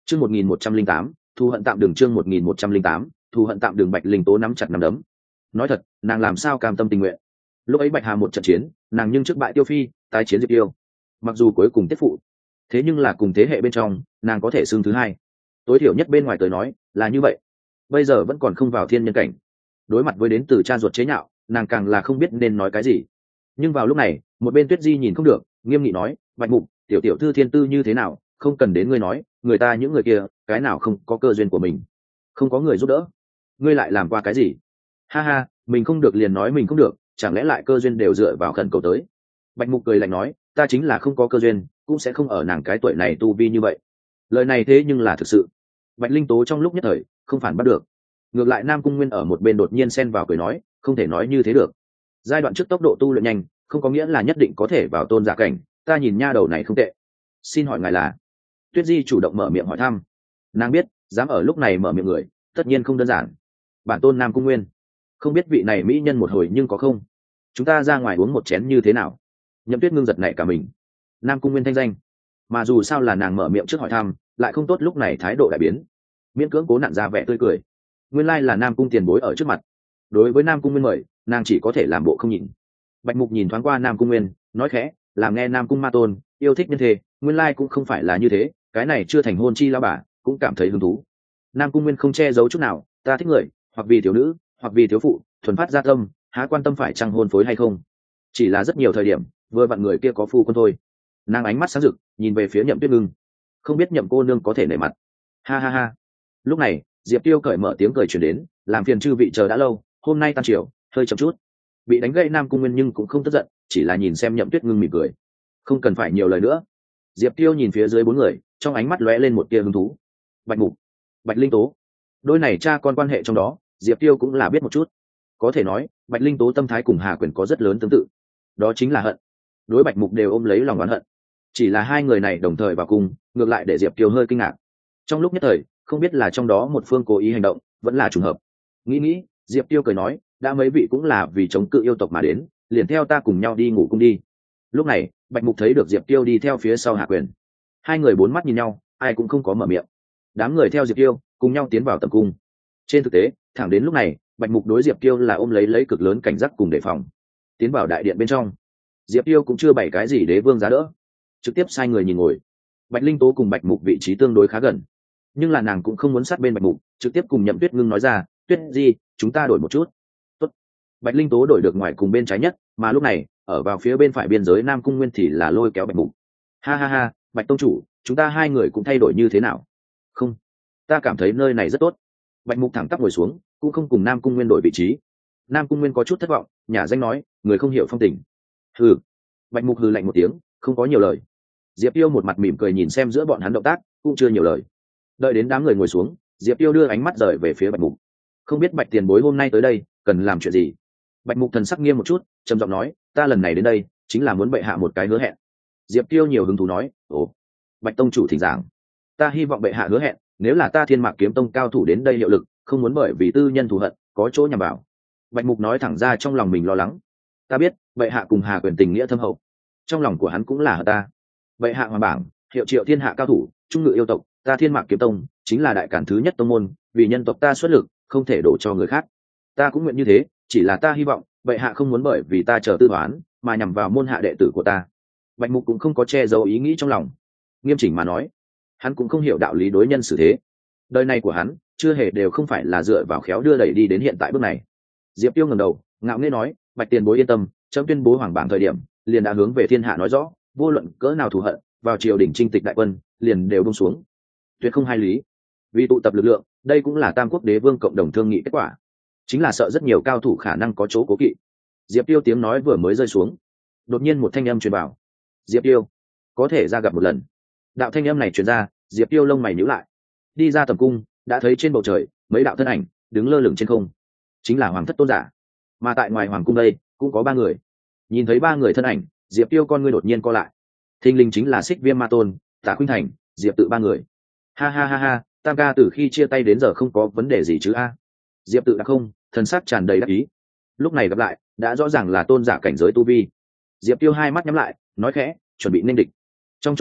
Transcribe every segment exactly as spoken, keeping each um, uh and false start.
chương một nghìn một trăm linh tám thù hận tạm đường chương một nghìn một trăm linh tám thù hận tạm đường. Bạch linh tố nắm chặt nắm đấm. Nói thật, nàng làm sao cam tâm tình nguyện. Lúc ấy Bạch Hà một trận chiến, nàng nhưng trước bại Tiêu Phi, tái chiến Diệp Tiêu. Mặc dù cuối cùng tiết phụ, thế nhưng là cùng thế hệ bên trong, nàng có thể xưng thứ hai. Tối thiểu nhất bên ngoài tới nói là như vậy. Bây giờ vẫn còn không vào thiên nhân cảnh, đối mặt với đến từ cha ruột chế nhạo, nàng càng là không biết nên nói cái gì. Nhưng vào lúc này, một bên Tuyết Di nhìn không được, nghiêm nghị nói: Bạch Mục, tiểu tiểu thư thiên tư như thế nào, không cần đến ngươi nói, người ta những người kia, cái nào không có cơ duyên của mình, không có người giúp đỡ, ngươi lại làm qua cái gì? Ha ha, mình không được liền nói mình không được, chẳng lẽ lại cơ duyên đều dựa vào khẩn cầu tới? Bạch Mục cười lạnh nói: ta chính là không có cơ duyên, cũng sẽ không ở nàng cái tuổi này tu vi như vậy. Lời này thế nhưng là thực sự. Bạch linh tố trong lúc nhất thời không phản bắt được. Ngược lại Nam Cung Nguyên ở một bên đột nhiên xen vào cười nói: không thể nói như thế được. Giai đoạn trước tốc độ tu luyện nhanh, không có nghĩa là nhất định có thể vào tôn giả cảnh. Ta nhìn nha đầu này không tệ. Xin hỏi ngài là? Tuyết Di chủ động mở miệng hỏi thăm. Nàng biết, dám ở lúc này mở miệng người, tất nhiên không đơn giản. Bản tôn Nam Cung Nguyên, không biết vị này mỹ nhân một hồi nhưng có không? Chúng ta ra ngoài uống một chén như thế nào? Nhậm Tuyết ngưng giật nảy cả mình. Nam Cung Nguyên thanh danh, mà dù sao là nàng mở miệng trước hỏi thăm, lại không tốt lúc này thái độ đại biến, miễn cưỡng cố nặn ra vẻ tươi cười. Nguyên lai là Nam Cung tiền bối ở trước mặt. Đối với Nam Cung Nguyên mời, nàng chỉ có thể làm bộ không nhìn. Bạch Mục nhìn thoáng qua Nam Cung Nguyên, nói khẽ: làm nghe Nam Cung ma tôn yêu thích nhân thế, nguyên lai cũng không phải là như thế, cái này chưa thành hôn chi lão bà cũng cảm thấy hứng thú. Nam Cung Nguyên không che giấu chút nào: ta thích người, hoặc vì thiếu nữ, hoặc vì thiếu phụ, thuần phát gia tâm, há quan tâm phải chăng hôn phối hay không. Chỉ là rất nhiều thời điểm, vừa vặn người kia có phu quân thôi. Nàng ánh mắt sáng rực, nhìn về phía Nhậm Tuyết Ngưng, không biết Nhậm cô nương có thể nể mặt. Ha ha ha. Lúc này Diệp Tiêu cởi mở tiếng cười truyền đến: làm phiền chư vị chờ đã lâu, hôm nay tan chiều hơi chậm chút. Bị đánh gãy Nam Cung Nguyên nhưng cũng không tức giận, chỉ là nhìn xem Nhậm Tuyết Ngưng mỉm cười. Không cần phải nhiều lời nữa. Diệp Tiêu nhìn phía dưới bốn người, trong ánh mắt lóe lên một tia hứng thú. Bạch Mục, Bạch linh tố, đôi này cha con quan hệ trong đó, Diệp Tiêu cũng là biết một chút. Có thể nói Bạch linh tố tâm thái cùng Hà Quyền có rất lớn tương tự, đó chính là hận. Đối Bạch Mục đều ôm lấy lòng oán hận. Chỉ là hai người này đồng thời vào cùng, ngược lại để Diệp Tiêu hơi kinh ngạc. Trong lúc nhất thời, không biết là trong đó một phương cố ý hành động, vẫn là trùng hợp. Nghĩ nghĩ, Diệp Tiêu cười nói: đã mấy vị cũng là vì chống cự yêu tộc mà đến, liền theo ta cùng nhau đi ngủ cung đi. Lúc này Bạch Mục thấy được Diệp Tiêu đi theo phía sau Hà Quyền, hai người bốn mắt nhìn nhau, ai cũng không có mở miệng. Đám người theo Diệp Tiêu cùng nhau tiến vào tầm cung. Trên thực tế, thẳng đến lúc này, Bạch Mục đối Diệp Tiêu là ôm lấy lấy cực lớn cảnh giác cùng đề phòng. Tiến vào đại điện bên trong, Diệp Tiêu cũng chưa bày cái gì đế vương giá đỡ, trực tiếp sai người nhìn ngồi. Bạch linh tố cùng Bạch Mục vị trí tương đối khá gần, nhưng là nàng cũng không muốn sát bên Bạch Mục, trực tiếp cùng Nhậm Tuyết Ngưng nói ra: Tuyết Di, chúng ta đổi một chút. Tốt. Bạch linh tố đổi được ngoài cùng bên trái nhất, mà lúc này ở vào phía bên phải biên giới Nam Cung Nguyên thì là lôi kéo Bạch Mục. Ha ha ha, Bạch tông chủ, chúng ta hai người cũng thay đổi như thế nào? Không, ta cảm thấy nơi này rất tốt. Bạch Mục thẳng tắp ngồi xuống, cũng không cùng Nam Cung Nguyên đổi vị trí. Nam Cung Nguyên có chút thất vọng, nhả danh nói: người không hiểu phong tình. Hừ. Bạch Mục hừ lạnh một tiếng, không có nhiều lời. Diệp Tiêu một mặt mỉm cười nhìn xem giữa bọn hắn động tác, cũng chưa nhiều lời. Đợi đến đám người ngồi xuống, Diệp Tiêu đưa ánh mắt rời về phía Bạch Mục. Không biết Bạch tiền bối hôm nay tới đây cần làm chuyện gì? Bạch Mục thần sắc nghiêm một chút, trầm giọng nói: ta lần này đến đây chính là muốn bệ hạ một cái hứa hẹn. Diệp Tiêu nhiều hứng thú nói: ồ, Bạch tông chủ thỉnh giảng. Ta hy vọng bệ hạ hứa hẹn, nếu là ta Thiên Mạc kiếm tông cao thủ đến đây hiệu lực, không muốn bởi vì tư nhân thù hận có chỗ nhằm vào. Bạch Mục nói thẳng ra trong lòng mình lo lắng. Ta biết bệ hạ cùng Hà Quyền tình nghĩa thâm hậu, trong lòng của hắn cũng là ta. Bệ hạ hoàng bảng hiệu triệu thiên hạ cao thủ, trung ngự yêu tộc, ta Thiên Mạc kiếm tông chính là đại cản thứ nhất tông môn, vì nhân tộc ta xuất lực, không thể đổ cho người khác. Ta cũng nguyện như thế, chỉ là ta hy vọng bệ hạ không muốn bởi vì ta chờ tư toán mà nhằm vào môn hạ đệ tử của ta. Bạch Mục cũng không có che giấu ý nghĩ trong lòng. Nghiêm chỉnh mà nói, hắn cũng không hiểu đạo lý đối nhân xử thế. Đời này của hắn chưa hề đều không phải là dựa vào khéo đưa đẩy đi đến hiện tại bước này. Diệp Tiêu ngẩng đầu, ngạo nghễ nói: Bạch tiền bối yên tâm, chấm tuyên bố hoàng bảng thời điểm liền đã hướng về thiên hạ nói rõ, vô luận cỡ nào thù hận, vào triều đình chinh tịch đại quân liền đều buông xuống, tuyệt không hai lý. Vì tụ tập lực lượng, đây cũng là tam quốc đế vương cộng đồng thương nghị kết quả, chính là sợ rất nhiều cao thủ khả năng có chỗ cố kỵ. Diệp Tiêu tiếng nói vừa mới rơi xuống, đột nhiên một thanh âm truyền vào: Diệp Tiêu, có thể ra gặp một lần. Đạo thanh âm này truyền ra, Diệp Tiêu lông mày nhíu lại, đi ra tầm cung, đã thấy trên bầu trời mấy đạo thân ảnh đứng lơ lửng trên không, chính là hoàng thất tôn giả. Mà tại ngoài hoàng cung đây cũng có ba người. Nhìn thấy ba người thân ảnh, Diệp Tiêu con ngươi đột nhiên co lại. Thình lình chính là Xích Viêm Ma Tôn, Tả Khuynh Thành, Diệp Tự ba người. Ha ha ha ha, tam ca từ khi chia tay đến giờ không có vấn đề gì chứ a? Diệp Tự đã không, thần sắc tràn đầy đắc ý. Lúc này gặp lại, đã rõ ràng là tôn giả cảnh giới tu vi. Diệp Tiêu hai mắt nhắm lại, nói khẽ: chuẩn bị nên địch. Trong chốc lát,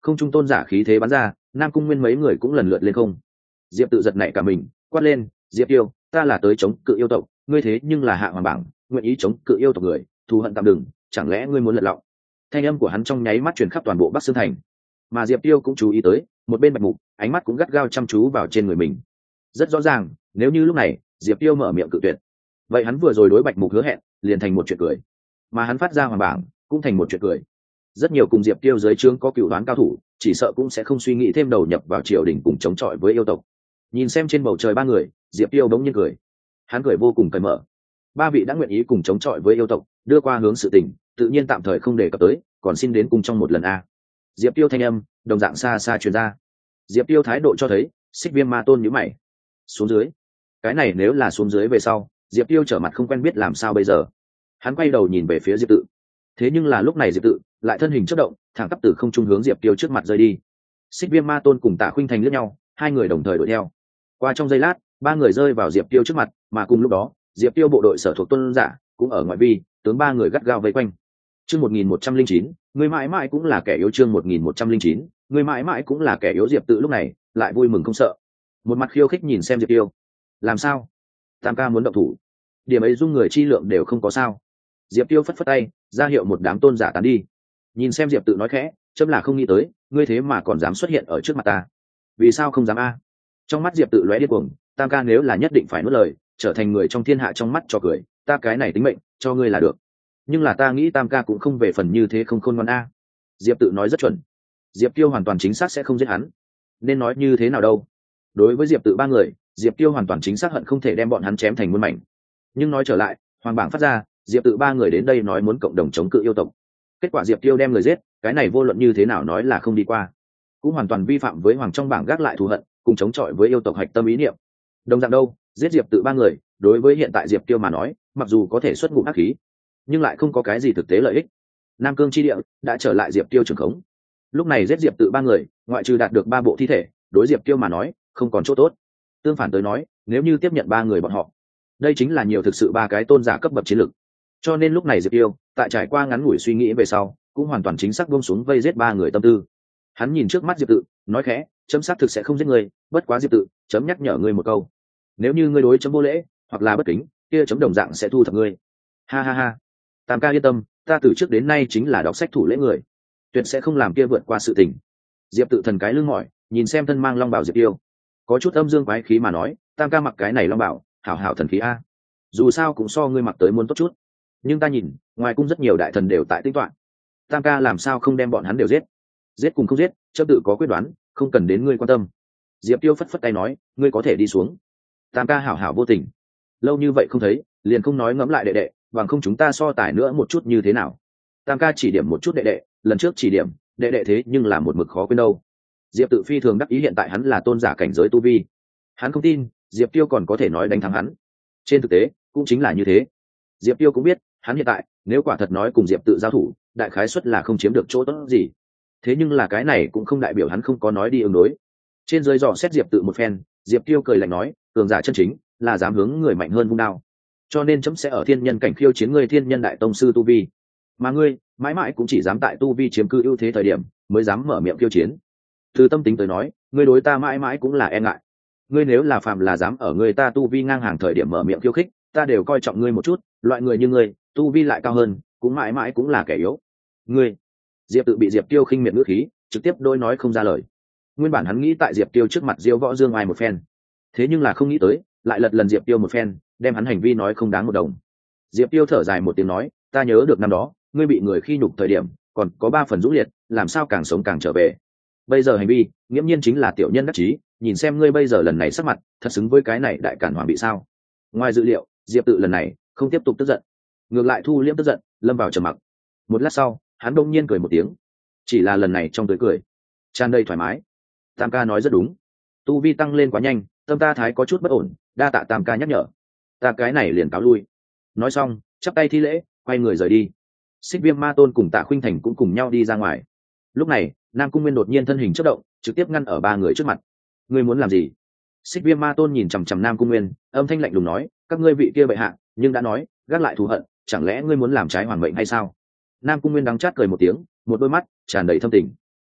Không trung tôn giả khí thế bắn ra, Nam Cung Nguyên mấy người cũng lần lượt lên không. Diệp Tự giật nảy cả mình, quát lên, Diệp Tiêu, ta là tới chống cự yêu tộc, ngươi thế nhưng là hạ hoàng bảng, nguyện ý chống cự yêu tộc người, thù hận tạm đừng, chẳng lẽ ngươi muốn lật lọng? Thanh âm của hắn trong nháy mắt truyền khắp toàn bộ Bắc Sương thành. Mà Diệp Tiêu cũng chú ý tới, một bên Bạch Mục, ánh mắt cũng gắt gao chăm chú vào trên người mình. Rất rõ ràng, nếu như lúc này, Diệp Tiêu mở miệng cự tuyệt, vậy hắn vừa rồi đối Bạch Mục hứa hẹn, liền thành một chuyện cười. Mà hắn phát ra hoàng bảng, cũng thành một chuyện cười. Rất nhiều cùng Diệp Tiêu dưới trướng có cựu đoán cao thủ, chỉ sợ cũng sẽ không suy nghĩ thêm đầu nhập vào triều đình cùng chống chọi với yêu tộc. Nhìn xem trên bầu trời ba người, Diệp Tiêu bỗng nhiên cười. Hắn cười vô cùng cởi mở. Ba vị đã nguyện ý cùng chống chọi với yêu tộc, đưa qua hướng sự tình, tự nhiên tạm thời không đề cập tới, còn xin đến cùng trong một lần a. Diệp Tiêu thanh âm đồng dạng xa xa truyền ra. Diệp Tiêu thái độ cho thấy, Xích Viêm Ma Tôn nhíu mày. Xuống dưới. Cái này nếu là xuống dưới về sau, Diệp Tiêu trở mặt không quen biết làm sao bây giờ. Hắn quay đầu nhìn về phía Diệp Tự. Thế nhưng là lúc này Diệp Tự lại thân hình chớp động, thẳng tắp từ không trung hướng Diệp Tiêu trước mặt rơi đi. Xích Viêm Ma Tôn cùng Tạ Khuynh Thành liếc nhau, hai người đồng thời đuổi theo. Qua trong giây lát, ba người rơi vào Diệp Tiêu trước mặt, mà cùng lúc đó, Diệp Tiêu bộ đội sở thuộc tuân giả cũng ở ngoại vi, tướng ba người gắt gao vây quanh. Chương một nghìn một trăm linh chín, người mãi mãi cũng là kẻ yếu. Chương một nghìn một trăm linh chín, người mãi mãi cũng là kẻ yếu. Diệp Tự lúc này lại vui mừng không sợ, một mặt khiêu khích nhìn xem Diệp Tiêu. Làm sao? Tam ca muốn động thủ? Điểm ấy dung người chi lượng đều không có sao? Diệp Tiêu phất phất tay, ra hiệu một đám tôn giả tán đi. Nhìn xem Diệp Tự nói khẽ, chấm là không nghĩ tới, ngươi thế mà còn dám xuất hiện ở trước mặt ta. Vì sao không dám a? Trong mắt Diệp Tự lóe điên cuồng, Tam ca nếu là nhất định phải nuốt lời, trở thành người trong thiên hạ trong mắt cho cười, ta cái này tính mệnh cho ngươi là được. Nhưng là ta nghĩ Tam ca cũng không về phần như thế không khôn ngoan a. Diệp Tự nói rất chuẩn. Diệp Tiêu hoàn toàn chính xác sẽ không giết hắn. Nên nói như thế nào đâu? Đối với Diệp Tự ba người, Diệp Tiêu hoàn toàn chính xác hận không thể đem bọn hắn chém thành muôn mảnh. Nhưng nói trở lại, hoàng bảng phát ra, Diệp Tự ba người đến đây nói muốn cộng đồng chống cự yêu tộc. Kết quả Diệp Tiêu đem người giết, cái này vô luận như thế nào nói là không đi qua, cũng hoàn toàn vi phạm với hoàng trong bảng gác lại thù hận, cùng chống chọi với yêu tộc hạch tâm ý niệm. Đồng dạng đâu, giết Diệp Tự ba người, đối với hiện tại Diệp Tiêu mà nói, mặc dù có thể xuất ngụm ác khí, nhưng lại không có cái gì thực tế lợi ích. Nam Cương chi địa đã trở lại Diệp Tiêu trường khống. Lúc này giết Diệp Tự ba người, ngoại trừ đạt được ba bộ thi thể, đối Diệp Tiêu mà nói, không còn chỗ tốt. Tương phản tới nói, nếu như tiếp nhận ba người bọn họ, đây chính là nhiều thực sự ba cái tôn giả cấp bậc chiến lực. Cho nên lúc này Diệp Tiêu, tại trải qua ngắn ngủi suy nghĩ về sau, cũng hoàn toàn chính xác buông xuống vây giết ba người tâm tư. Hắn nhìn trước mắt Diệp Tự, nói khẽ, chấm xác thực sẽ không giết người, bất quá Diệp Tự, chấm nhắc nhở ngươi một câu, nếu như ngươi đối chấm vô lễ hoặc là bất kính, kia chấm đồng dạng sẽ thu thập ngươi. Ha ha ha. Tam ca yên tâm, ta từ trước đến nay chính là đọc sách thủ lễ người, tuyệt sẽ không làm kia vượt qua sự tình. Diệp Tự thần cái lưng mỏi, nhìn xem thân mang long bào Diệp Tiêu, có chút âm dương quái khí mà nói, Tam ca mặc cái này long bào, hảo hảo thần khí a. Dù sao cũng so ngươi mặc tới muốn tốt chút. Nhưng ta nhìn, ngoài cung rất nhiều đại thần đều tại tính toán, Tam ca làm sao không đem bọn hắn đều giết? Giết cùng không giết, chấm tự có quyết đoán, không cần đến ngươi quan tâm. Diệp Tiêu phất phất tay nói, ngươi có thể đi xuống. Tam ca hảo hảo vô tình, lâu như vậy không thấy, liền không nói ngẫm lại đệ đệ, bằng không chúng ta so tài nữa một chút như thế nào? Tam ca chỉ điểm một chút đệ đệ, lần trước chỉ điểm, đệ đệ thế nhưng là một mực khó quên đâu. Diệp Tự phi thường đắc ý hiện tại hắn là tôn giả cảnh giới tu vi, hắn không tin Diệp Tiêu còn có thể nói đánh thắng hắn. Trên thực tế cũng chính là như thế. Diệp Tiêu cũng biết, hắn hiện tại nếu quả thật nói cùng Diệp Tự giao thủ, đại khái suất là không chiếm được chỗ tốt gì. Thế nhưng là cái này cũng không đại biểu hắn không có nói đi ứng đối. Trên dưới dò xét Diệp Tự một phen, Diệp Tiêu cười lạnh nói, cường giả chân chính là dám hướng người mạnh hơn vung đao, cho nên chấm sẽ ở thiên nhân cảnh khiêu chiến ngươi thiên nhân đại tông sư tu vi, mà ngươi mãi mãi cũng chỉ dám tại tu vi chiếm cư ưu thế thời điểm mới dám mở miệng khiêu chiến. Từ tâm tính tới nói, ngươi đối ta mãi mãi cũng là e ngại. Ngươi nếu là phạm là dám ở người ta tu vi ngang hàng thời điểm mở miệng khiêu khích, ta đều coi trọng ngươi một chút, loại người như ngươi tu vi lại cao hơn, cũng mãi mãi cũng là kẻ yếu. Ngươi Diệp Tự bị Diệp Tiêu khinh miệt ngữ khí trực tiếp đôi nói không ra lời. Nguyên bản hắn nghĩ tại Diệp Tiêu trước mặt diêu võ dương ai một phen, thế nhưng là không nghĩ tới lại lật lần Diệp Tiêu một phen, đem hắn hành vi nói không đáng một đồng. Diệp Tiêu thở dài một tiếng nói, ta nhớ được năm đó ngươi bị người khi nhục thời điểm còn có ba phần dũng liệt, làm sao càng sống càng trở về. Bây giờ hành vi nghiễm nhiên chính là tiểu nhân đắc chí, nhìn xem ngươi bây giờ lần này sắc mặt thật xứng với cái này đại cản hoàng bị sao. Ngoài dự liệu, Diệp Tự lần này không tiếp tục tức giận, ngược lại thu liễm tức giận, lâm vào trầm mặc. Một lát sau, hắn đông nhiên cười một tiếng, chỉ là lần này trong tươi cười tràn đầy thoải mái. Tam ca nói rất đúng, tu vi tăng lên quá nhanh, tâm ta thái có chút bất ổn, đa tạ Tam ca nhắc nhở, ta cái này liền cáo lui. Nói xong chắp tay thi lễ, quay người rời đi. Xích Viêm Ma Tôn cùng Tạ Khuynh Thành cũng cùng nhau đi ra ngoài. Lúc này Nam Cung Nguyên đột nhiên thân hình chớp động, trực tiếp ngăn ở ba người trước mặt. Ngươi muốn làm gì? Xích Viêm Ma Tôn nhìn chằm chằm Nam Cung Nguyên, âm thanh lạnh lùng nói, các ngươi vị kia bệ hạ nhưng đã nói gác lại thù hận, chẳng lẽ ngươi muốn làm trái hoàng mệnh hay sao? Nam Cung Nguyên đắng chát cười một tiếng, một đôi mắt tràn đầy thâm tình.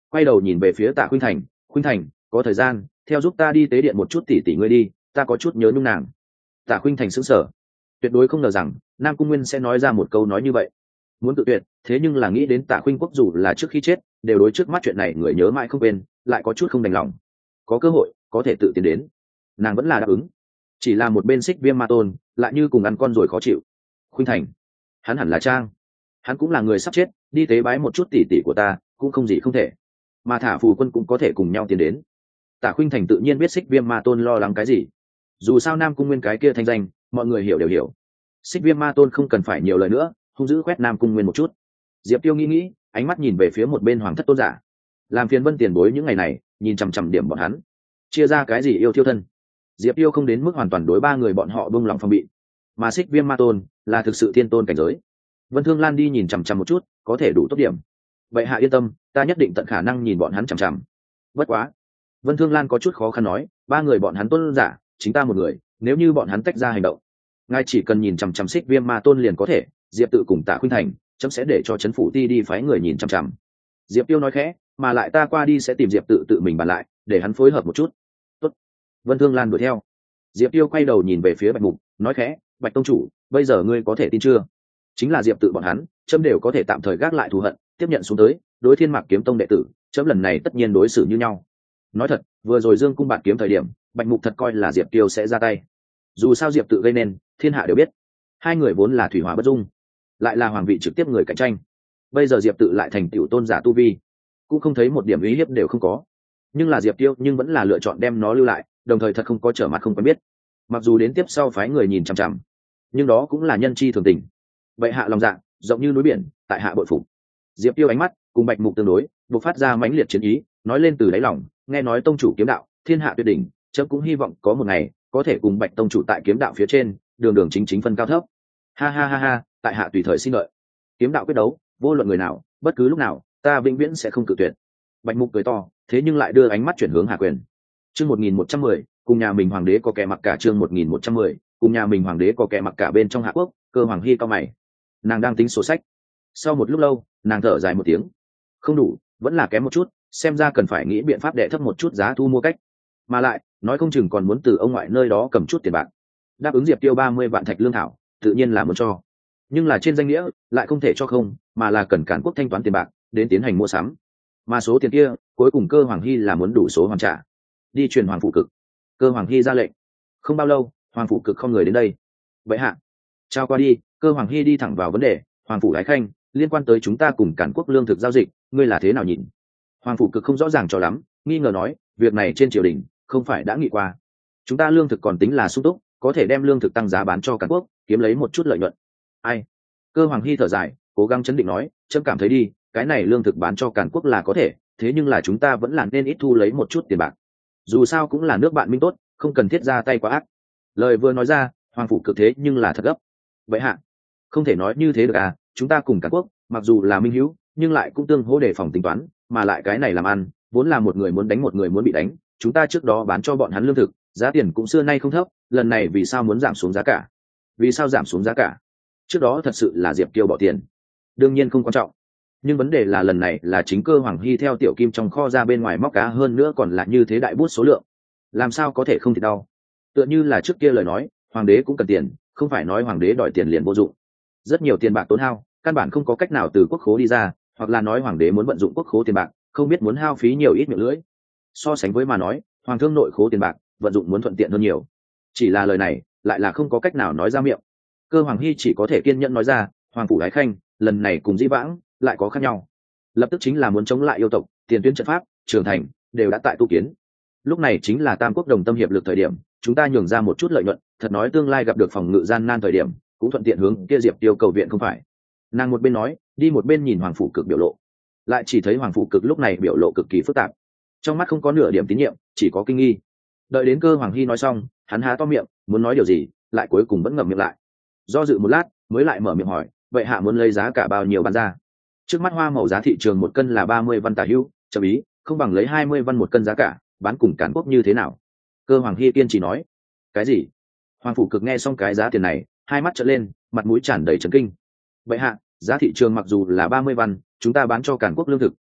quay đầu nhìn về phía Tạ Khuynh Thành. Khuynh Thành, có thời gian theo giúp ta đi tế điện một chút tỷ tỷ ngươi đi, ta có chút nhớ nhung nàng. Tạ Khuynh Thành sững sờ, tuyệt đối không ngờ rằng Nam Cung Nguyên sẽ nói ra một câu nói như vậy. Muốn tự tuyệt, thế nhưng là nghĩ đến Tạ Khuynh Quốc dù là trước khi chết đều đối trước mắt chuyện này người nhớ mãi không quên, lại có chút không đành lòng. Có cơ hội có thể tự tiến đến, nàng vẫn là đáp ứng. Chỉ là một bên Xích Viêm Ma Tôn lại như cùng ăn con rồi khó chịu. Khuynh Thành, hắn hẳn là Trang, hắn cũng là người sắp chết, đi tế bái một chút tỷ tỷ của ta cũng không gì không thể, mà thả phù quân cũng có thể cùng nhau tiến đến. Tạ Khuynh Thành tự nhiên biết Xích Viêm Ma Tôn lo lắng cái gì, dù sao Nam Cung Nguyên cái kia thanh danh mọi người hiểu đều hiểu. Xích Viêm Ma Tôn không cần phải nhiều lời nữa, hung dữ quét Nam Cung Nguyên một chút. Diệp Tiêu nghĩ nghĩ, ánh mắt nhìn về phía một bên Hoàng Thất Tôn giả, làm phiền Vân tiền bối những ngày này nhìn chằm chằm điểm bọn hắn, chia ra cái gì yêu thiêu thân. Diệp Tiêu không đến mức hoàn toàn đối ba người bọn họ buông lòng phòng bị, mà Xích Viêm Ma Tôn là thực sự thiên tôn cảnh giới. Vân Thương Lan đi nhìn chằm chằm một chút, có thể đủ tốt điểm. Vậy hạ yên tâm, ta nhất định tận khả năng nhìn bọn hắn chằm chằm. Bất quá, Vân Thương Lan có chút khó khăn nói, ba người bọn hắn tôn giả, chính ta một người, nếu như bọn hắn tách ra hành động, ngài chỉ cần nhìn chằm chằm Xích Viêm Ma Tôn liền có thể. Diệp tự cùng Tạ Khuynh Thành, chấm sẽ để cho Trấn Phủ Ti đi phái người nhìn chằm chằm. Diệp Tiêu nói khẽ, mà lại ta qua đi sẽ tìm Diệp tự tự mình bàn lại, để hắn phối hợp một chút. Tốt. Vân Thương Lan đuổi theo. Diệp Tiêu quay đầu nhìn về phía Bạch Mục, nói khẽ, Bạch tông chủ, bây giờ ngươi có thể tin chưa? Chính là Diệp tự bọn hắn, chấm đều có thể tạm thời gác lại thù hận, tiếp nhận xuống tới, đối Thiên Mạc Kiếm Tông đệ tử, chấm lần này tất nhiên đối xử như nhau. Nói thật, vừa rồi Dương cung bạt kiếm thời điểm, Bạch Mục thật coi là Diệp Tiêu sẽ ra tay. Dù sao Diệp tự gây nên, thiên hạ đều biết, hai người vốn là thủy hỏa bất dung, lại là hoàng vị trực tiếp người cạnh tranh. Bây giờ Diệp tự lại thành tiểu tôn giả tu vi, cũng không thấy một điểm uy hiếp đều không có. Nhưng là Diệp Tiêu nhưng vẫn là lựa chọn đem nó lưu lại, đồng thời thật không có trở mặt không quen biết. Mặc dù đến tiếp sau phái người nhìn chằm chằm, nhưng đó cũng là nhân chi thường tình. Vậy hạ lòng dạ rộng như núi biển, tại hạ bội phục. Diệp Tiêu ánh mắt cùng Bạch Mục tương đối, bộc phát ra mãnh liệt chiến ý, nói lên từ đáy lòng, nghe nói tông chủ kiếm đạo thiên hạ tuyệt đỉnh, chấm cũng hy vọng có một ngày có thể cùng Bạch tông chủ tại kiếm đạo phía trên đường đường chính chính phân cao thấp. Ha ha ha ha, tại hạ tùy thời xin lợi. Kiếm đạo quyết đấu, vô luận người nào, bất cứ lúc nào, ta vĩnh viễn sẽ không cự tuyệt. Bạch Mục cười to, thế nhưng lại đưa ánh mắt chuyển hướng Hà Quyền. Chương một nghìn một trăm mười, cùng nhà mình hoàng đế có kẻ mặc cả. Chương một nghìn một trăm mười, cùng nhà mình hoàng đế có kẻ mặc cả. Bên trong Hạ Quốc, Cơ Hoàng Hy cao mày, nàng đang tính sổ sách. Sau một lúc lâu, nàng thở dài một tiếng, không đủ, vẫn là kém một chút, xem ra cần phải nghĩ biện pháp đệ thấp một chút giá thu mua cách, mà lại nói không chừng còn muốn từ ông ngoại nơi đó cầm chút tiền bạc. Đáp ứng Diệp Tiêu ba mươi vạn thạch lương thảo, tự nhiên là muốn cho, nhưng là trên danh nghĩa lại không thể cho không, mà là cần Càn Quốc thanh toán tiền bạc đến tiến hành mua sắm, mà số tiền kia cuối cùng Cơ Hoàng Hy là muốn đủ số hoàn trả. Đi truyền Hoàng Phủ Cực. Cơ Hoàng Hy ra lệnh. Không bao lâu, Hoàng Phủ Cực không người đến đây. Vậy hạ, trao qua đi. Cơ Hoàng Hy đi thẳng vào vấn đề. Hoàng Phủ Ái Khanh, liên quan tới chúng ta cùng Càn Quốc lương thực giao dịch, ngươi là thế nào nhìn? Hoàng Phủ Cực không rõ ràng cho lắm, nghi ngờ nói, việc này trên triều đình không phải đã nghị qua, chúng ta lương thực còn tính là sung túc, có thể đem lương thực tăng giá bán cho Càn Quốc, kiếm lấy một chút lợi nhuận. Ai? Cơ Hoàng Hy thở dài, cố gắng chấn định nói, trẫm cảm thấy đi, cái này lương thực bán cho Càn Quốc là có thể, thế nhưng là chúng ta vẫn là nên ít thu lấy một chút tiền bạc. Dù sao cũng là nước bạn minh tốt, không cần thiết ra tay quá ác. Lời vừa nói ra, Hoàng Phủ Cực thế nhưng là thật gấp. Vậy hạ, không thể nói như thế được à, chúng ta cùng Càn Quốc mặc dù là minh hữu, nhưng lại cũng tương hỗ đề phòng tính toán, mà lại cái này làm ăn vốn là một người muốn đánh một người muốn bị đánh, chúng ta trước đó bán cho bọn hắn lương thực, giá tiền cũng xưa nay không thấp, lần này vì sao muốn giảm xuống giá cả? Vì sao giảm xuống giá cả? Trước đó thật sự là Diệp Kiêu bỏ tiền, đương nhiên không quan trọng, nhưng vấn đề là lần này là chính Cơ Hoàng Hy theo tiểu kim trong kho ra bên ngoài móc cá, hơn nữa còn là như thế đại bút số lượng, làm sao có thể không thì đau? Tựa như là trước kia lời nói, hoàng đế cũng cần tiền, không phải nói hoàng đế đòi tiền liền vô dụng, rất nhiều tiền bạc tốn hao, căn bản không có cách nào từ quốc khố đi ra, hoặc là nói hoàng đế muốn vận dụng quốc khố tiền bạc, không biết muốn hao phí nhiều ít miệng lưỡi. So sánh với mà nói, hoàng thương nội khố tiền bạc vận dụng muốn thuận tiện hơn nhiều, chỉ là lời này lại là không có cách nào nói ra miệng. Cơ Hoàng Hy chỉ có thể kiên nhẫn nói ra, Hoàng Phủ Ái Khanh lần này cùng Dĩ Vãng lại có khác nhau, lập tức chính là muốn chống lại yêu tộc, tiền tuyến trận pháp trường thành đều đã tại tu kiến, lúc này chính là tam quốc đồng tâm hiệp lực thời điểm, chúng ta nhường ra một chút lợi nhuận, thật nói tương lai gặp được phòng ngự gian nan thời điểm cũng thuận tiện hướng kia Diệp Tiêu cầu viện không phải. Nàng một bên nói, đi một bên nhìn Hoàng Phủ Cực biểu lộ, lại chỉ thấy Hoàng Phủ Cực lúc này biểu lộ cực kỳ phức tạp, trong mắt không có nửa điểm tín nhiệm, chỉ có kinh nghi. Đợi đến Cơ Hoàng Hy nói xong, hắn há to miệng muốn nói điều gì, lại cuối cùng vẫn ngậm miệng lại, do dự một lát mới lại mở miệng hỏi, vậy hạ muốn lấy giá cả bao nhiêu bán ra? Trước mắt hoa màu giá thị trường một cân là ba mươi văn tả hữu, chậm ý không bằng lấy hai mươi văn một cân giá cả bán cùng Càn Quốc như thế nào? Cơ Hoàng Hy kiên trì nói. Cái gì? Hoàng Phủ Cực nghe xong cái giá tiền này, hai mắt trợn lên, mặt mũi tràn đầy chấn kinh. Vậy hạ, giá thị trường mặc dù là ba mươi văn, chúng ta bán cho Càn Quốc lương thực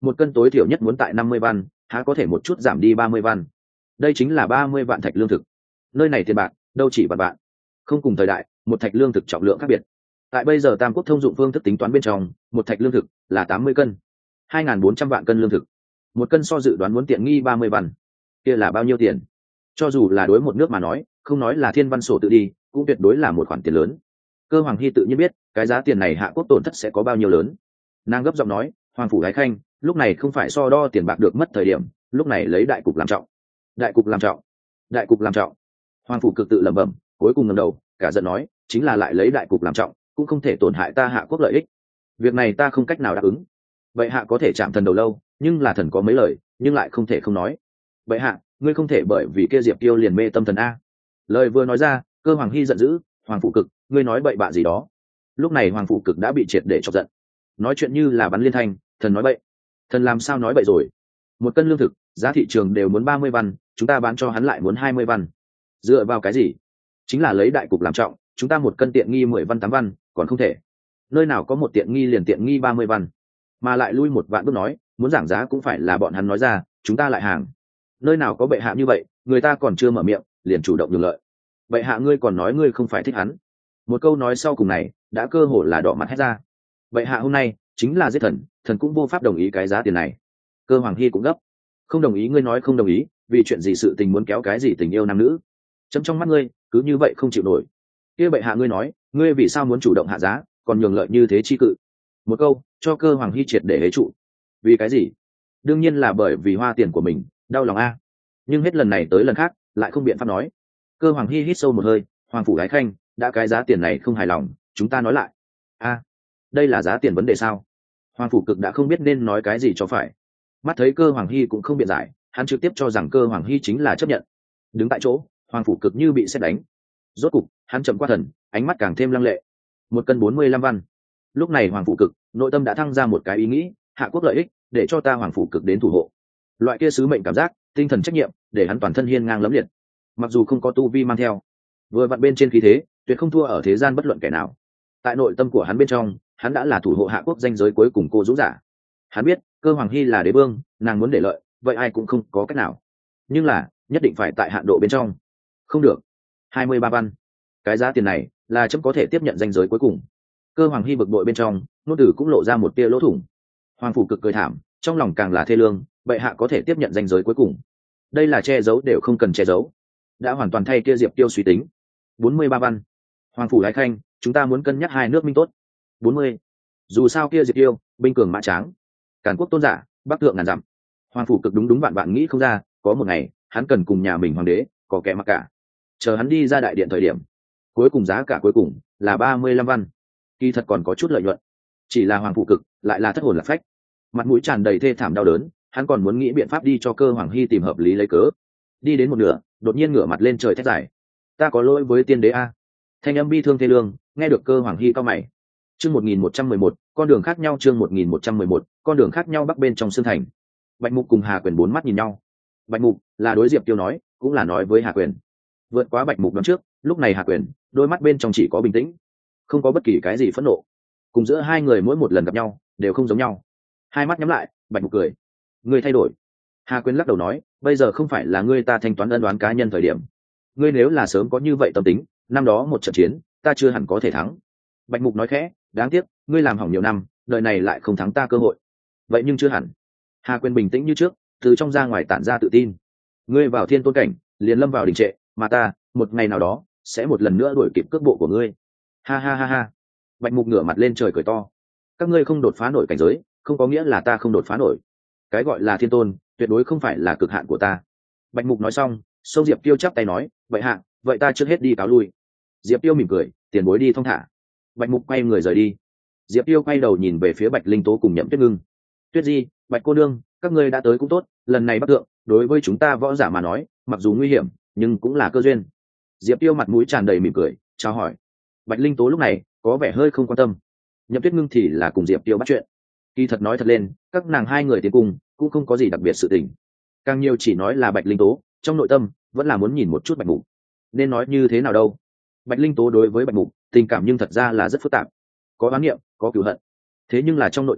một cân tối thiểu nhất muốn tại năm mươi văn, há có thể một chút giảm đi ba mươi văn. Đây chính là ba mươi vạn thạch lương thực. Nơi này tiền bạc đâu chỉ vạn vạn. Không cùng thời đại, một thạch lương thực trọng lượng khác biệt. Tại bây giờ Tam Quốc thông dụng phương thức tính toán bên trong, một thạch lương thực là tám mươi cân, hai nghìn bốn trăm vạn cân lương thực. Một cân so dự đoán muốn tiện nghi ba mươi văn. Kia là bao nhiêu tiền? Cho dù là đối một nước mà nói, không nói là thiên văn sổ tự đi, cũng tuyệt đối là một khoản tiền lớn. Cơ Hoàng Hy tự nhiên biết, cái giá tiền này Hạ Quốc tổn thất sẽ có bao nhiêu lớn. Nàng gấp giọng nói, Hoàng phủ Gái Khanh, lúc này không phải so đo tiền bạc được mất thời điểm, lúc này lấy đại cục làm trọng. Đại cục làm trọng, đại cục làm trọng. Hoàng phủ cực tự lẩm bẩm, cuối cùng ngẩng đầu, cả giận nói, chính là lại lấy đại cục làm trọng, cũng không thể tổn hại ta Hạ Quốc lợi ích. Việc này ta không cách nào đáp ứng. Vậy hạ có thể chạm thần đầu lâu, nhưng là thần có mấy lời, nhưng lại không thể không nói. Vậy hạ, ngươi không thể bởi vì kia Diệp Tiêu liền mê tâm thần a. Lời vừa nói ra, Cơ Hoàng Hy giận dữ, Hoàng phụ cực, ngươi nói bậy bạ gì đó. Lúc này Hoàng phụ cực đã bị triệt để chọc giận, nói chuyện như là bắn liên thanh, thần nói bậy. Thần làm sao nói bậy rồi? Một cân lương thực, giá thị trường đều muốn ba mươi văn, chúng ta bán cho hắn lại muốn hai mươi văn. Dựa vào cái gì? Chính là lấy đại cục làm trọng, chúng ta một cân tiện nghi mười văn tám văn, còn không thể. Nơi nào có một tiện nghi liền tiện nghi ba mươi văn, mà lại lui một vạn bước nói, muốn giảng giá cũng phải là bọn hắn nói ra, chúng ta lại hàng. Nơi nào có bệ hạ như vậy, người ta còn chưa mở miệng, liền chủ động nhường lợi. Bệ hạ ngươi còn nói ngươi không phải thích hắn. Một câu nói sau cùng này, đã cơ hồ là đỏ mặt hết ra. Bệ hạ hôm nay chính là giết thần, thần cũng vô pháp đồng ý cái giá tiền này. Cơ Hoàng Hy cũng gấp, không đồng ý ngươi nói không đồng ý, vì chuyện gì sự tình muốn kéo cái gì tình yêu nam nữ? Chấm trong mắt ngươi, cứ như vậy không chịu nổi. Kia bệ hạ ngươi nói, ngươi vì sao muốn chủ động hạ giá, còn nhường lợi như thế chi cự? Một câu cho Cơ Hoàng Hy triệt để hế trụ. Vì cái gì? Đương nhiên là bởi vì hoa tiền của mình, đau lòng a. Nhưng hết lần này tới lần khác, lại không biện pháp nói. Cơ Hoàng Hy hít sâu một hơi, Hoàng phủ Gái Khanh, đã cái giá tiền này không hài lòng, chúng ta nói lại. A, đây là giá tiền vấn đề sao? Hoàng phủ cực đã không biết nên nói cái gì cho phải. Mắt thấy Cơ Hoàng Hy cũng không biện giải, hắn trực tiếp cho rằng Cơ Hoàng Hy chính là chấp nhận. Đứng tại chỗ, Hoàng phủ cực như bị sét đánh. Rốt cục, hắn chậm qua thần, ánh mắt càng thêm lăng lệ. Một cân bốn mươi lăm văn. Lúc này Hoàng phủ cực nội tâm đã thăng ra một cái ý nghĩ, Hạ Quốc lợi ích, để cho ta Hoàng phủ cực đến thủ hộ. Loại kia sứ mệnh cảm giác, tinh thần trách nhiệm, để hắn toàn thân hiên ngang lẫm liệt. Mặc dù không có tu vi mang theo, vừa vặn bên trên khí thế, tuyệt không thua ở thế gian bất luận kẻ nào. Tại nội tâm của hắn bên trong, hắn đã là thủ hộ Hạ Quốc danh giới cuối cùng cô dũng giả. Hắn biết, Cơ Hoàng Hy là đế vương, nàng muốn để lợi, vậy ai cũng không có cách nào. Nhưng là, nhất định phải tại hạn độ bên trong. Không được. hai mươi ba văn. Cái giá tiền này, là chấm có thể tiếp nhận danh giới cuối cùng. Cơ Hoàng Hy bực bội bên trong, nô tử cũng lộ ra một tia lỗ thủng. Hoàng phủ cực cười thảm, trong lòng càng là thê lương, bệ hạ có thể tiếp nhận danh giới cuối cùng. Đây là che giấu đều không cần che giấu, đã hoàn toàn thay kia Diệp Tiêu suy tính. bốn mươi ba văn. Hoàng phủ Gái Khanh, chúng ta muốn cân nhắc hai nước minh tốt. bốn mươi. Dù sao kia Diệp Tiêu, binh cường mã tráng, càn quốc tôn giả, bắc thượng ngàn dặm. Hoàng phủ cực đúng đúng bạn bạn nghĩ không ra, có một ngày, hắn cần cùng nhà mình hoàng đế, có kẻ mặc cả. Chờ hắn đi ra đại điện thời điểm, cuối cùng giá cả cuối cùng là ba mươi lăm văn. Kỳ thật còn có chút lợi nhuận, chỉ là Hoàng phủ cực lại là thất hồn lạc phách, mặt mũi tràn đầy thê thảm đau đớn, hắn còn muốn nghĩ biện pháp đi cho Cơ Hoàng Hy tìm hợp lý lấy cớ. Đi đến một nửa, đột nhiên ngửa mặt lên trời thét dài, ta có lỗi với tiên đế a. Thanh âm bi thương thê lương, nghe được Cơ Hoàng Hy cao mày. Chương một nghìn một trăm mười một, con đường khác nhau. Chương một nghìn một trăm mười một, con đường khác nhau. Bắc bên trong Sương Thành, Bạch Mục cùng Hà Quyền bốn mắt nhìn nhau. Bạch Mục là đối Diệp Tiêu nói, cũng là nói với Hà Quyền. Vượt quá Bạch Mục đón trước, lúc này Hà Quyền đôi mắt bên trong chỉ có bình tĩnh, không có bất kỳ cái gì phẫn nộ. Cùng giữa hai người mỗi một lần gặp nhau đều không giống nhau. Hai mắt nhắm lại, Bạch Mục cười, ngươi thay đổi. Hà Quyền lắc đầu nói, bây giờ không phải là ngươi ta thanh toán ân đoán cá nhân thời điểm. Ngươi nếu là sớm có như vậy tâm tính, năm đó một trận chiến ta chưa hẳn có thể thắng. Bạch Mục nói khẽ, đáng tiếc ngươi làm hỏng nhiều năm, đời này lại không thắng ta cơ hội. Vậy nhưng chưa hẳn. Hà Quyền bình tĩnh như trước, từ trong ra ngoài tản ra tự tin. Ngươi vào thiên tôn cảnh, liền lâm vào đình trệ, mà ta một ngày nào đó sẽ một lần nữa đuổi kịp cước bộ của ngươi. Ha ha ha ha. Bạch Mục ngửa mặt lên trời cười to, các ngươi không đột phá nổi cảnh giới, không có nghĩa là ta không đột phá nổi. Cái gọi là thiên tôn tuyệt đối không phải là cực hạn của ta. Bạch Mục nói xong, Sâu Diệp Tiêu chắp tay nói, vậy hạ, vậy ta trước hết đi cáo lui. Diệp Tiêu mỉm cười, tiền bối đi thong thả. Bạch Mục quay người rời đi. Diệp Tiêu quay đầu nhìn về phía Bạch Linh Tố cùng Nhậm Tuyết Ngưng. Tuyết Di, Bạch cô nương, các ngươi đã tới cũng tốt, lần này Bắc thượng đối với chúng ta võ giả mà nói, mặc dù nguy hiểm nhưng cũng là cơ duyên. Diệp Tiêu mặt mũi tràn đầy mỉm cười, chào hỏi. Bạch Linh Tố lúc này có vẻ hơi không quan tâm, Nhậm Tuyết Ngưng thì là cùng Diệp Tiêu bắt chuyện. Kỳ thật nói thật lên, các nàng hai người tiến cùng cũng không có gì đặc biệt sự tình, càng nhiều chỉ nói là Bạch Linh Tố trong nội tâm vẫn là muốn nhìn một chút Bạch Mục. Nên nói như thế nào đâu, Bạch Linh Tố đối với Bạch Mục tình cảm nhưng thật ra là rất phức tạp, có oán niệm, có cửu hận, thế nhưng là trong nội tâm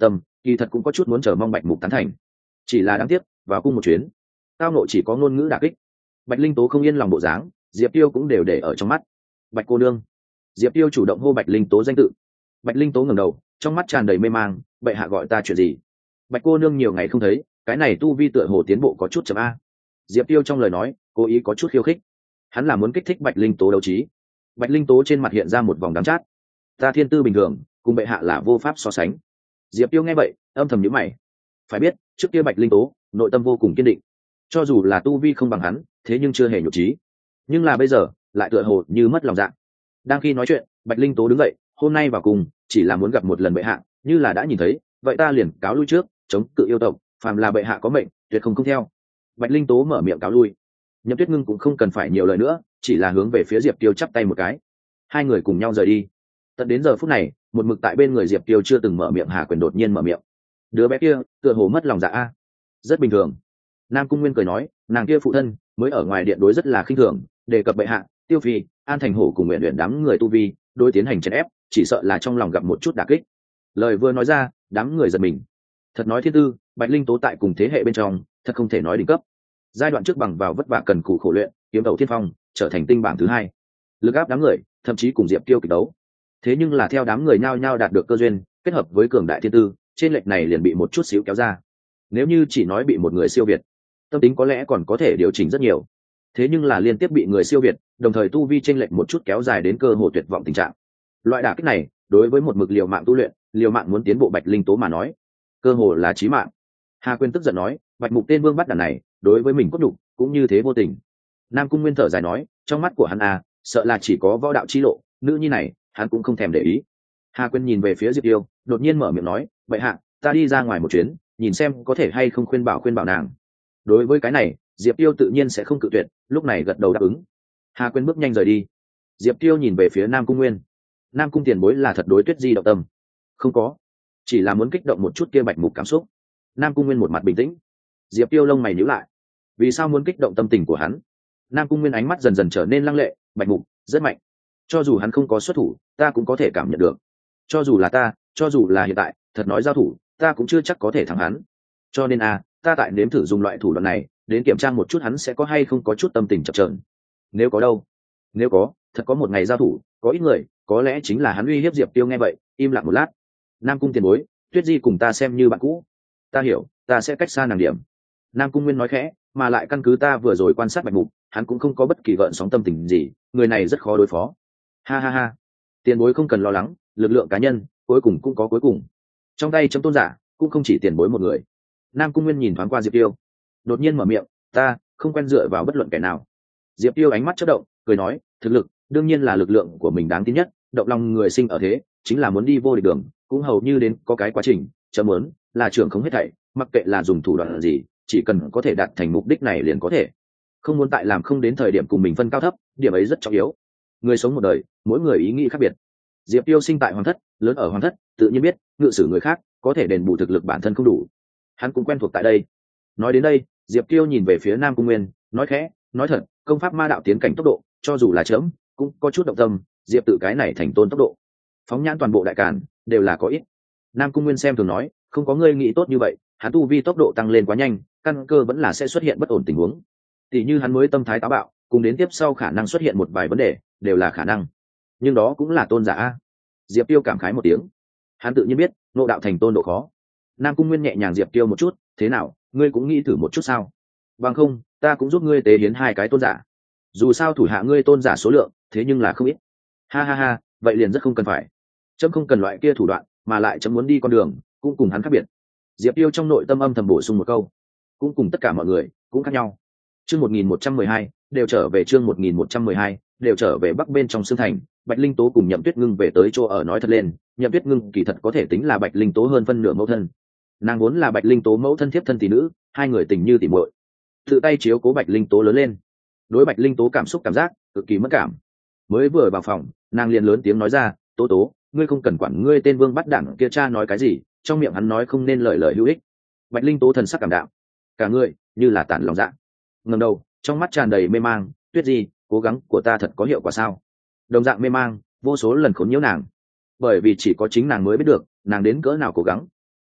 kỳ thật cũng có chút muốn chờ mong bạch mục tán thành, chỉ là đáng tiếc vào cung một chuyến tao nộ chỉ có ngôn ngữ đả kích. Bạch linh tố không yên lòng bộ dáng, diệp tiêu cũng đều để ở trong mắt. Bạch cô nương. Diệp tiêu chủ động hô bạch linh tố danh tự. Bạch linh tố ngẩng đầu, trong mắt tràn đầy mê mang, bệ hạ gọi ta chuyện gì? Bạch cô nương nhiều ngày không thấy, cái này tu vi tựa hồ tiến bộ có chút chậm a. Diệp tiêu trong lời nói cố ý có chút khiêu khích, hắn là muốn kích thích bạch linh tố đấu trí. Bạch linh tố trên mặt hiện ra một vòng đắng chát. Ta thiên tư bình thường, cùng bệ hạ là vô pháp so sánh. Diệp tiêu nghe vậy âm thầm nhíu mày. Phải biết trước kia bạch linh tố nội tâm vô cùng kiên định, cho dù là tu vi không bằng hắn, thế nhưng chưa hề nhục trí. Nhưng là bây giờ lại tựa hồ như mất lòng dạ. Đang khi nói chuyện, bạch linh tố đứng dậy, hôm nay vào cùng chỉ là muốn gặp một lần bệ hạ, như là đã nhìn thấy vậy ta liền cáo lui trước, chống cự yêu tộc, phàm là bệ hạ có mệnh tuyệt không không theo. Bạch linh tố mở miệng cáo lui. Nhậm Tuyết Ngưng cũng không cần phải nhiều lời nữa, chỉ là hướng về phía Diệp Tiêu chắp tay một cái. Hai người cùng nhau rời đi. Tận đến giờ phút này, một mực tại bên người Diệp Tiêu chưa từng mở miệng Hà Quyền đột nhiên mở miệng. Đứa bé kia tựa hồ mất lòng dạ a. Rất bình thường. Nam Cung Nguyên cười nói, nàng kia phụ thân mới ở ngoài điện đối rất là khinh thường, đề cập bệ hạ, Tiêu Phi, An Thành Hổ cùng nguyện luyện đám người tu vi, đối tiến hành chèn ép, chỉ sợ là trong lòng gặp một chút đả kích. Lời vừa nói ra, đám người giật mình. Thật nói thiên tư, Bạch Linh tố tại cùng thế hệ bên trong, thật không thể nói đỉnh cấp. Giai đoạn trước bằng vào vất vả cần cù khổ luyện, kiếm đầu thiên phong, trở thành tinh bảng thứ hai, lực áp đám người, thậm chí cùng Diệp Tiêu kịch đấu. Thế nhưng là theo đám người nhao nhao đạt được cơ duyên, kết hợp với cường đại thiên tư, trên lệch này liền bị một chút xíu kéo ra. Nếu như chỉ nói bị một người siêu việt, tâm tính có lẽ còn có thể điều chỉnh rất nhiều. Thế nhưng là liên tiếp bị người siêu việt, đồng thời tu vi trên lệch một chút kéo dài đến cơ hội tuyệt vọng tình trạng. Loại đả kích này, đối với một mực liều mạng tu luyện, liều mạng muốn tiến bộ Bạch Linh tố mà nói, cơ hội là chí mạng. Hà Quyên tức giận nói, Bạch Mục tên vương bắt đàn này, đối với mình cốt nhục cũng như thế vô tình. Nam Cung Nguyên thở dài nói, trong mắt của hắn à, sợ là chỉ có võ đạo chi lộ, nữ nhi này, hắn cũng không thèm để ý. Hà Quyên nhìn về phía Diệp Tiêu, đột nhiên mở miệng nói, vậy hạ, ta đi ra ngoài một chuyến, nhìn xem có thể hay không khuyên bảo khuyên bảo nàng. Đối với cái này, Diệp Tiêu tự nhiên sẽ không cự tuyệt, lúc này gật đầu đáp ứng. Hà Quyên bước nhanh rời đi. Diệp Tiêu nhìn về phía Nam Cung Nguyên. Nam Cung tiền bối là thật đối Tuyết Di động tâm? Không có, chỉ là muốn kích động một chút kia Bạch Mục cảm xúc. Nam Cung Nguyên một mặt bình tĩnh. Diệp Tiêu lông mày nhíu lại. Vì sao muốn kích động tâm tình của hắn? Nam Cung Nguyên ánh mắt dần dần trở nên lăng lệ, Bạch Mục rất mạnh, cho dù hắn không có xuất thủ, ta cũng có thể cảm nhận được. Cho dù là ta, cho dù là hiện tại, thật nói giao thủ, ta cũng chưa chắc có thể thắng hắn. Cho nên a, ta tại nếm thử dùng loại thủ đoạn này, đến kiểm tra một chút hắn sẽ có hay không có chút tâm tình chập chờn. Nếu có đâu? Nếu có, thật có một ngày giao thủ, có ít người, có lẽ chính là hắn uy hiếp Diệp Tiêu. Nghe vậy, im lặng một lát. Nam Cung tiền bối, Tuyết Di cùng ta xem như bạn cũ. Ta hiểu, ta sẽ cách xa nàng điểm. Nam Cung Nguyên nói khẽ, mà lại căn cứ ta vừa rồi quan sát Bạch Mục, hắn cũng không có bất kỳ gợn sóng tâm tình gì, người này rất khó đối phó. Ha ha ha, tiền bối không cần lo lắng, lực lượng cá nhân cuối cùng cũng có cuối cùng. Trong tay chấm tôn giả cũng không chỉ tiền bối một người. Nam Cung Nguyên nhìn thoáng qua Diệp Tiêu, đột nhiên mở miệng, ta không quen dựa vào bất luận kẻ nào. Diệp Tiêu ánh mắt chớp động, cười nói, thực lực đương nhiên là lực lượng của mình đáng tin nhất, động lòng người sinh ở thế, chính là muốn đi vô địch đường, cũng hầu như đến có cái quá trình, chấm muốn là trưởng không hết thảy, mặc kệ là dùng thủ đoạn gì, chỉ cần có thể đạt thành mục đích này liền có thể. Không muốn tại làm không đến thời điểm cùng mình phân cao thấp, điểm ấy rất trọng yếu. Người sống một đời, mỗi người ý nghĩ khác biệt. Diệp Tiêu sinh tại hoàng thất, lớn ở hoàng thất, tự nhiên biết ngự sử người khác có thể đền bù thực lực bản thân không đủ. Hắn cũng quen thuộc tại đây. Nói đến đây, Diệp Tiêu nhìn về phía Nam Cung Nguyên, nói khẽ, nói thật, công pháp ma đạo tiến cảnh tốc độ, cho dù là chớm, cũng có chút động tâm. Diệp tự cái này thành tôn tốc độ, phóng nhãn toàn bộ đại càn đều là có ít. Nam Cung Nguyên xem thường nói, không có ngươi nghĩ tốt như vậy, hắn tu vi tốc độ tăng lên quá nhanh, căn cơ vẫn là sẽ xuất hiện bất ổn tình huống. Tỷ như hắn mới tâm thái táo bạo, cùng đến tiếp sau khả năng xuất hiện một vài vấn đề, đều là khả năng. Nhưng đó cũng là tôn giả a. Diệp Tiêu cảm khái một tiếng. Hắn tự nhiên biết, ngộ đạo thành tôn độ khó. Nam Cung Nguyên nhẹ nhàng Diệp Tiêu một chút, thế nào, ngươi cũng nghĩ thử một chút sao? Bằng không, ta cũng giúp ngươi tế hiến hai cái tôn giả. Dù sao thủ hạ ngươi tôn giả số lượng, thế nhưng là không ít. Ha ha ha, vậy liền rất không cần phải. Chấm không cần loại kia thủ đoạn, mà lại chấm muốn đi con đường, cũng cùng hắn khác biệt. Diệp Tiêu trong nội tâm âm thầm bổ sung một câu, cũng cùng tất cả mọi người cũng khác nhau. Chương một nghìn một trăm mười hai, đều trở về chương một nghìn một trăm mười hai, đều trở về Bắc bên trong Sương Thành. Bạch Linh Tố cùng Nhậm Tuyết Ngưng về tới chỗ ở. Nói thật lên, Nhậm Tuyết Ngưng kỳ thật có thể tính là Bạch Linh Tố hơn phân nửa mẫu thân. Nàng vốn là Bạch Linh Tố mẫu thân thiếp thân tỷ nữ, hai người tình như tỷ muội, tự tay chiếu cố Bạch Linh Tố lớn lên. Đối Bạch Linh Tố cảm xúc cảm giác cực kỳ mất cảm. Mới vừa vào phòng, nàng liền lớn tiếng nói ra, Tố Tố, ngươi không cần quản ngươi tên vương bắt đản kia cha nói cái gì, trong miệng hắn nói không nên lời lời hữu ích. Bạch Linh Tố thần sắc cảm đạm, cả người như là tản lòng dạ, ngẩng đầu, trong mắt tràn đầy mê mang. Tuyết Di, cố gắng của ta thật có hiệu quả sao? Đồng dạng mê mang, vô số lần khốn nhiễu nàng, bởi vì chỉ có chính nàng mới biết được nàng đến cỡ nào cố gắng.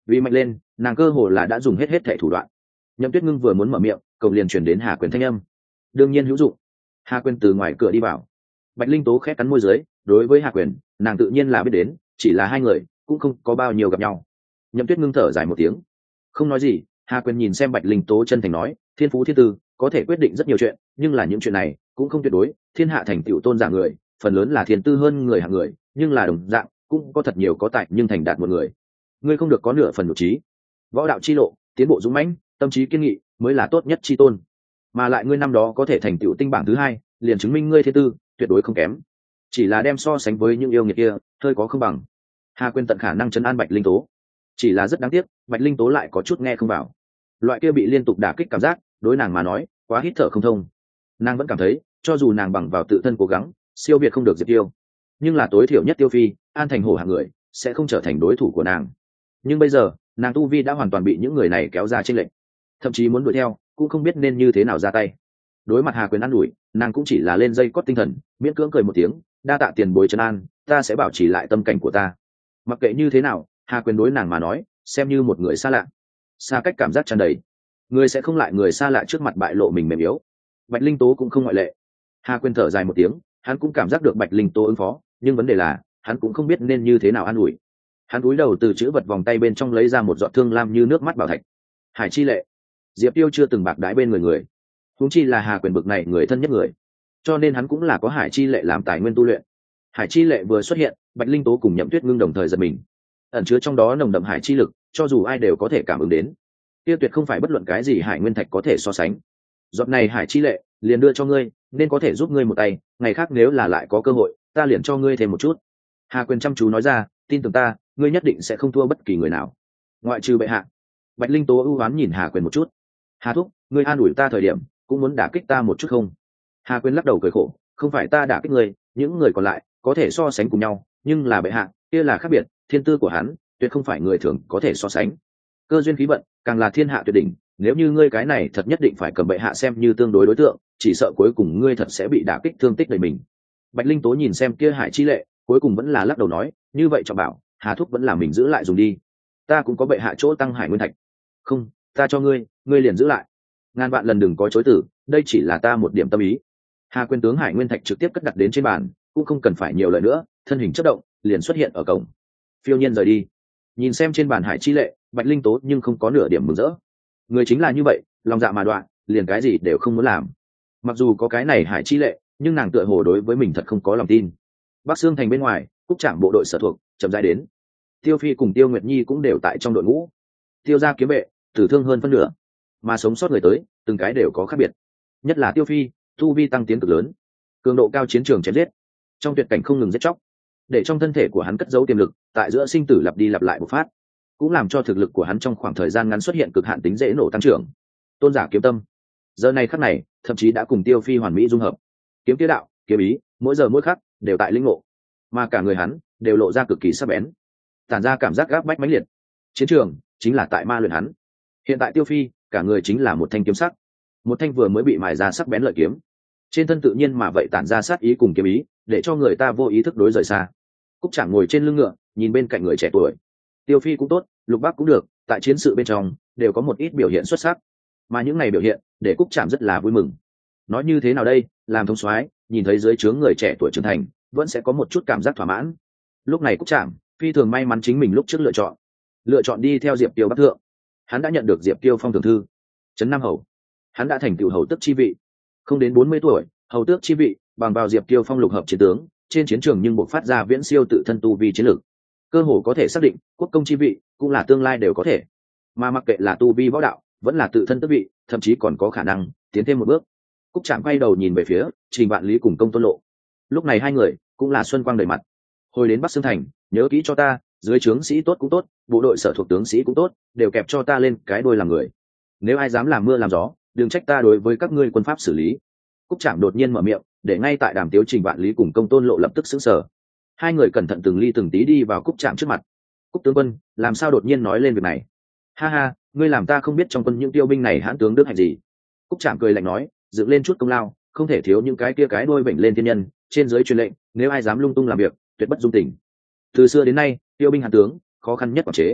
vì mạnh lên nàng cơ hồ là đã dùng hết hết thẻ thủ đoạn. Nhậm Tuyết Ngưng vừa muốn mở miệng, cổng liền chuyển đến Hà Quyền thanh âm. Đương nhiên hữu dụng. Hà Quyền từ ngoài cửa đi vào. Bạch Linh Tố khẽ cắn môi dưới, đối với Hà Quyền nàng tự nhiên là biết đến, chỉ là hai người cũng không có bao nhiêu gặp nhau. Nhậm Tuyết Ngưng thở dài một tiếng, không nói gì. Hà Quyền nhìn xem Bạch Linh Tố chân thành nói, thiên phú thiên tư có thể quyết định rất nhiều chuyện, nhưng là những chuyện này cũng không tuyệt đối. Thiên hạ thành tựu tôn giả người phần lớn là thiên tư hơn người hạng người, nhưng là đồng dạng cũng có thật nhiều có tài nhưng thành đạt một người. Ngươi không được có nửa phần nhục trí. Võ đạo chi lộ tiến bộ dũng mãnh, tâm trí kiên nghị mới là tốt nhất chi tôn. Mà lại ngươi năm đó có thể thành tựu tinh bảng thứ hai, liền chứng minh ngươi thiên tư tuyệt đối không kém, chỉ là đem so sánh với những yêu nghiệt kia hơi có không bằng. Hà Quyên tận khả năng trấn an Bạch Linh Tố, chỉ là rất đáng tiếc Bạch Linh Tố lại có chút nghe không vào. Loại kia bị liên tục đả kích cảm giác đối nàng mà nói quá hít thở không thông. Nàng vẫn cảm thấy cho dù nàng bằng vào tự thân cố gắng siêu việt không được Diệp Tiêu, nhưng là tối thiểu nhất Tiêu Phi, An Thành Hổ hạng người sẽ không trở thành đối thủ của nàng. Nhưng bây giờ nàng tu vi đã hoàn toàn bị những người này kéo ra chênh lệch, thậm chí muốn đuổi theo cũng không biết nên như thế nào ra tay. Đối mặt Hà Quyền ăn ủi, nàng cũng chỉ là lên dây cót tinh thần, miễn cưỡng cười một tiếng, đa tạ tiền bối trấn an, ta sẽ bảo trì lại tâm cảnh của ta. Mặc kệ như thế nào, Hà Quyền đối nàng mà nói xem như một người xa lạ, xa cách cảm giác tràn đầy. Người sẽ không lại người xa lạ trước mặt bại lộ mình mềm yếu. Bạch Linh Tố cũng không ngoại lệ. Hà Quyền thở dài một tiếng, hắn cũng cảm giác được Bạch Linh Tố ứng phó, nhưng vấn đề là hắn cũng không biết nên như thế nào an ủi. Hắn cúi đầu từ chữ vật vòng tay bên trong lấy ra một giọt thương lam như nước mắt bảo thạch. Hải chi lệ. Diệp Tiêu chưa từng bạc đái bên người người, huống chi là Hà Quyền bực này người thân nhất người, cho nên hắn cũng là có hải chi lệ làm tài nguyên tu luyện. Hải chi lệ vừa xuất hiện, Bạch Linh Tố cùng Nhậm Tuyết Ngưng đồng thời giật mình. Ẩn chứa trong đó nồng đậm hải chi lực, cho dù ai đều có thể cảm ứng đến. Tiêu tuyệt không phải bất luận cái gì hải nguyên thạch có thể so sánh. Giọt này hải chi lệ liền đưa cho ngươi, nên có thể giúp ngươi một tay, ngày khác nếu là lại có cơ hội ta liền cho ngươi thêm một chút. Hà Quyền chăm chú nói ra, tin tưởng ta, ngươi nhất định sẽ không thua bất kỳ người nào, ngoại trừ bệ hạ. Bạch Linh Tố ưu ám nhìn Hà Quyền một chút. Hà thúc, ngươi an ủi ta thời điểm cũng muốn đả kích ta một chút không? Hà Quyền lắc đầu cười khổ, không phải ta đả kích ngươi, những người còn lại có thể so sánh cùng nhau, nhưng là bệ hạ kia là khác biệt, thiên tư của hắn tuyệt không phải người thường có thể so sánh. Cơ duyên khí vận càng là thiên hạ tuyệt đỉnh, nếu như ngươi cái này thật nhất định phải cầm bệ hạ xem như tương đối đối tượng, chỉ sợ cuối cùng ngươi thật sẽ bị đả kích thương tích đầy mình. Bạch Linh Tố nhìn xem kia hải chi lệ, cuối cùng vẫn là lắc đầu nói, như vậy cho bảo Hà thúc vẫn là mình giữ lại dùng đi, ta cũng có bệ hạ chỗ tăng hải nguyên thạch. Không, ta cho ngươi, ngươi liền giữ lại, ngàn vạn lần đừng có chối từ, đây chỉ là ta một điểm tâm ý. Hà Quyền tướng hải nguyên thạch trực tiếp cất đặt đến trên bàn, cũng không cần phải nhiều lời nữa, thân hình chất động liền xuất hiện ở cổng, phiêu nhiên rời đi. Nhìn xem trên bàn hải chi lệ, Bạch Linh Tố nhưng không có nửa điểm mừng rỡ. Người chính là như vậy, lòng dạ mà đoạn, liền cái gì đều không muốn làm. Mặc dù có cái này hải chi lệ, nhưng nàng tựa hồ đối với mình thật không có lòng tin. Bắc Sương thành bên ngoài, Cúc Trạm bộ đội sở thuộc chậm rãi đến. Tiêu Phi cùng Tiêu Nguyệt Nhi cũng đều tại trong đội ngũ. Tiêu gia kiếm vệ tử thương hơn phân nửa, mà sống sót người tới từng cái đều có khác biệt. Nhất là Tiêu Phi, tu vi tăng tiến cực lớn, cường độ cao, chiến trường chém giết, trong tuyệt cảnh không ngừng giết chóc, để trong thân thể của hắn cất giấu tiềm lực, tại giữa sinh tử lặp đi lặp lại bộc phát, cũng làm cho thực lực của hắn trong khoảng thời gian ngắn xuất hiện cực hạn tính dễ nổ tăng trưởng. Tôn giả kiếm tâm, giờ này khắc này thậm chí đã cùng Tiêu Phi hoàn mỹ dung hợp, kiếm kia đạo, kiếm ý, mỗi giờ mỗi khắc đều tại linh ngộ, mà cả người hắn đều lộ ra cực kỳ sắc bén, tản ra cảm giác gáp bách mãnh liệt. Chiến trường chính là tại ma luyện hắn. Hiện tại Tiêu Phi cả người chính là một thanh kiếm sắc, một thanh vừa mới bị mài ra sắc bén lợi kiếm, trên thân tự nhiên mà vậy tản ra sát ý cùng kiếm ý, để cho người ta vô ý thức đối rời xa. Cúc Trạm ngồi trên lưng ngựa, nhìn bên cạnh người trẻ tuổi. Tiêu Phi cũng tốt, Lục Bắc cũng được, tại chiến sự bên trong đều có một ít biểu hiện xuất sắc, mà những ngày biểu hiện để Cúc Trạm rất là vui mừng. Nói như thế nào đây, làm thống soái, nhìn thấy dưới trướng người trẻ tuổi trưởng thành, vẫn sẽ có một chút cảm giác thỏa mãn. Lúc này Cúc Trạm phi thường may mắn chính mình lúc trước lựa chọn, lựa chọn đi theo Diệp Tiêu Bắc thượng. Hắn đã nhận được Diệp Tiêu phong thưởng thư, trấn Nam hầu, hắn đã thành tựu hầu tước chi vị, không đến bốn mươi tuổi, hầu tước chi vị, bằng vào Diệp Tiêu phong lục hợp chiến tướng, trên chiến trường nhưng buộc phát ra viễn siêu tự thân tu vi chiến lược, cơ hồ có thể xác định quốc công chi vị cũng là tương lai đều có thể, mà mặc kệ là tu vi võ đạo vẫn là tự thân tước vị, thậm chí còn có khả năng tiến thêm một bước. Cúc Trạm quay đầu nhìn về phía Trình Vạn Lý cùng Công Tôn Lộ, lúc này hai người cũng là xuân quang đầy mặt. Hồi đến Bắc Sương thành, nhớ kỹ cho ta, dưới trướng sĩ tốt cũng tốt, bộ đội sở thuộc tướng sĩ cũng tốt, đều kẹp cho ta lên cái đôi làm người. Nếu ai dám làm mưa làm gió, đừng trách ta đối với các ngươi quân pháp xử lý. Cúc Trạm đột nhiên mở miệng, để ngay tại Đàm Tiếu, Trình Vạn Lý cùng Công Tôn Lộ lập tức sững sờ. Hai người cẩn thận từng ly từng tí đi vào Cúc Trạm trước mặt. Cúc tướng quân, làm sao đột nhiên nói lên việc này? Ha ha, ngươi làm ta không biết trong quân những tiêu binh này hãn tướng đức hạnh gì. Cúc Trạm cười lạnh nói, dựng lên chút công lao, không thể thiếu những cái kia cái đôi bệnh lên thiên nhân, trên dưới truyền lệnh, nếu ai dám lung tung làm việc, tuyệt bất dung tình. Từ xưa đến nay, tiêu binh hãn tướng khó khăn nhất quản chế,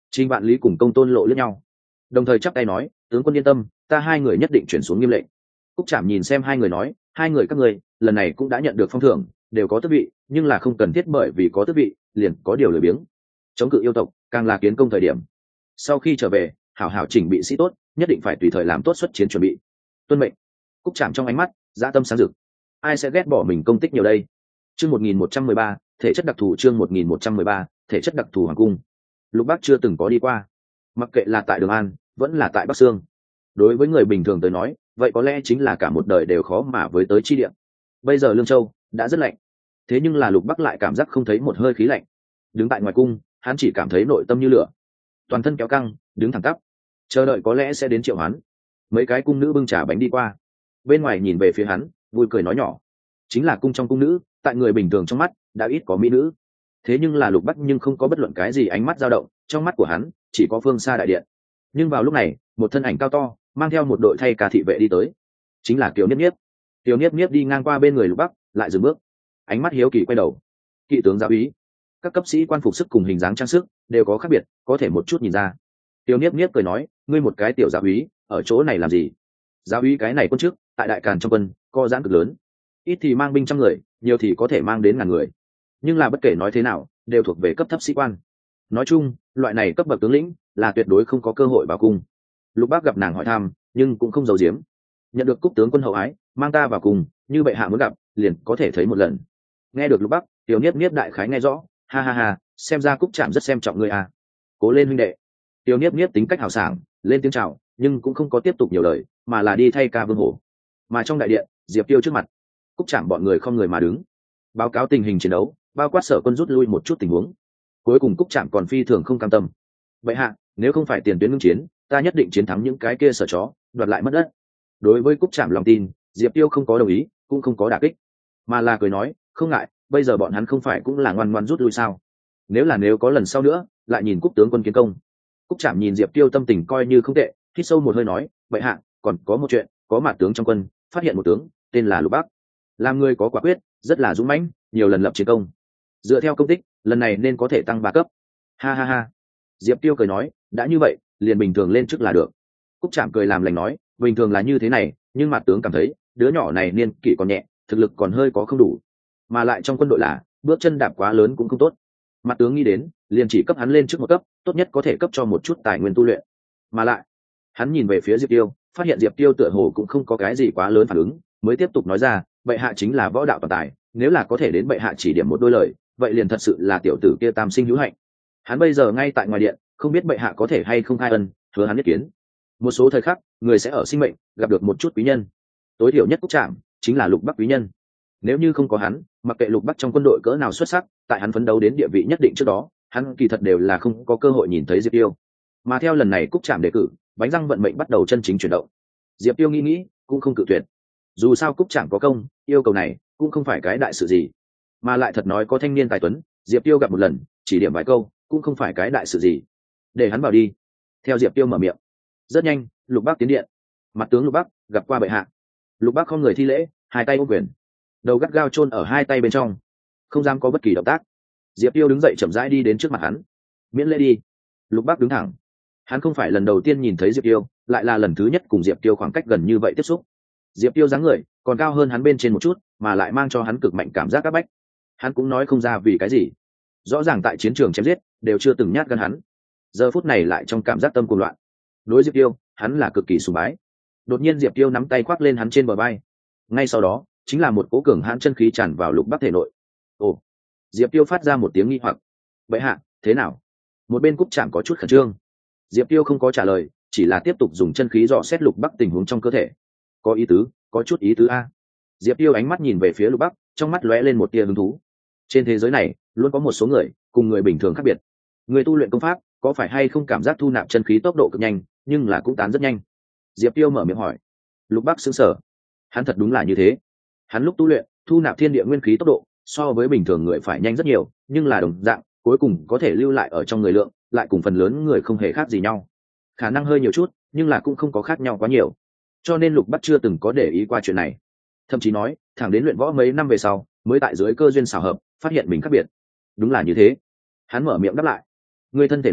Trình Vạn Lý cùng Công Tôn Lộ liếc nhau, đồng thời chắp tay nói, tướng quân yên tâm, ta hai người nhất định chuyển xuống nghiêm lệnh. Cúc Trảm nhìn xem hai người nói, hai người các ngươi lần này cũng đã nhận được phong thưởng, đều có tước vị, nhưng là không cần thiết bởi vì có tước vị liền có điều lười biếng. Chống cự yêu tộc càng là kiến công thời điểm. Sau khi trở về, hảo hảo chỉnh bị sĩ tốt, nhất định phải tùy thời làm tốt xuất chiến chuẩn bị. Tuân mệnh. Cúc Trảm trong ánh mắt dã tâm sáng rực. Ai sẽ ghét bỏ mình công tích nhiều đây? Chương một nghìn một trăm mười ba, thể chất đặc thù. Chương một nghìn một trăm mười ba, thể chất đặc thù hoàng cung. Lục Bắc chưa từng có đi qua, mặc kệ là tại Đường An vẫn là tại Bắc Sương, đối với người bình thường tới nói vậy có lẽ chính là cả một đời đều khó mà với tới chi địa. Bây giờ Lương Châu đã rất lạnh, thế nhưng là Lục Bắc lại cảm giác không thấy một hơi khí lạnh. Đứng tại ngoài cung, hắn chỉ cảm thấy nội tâm như lửa, toàn thân kéo căng, đứng thẳng tắp, chờ đợi có lẽ sẽ đến triệu hắn. Mấy cái cung nữ bưng trà bánh đi qua, bên ngoài nhìn về phía hắn, vui cười nói nhỏ. Chính là cung trong cung nữ, tại người bình thường trong mắt đã ít có mỹ nữ, thế nhưng là Lục Bắc nhưng không có bất luận cái gì ánh mắt dao động, trong mắt của hắn chỉ có phương xa đại điện. Nhưng vào lúc này, một thân ảnh cao to mang theo một đội thay ca thị vệ đi tới, chính là Kiều Niếp Niếp. Kiều Niếp Niếp đi ngang qua bên người Lục Bắc, lại dừng bước, ánh mắt hiếu kỳ quay đầu. Kỵ tướng giáo úy, các cấp sĩ quan phục sức cùng hình dáng trang sức đều có khác biệt, có thể một chút nhìn ra. Kiều Niếp Niếp cười nói, ngươi một cái tiểu giáo úy ở chỗ này làm gì? Giáo úy cái này quân trước tại đại càn trong quân có giãn cực lớn, ít thì mang binh trăm người, nhiều thì có thể mang đến ngàn người, nhưng là bất kể nói thế nào đều thuộc về cấp thấp sĩ quan. Nói chung, loại này cấp bậc tướng lĩnh là tuyệt đối không có cơ hội vào cung. Lục Bác gặp nàng hỏi thăm, nhưng cũng không giấu giếm. Nhận được Cúc tướng quân hậu ái, mang ta vào cùng, như bệ hạ muốn gặp, liền có thể thấy một lần. Nghe được Lục Bác, Tiểu Niếp Niếp đại khái nghe rõ, ha ha ha, xem ra Cúc Trảm rất xem trọng ngươi à. Cố lên huynh đệ. Tiểu Niếp Niếp tính cách hào sảng, lên tiếng chào, nhưng cũng không có tiếp tục nhiều lời, mà là đi thay ca vương hổ. Mà trong đại điện, Diệp Tiêu trước mặt, Cúc Trảm bọn người không người mà đứng, báo cáo tình hình chiến đấu, bao quát sở quân rút lui một chút tình huống. Cuối cùng Cúc Trảm còn phi thường không cam tâm. Bệ hạ, nếu không phải tiền tuyến ngưng chiến, ta nhất định chiến thắng những cái kia sở chó, đoạt lại mất đất. Đối với Cúc Trảm lòng tin, Diệp Tiêu không có đồng ý, cũng không có đả kích, mà là cười nói, không ngại, bây giờ bọn hắn không phải cũng là ngoan ngoan rút lui sao? Nếu là nếu có lần sau nữa, lại nhìn Cúc tướng quân kiến công. Cúc Trảm nhìn Diệp Tiêu tâm tình coi như không tệ, hít sâu một hơi nói, bệ hạ, còn có một chuyện, có mặt tướng trong quân phát hiện một tướng, tên là Lục Bác, làm người có quả quyết, rất là dũng mãnh, nhiều lần lập chiến công. Dựa theo công tích, lần này nên có thể tăng ba cấp. Ha ha ha. Diệp Tiêu cười nói, đã như vậy, liền bình thường lên trước là được. Cúc Trảm cười làm lành nói, bình thường là như thế này, nhưng mặt tướng cảm thấy đứa nhỏ này niên kỷ còn nhẹ, thực lực còn hơi có không đủ, mà lại trong quân đội là bước chân đạp quá lớn cũng không tốt. Mặt tướng nghĩ đến, liền chỉ cấp hắn lên trước một cấp, tốt nhất có thể cấp cho một chút tài nguyên tu luyện. Mà lại, hắn nhìn về phía Diệp Tiêu, phát hiện Diệp Tiêu tựa hồ cũng không có cái gì quá lớn phản ứng, mới tiếp tục nói ra, bệ hạ chính là võ đạo toàn tài, nếu là có thể đến bệ hạ chỉ điểm một đôi lời, vậy liền thật sự là tiểu tử kia tam sinh hữu hạnh. Hắn bây giờ ngay tại ngoài điện, không biết bệ hạ có thể hay không khai ân, hứa hắn nhất kiến. Một số thời khắc, người sẽ ở sinh mệnh gặp được một chút quý nhân, tối thiểu nhất Cúc Trảm chính là Lục Bắc quý nhân. Nếu như không có hắn, mặc kệ Lục Bắc trong quân đội cỡ nào xuất sắc, tại hắn phấn đấu đến địa vị nhất định trước đó, hắn kỳ thật đều là không có cơ hội nhìn thấy Diệp Tiêu. Mà theo lần này Cúc Trảm đề cử, bánh răng vận mệnh bắt đầu chân chính chuyển động. Diệp Tiêu nghĩ nghĩ, cũng không cự tuyệt. Dù sao Cúc Trảm có công, yêu cầu này cũng không phải cái đại sự gì, mà lại thật nói có thanh niên tài tuấn, Diệp Tiêu gặp một lần, chỉ điểm vài câu, cũng không phải cái đại sự gì. Để hắn vào đi. Theo Diệp Tiêu mở miệng. Rất nhanh, Lục Bắc tiến điện. Mặt tướng Lục Bắc gặp qua bệ hạ. Lục Bắc không người thi lễ, hai tay ôm quyền, đầu gắt gao chôn ở hai tay bên trong, không dám có bất kỳ động tác. Diệp Tiêu đứng dậy chậm rãi đi đến trước mặt hắn. Miễn lễ đi. Lục Bắc đứng thẳng. Hắn không phải lần đầu tiên nhìn thấy Diệp Tiêu, lại là lần thứ nhất cùng Diệp Tiêu khoảng cách gần như vậy tiếp xúc. Diệp Tiêu dáng người còn cao hơn hắn bên trên một chút, mà lại mang cho hắn cực mạnh cảm giác áp bách. Hắn cũng nói không ra vì cái gì, rõ ràng tại chiến trường chém giết đều chưa từng nhát gan hắn, giờ phút này lại trong cảm giác tâm cuồng loạn. Đối Diệp Tiêu, hắn là cực kỳ sùng bái. Đột nhiên Diệp Tiêu nắm tay khoác lên hắn trên bờ vai, ngay sau đó chính là một cỗ cường hãn chân khí tràn vào Lục Bắc thể nội. Ồ! Diệp Tiêu phát ra một tiếng nghi hoặc. Bệ hạ, thế nào? Một bên Cúc Trảm có chút khẩn trương. Diệp Tiêu không có trả lời, chỉ là tiếp tục dùng chân khí dò xét Lục Bắc tình huống trong cơ thể. Có ý tứ, có chút ý tứ a. Diệp Tiêu ánh mắt nhìn về phía Lục Bắc, trong mắt lóe lên một tia hứng thú. Trên thế giới này luôn có một số người cùng người bình thường khác biệt. Người tu luyện công pháp có phải hay không cảm giác thu nạp chân khí tốc độ cực nhanh, nhưng là cũng tán rất nhanh. Diệp Tiêu mở miệng hỏi. Lục Bắc sững sờ. Hắn thật đúng là như thế. Hắn lúc tu luyện thu nạp thiên địa nguyên khí tốc độ so với bình thường người phải nhanh rất nhiều, nhưng là đồng dạng cuối cùng có thể lưu lại ở trong người lượng lại cùng phần lớn người không hề khác gì nhau. Khả năng hơi nhiều chút, nhưng là cũng không có khác nhau quá nhiều. Cho nên Lục Bắc chưa từng có để ý qua chuyện này. Thậm chí nói, thẳng đến luyện võ mấy năm về sau, mới tại dưới cơ duyên xảo hợp phát hiện mình khác biệt. Đúng là như thế. Hắn mở miệng đáp lại. Người thân thể này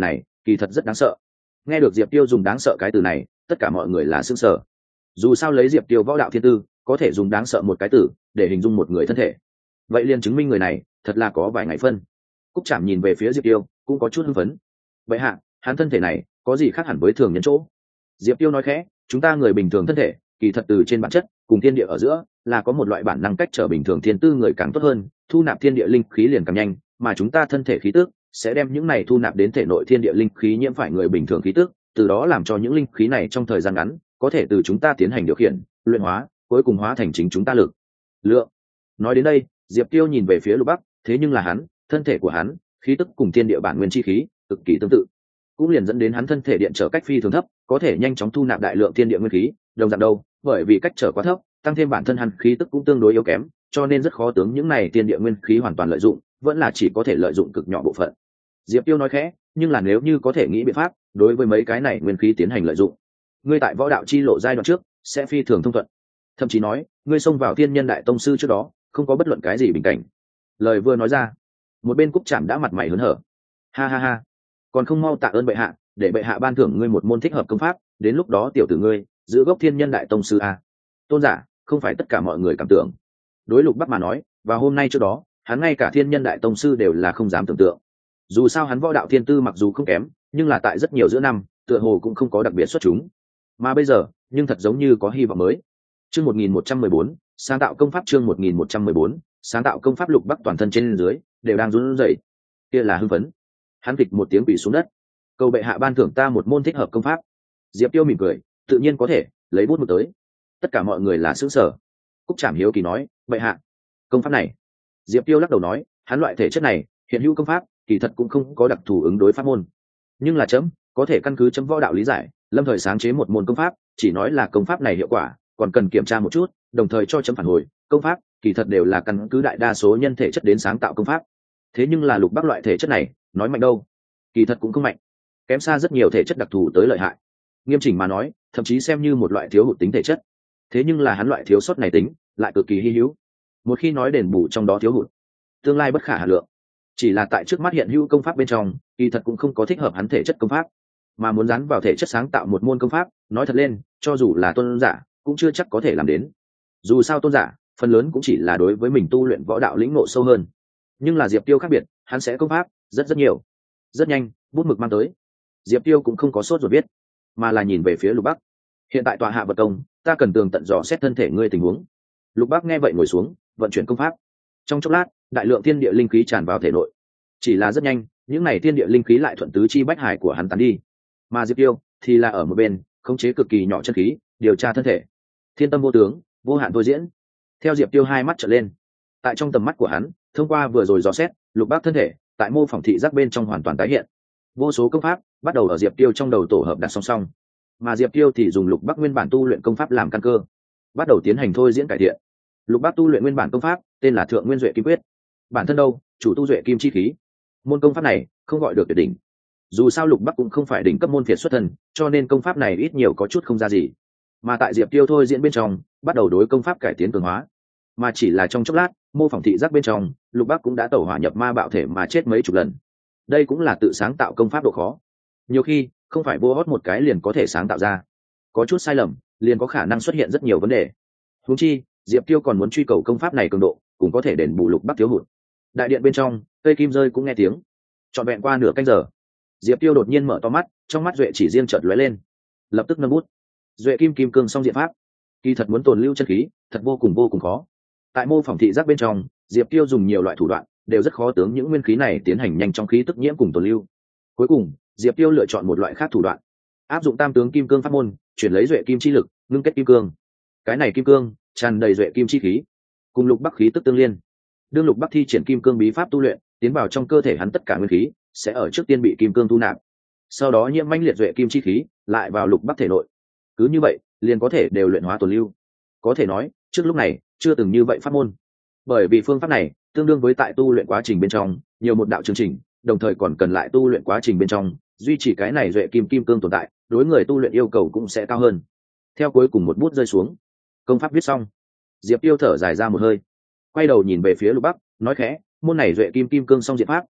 kỳ thật rất đáng sợ. Nghe được Diệp Tiêu dùng đáng sợ cái từ này, tất cả mọi người là sững sờ. Dù sao lấy Diệp Tiêu võ đạo thiên tư, có thể dùng đáng sợ một cái từ để hình dung một người thân thể, vậy liền chứng minh người này thật là có vài ngày phân. Cúc Trảm nhìn về phía Diệp Tiêu cũng có chút hưng phấn. Vậy hạ, hắn thân thể này có gì khác hẳn với thường nhân chỗ? Diệp Tiêu nói khẽ, chúng ta người bình thường thân thể kỳ thật từ trên bản chất cùng thiên địa ở giữa là có một loại bản năng cách trở bình thường thiên tư người càng tốt hơn, thu nạp thiên địa linh khí liền càng nhanh, mà chúng ta thân thể khí tức sẽ đem những này thu nạp đến thể nội thiên địa linh khí nhiễm phải người bình thường khí tức, từ đó làm cho những linh khí này trong thời gian ngắn có thể từ chúng ta tiến hành điều khiển, luyện hóa, cuối cùng hóa thành chính chúng ta lực lượng. Nói đến đây, Diệp Tiêu nhìn về phía Lục Bắc, thế nhưng là hắn, thân thể của hắn, khí tức cùng thiên địa bản nguyên chi khí cực kỳ tương tự, cũng liền dẫn đến hắn thân thể điện trở cách phi thường thấp, có thể nhanh chóng thu nạp đại lượng thiên địa nguyên khí, đồng dạng đâu, bởi vì cách trở quá thấp, tăng thêm bản thân hắn khí tức cũng tương đối yếu kém, cho nên rất khó tướng những này thiên địa nguyên khí hoàn toàn lợi dụng, vẫn là chỉ có thể lợi dụng cực nhỏ bộ phận. Diệp Tiêu nói khẽ, nhưng là nếu như có thể nghĩ biện pháp đối với mấy cái này nguyên khí tiến hành lợi dụng, ngươi tại võ đạo chi lộ giai đoạn trước sẽ phi thường thông thuận, thậm chí nói ngươi xông vào thiên nhân đại tông sư trước đó không có bất luận cái gì bình cảnh. Lời vừa nói ra, một bên Cúc Trảm đã mặt mày hớn hở. Ha ha ha, còn không mau tạ ơn bệ hạ, để bệ hạ ban thưởng ngươi một môn thích hợp công pháp, đến lúc đó tiểu tử ngươi giữ gốc thiên nhân đại tông sư a. Tôn giả, không phải tất cả mọi người cảm tưởng. Đối Lục Bắc mà nói, và hôm nay trước đó, hắn ngay cả thiên nhân đại tông sư đều là không dám tưởng tượng. Dù sao hắn võ đạo thiên tư mặc dù không kém, nhưng là tại rất nhiều giữa năm, tựa hồ cũng không có đặc biệt xuất chúng. Mà bây giờ, nhưng thật giống như có hy vọng mới. Chương một nghìn một trăm mười bốn, sáng tạo công pháp. Chương một nghìn một trăm mười bốn, sáng tạo công pháp. Lục Bắc toàn thân trên dưới đều đang run rẩy, kia là hưng phấn. Hắn kịch một tiếng quỳ xuống đất, cầu bệ hạ ban thưởng ta một môn thích hợp công pháp. Diệp Tiêu mỉm cười, tự nhiên có thể, lấy bút một tới. Tất cả mọi người là sững sờ. Cúc Trảm hiếu kỳ nói, bệ hạ, công pháp này? Diệp Tiêu lắc đầu nói, hắn loại thể chất này, hiện hữu công pháp kỳ thật cũng không có đặc thù ứng đối pháp môn, nhưng là chấm có thể căn cứ chấm võ đạo lý giải, lâm thời sáng chế một môn công pháp, chỉ nói là công pháp này hiệu quả, còn cần kiểm tra một chút, đồng thời cho chấm phản hồi, công pháp kỳ thật đều là căn cứ đại đa số nhân thể chất đến sáng tạo công pháp. Thế nhưng là Lục Bắc loại thể chất này, nói mạnh đâu, kỳ thật cũng không mạnh, kém xa rất nhiều thể chất đặc thù tới lợi hại. Nghiêm chỉnh mà nói, thậm chí xem như một loại thiếu hụt tính thể chất. Thế nhưng là hắn loại thiếu sót này tính lại cực kỳ hy hữu. Một khi nói đền bù trong đó thiếu hụt, tương lai bất khả hà lượng. Chỉ là tại trước mắt hiện hữu công pháp bên trong, kỳ thật cũng không có thích hợp hắn thể chất công pháp, mà muốn dán vào thể chất sáng tạo một môn công pháp, nói thật lên, cho dù là tôn giả cũng chưa chắc có thể làm đến. Dù sao tôn giả phần lớn cũng chỉ là đối với mình tu luyện võ đạo lĩnh ngộ sâu hơn, nhưng là Diệp Tiêu khác biệt, hắn sẽ công pháp rất rất nhiều. Rất nhanh, bút mực mang tới, Diệp Tiêu cũng không có sốt ruột viết, mà là nhìn về phía Lục Bắc. Hiện tại tòa hạ vật công, ta cần tường tận dò xét thân thể ngươi tình huống. Lục Bắc nghe vậy ngồi xuống, vận chuyển công pháp. Trong chốc lát, đại lượng thiên địa linh khí tràn vào thể nội. Chỉ là rất nhanh, những này thiên địa linh khí lại thuận tứ chi bách hải của hắn tán đi, mà Diệp Tiêu thì là ở một bên khống chế cực kỳ nhỏ chân khí, điều tra thân thể. Thiên tâm vô tướng, vô hạn vô diễn. Theo Diệp Tiêu hai mắt trợn lên, tại trong tầm mắt của hắn, thông qua vừa rồi dò xét, Lục Bắc thân thể tại mô phỏng thị giác bên trong hoàn toàn tái hiện. Vô số công pháp bắt đầu ở Diệp Tiêu trong đầu tổ hợp đặt song song, mà Diệp Tiêu thì dùng Lục Bắc nguyên bản tu luyện công pháp làm căn cơ, bắt đầu tiến hành thôi diễn cải thiện. Lục Bắc tu luyện nguyên bản công pháp tên là Thượng Nguyên Duệ Kim Quyết, bản thân đâu chủ tu duệ kim chi khí. Môn công pháp này không gọi được tuyệt đỉnh, dù sao Lục Bắc cũng không phải đỉnh cấp môn phiệt xuất thân, cho nên công pháp này ít nhiều có chút không ra gì. Mà tại Diệp Tiêu thôi diễn bên trong, bắt đầu đối công pháp cải tiến cường hóa, mà chỉ là trong chốc lát, mô phỏng thị giác bên trong, Lục Bắc cũng đã tẩu hỏa nhập ma bạo thể mà chết mấy chục lần. Đây cũng là tự sáng tạo công pháp độ khó, nhiều khi không phải vô hót một cái liền có thể sáng tạo ra, có chút sai lầm liền có khả năng xuất hiện rất nhiều vấn đề. Huống chi Diệp Tiêu còn muốn truy cầu công pháp này cường độ, cũng có thể đền bù Lục Bắc thiếu hụt. Đại điện bên trong, cây kim rơi cũng nghe tiếng. Trọn vẹn qua nửa canh giờ, Diệp Tiêu đột nhiên mở to mắt, trong mắt duệ chỉ riêng chợt lóe lên, lập tức nâng bút. Duệ kim kim cương song diện pháp, kỳ thật muốn tồn lưu chân khí, thật vô cùng vô cùng khó. Tại mô phỏng thị giác bên trong, Diệp Tiêu dùng nhiều loại thủ đoạn, đều rất khó tướng những nguyên khí này tiến hành nhanh trong khí tức nhiễm cùng tồn lưu. Cuối cùng, Diệp Tiêu lựa chọn một loại khác thủ đoạn, áp dụng tam tướng kim cương pháp môn, chuyển lấy duệ kim chi lực, ngưng kết kim cương. Cái này kim cương tràn đầy duệ kim chi khí, cùng Lục Bắc khí tức tương liên. Đương Lục Bắc thi triển kim cương bí pháp tu luyện, tiến vào trong cơ thể hắn tất cả nguyên khí sẽ ở trước tiên bị kim cương thu nạp, sau đó nhiễm mãnh liệt duệ kim chi khí lại vào Lục Bắc thể nội. Cứ như vậy, liền có thể đều luyện hóa tồn lưu. Có thể nói, trước lúc này chưa từng như vậy pháp môn. Bởi vì phương pháp này tương đương với tại tu luyện quá trình bên trong nhiều một đạo chương trình, đồng thời còn cần lại tu luyện quá trình bên trong duy trì cái này duệ kim kim cương tồn tại, đối người tu luyện yêu cầu cũng sẽ cao hơn. Theo cuối cùng một bút rơi xuống, công pháp viết xong, Diệp Tiêu thở dài ra một hơi, quay đầu nhìn về phía Lục Bắc, nói khẽ, môn này duệ kim kim cương song diện pháp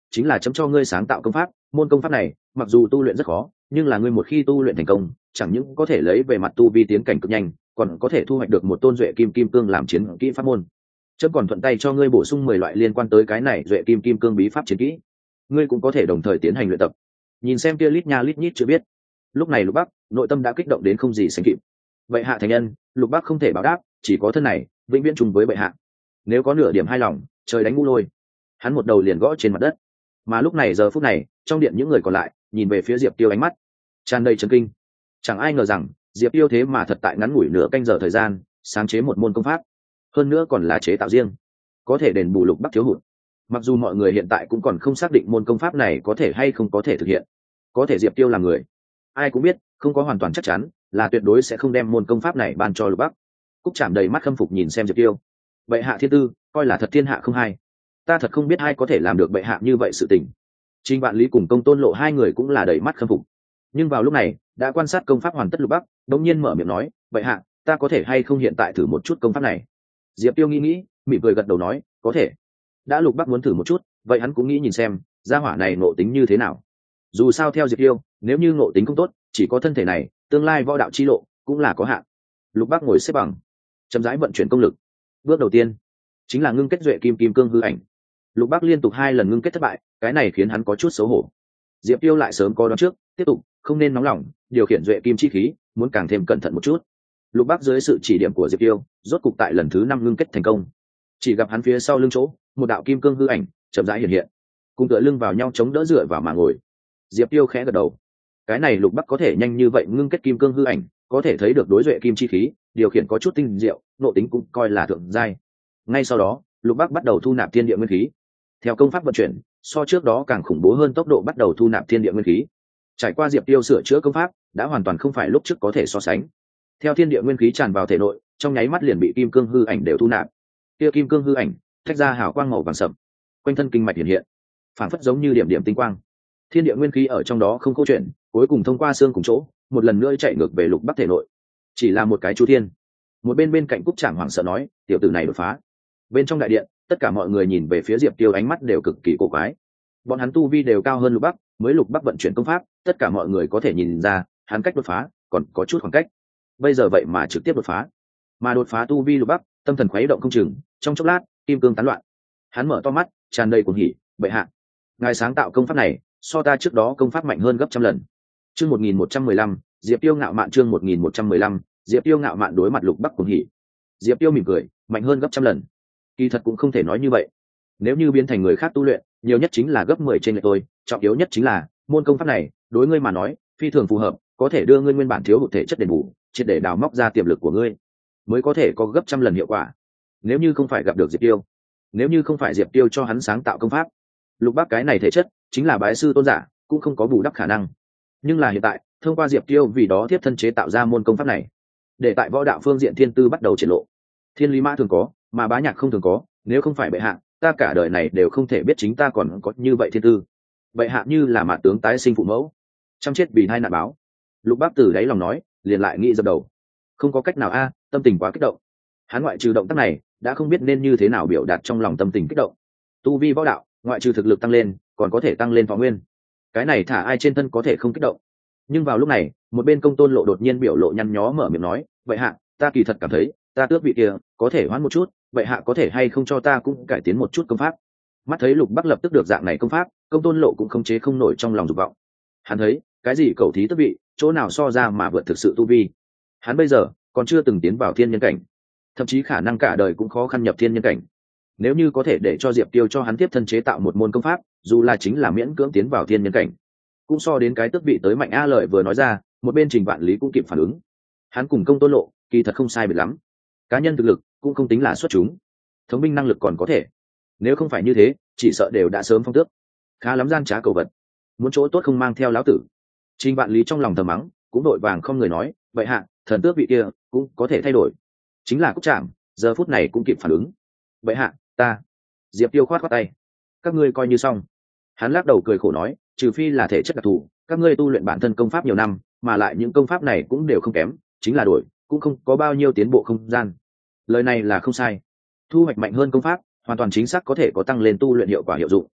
chính là chấm cho ngươi sáng tạo công pháp. Môn công pháp này mặc dù tu luyện rất khó, nhưng là ngươi một khi tu luyện thành công, chẳng những có thể lấy về mặt tu vi tiến cảnh cực nhanh, còn có thể thu hoạch được một tôn duệ kim kim cương làm chiến kỹ pháp môn. Chấm còn thuận tay cho ngươi bổ sung mười loại liên quan tới cái này duệ kim kim cương bí pháp chiến kỹ, ngươi cũng có thể đồng thời tiến hành luyện tập. Nhìn xem kia lít nha lít nhít chưa biết, lúc này Lục Bắc nội tâm đã kích động đến không gì sánh kịp. Vậy hạ thành nhân, Lục Bắc không thể báo đáp, chỉ có thân này vĩnh viễn chung với bệ hạ. Nếu có nửa điểm hai lòng, trời đánh ngũ lôi. Hắn một đầu liền gõ trên mặt đất. Mà lúc này giờ phút này, trong điện những người còn lại nhìn về phía Diệp Tiêu, ánh mắt tràn đầy chấn kinh. Chẳng ai ngờ rằng Diệp Tiêu thế mà thật tại ngắn ngủi nửa canh giờ thời gian sáng chế một môn công pháp, hơn nữa còn là chế tạo riêng, có thể đền bù Lục Bắc thiếu hụt. Mặc dù mọi người hiện tại cũng còn không xác định môn công pháp này có thể hay không có thể thực hiện, có thể Diệp Tiêu là người, ai cũng biết không có hoàn toàn chắc chắn là tuyệt đối sẽ không đem môn công pháp này ban cho Lục Bắc. Cúc Trảm đầy mắt khâm phục nhìn xem Diệp Tiêu. Bệ hạ thiên tư coi là thật thiên hạ không hai, ta thật không biết ai có thể làm được bệ hạ như vậy sự tình. Trình Vạn Lý cùng Công Tôn Lộ hai người cũng là đầy mắt khâm phục. Nhưng vào lúc này đã quan sát công pháp hoàn tất Lục Bắc đột nhiên mở miệng nói, bệ hạ, ta có thể hay không hiện tại thử một chút công pháp này? Diệp Tiêu nghĩ nghĩ, mỉm cười gật đầu nói, có thể. Đã Lục Bắc muốn thử một chút, vậy hắn cũng nghĩ nhìn xem gia hỏa này ngộ tính như thế nào. Dù sao theo Diệp Tiêu, nếu như ngộ tính không tốt, chỉ có thân thể này, tương lai võ đạo chi lộ cũng là có hạn. Lục Bắc ngồi xếp bằng, chậm rãi vận chuyển công lực. Bước đầu tiên chính là ngưng kết duệ kim kim cương hư ảnh. Lục Bắc liên tục hai lần ngưng kết thất bại, cái này khiến hắn có chút xấu hổ. Diệp Tiêu lại sớm có đoán trước, tiếp tục, không nên nóng lòng, điều khiển duệ kim chi khí, muốn càng thêm cẩn thận một chút. Lục Bắc dưới sự chỉ điểm của Diệp Tiêu, rốt cục tại lần thứ năm ngưng kết thành công. Chỉ gặp hắn phía sau lưng chỗ, một đạo kim cương hư ảnh chậm rãi hiện hiện, cùng tựa lưng vào nhau chống đỡ dựa vào mà ngồi. Diệp Tiêu khẽ gật đầu. Cái này Lục Bắc có thể nhanh như vậy ngưng kết kim cương hư ảnh, có thể thấy được đối duệ kim chi khí điều khiển có chút tinh diệu, nội tính cũng coi là thượng giai. Ngay sau đó, Lục Bắc bắt đầu thu nạp thiên địa nguyên khí. Theo công pháp vận chuyển, so trước đó càng khủng bố hơn tốc độ bắt đầu thu nạp thiên địa nguyên khí. Trải qua Diệp Tiêu sửa chữa công pháp, đã hoàn toàn không phải lúc trước có thể so sánh. Theo thiên địa nguyên khí tràn vào thể nội, trong nháy mắt liền bị kim cương hư ảnh đều thu nạp. Kia kim cương hư ảnh tách ra hào quang màu vàng sậm, quanh thân kinh mạch hiện hiện, phảng phất giống như điểm điểm tinh quang. Thiên địa nguyên khí ở trong đó không câu chuyện, cuối cùng thông qua xương cùng chỗ, một lần nữa chạy ngược về Lục Bắc thể nội. Chỉ là một cái chu thiên. Một bên bên cạnh Cúc Trảm hoảng sợ nói, tiểu tử này đột phá. Bên trong đại điện, tất cả mọi người nhìn về phía Diệp Tiêu, ánh mắt đều cực kỳ cổ quái. Bọn hắn tu vi đều cao hơn Lục Bắc, mới Lục Bắc vận chuyển công pháp, tất cả mọi người có thể nhìn ra, hắn cách đột phá còn có chút khoảng cách. Bây giờ vậy mà trực tiếp đột phá. Mà đột phá tu vi Lục Bắc, tâm thần khuấy động không chừng, trong chốc lát, kim cương tán loạn. Hắn mở to mắt, tràn đầy cuồng hỉ, bệ hạ, ngài sáng tạo công pháp này, so ta trước đó công pháp mạnh hơn gấp trăm lần. Chương một nghìn một trăm mười lăm, Diệp Tiêu ngạo mạn. Chương một nghìn một trăm mười lăm, Diệp Tiêu ngạo mạn đối mặt Lục Bắc cuồng hỉ. Diệp Tiêu mỉm cười, mạnh hơn gấp trăm lần. Kỳ thật cũng không thể nói như vậy. Nếu như biến thành người khác tu luyện, nhiều nhất chính là gấp mười trên lệch tôi, trọng yếu nhất chính là môn công pháp này, đối ngươi mà nói, phi thường phù hợp, có thể đưa ngươi nguyên bản thiếu hụt thể chất đền bù, triệt để đào móc ra tiềm lực của ngươi, mới có thể có gấp trăm lần hiệu quả. Nếu như không phải gặp được Diệp Tiêu, nếu như không phải Diệp Tiêu cho hắn sáng tạo công pháp, Lục Bắc cái này thể chất chính là bái sư tôn giả, cũng không có bù đắp khả năng. Nhưng là hiện tại, thông qua Diệp Tiêu vì đó tiếp thân chế tạo ra môn công pháp này, để tại võ đạo phương diện thiên tư bắt đầu triển lộ. Thiên lý mã thường có, mà bá nhạc không thường có, nếu không phải bệ hạ, ta cả đời này đều không thể biết chính ta còn có như vậy thiên tư. Bệ hạ như là mạt tướng tái sinh phụ mẫu, chăm chết vì hai nạn báo. Lục Bắc từ đáy lòng nói, liền lại nghĩ dập đầu. Không có cách nào a, tâm tình quá kích động. Hắn ngoại trừ động tác này, đã không biết nên như thế nào biểu đạt trong lòng tâm tình kích động. Tu vi võ đạo, ngoại trừ thực lực tăng lên, còn có thể tăng lên võ nguyên. Cái này thả ai trên thân có thể không kích động. Nhưng vào lúc này, một bên Công Tôn Lộ đột nhiên biểu lộ nhăn nhó mở miệng nói, vậy hạ, ta kỳ thật cảm thấy, ta tước vị kia có thể hoãn một chút, vậy hạ có thể hay không cho ta cũng cải tiến một chút công pháp. Mắt thấy Lục Bắc lập tức được dạng này công pháp, Công Tôn Lộ cũng không chế không nổi trong lòng dục vọng. Hắn thấy, cái gì cầu thí tước vị, chỗ nào so ra mà vượt thực sự tu vi. Hắn bây giờ còn chưa từng tiến vào thiên nhân cảnh, thậm chí khả năng cả đời cũng khó khăn nhập thiên nhân cảnh. Nếu như có thể để cho Diệp Tiêu cho hắn tiếp thân chế tạo một môn công pháp, dù là chính là miễn cưỡng tiến vào thiên nhân cảnh, cũng so đến cái tước vị tới mạnh. A Lợi vừa nói ra, một bên Trình Vạn Lý cũng kịp phản ứng. Hắn cùng Công Tôn Lộ kỳ thật không sai biệt lắm, cá nhân thực lực cũng không tính là xuất chúng, thống binh năng lực còn có thể. Nếu không phải như thế, chỉ sợ đều đã sớm phong tước. Khá lắm gian trá cầu vật, muốn chỗ tốt không mang theo lão tử. Trình Vạn Lý trong lòng thầm mắng, cũng đội vàng không người nói, vậy hạ, thần tước vị kia cũng có thể thay đổi. Chính là Cúc Trảm, giờ phút này cũng kịp phản ứng. Vậy hạ, ta. Diệp Tiêu khoát khoát tay, các ngươi coi như xong. Hắn lắc đầu cười khổ nói, trừ phi là thể chất đặc thù, các ngươi tu luyện bản thân công pháp nhiều năm, mà lại những công pháp này cũng đều không kém, chính là đổi, cũng không có bao nhiêu tiến bộ không gian. Lời này là không sai. Thu hoạch mạnh hơn công pháp, hoàn toàn chính xác có thể có tăng lên tu luyện hiệu quả hiệu dụng.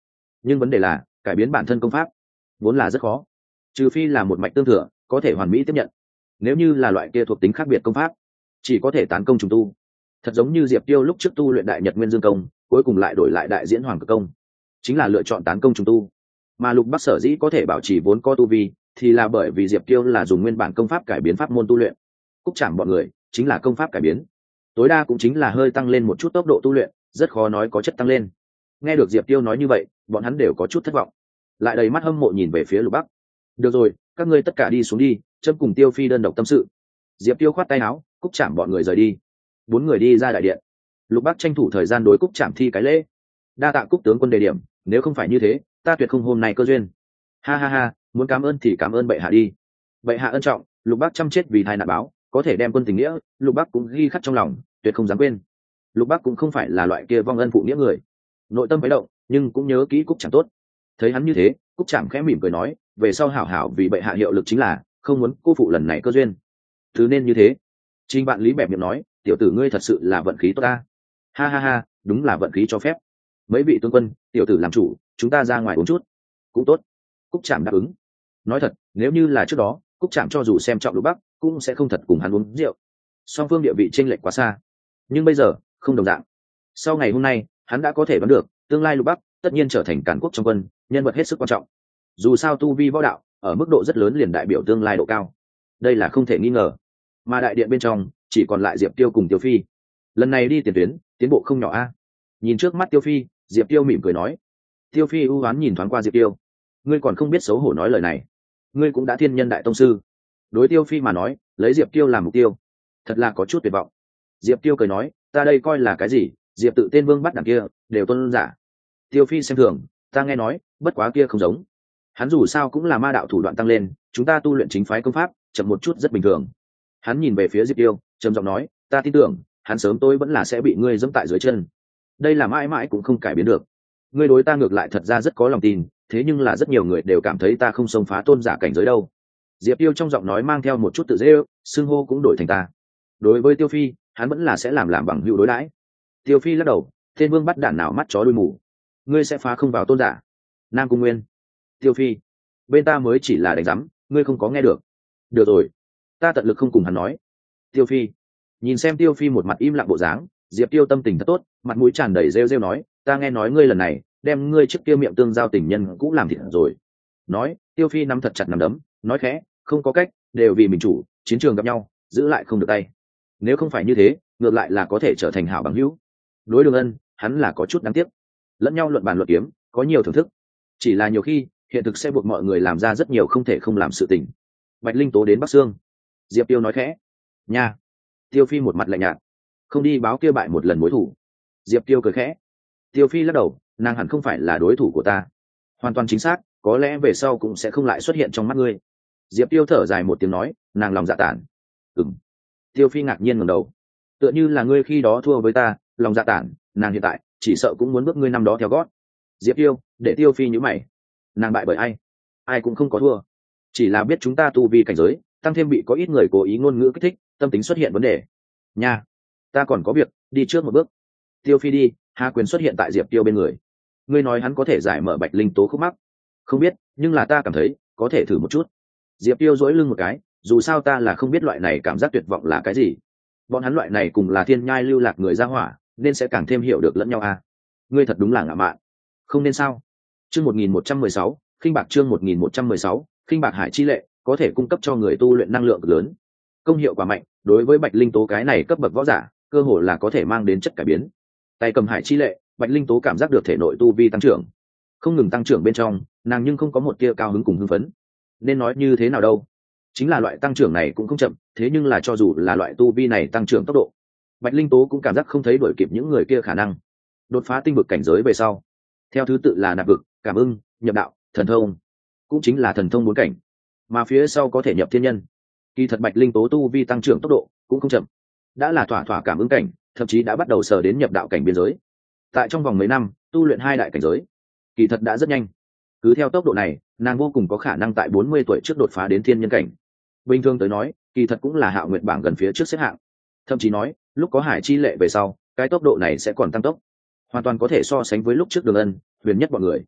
nhưng vấn đề là cải biến bản thân công pháp vốn là rất khó, trừ phi là một mạch tương thừa có thể hoàn mỹ tiếp nhận. Nếu như là loại kia thuộc tính khác biệt công pháp, chỉ có thể tán công trùng tu, thật giống như Diệp Tiêu lúc trước tu luyện đại nhật nguyên dương công, cuối cùng lại đổi lại đại diễn hoàng cực công, chính là lựa chọn tán công trùng tu. Mà Lục Bắc sở dĩ có thể bảo trì vốn có tu vi, thì là bởi vì Diệp Tiêu là dùng nguyên bản công pháp cải biến pháp môn tu luyện. Cúc Trảm bọn người chính là công pháp cải biến, tối đa cũng chính là hơi tăng lên một chút tốc độ tu luyện, rất khó nói có chất tăng lên. Nghe được Diệp Tiêu nói như vậy, bọn hắn đều có chút thất vọng, lại đầy mắt hâm mộ nhìn về phía Lục Bắc. Được rồi, các ngươi tất cả đi xuống đi, chấm cùng Tiêu Phi đơn độc tâm sự. Diệp Tiêu khoát tay áo, Cúc Trảm bọn người rời đi. Bốn người đi ra đại điện. Lục Bắc tranh thủ thời gian đối Cúc Trảm thi cái lễ. Đa tạ Cúc tướng quân đề điểm, nếu không phải như thế, ta tuyệt không hôm nay cơ duyên. Ha ha ha, muốn cảm ơn thì cảm ơn bệ hạ đi. Bệ hạ ân trọng, Lục Bắc chăm chết vì thai nạn báo, có thể đem quân tình nghĩa, Lục Bắc cũng ghi khắc trong lòng, tuyệt không dám quên. Lục Bắc cũng không phải là loại kia vong ân phụ nghĩa người, nội tâm bấy động, nhưng cũng nhớ kỹ Cúc Trảm tốt. Thấy hắn như thế, Cúc Trảm khẽ mỉm cười nói, về sau hảo hảo vì bệ hạ hiệu lực chính là, không muốn cô phụ lần này cơ duyên. Thứ nên như thế. Trình Bạn Lý bẹp miệng nói, tiểu tử ngươi thật sự là vận khí tốt ta. Ha ha ha, đúng là vận khí cho phép. Mấy vị tướng quân, tiểu tử làm chủ, chúng ta ra ngoài uống chút. Cũng tốt. Cúc Trảm đáp ứng. Nói thật, nếu như là trước đó, Cúc Trảm cho dù xem trọng Lục Bắc, cũng sẽ không thật cùng hắn uống rượu. Song phương địa vị chênh lệch quá xa. Nhưng bây giờ, không đồng dạng. Sau ngày hôm nay, hắn đã có thể đoán được, tương lai Lục Bắc tất nhiên trở thành càn quốc trong quân, nhân vật hết sức quan trọng. Dù sao tu vi võ đạo, ở mức độ rất lớn liền đại biểu tương lai độ cao. Đây là không thể nghi ngờ. Mà đại điện bên trong, chỉ còn lại Diệp Tiêu cùng Tiêu Phi. Lần này đi tiền tuyến, tiến bộ không nhỏ a. Nhìn trước mắt Tiêu Phi, Diệp Tiêu mỉm cười nói. Tiêu Phi ưu ám nhìn thoáng qua Diệp Tiêu. Ngươi còn không biết xấu hổ nói lời này. Ngươi cũng đã thiên nhân đại tông sư. Đối Tiêu Phi mà nói, lấy Diệp Tiêu làm mục tiêu, thật là có chút tuyệt vọng. Diệp Tiêu cười nói, ta đây coi là cái gì, Diệp tự tên vương bắt đằng kia, đều tôn giả. Tiêu Phi xem thường, ta nghe nói, bất quá kia không giống. Hắn dù sao cũng là ma đạo thủ đoạn tăng lên, chúng ta tu luyện chính phái công pháp, chậm một chút rất bình thường. Hắn nhìn về phía Diệp Tiêu, trầm giọng nói, ta tin tưởng, hắn sớm tối vẫn là sẽ bị ngươi giẫm tại dưới chân. Đây là mãi mãi cũng không cải biến được. Ngươi đối ta ngược lại thật ra rất có lòng tin, thế nhưng là rất nhiều người đều cảm thấy ta không xông phá tôn giả cảnh giới đâu. Diệp Tiêu trong giọng nói mang theo một chút tự dễ ước, xưng hô cũng đổi thành ta. Đối với Tiêu Phi, hắn vẫn là sẽ làm làm bằng hữu đối đãi. Tiêu Phi lắc đầu, tên vương bắt đản nào mắt chó đuôi mù, ngươi sẽ phá không vào tôn giả. Nam Cung Nguyên. Tiêu Phi, bên ta mới chỉ là đánh giám, ngươi không có nghe được. Được rồi, ta tận lực không cùng hắn nói. Tiêu Phi, nhìn xem Tiêu Phi một mặt im lặng bộ dáng, Diệp Tiêu tâm tình thật tốt, mặt mũi tràn đầy rêu rêu nói, ta nghe nói ngươi lần này đem ngươi trước kia miệng tương giao tình nhân cũng làm thịt rồi. Nói, Tiêu Phi nắm thật chặt nắm đấm, nói khẽ, không có cách, đều vì mình chủ, chiến trường gặp nhau, giữ lại không được tay. Nếu không phải như thế, ngược lại là có thể trở thành hảo bằng hữu. Đối Đường Ân, hắn là có chút đáng tiếc. Lẫn nhau luận bàn luận kiếm, có nhiều thưởng thức. Chỉ là nhiều khi, hiện thực sẽ buộc mọi người làm ra rất nhiều không thể không làm sự tình. Bạch Linh Tố đến Bắc Sương. Diệp Tiêu nói khẽ, nha. Tiêu Phi một mặt lạnh nhạt, không đi báo kia bại một lần mối thủ. Diệp Tiêu cười khẽ. Tiêu Phi lắc đầu, nàng hẳn không phải là đối thủ của ta. Hoàn toàn chính xác, có lẽ về sau cũng sẽ không lại xuất hiện trong mắt ngươi. Diệp Tiêu thở dài một tiếng nói, nàng lòng dạ tản. Ừm. Tiêu Phi ngạc nhiên ngẩng đầu. Tựa như là ngươi khi đó thua với ta, lòng dạ tản, nàng hiện tại chỉ sợ cũng muốn bước ngươi năm đó theo gót. Diệp Tiêu, để Tiêu Phi nhíu mày. Nàng bại bởi ai? Ai cũng không có thua, chỉ là biết chúng ta tu vi cảnh giới, tăng thêm bị có ít người cố ý ngôn ngữ kích thích, tâm tính xuất hiện vấn đề. Nha, ta còn có việc, đi trước một bước. Tiêu Phi đi, Hà Quyền xuất hiện tại Diệp Tiêu bên người. Ngươi nói hắn có thể giải mở Bạch Linh Tố khúc mắc? Không biết, nhưng là ta cảm thấy có thể thử một chút. Diệp Tiêu duỗi lưng một cái, dù sao ta là không biết loại này cảm giác tuyệt vọng là cái gì. Bọn hắn loại này cùng là thiên nhai lưu lạc người ra hỏa, nên sẽ càng thêm hiểu được lẫn nhau à. Ngươi thật đúng là ngạo mạn. Không nên sao? Chương một nghìn một trăm mười sáu, khinh bạc chương một nghìn một trăm mười sáu, khinh bạc hải chi lệ, có thể cung cấp cho người tu luyện năng lượng lớn. Công hiệu quả mạnh, đối với Bạch Linh Tố cái này cấp bậc võ giả, cơ hội là có thể mang đến chất cải biến. Tay cầm hải chi lệ, Bạch Linh Tố cảm giác được thể nội tu vi tăng trưởng. Không ngừng tăng trưởng bên trong, nàng nhưng không có một tia cao hứng cùng hưng phấn. Nên nói như thế nào đâu? Chính là loại tăng trưởng này cũng không chậm, thế nhưng là cho dù là loại tu vi này tăng trưởng tốc độ, Bạch Linh Tố cũng cảm giác không thấy đuổi kịp những người kia khả năng. Đột phá tinh vực cảnh giới về sau, theo thứ tự là nạp vực, cảm ưng, nhập đạo, thần thông, cũng chính là thần thông bốn cảnh, mà phía sau có thể nhập thiên nhân. Kỳ thật Bạch Linh Tố tu vi tăng trưởng tốc độ cũng không chậm, đã là thỏa thỏa cảm ứng cảnh, thậm chí đã bắt đầu sờ đến nhập đạo cảnh biên giới. Tại trong vòng mấy năm tu luyện hai đại cảnh giới, kỳ thật đã rất nhanh. Cứ theo tốc độ này, nàng vô cùng có khả năng tại bốn mươi tuổi trước đột phá đến thiên nhân cảnh. Bình thường tới nói, kỳ thật cũng là Hạo Nguyệt bảng gần phía trước xếp hạng. Thậm chí nói, lúc có hải chi lệ về sau, cái tốc độ này sẽ còn tăng tốc, hoàn toàn có thể so sánh với lúc trước Đường Ân, Huyền Nhất bọn người.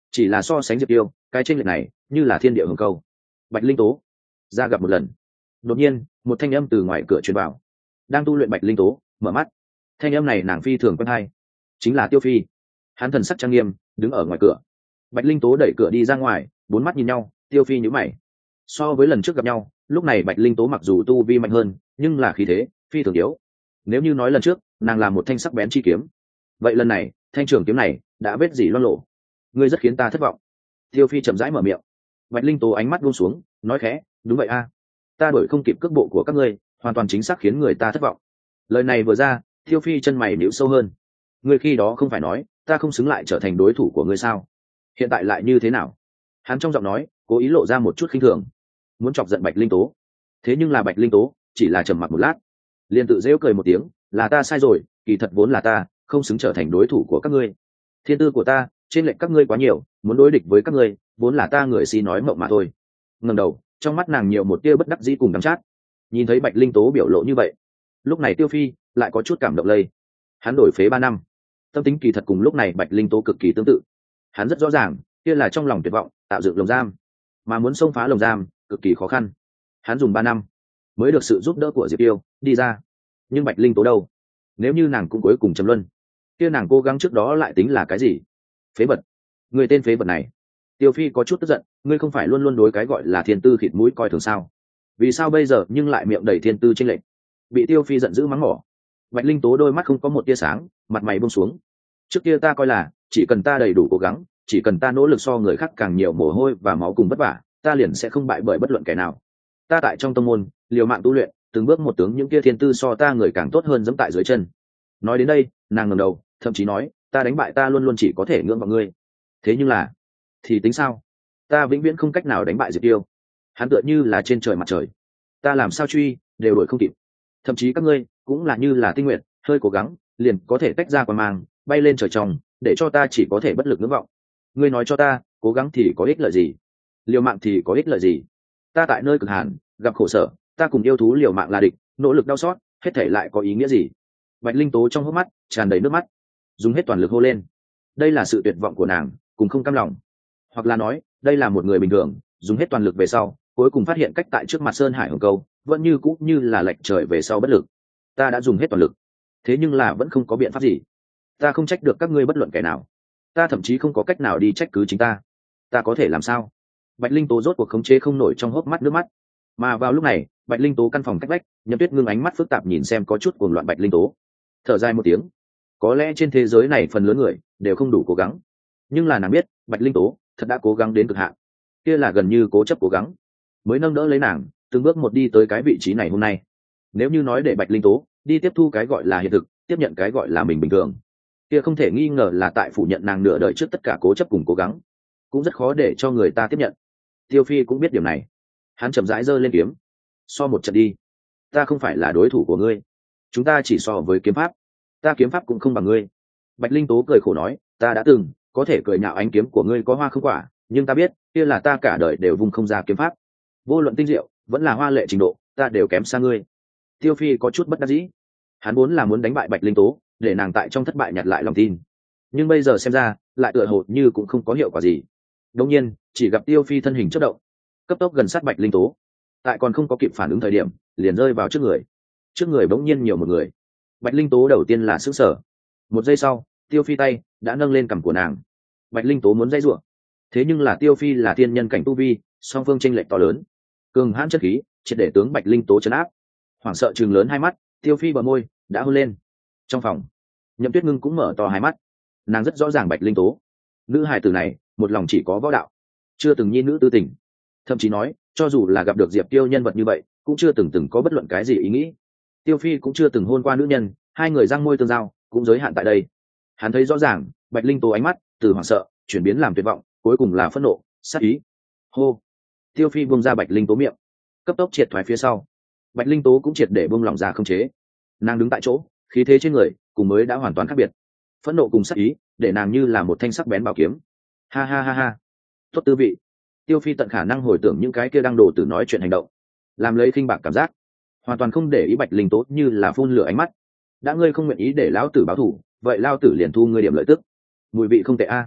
chỉ là so sánh diệp tiêu cái tranh lệch này như là thiên địa hồng câu. Bạch linh tố ra gặp một lần. Đột nhiên một thanh âm từ ngoài cửa truyền vào. Đang tu luyện Bạch linh tố mở mắt. Thanh âm này nàng phi thường quen hay, chính là Tiêu Phi. Hắn thần sắc trang nghiêm đứng ở ngoài cửa. Bạch linh tố đẩy cửa đi ra ngoài, bốn mắt nhìn nhau. Tiêu Phi nhíu mày. So với lần trước gặp nhau, lúc này Bạch linh tố mặc dù tu vi mạnh hơn, nhưng là khí thế phi thường yếu. Nếu như nói lần trước nàng là một thanh sắc bén chi kiếm, vậy lần này thanh trường kiếm này đã vết dỉ loang lộ. Ngươi rất khiến ta thất vọng. Tiêu Phi chậm rãi mở miệng. Bạch linh tố ánh mắt buông xuống, nói khẽ, đúng vậy a, ta đuổi không kịp cước bộ của các ngươi, hoàn toàn chính xác khiến người ta thất vọng. Lời này vừa ra, Tiêu Phi chân mày nhíu sâu hơn. Ngươi khi đó không phải nói ta không xứng lại trở thành đối thủ của ngươi sao? Hiện tại lại như thế nào? Hắn trong giọng nói cố ý lộ ra một chút khinh thường, muốn chọc giận Bạch linh tố. Thế nhưng là Bạch linh tố chỉ là trầm mặc một lát, liền tự giễu cười một tiếng, là ta sai rồi, kỳ thật vốn là ta không xứng trở thành đối thủ của các ngươi. Thiên tư của ta trên lệnh các ngươi quá nhiều, muốn đối địch với các ngươi vốn là ta người si nói mộng mà thôi. Ngẩng đầu, trong mắt nàng nhiều một tia bất đắc dĩ cùng đắng chát. Nhìn thấy Bạch linh tố biểu lộ như vậy, lúc này Tiêu Phi lại có chút cảm động lây. Hắn đổi phế ba năm, tâm tính kỳ thật cùng lúc này Bạch linh tố cực kỳ tương tự. Hắn rất rõ ràng kia là trong lòng tuyệt vọng tạo dựng lồng giam, mà muốn xông phá lồng giam cực kỳ khó khăn. Hắn dùng ba năm mới được sự giúp đỡ của Diệp Tiêu đi ra. Nhưng Bạch linh tố đâu? Nếu như nàng cũng cuối cùng trầm luân, kia nàng cố gắng trước đó lại tính là cái gì? Phế vật. Người tên phế vật này. Tiêu Phi có chút tức giận, ngươi không phải luôn luôn đối cái gọi là thiên tư khịt mũi coi thường sao? Vì sao bây giờ nhưng lại miệng đầy thiên tư chênh lệch? Bị Tiêu Phi giận dữ mắng mỏ. Bạch linh tố đôi mắt không có một tia sáng, mặt mày buông xuống. Trước kia ta coi là chỉ cần ta đầy đủ cố gắng, chỉ cần ta nỗ lực so người khác càng nhiều mồ hôi và máu cùng vất vả, ta liền sẽ không bại bởi bất luận kẻ nào. Ta tại trong tông môn liều mạng tu luyện, từng bước một tướng những kia thiên tư so ta người càng tốt hơn giẫm tại dưới chân. Nói đến đây, nàng ngẩng đầu, thậm chí nói, ta đánh bại ta luôn luôn chỉ có thể ngưỡng vào ngươi. Thế nhưng là, thì tính sao? Ta vĩnh viễn không cách nào đánh bại Diệp Tiêu. Hắn tựa như là trên trời mặt trời, ta làm sao truy đều đuổi không kịp. Thậm chí các ngươi cũng là như là tinh nguyện, hơi cố gắng liền có thể tách ra quang mang, bay lên trời trong, để cho ta chỉ có thể bất lực ngưỡng vọng. Ngươi nói cho ta, cố gắng thì có ích lợi gì? Liều mạng thì có ích lợi gì? Ta tại nơi cực hàn gặp khổ sở, ta cùng yêu thú liều mạng là địch, nỗ lực đau xót, hết thể lại có ý nghĩa gì? Bạch linh tố trong hốc mắt tràn đầy nước mắt, dùng hết toàn lực hô lên. Đây là sự tuyệt vọng của nàng, cùng không cam lòng. Hoặc là nói, đây là một người bình thường dùng hết toàn lực về sau, cuối cùng phát hiện cách tại trước mặt sơn hải hồng câu vẫn như cũ như là lệch trời về sau bất lực. Ta đã dùng hết toàn lực, thế nhưng là vẫn không có biện pháp gì. Ta không trách được các ngươi bất luận kẻ nào, ta thậm chí không có cách nào đi trách cứ chính ta. Ta có thể làm sao? Bạch linh tố rốt cuộc khống chế không nổi trong hốc mắt nước mắt. Mà vào lúc này, Bạch linh tố căn phòng cách vách, Nhậm Tuyết ngưng ánh mắt phức tạp nhìn xem có chút cuồng loạn Bạch linh tố, thở dài một tiếng. Có lẽ trên thế giới này phần lớn người đều không đủ cố gắng, nhưng là nàng biết Bạch linh tố thật đã cố gắng đến cực hạn, kia là gần như cố chấp cố gắng mới nâng đỡ lấy nàng từng bước một đi tới cái vị trí này hôm nay. Nếu như nói để Bạch linh tố đi tiếp thu cái gọi là hiện thực, tiếp nhận cái gọi là mình bình thường, kia không thể nghi ngờ là tại phủ nhận nàng nửa đời trước tất cả cố chấp cùng cố gắng, cũng rất khó để cho người ta tiếp nhận. Tiêu Phi cũng biết điểm này, hắn chậm rãi giơ lên kiếm. So một trận đi, ta không phải là đối thủ của ngươi, chúng ta chỉ so với kiếm pháp, ta kiếm pháp cũng không bằng ngươi. Bạch linh tố cười khổ nói, ta đã từng có thể cười nhạo ánh kiếm của ngươi có hoa không quả, nhưng ta biết kia là ta cả đời đều vung không ra kiếm pháp, vô luận tinh diệu vẫn là hoa lệ trình độ, ta đều kém xa ngươi. Tiêu Phi có chút bất đắc dĩ, hắn muốn là muốn đánh bại Bạch linh tố để nàng tại trong thất bại nhặt lại lòng tin, nhưng bây giờ xem ra lại tựa hồ như cũng không có hiệu quả gì. Đương nhiên chỉ gặp Tiêu Phi thân hình chớp động, cấp tốc gần sát Bạch linh tố, tại còn không có kịp phản ứng thời điểm liền rơi vào trước người. Trước người bỗng nhiên nhiều một người. Bạch linh tố đầu tiên là sững sờ, một giây sau Tiêu Phi tay đã nâng lên cằm của nàng. Bạch linh tố muốn dây rủa, thế nhưng là Tiêu Phi là thiên nhân cảnh tu vi, song phương chênh lệch to lớn, cường hãn chất khí triệt để tướng Bạch linh tố chấn áp. Hoảng sợ trừng lớn hai mắt, Tiêu Phi bờ môi đã hôn lên. Trong phòng, Nhậm Tuyết ngưng cũng mở to hai mắt, nàng rất rõ ràng Bạch linh tố nữ hài tử này một lòng chỉ có võ đạo, chưa từng nhi nữ tư tình, thậm chí nói cho dù là gặp được Diệp Tiêu nhân vật như vậy cũng chưa từng từng có bất luận cái gì ý nghĩ. Tiêu Phi cũng chưa từng hôn qua nữ nhân, hai người răng môi tương giao cũng giới hạn tại đây. Hắn thấy rõ ràng Bạch linh tố ánh mắt từ hoảng sợ chuyển biến làm tuyệt vọng, cuối cùng là phẫn nộ, sát ý. Hô. Tiêu Phi buông ra Bạch linh tố miệng, cấp tốc triệt thoái phía sau. Bạch linh tố cũng triệt để buông lỏng ra không chế, nàng đứng tại chỗ, khí thế trên người cùng mới đã hoàn toàn khác biệt. Phẫn nộ cùng sát ý để nàng như là một thanh sắc bén bảo kiếm. Ha ha ha ha, tốt tư vị. Tiêu Phi tận khả năng hồi tưởng những cái kia đang đổ từ nói chuyện hành động, làm lấy khinh bạc cảm giác, hoàn toàn không để ý Bạch linh tố như là phun lửa ánh mắt. Đã ngươi không nguyện ý để lão tử báo thù, vậy lão tử liền thu ngươi điểm lợi tức. Mùi vị không tệ a.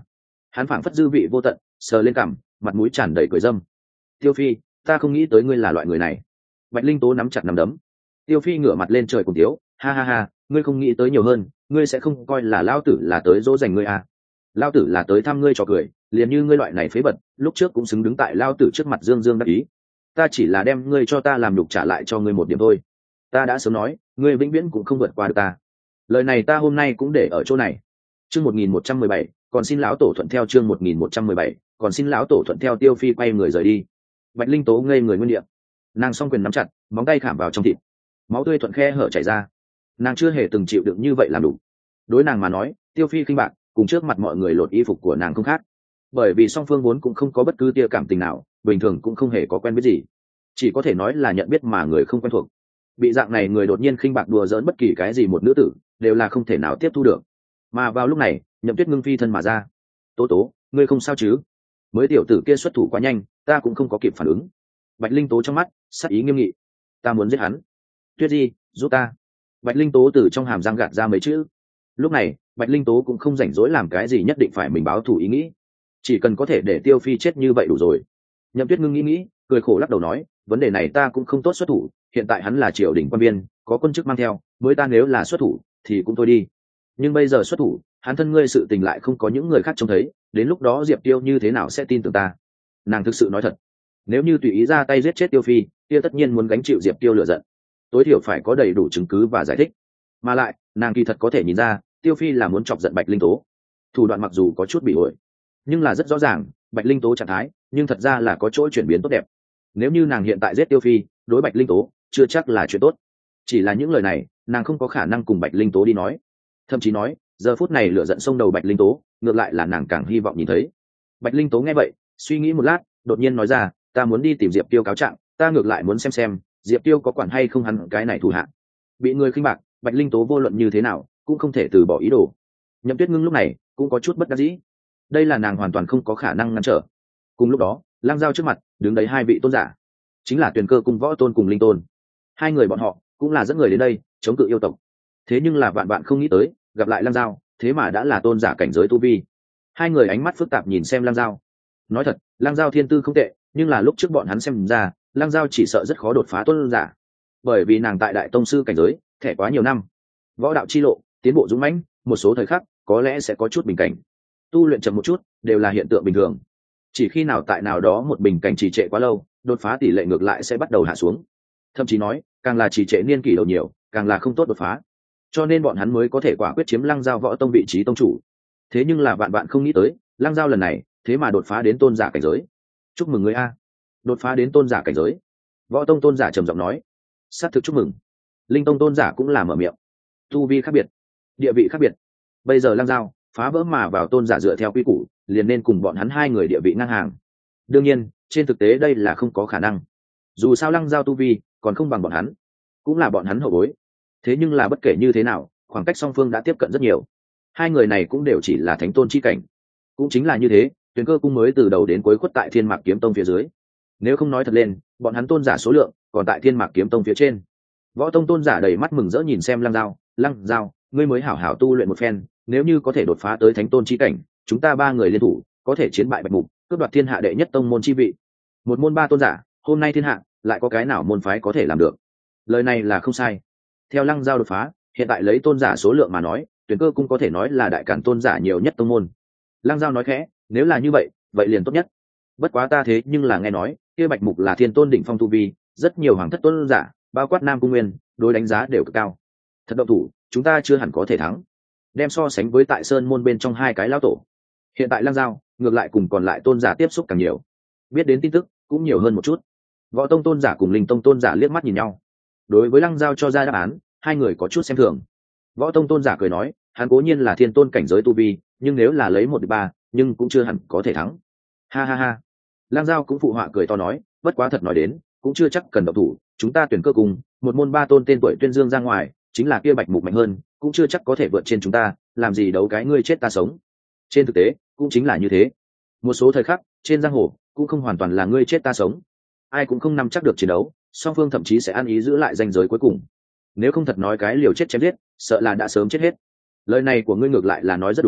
Hắn phảng phất dư vị vô tận, sờ lên cằm, mặt mũi tràn đầy cười dâm. Tiêu Phi, ta không nghĩ tới ngươi là loại người này. Bạch Linh Tố nắm chặt nắm đấm. Tiêu Phi ngửa mặt lên trời cùng tiếu, ha ha ha, ngươi không nghĩ tới nhiều hơn, ngươi sẽ không coi là lao tử là tới dỗ dành ngươi à. Lao tử là tới thăm ngươi trò cười, liền như ngươi loại này phế bật, lúc trước cũng xứng đứng tại lao tử trước mặt dương dương đắc ý. Ta chỉ là đem ngươi cho ta làm nhục trả lại cho ngươi một điểm thôi. Ta đã sớm nói, ngươi vĩnh viễn cũng không vượt qua được ta. Lời này ta hôm nay cũng để ở chỗ này. Chương một nghìn một trăm mười bảy, còn xin lão tổ thuận theo chương một nghìn một trăm mười bảy, còn xin lão tổ thuận theo. Tiêu Phi quay người rời đi. Bạch Linh Tố ngây người nguyên địa. Nàng song quyền nắm chặt, móng tay khảm vào trong thịt. Máu tươi thuận khe hở chảy ra. Nàng chưa hề từng chịu đựng như vậy làm đủ. Đối nàng mà nói, Tiêu Phi khinh bạc, cùng trước mặt mọi người lột y phục của nàng không khác. Bởi vì song phương vốn cũng không có bất cứ tia cảm tình nào, bình thường cũng không hề có quen biết gì. Chỉ có thể nói là nhận biết mà người không quen thuộc. Bị dạng này người đột nhiên khinh bạc đùa giỡn bất kỳ cái gì một nữ tử, đều là không thể nào tiếp thu được. Mà vào lúc này, Nhậm Tuyết ngưng phi thân mà ra. Tố Tố, ngươi không sao chứ? Mới tiểu tử kia xuất thủ quá nhanh, ta cũng không có kịp phản ứng. Bạch Linh Tố trong mắt sắc ý nghiêm nghị. Ta muốn giết hắn. Tuyết Di, giúp ta. Bạch Linh Tố từ trong hàm răng gạt ra mấy chữ. Lúc này, Bạch Linh Tố cũng không rảnh rỗi làm cái gì nhất định phải mình báo thù ý nghĩ. Chỉ cần có thể để Tiêu Phi chết như vậy đủ rồi. Nhậm Tuyết ngưng nghĩ nghĩ, cười khổ lắc đầu nói, vấn đề này ta cũng không tốt xuất thủ, hiện tại hắn là triều đình quan viên, có quân chức mang theo, mới ta nếu là xuất thủ thì cũng thôi đi. Nhưng bây giờ xuất thủ, hắn thân ngươi sự tình lại không có những người khác trông thấy, đến lúc đó Diệp Tiêu như thế nào sẽ tin tưởng ta? Nàng thực sự nói thật, nếu như tùy ý ra tay giết chết Tiêu Phi, kia tất nhiên muốn gánh chịu Diệp Tiêu lựa giận, tối thiểu phải có đầy đủ chứng cứ và giải thích. Mà lại, nàng kỳ thật có thể nhìn ra, Tiêu Phi là muốn chọc giận Bạch Linh Tố. Thủ đoạn mặc dù có chút bị ổi, nhưng là rất rõ ràng, Bạch Linh Tố trạng thái, nhưng thật ra là có chỗ chuyển biến tốt đẹp. Nếu như nàng hiện tại giết Tiêu Phi, đối Bạch Linh Tố chưa chắc là chuyện tốt. Chỉ là những lời này, nàng không có khả năng cùng Bạch Linh Tố đi nói. Thậm chí nói, giờ phút này lửa giận xông đầu Bạch Linh Tố, ngược lại là nàng càng hy vọng nhìn thấy. Bạch Linh Tố nghe vậy, suy nghĩ một lát, đột nhiên nói ra, ta muốn đi tìm Diệp Tiêu cáo trạng, ta ngược lại muốn xem xem, Diệp Tiêu có quản hay không hắn cái này thủ hạ. Bị người khinh bạc, Bạch Linh Tố vô luận như thế nào, cũng không thể từ bỏ ý đồ. Nhậm Tuyết ngưng lúc này cũng có chút bất đắc dĩ. Đây là nàng hoàn toàn không có khả năng ngăn trở. Cùng lúc đó, Lăng Giao trước mặt đứng đấy hai vị tôn giả, chính là Tuyền Cơ cung Võ Tôn cùng Linh Tôn. Hai người bọn họ cũng là dẫn người đến đây chống cự yêu tộc. Thế nhưng là vạn bạn không nghĩ tới, gặp lại Lăng Giao, thế mà đã là tôn giả cảnh giới tu vi. Hai người ánh mắt phức tạp nhìn xem Lăng Giao. Nói thật, Lăng Giao thiên tư không tệ, nhưng là lúc trước bọn hắn xem ra, Lăng Giao chỉ sợ rất khó đột phá tôn giả, bởi vì nàng tại đại tông sư cảnh giới thẻ quá nhiều năm, võ đạo chi lộ tiến bộ dũng mãnh, một số thời khắc có lẽ sẽ có chút bình cảnh, tu luyện chậm một chút đều là hiện tượng bình thường. Chỉ khi nào tại nào đó một bình cảnh trì trệ quá lâu, đột phá tỷ lệ ngược lại sẽ bắt đầu hạ xuống. Thậm chí nói, càng là trì trệ niên kỷ đầu nhiều, càng là không tốt đột phá. Cho nên bọn hắn mới có thể quả quyết chiếm Lăng Giao võ tông vị trí tông chủ. Thế nhưng là vạn bạn không nghĩ tới, Lăng Giao lần này thế mà đột phá đến tôn giả cảnh giới. Chúc mừng người a, đột phá đến tôn giả cảnh giới. Võ tông tôn giả trầm giọng nói. Sát thực chúc mừng. Linh tông tôn giả cũng là mở miệng. Tu vi khác biệt, địa vị khác biệt. Bây giờ Lăng Giao phá vỡ mà vào tôn giả dựa theo quy củ, liền nên cùng bọn hắn hai người địa vị ngang hàng. Đương nhiên, trên thực tế đây là không có khả năng. Dù sao Lăng Giao tu vi còn không bằng bọn hắn, cũng là bọn hắn hậu bối. Thế nhưng là bất kể như thế nào, khoảng cách song phương đã tiếp cận rất nhiều. Hai người này cũng đều chỉ là thánh tôn chi cảnh. Cũng chính là như thế, Tuyền Cơ cung mới từ đầu đến cuối khuất tại Thiên Mạc Kiếm Tông phía dưới. Nếu không nói thật lên, bọn hắn tôn giả số lượng còn tại Thiên Mạc Kiếm Tông phía trên. Võ tông tôn giả đầy mắt mừng rỡ nhìn xem Lăng Giao, Lăng Giao, ngươi mới hảo hảo tu luyện một phen, nếu như có thể đột phá tới thánh tôn chi cảnh, chúng ta ba người liên thủ, có thể chiến bại Bạch Mục, cướp đoạt thiên hạ đệ nhất tông môn chi vị. Một môn ba tôn giả, hôm nay thiên hạ lại có cái nào môn phái có thể làm được? Lời này là không sai. Theo Lăng Giao đột phá, hiện tại lấy tôn giả số lượng mà nói, Tuyền Cơ cung có thể nói là đại cản tôn giả nhiều nhất tông môn. Lăng Giao nói khẽ, nếu là như vậy, vậy liền tốt nhất. Bất quá ta thế nhưng là nghe nói, kia Bạch Mục là thiên tôn đỉnh phong tu vi, rất nhiều hoàng thất tôn giả, bao quát Nam Cung Nguyên, đối đánh giá đều cực cao. Thật động thủ, chúng ta chưa hẳn có thể thắng. Đem so sánh với tại Sơn môn bên trong hai cái lão tổ, hiện tại Lăng Giao ngược lại cùng còn lại tôn giả tiếp xúc càng nhiều, biết đến tin tức cũng nhiều hơn một chút. Võ tông tôn giả cùng Linh tông tôn giả liếc mắt nhìn nhau. Đối với Lăng Giao cho ra đáp án, hai người có chút xem thường. Võ tông tôn giả cười nói, hắn cố nhiên là thiên tôn cảnh giới tu vi, nhưng nếu là lấy một địch ba, nhưng cũng chưa hẳn có thể thắng. Ha ha ha. Lăng Giao cũng phụ họa cười to nói, bất quá thật nói đến, cũng chưa chắc cần động thủ, chúng ta Tuyển Cơ cùng một môn ba tôn tên tuổi tuyên dương ra ngoài, chính là kia Bạch Mục mạnh hơn, cũng chưa chắc có thể vượt trên chúng ta, làm gì đấu cái ngươi chết ta sống. Trên thực tế cũng chính là như thế, một số thời khắc trên giang hồ cũng không hoàn toàn là ngươi chết ta sống, ai cũng không nắm chắc được chiến đấu, song phương thậm chí sẽ ăn ý giữ lại ranh giới cuối cùng. Nếu không thật nói cái liều chết chém giết, sợ là đã sớm chết hết. Lời này của ngươi ngược lại là nói rất đúng,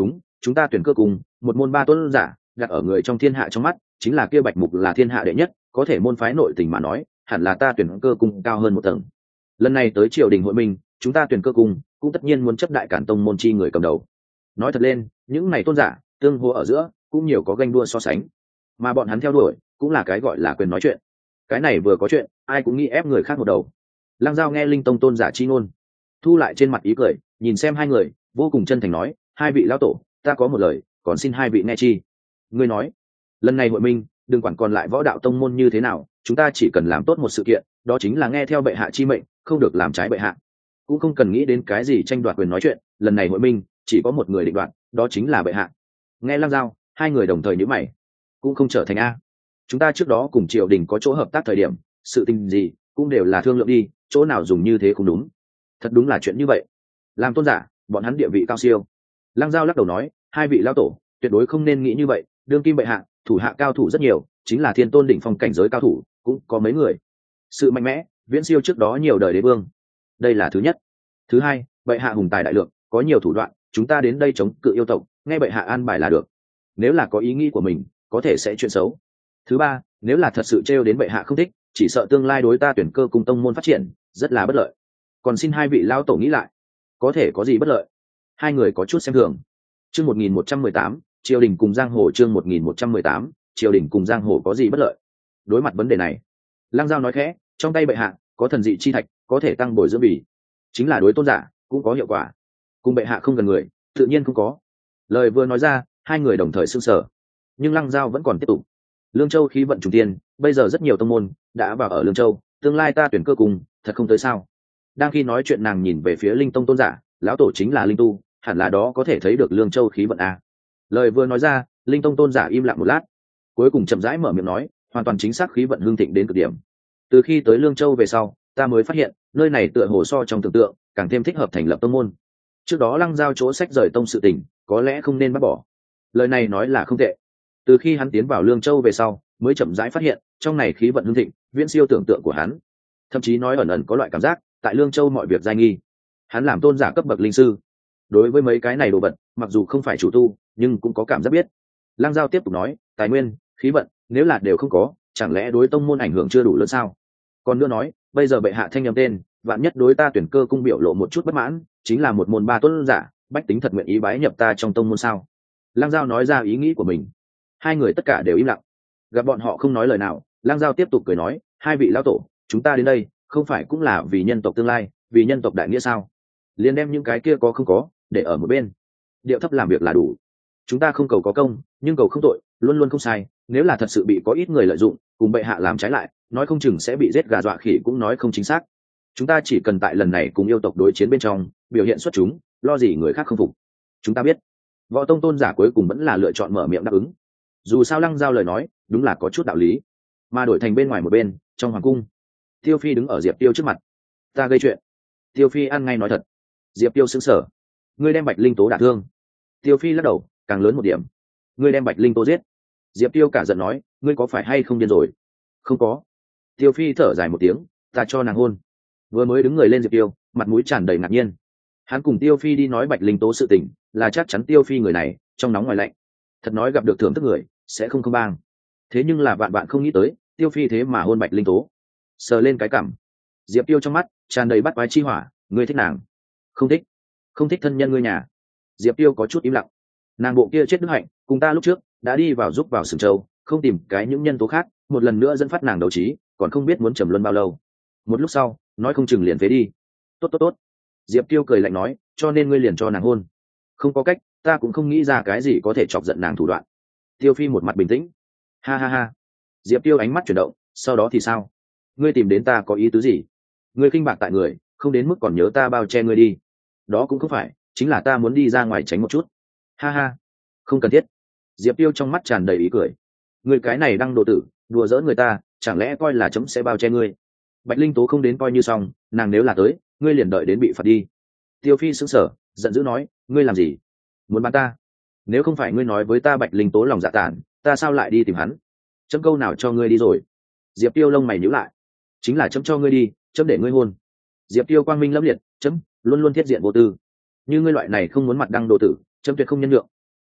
chúng ta tuyển cơ cùng một môn ba tôn giả đặt ở người trong thiên hạ trong mắt chính là kia bạch mục là thiên hạ đệ nhất, có thể môn phái nội tình mà nói hẳn là ta tuyển cơ cung cao hơn một tầng. Lần này tới triều đình hội minh, chúng ta tuyển cơ cung cũng tất nhiên muốn chấp đại cản tông môn chi người cầm đầu. Nói thật lên, những này tôn giả tương hỗ ở giữa cũng nhiều có ganh đua so sánh, mà bọn hắn theo đuổi cũng là cái gọi là quyền nói chuyện. Cái này vừa có chuyện, ai cũng nghĩ ép người khác một đầu. Lăng Giao nghe Linh Tông tôn giả chi ngôn, thu lại trên mặt ý cười, nhìn xem hai người, vô cùng chân thành nói: hai vị lão tổ, ta có một lời, còn xin hai vị nghe chi. Ngươi nói, lần này hội minh, đừng quản còn lại võ đạo tông môn như thế nào, chúng ta chỉ cần làm tốt một sự kiện, đó chính là nghe theo bệ hạ chi mệnh, không được làm trái bệ hạ, cũng không cần nghĩ đến cái gì tranh đoạt quyền nói chuyện. Lần này hội minh chỉ có một người định đoạt, đó chính là bệ hạ. Nghe Lăng Giao, hai người đồng thời nhíu mày, cũng không trở thành a. Chúng ta trước đó cùng triều đình có chỗ hợp tác thời điểm, sự tình gì cũng đều là thương lượng đi, chỗ nào dùng như thế không đúng. Thật đúng là chuyện như vậy. Làm tôn giả, bọn hắn địa vị cao siêu. Lăng Giao lắc đầu nói: hai vị lão tổ tuyệt đối không nên nghĩ như vậy, đương kim bệ hạ thủ hạ cao thủ rất nhiều, chính là thiên tôn đỉnh phong cảnh giới cao thủ cũng có mấy người, sự mạnh mẽ viễn siêu trước đó nhiều đời đế vương. Đây là thứ nhất. Thứ hai, bệ hạ hùng tài đại lượng, có nhiều thủ đoạn, chúng ta đến đây chống cự yêu tộc, nghe bệ hạ an bài là được. Nếu là có ý nghĩ của mình, có thể sẽ chuyện xấu. Thứ ba, nếu là thật sự trêu đến bệ hạ không thích, chỉ sợ tương lai đối ta tuyển cơ cùng tông môn phát triển rất là bất lợi. Còn xin hai vị lão tổ nghĩ lại, có thể có gì bất lợi? Hai người có chút xem thường. Chương một nghìn một trăm mười tám, triều đình cùng giang hồ. Chương một nghìn một trăm mười tám, triều đình cùng giang hồ có gì bất lợi? Đối mặt vấn đề này, Lăng Giao nói khẽ: trong tay bệ hạ có thần dị chi thạch, có thể tăng bồi dưỡng bỉ, chính là đối tôn giả cũng có hiệu quả. Cùng bệ hạ không gần người, tự nhiên không có. Lời vừa nói ra, hai người đồng thời sững sờ. Nhưng Lăng Giao vẫn còn tiếp tục: Lương Châu khí vận trùng tiên, bây giờ rất nhiều tông môn đã vào ở Lương Châu, tương lai ta tuyển cơ cùng, thật không tới sao? Đang khi nói chuyện, nàng nhìn về phía Linh Tông tôn giả, lão tổ chính là Linh Tu, hẳn là đó có thể thấy được Lương Châu khí vận a. Lời vừa nói ra, Linh Tông tôn giả im lặng một lát, cuối cùng chậm rãi mở miệng nói: hoàn toàn chính xác khí vận hưng thịnh đến cực điểm. Từ khi tới Lương Châu về sau, ta mới phát hiện nơi này tựa hồ so trong tưởng tượng càng thêm thích hợp thành lập tông môn. Trước đó Lăng Giao chỗ sách rời tông sự tình, có lẽ không nên bắt bỏ. Lời này nói là không tệ. Từ khi hắn tiến vào Lương Châu về sau, mới chậm rãi phát hiện trong này khí vận hưng thịnh viễn siêu tưởng tượng của hắn, thậm chí nói ẩn ẩn có loại cảm giác tại Lương Châu mọi việc giai nghi. Hắn làm tôn giả cấp bậc linh sư, đối với mấy cái này đồ vật mặc dù không phải chủ tu, nhưng cũng có cảm giác biết. Lăng Giao tiếp tục nói: tài nguyên, khí vận nếu là đều không có, chẳng lẽ đối tông môn ảnh hưởng chưa đủ lớn sao? Còn nữa nói, bây giờ bệ hạ thanh nhầm tên, vạn nhất đối ta tuyển cơ cung biểu lộ một chút bất mãn, chính là một môn ba tôn giả, bách tính thật nguyện ý bái nhập ta trong tông môn sao? Lăng Giao nói ra ý nghĩ của mình. Hai người tất cả đều im lặng. Gặp bọn họ không nói lời nào, Lăng Giao tiếp tục cười nói: hai vị lão tổ, chúng ta đến đây không phải cũng là vì nhân tộc tương lai, vì nhân tộc đại nghĩa sao? Liền đem những cái kia có không có để ở một bên, điệu thấp làm việc là đủ. Chúng ta không cầu có công, nhưng cầu không tội, luôn luôn không sai. Nếu là thật sự bị có ít người lợi dụng, cùng bệ hạ làm trái lại, nói không chừng sẽ bị giết gà dọa khỉ, cũng nói không chính xác. Chúng ta chỉ cần tại lần này cùng yêu tộc đối chiến bên trong biểu hiện xuất chúng, lo gì người khác không phục. Chúng ta biết Võ Tông tôn giả cuối cùng vẫn là lựa chọn mở miệng đáp ứng. Dù sao Lăng Giao lời nói đúng là có chút đạo lý. Mà đổi thành bên ngoài một bên, trong hoàng cung, Tiêu Phi đứng ở Diệp Tiêu trước mặt. Ta gây chuyện. Tiêu Phi ăn ngay nói thật. Diệp Tiêu sững sờ. Ngươi đem Bạch Linh Tố đả thương. Tiêu Phi lắc đầu, càng lớn một điểm. Ngươi đem Bạch Linh Tố giết. Diệp Tiêu cả giận nói: ngươi có phải hay không điên rồi? Không có. Tiêu Phi thở dài một tiếng: ta cho nàng hôn. Vừa mới đứng người lên Diệp Tiêu, mặt mũi tràn đầy ngạc nhiên. Hắn cùng Tiêu Phi đi nói Bạch Linh Tố sự tình, là chắc chắn Tiêu Phi người này trong nóng ngoài lạnh, thật nói gặp được thưởng thức người sẽ không không bang. Thế nhưng là vạn bạn không nghĩ tới, Tiêu Phi thế mà hôn Bạch Linh Tố. Sờ lên cái cằm, Diệp Tiêu trong mắt tràn đầy bắt quái chi hỏa. Ngươi thích nàng? Không thích. Không thích thân nhân ngươi nhà? Diệp Tiêu có chút im lặng. Nàng bộ kia chết đức hạnh, cùng ta lúc trước đã đi vào giúp vào Sừng Châu, không tìm cái những nhân tố khác, một lần nữa dẫn phát nàng đấu trí, còn không biết muốn trầm luân bao lâu. Một lúc sau, nói không chừng liền phế đi. Tốt tốt tốt. Diệp Tiêu cười lạnh nói: cho nên ngươi liền cho nàng hôn? Không có cách, ta cũng không nghĩ ra cái gì có thể chọc giận nàng thủ đoạn. Tiêu Phi một mặt bình tĩnh. Ha ha ha. Diệp Tiêu ánh mắt chuyển động. Sau đó thì sao? Ngươi tìm đến ta có ý tứ gì? Ngươi khinh bạc tại người, không đến mức còn nhớ ta bao che ngươi đi. Đó cũng không phải, chính là ta muốn đi ra ngoài tránh một chút. Ha ha. Không cần thiết. Diệp Tiêu trong mắt tràn đầy ý cười. Ngươi cái này đang đồ tử, đùa giỡn người ta, chẳng lẽ coi là chấm sẽ bao che ngươi? Bạch Linh Tố không đến coi như xong, nàng nếu là tới, ngươi liền đợi đến bị phạt đi. Tiêu Phi sững sờ, giận dữ nói: ngươi làm gì? Muốn bán ta? Nếu không phải ngươi nói với ta Bạch Linh Tố lòng dạ tản, ta sao lại đi tìm hắn? Chấm câu nào cho ngươi đi rồi? Diệp Tiêu lông mày nhíu lại. Chính là chấm cho ngươi đi, chấm để ngươi hôn. Diệp Tiêu quang minh lẫm liệt, chấm luôn luôn thiết diện vô tư. Như ngươi loại này không muốn mặt đăng đồ tử, chấm tuyệt không nhân lượng.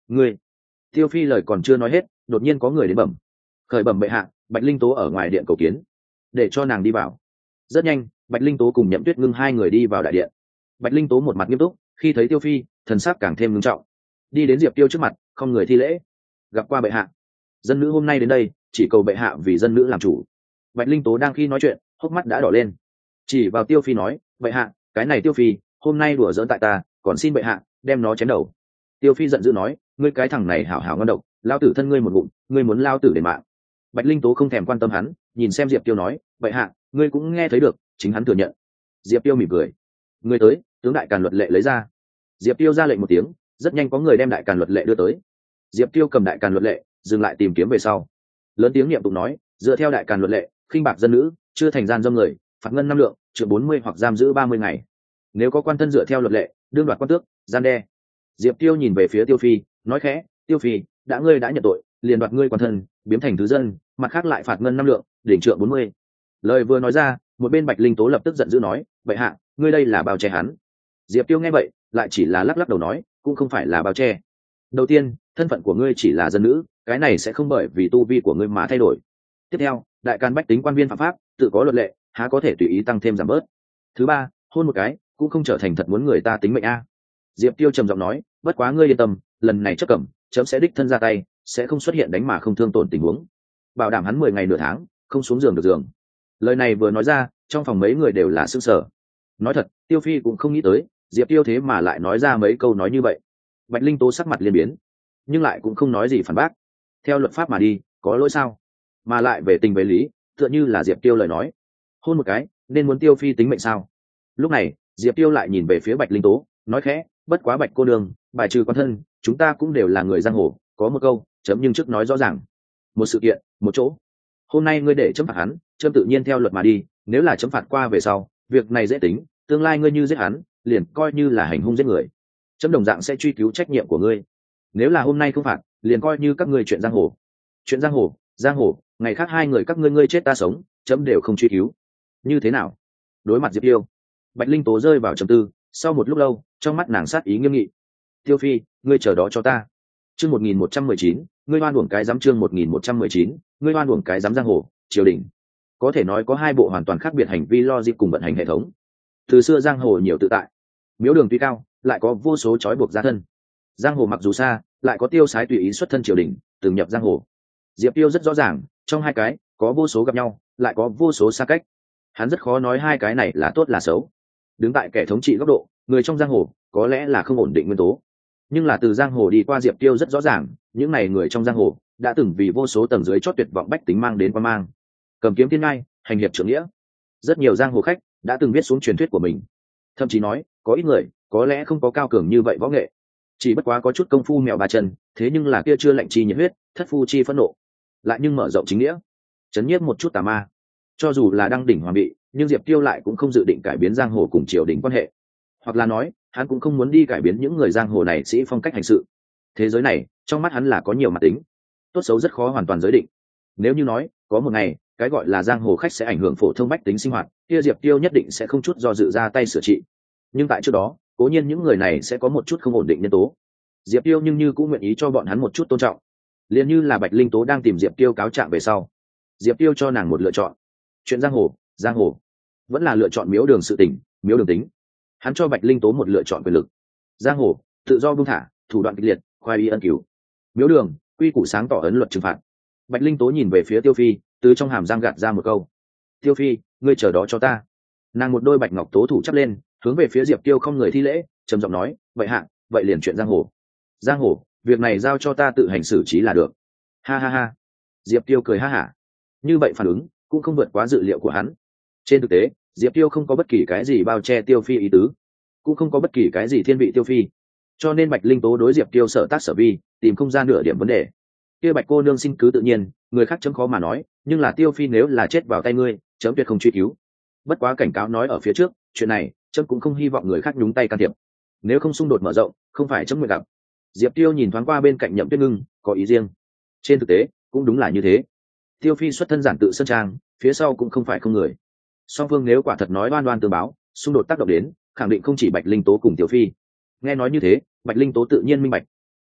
ngươi tiêu phi lời còn chưa nói hết, đột nhiên có người đến bẩm. Khởi bẩm bệ hạ, Bạch Linh Tố ở ngoài điện cầu kiến, để cho nàng đi vào. Rất nhanh, Bạch Linh Tố cùng Nhậm Tuyết Ngưng hai người đi vào đại điện. Bạch Linh Tố một mặt nghiêm túc, khi thấy Tiêu Phi, thần sắc càng thêm nghiêm trọng, đi đến Diệp Tiêu trước mặt, không người thi lễ. Gặp qua bệ hạ, dân nữ hôm nay đến đây, chỉ cầu bệ hạ vì dân nữ làm chủ. Bạch Linh Tố đang khi nói chuyện, hốc mắt đã đỏ lên, chỉ vào Tiêu Phi nói, bệ hạ, cái này Tiêu Phi hôm nay đùa giỡn tại ta, còn xin bệ hạ đem nó chém đầu. Tiêu Phi giận dữ nói, ngươi cái thằng này hảo hảo ngon độc, lao tử thân ngươi một ngụm, ngươi muốn lao tử để mạng. Bạch Linh Tố không thèm quan tâm hắn, nhìn xem Diệp Tiêu nói, bệ hạ, ngươi cũng nghe thấy được, chính hắn thừa nhận. Diệp Tiêu mỉm cười, ngươi tới, tướng đại càn luật lệ lấy ra. Diệp Tiêu ra lệnh một tiếng, rất nhanh có người đem đại càn luật lệ đưa tới. Diệp Tiêu cầm đại càn luật lệ, dừng lại tìm kiếm về sau, lớn tiếng niệm tụng nói, dựa theo đại càn luật lệ, khinh bạc dân nữ, chưa thành gian dâm người, phạt ngân năm lượng, trừ bốn mươi hoặc giam giữ ba mươi ngày. Nếu có quan thân dựa theo luật lệ, đương đoạt quan tước, gian đe. Diệp Tiêu nhìn về phía Tiêu Phi, nói khẽ, Tiêu Phi, đã ngươi đã nhận tội, liền đoạt ngươi quan thân, biếm thành thứ dân, mặt khác lại phạt ngân năm lượng, đỉnh trượng bốn mươi. Lời vừa nói ra, một bên Bạch Linh Tố lập tức giận dữ nói, bệ hạ, ngươi đây là bao che hắn. Diệp Tiêu nghe vậy, lại chỉ là lắc lắc đầu nói, cũng không phải là bao che. Đầu tiên, thân phận của ngươi chỉ là dân nữ, cái này sẽ không bởi vì tu vi của ngươi mà thay đổi. Tiếp theo, đại càn bách tính quan viên phạm pháp, tự có luật lệ, há có thể tùy ý tăng thêm giảm bớt. Thứ ba, hôn một cái, cũng không trở thành thật muốn người ta tính mệnh a. Diệp Tiêu trầm giọng nói, bất quá ngươi yên tâm, lần này chấp cẩm, chấm sẽ đích thân ra tay, sẽ không xuất hiện đánh mà không thương tổn tình huống, bảo đảm hắn mười ngày nửa tháng không xuống giường được giường. Lời này vừa nói ra, trong phòng mấy người đều là sững sờ. Nói thật, Tiêu Phi cũng không nghĩ tới, Diệp Tiêu thế mà lại nói ra mấy câu nói như vậy. Bạch Linh Tố sắc mặt liên biến, nhưng lại cũng không nói gì phản bác. Theo luật pháp mà đi, có lỗi sao? Mà lại về tình về lý, tựa như là Diệp Tiêu lời nói, hôn một cái, nên muốn Tiêu Phi tính mệnh sao? Lúc này, Diệp Tiêu lại nhìn về phía Bạch Linh Tố, nói khẽ, bất quá Bạch cô nương, bài trừ quan thân, chúng ta cũng đều là người giang hồ, có một câu, chấm nhưng trước nói rõ ràng. Một sự kiện, một chỗ. Hôm nay ngươi để chấm phạt hắn, chấm tự nhiên theo luật mà đi, nếu là chấm phạt qua về sau, việc này dễ tính, tương lai ngươi như giết hắn, liền coi như là hành hung giết người. Chấm đồng dạng sẽ truy cứu trách nhiệm của ngươi. Nếu là hôm nay không phạt, liền coi như các ngươi chuyện giang hồ. Chuyện giang hồ, giang hồ, ngày khác hai người các ngươi ngươi chết ta sống, chấm đều không truy cứu. Như thế nào? Đối mặt Diệp Tiêu, Bạch Linh Tố rơi vào trầm tư, sau một lúc lâu, trong mắt nàng sát ý nghiêm nghị. Tiêu Phi, ngươi chờ đó cho ta. Chương một nghìn một trăm mười chín, ngươi oan uổng cái giám chương một nghìn một trăm mười chín, ngươi oan uổng cái giám giang hồ, triều đình. Có thể nói có hai bộ hoàn toàn khác biệt hành vi logic cùng vận hành hệ thống. Từ xưa giang hồ nhiều tự tại, miếu đường tuy cao, lại có vô số trói buộc gia thân. Giang hồ mặc dù xa, lại có tiêu sái tùy ý xuất thân triều đình, từng nhập giang hồ. Diệp Tiêu rất rõ ràng, trong hai cái, có vô số gặp nhau, lại có vô số xa cách. Hắn rất khó nói hai cái này là tốt là xấu. Đứng tại kẻ thống trị góc độ, người trong giang hồ có lẽ là không ổn định nguyên tố, nhưng là từ giang hồ đi qua Diệp Tiêu rất rõ ràng, những này người trong giang hồ đã từng vì vô số tầng dưới chót tuyệt vọng bách tính mang đến quan mang, cầm kiếm thiên ngai, hành hiệp trưởng nghĩa. Rất nhiều giang hồ khách đã từng viết xuống truyền thuyết của mình, thậm chí nói có ít người có lẽ không có cao cường như vậy võ nghệ, chỉ bất quá có chút công phu mèo ba chân, thế nhưng là kia chưa lạnh chi nhiệt huyết, thất phu chi phẫn nộ, lại nhưng mở rộng chính nghĩa, chấn nhiếp một chút tà ma. Cho dù là đăng đỉnh hoàng vị, nhưng Diệp Tiêu lại cũng không dự định cải biến giang hồ cùng triều đình quan hệ, hoặc là nói hắn cũng không muốn đi cải biến những người giang hồ này sĩ phong cách hành sự. Thế giới này trong mắt hắn là có nhiều mặt tính, tốt xấu rất khó hoàn toàn giới định. Nếu như nói có một ngày cái gọi là giang hồ khách sẽ ảnh hưởng phổ thông bách tính sinh hoạt, kia Diệp Tiêu nhất định sẽ không chút do dự ra tay sửa trị. Nhưng tại trước đó, cố nhiên những người này sẽ có một chút không ổn định nhân tố, Diệp Tiêu nhưng như cũng nguyện ý cho bọn hắn một chút tôn trọng. Liền như là Bạch Linh Tố đang tìm Diệp Tiêu cáo trạng về sau, Diệp Tiêu cho nàng một lựa chọn. Chuyện giang hồ, giang hồ, vẫn là lựa chọn miếu đường sự tình, miếu đường tính. Hắn cho Bạch Linh Tố một lựa chọn quyền lực. Giang hồ, tự do buông thả, thủ đoạn kịch liệt, khoai y ân cứu. Miếu đường, quy củ sáng tỏ ấn luật trừng phạt. Bạch Linh Tố nhìn về phía Tiêu Phi, từ trong hàm răng gạt ra một câu. Tiêu Phi, ngươi chờ đó cho ta. Nàng một đôi bạch ngọc tố thủ chắp lên, hướng về phía Diệp Tiêu không người thi lễ, trầm giọng nói, vậy hạ, vậy liền chuyện giang hồ. Giang hồ, việc này giao cho ta tự hành xử trí là được. Ha ha ha. Diệp Tiêu cười ha hả. Như vậy phản ứng cũng không vượt quá dự liệu của hắn. Trên thực tế, Diệp Tiêu không có bất kỳ cái gì bao che Tiêu Phi ý tứ, cũng không có bất kỳ cái gì thiên vị Tiêu Phi, cho nên Bạch Linh Tố đối Diệp Tiêu sở tác sở vi tìm không ra nửa điểm vấn đề. Kia Bạch cô nương xin cứ tự nhiên, người khác chấm khó mà nói, nhưng là Tiêu Phi nếu là chết vào tay ngươi, chấm tuyệt không truy cứu. Bất quá cảnh cáo nói ở phía trước, chuyện này chấm cũng không hy vọng người khác nhúng tay can thiệp. Nếu không xung đột mở rộng, không phải chấm nguyện gặp. Diệp Tiêu nhìn thoáng qua bên cạnh Nhậm Tuyết Ngưng, có ý riêng. Trên thực tế, cũng đúng là như thế. Tiêu Phi xuất thân giản tự sơn trang, phía sau cũng không phải không người. Song phương nếu quả thật nói đoan đoan tương báo, xung đột tác động đến, khẳng định không chỉ Bạch Linh Tố cùng Tiêu Phi. Nghe nói như thế, Bạch Linh Tố tự nhiên minh bạch.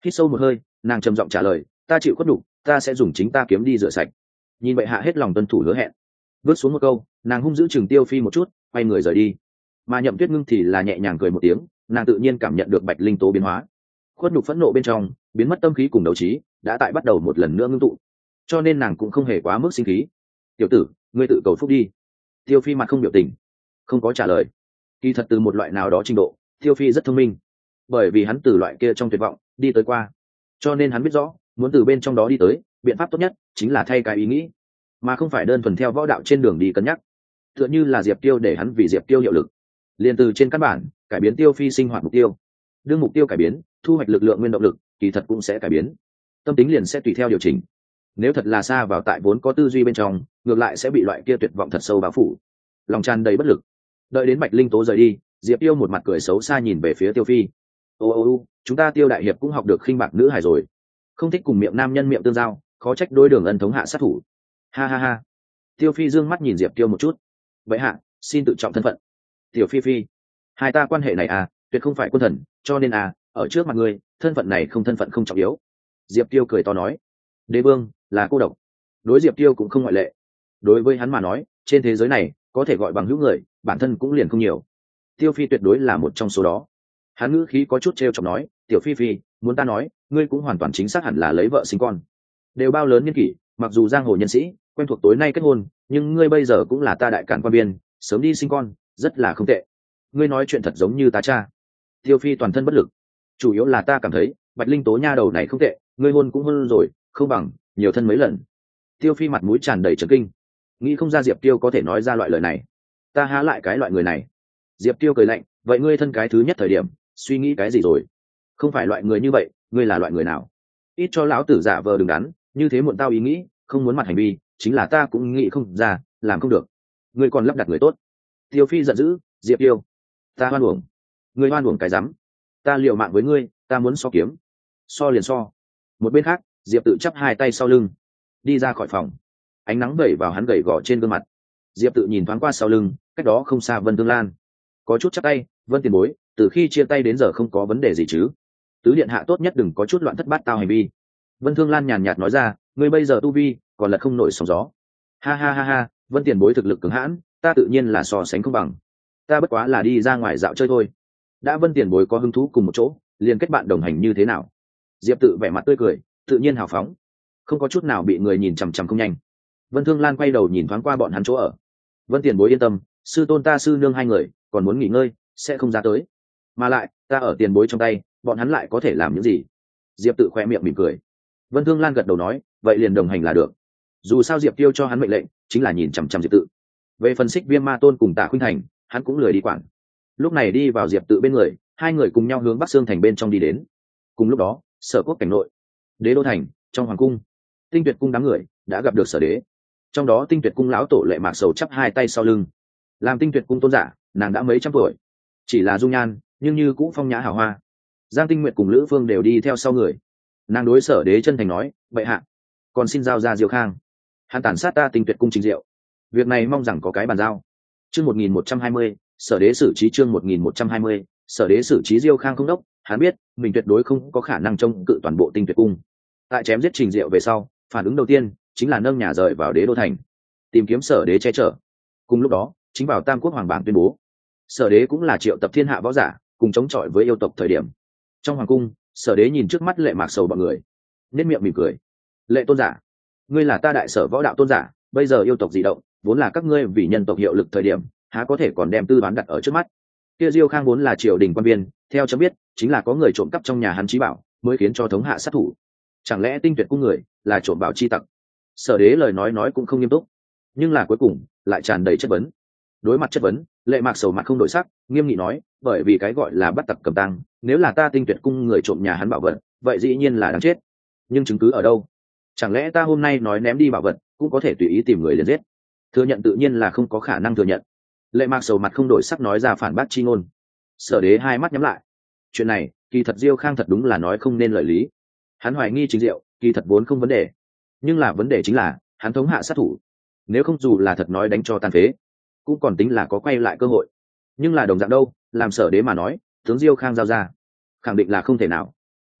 hít sâu một hơi, nàng trầm giọng trả lời, ta chịu khuất nhục, ta sẽ dùng chính ta kiếm đi rửa sạch. Nhìn bệ hạ hết lòng tuân thủ hứa hẹn. Vớt xuống một câu, nàng hung dữ chừng Tiêu Phi một chút, quay người rời đi. Mà Nhậm Tuyết Ngưng thì là nhẹ nhàng cười một tiếng, nàng tự nhiên cảm nhận được bạch linh tố biến hóa, khuất nhục phẫn nộ bên trong biến mất, tâm khí cùng đấu trí đã tại bắt đầu một lần nữa ngưng tụ, cho nên nàng cũng không hề quá mức sinh khí. Tiểu tử, ngươi tự cầu phúc đi. Tiêu Phi mặt không biểu tình, không có trả lời. Kỳ thật từ một loại nào đó trình độ, Tiêu Phi rất thông minh, bởi vì hắn từ loại kia trong tuyệt vọng đi tới qua, cho nên hắn biết rõ muốn từ bên trong đó đi tới, biện pháp tốt nhất chính là thay cái ý nghĩ, mà không phải đơn thuần theo võ đạo trên đường đi cân nhắc. Tựa như là Diệp Tiêu để hắn vì Diệp Tiêu hiệu lực, liền từ trên căn bản cải biến Tiêu Phi sinh hoạt mục tiêu. Đương mục tiêu cải biến, thu hoạch lực lượng nguyên động lực kỳ thật cũng sẽ cải biến, tâm tính liền sẽ tùy theo điều chỉnh. Nếu thật là xa vào tại vốn có tư duy bên trong, ngược lại sẽ bị loại kia tuyệt vọng thật sâu bao phủ, lòng tràn đầy bất lực. Đợi đến bạch linh tố rời đi, Diệp Tiêu một mặt cười xấu xa nhìn về phía Tiêu Phi. Ô ô ô, chúng ta Tiêu đại hiệp cũng học được khinh bạc nữ hài rồi, không thích cùng miệng nam nhân miệng tương giao, khó trách đôi đường ân thống hạ sát thủ. Ha ha ha. Tiêu Phi dương mắt nhìn Diệp Tiêu một chút. Vậy hạ, xin tự trọng thân phận. Tiểu Phi Phi, hai ta quan hệ này à, tuyệt không phải quân thần, cho nên à, ở trước mặt ngươi, thân phận này không thân phận không trọng yếu. Diệp Tiêu cười to nói. Đế vương là cô độc, đối Diệp Tiêu cũng không ngoại lệ. Đối với hắn mà nói, trên thế giới này có thể gọi bằng hữu người, bản thân cũng liền không nhiều. Tiêu Phi tuyệt đối là một trong số đó. Hắn ngữ khí có chút trêu chọc nói, Tiểu Phi Phi, muốn ta nói, ngươi cũng hoàn toàn chính xác hẳn là lấy vợ sinh con. Đều bao lớn niên kỷ, mặc dù giang hồ nhân sĩ quen thuộc tối nay kết hôn, nhưng ngươi bây giờ cũng là ta đại cản quan biên, sớm đi sinh con rất là không tệ. Ngươi nói chuyện thật giống như ta cha. Tiêu Phi toàn thân bất lực. Chủ yếu là ta cảm thấy bạch linh tố nha đầu này không tệ, ngươi hôn cũng hôn rồi, không bằng nhiều thân mấy lần. Tiêu Phi mặt mũi tràn đầy trấn kinh, nghĩ không ra Diệp Tiêu có thể nói ra loại lời này. Ta há lại cái loại người này. Diệp Tiêu cười lạnh, vậy ngươi thân cái thứ nhất thời điểm suy nghĩ cái gì rồi? Không phải loại người như vậy, ngươi là loại người nào? Ít cho lão tử giả vờ đừng đắn, như thế muộn tao ý nghĩ, không muốn mặt hành vi, chính là ta cũng nghĩ không ra, làm không được. Ngươi còn lắp đặt người tốt. Tiêu Phi giận dữ, Diệp Tiêu, ta hoan uổng. Ngươi hoan uổng cái rắm. Ta liều mạng với ngươi, ta muốn so kiếm. So liền so. Một bên khác, Diệp tự chắp hai tay sau lưng, đi ra khỏi phòng. Ánh nắng vẩy vào hắn gầy gò trên gương mặt. Diệp tự nhìn thoáng qua sau lưng, cách đó không xa Vân Thương Lan, có chút chắp tay, Vân tiền bối, từ khi chia tay đến giờ không có vấn đề gì chứ? Tứ điện hạ tốt nhất đừng có chút loạn thất bát tao hành vi. Vân Thương Lan nhàn nhạt nói ra, ngươi bây giờ tu vi còn là không nổi sóng gió. Ha ha ha ha, Vân tiền bối thực lực cứng hãn, ta tự nhiên là so sánh không bằng. Ta bất quá là đi ra ngoài dạo chơi thôi. Đã Vân tiền bối có hứng thú cùng một chỗ, liền kết bạn đồng hành như thế nào? Diệp tự vẻ mặt tươi cười, tự nhiên hào phóng, không có chút nào bị người nhìn chằm chằm không nhanh. Vân Thương Lan quay đầu nhìn thoáng qua bọn hắn chỗ ở. Vân tiền bối yên tâm, sư tôn ta sư nương hai người còn muốn nghỉ ngơi, sẽ không ra tới. Mà lại, ta ở tiền bối trong tay, bọn hắn lại có thể làm những gì? Diệp tự khoe miệng mỉm cười. Vân Thương Lan gật đầu nói, vậy liền đồng hành là được. Dù sao Diệp Tiêu cho hắn mệnh lệnh chính là nhìn chằm chằm Diệp tự. Về phần Xích Viêm Ma Tôn cùng Tạ Khuynh Thành, hắn cũng lười đi quản. Lúc này đi vào Diệp tự bên người, hai người cùng nhau hướng Bắc Sương thành bên trong đi đến. Cùng lúc đó, Sở Quốc cảnh nội, Đế đô thành, trong hoàng cung, Tinh Tuyệt cung đám người đã gặp được Sở đế. Trong đó Tinh Tuyệt cung lão tổ Lệ Mạc Sầu chắp hai tay sau lưng, làm Tinh Tuyệt cung tôn giả, nàng đã mấy trăm tuổi, chỉ là dung nhan nhưng như cũng phong nhã hào hoa. Giang Tinh Nguyệt cùng Lữ Phương đều đi theo sau người. Nàng đối Sở đế chân thành nói, bệ hạ, còn xin giao ra Diêu Khang, hắn tàn sát ta Tinh Tuyệt cung Trình Diệu, việc này mong rằng có cái bàn giao. Chương một nghìn một trăm hai mươi, Sở đế xử trí. Chương một nghìn một trăm hai mươi, Sở đế xử trí Diêu Khang không đốc. Hắn biết mình tuyệt đối không có khả năng chống cự toàn bộ Tinh Tuyệt cung. Tại chém giết Trình Diệu về sau, phản ứng đầu tiên chính là nâng nhà rời vào Đế đô thành, tìm kiếm Sở đế che chở. Cùng lúc đó, chính vào Tam Quốc Hoàng bảng tuyên bố, Sở đế cũng là triệu tập thiên hạ võ giả cùng chống chọi với yêu tộc thời điểm. Trong hoàng cung, Sở đế nhìn trước mắt Lệ Mạc Sầu bọn người, nét miệng mỉm cười. Lệ tôn giả, ngươi là ta đại sở võ đạo tôn giả, bây giờ yêu tộc dị động, vốn là các ngươi vì nhân tộc hiệu lực thời điểm, há có thể còn đem tư đoán đặt ở trước mắt? Kia Diêu Khang vốn là triều đình quan viên, theo chấm biết, chính là có người trộm cắp trong nhà hắn trí bảo, mới khiến cho thống hạ sát thủ. Chẳng lẽ Tinh Tuyệt cung người là trộm bảo chi tặc? Sở đế lời nói nói cũng không nghiêm túc, nhưng là cuối cùng lại tràn đầy chất vấn. Đối mặt chất vấn, Lệ Mạc Sầu mặt không đổi sắc, nghiêm nghị nói, bởi vì cái gọi là bắt tặc cầm tăng, nếu là ta Tinh Tuyệt cung người trộm nhà hắn bảo vật, vậy dĩ nhiên là đáng chết. Nhưng chứng cứ ở đâu? Chẳng lẽ ta hôm nay nói ném đi bảo vật, cũng có thể tùy ý tìm người liền giết? Thừa nhận tự nhiên là không có khả năng thừa nhận. Lệ Mạc Sầu mặt không đổi sắc nói ra phản bác chi ngôn. Sở đế hai mắt nhắm lại. Chuyện này, kỳ thật Diêu Khang thật đúng là nói không nên lời lý. Hắn hoài nghi Trình Diệu, kỳ thật vốn không vấn đề. Nhưng là vấn đề chính là, hắn thống hạ sát thủ. Nếu không dù là thật nói đánh cho tàn phế, cũng còn tính là có quay lại cơ hội. Nhưng là đồng dạng đâu, làm Sở đế mà nói, tướng Diêu Khang giao ra, khẳng định là không thể nào.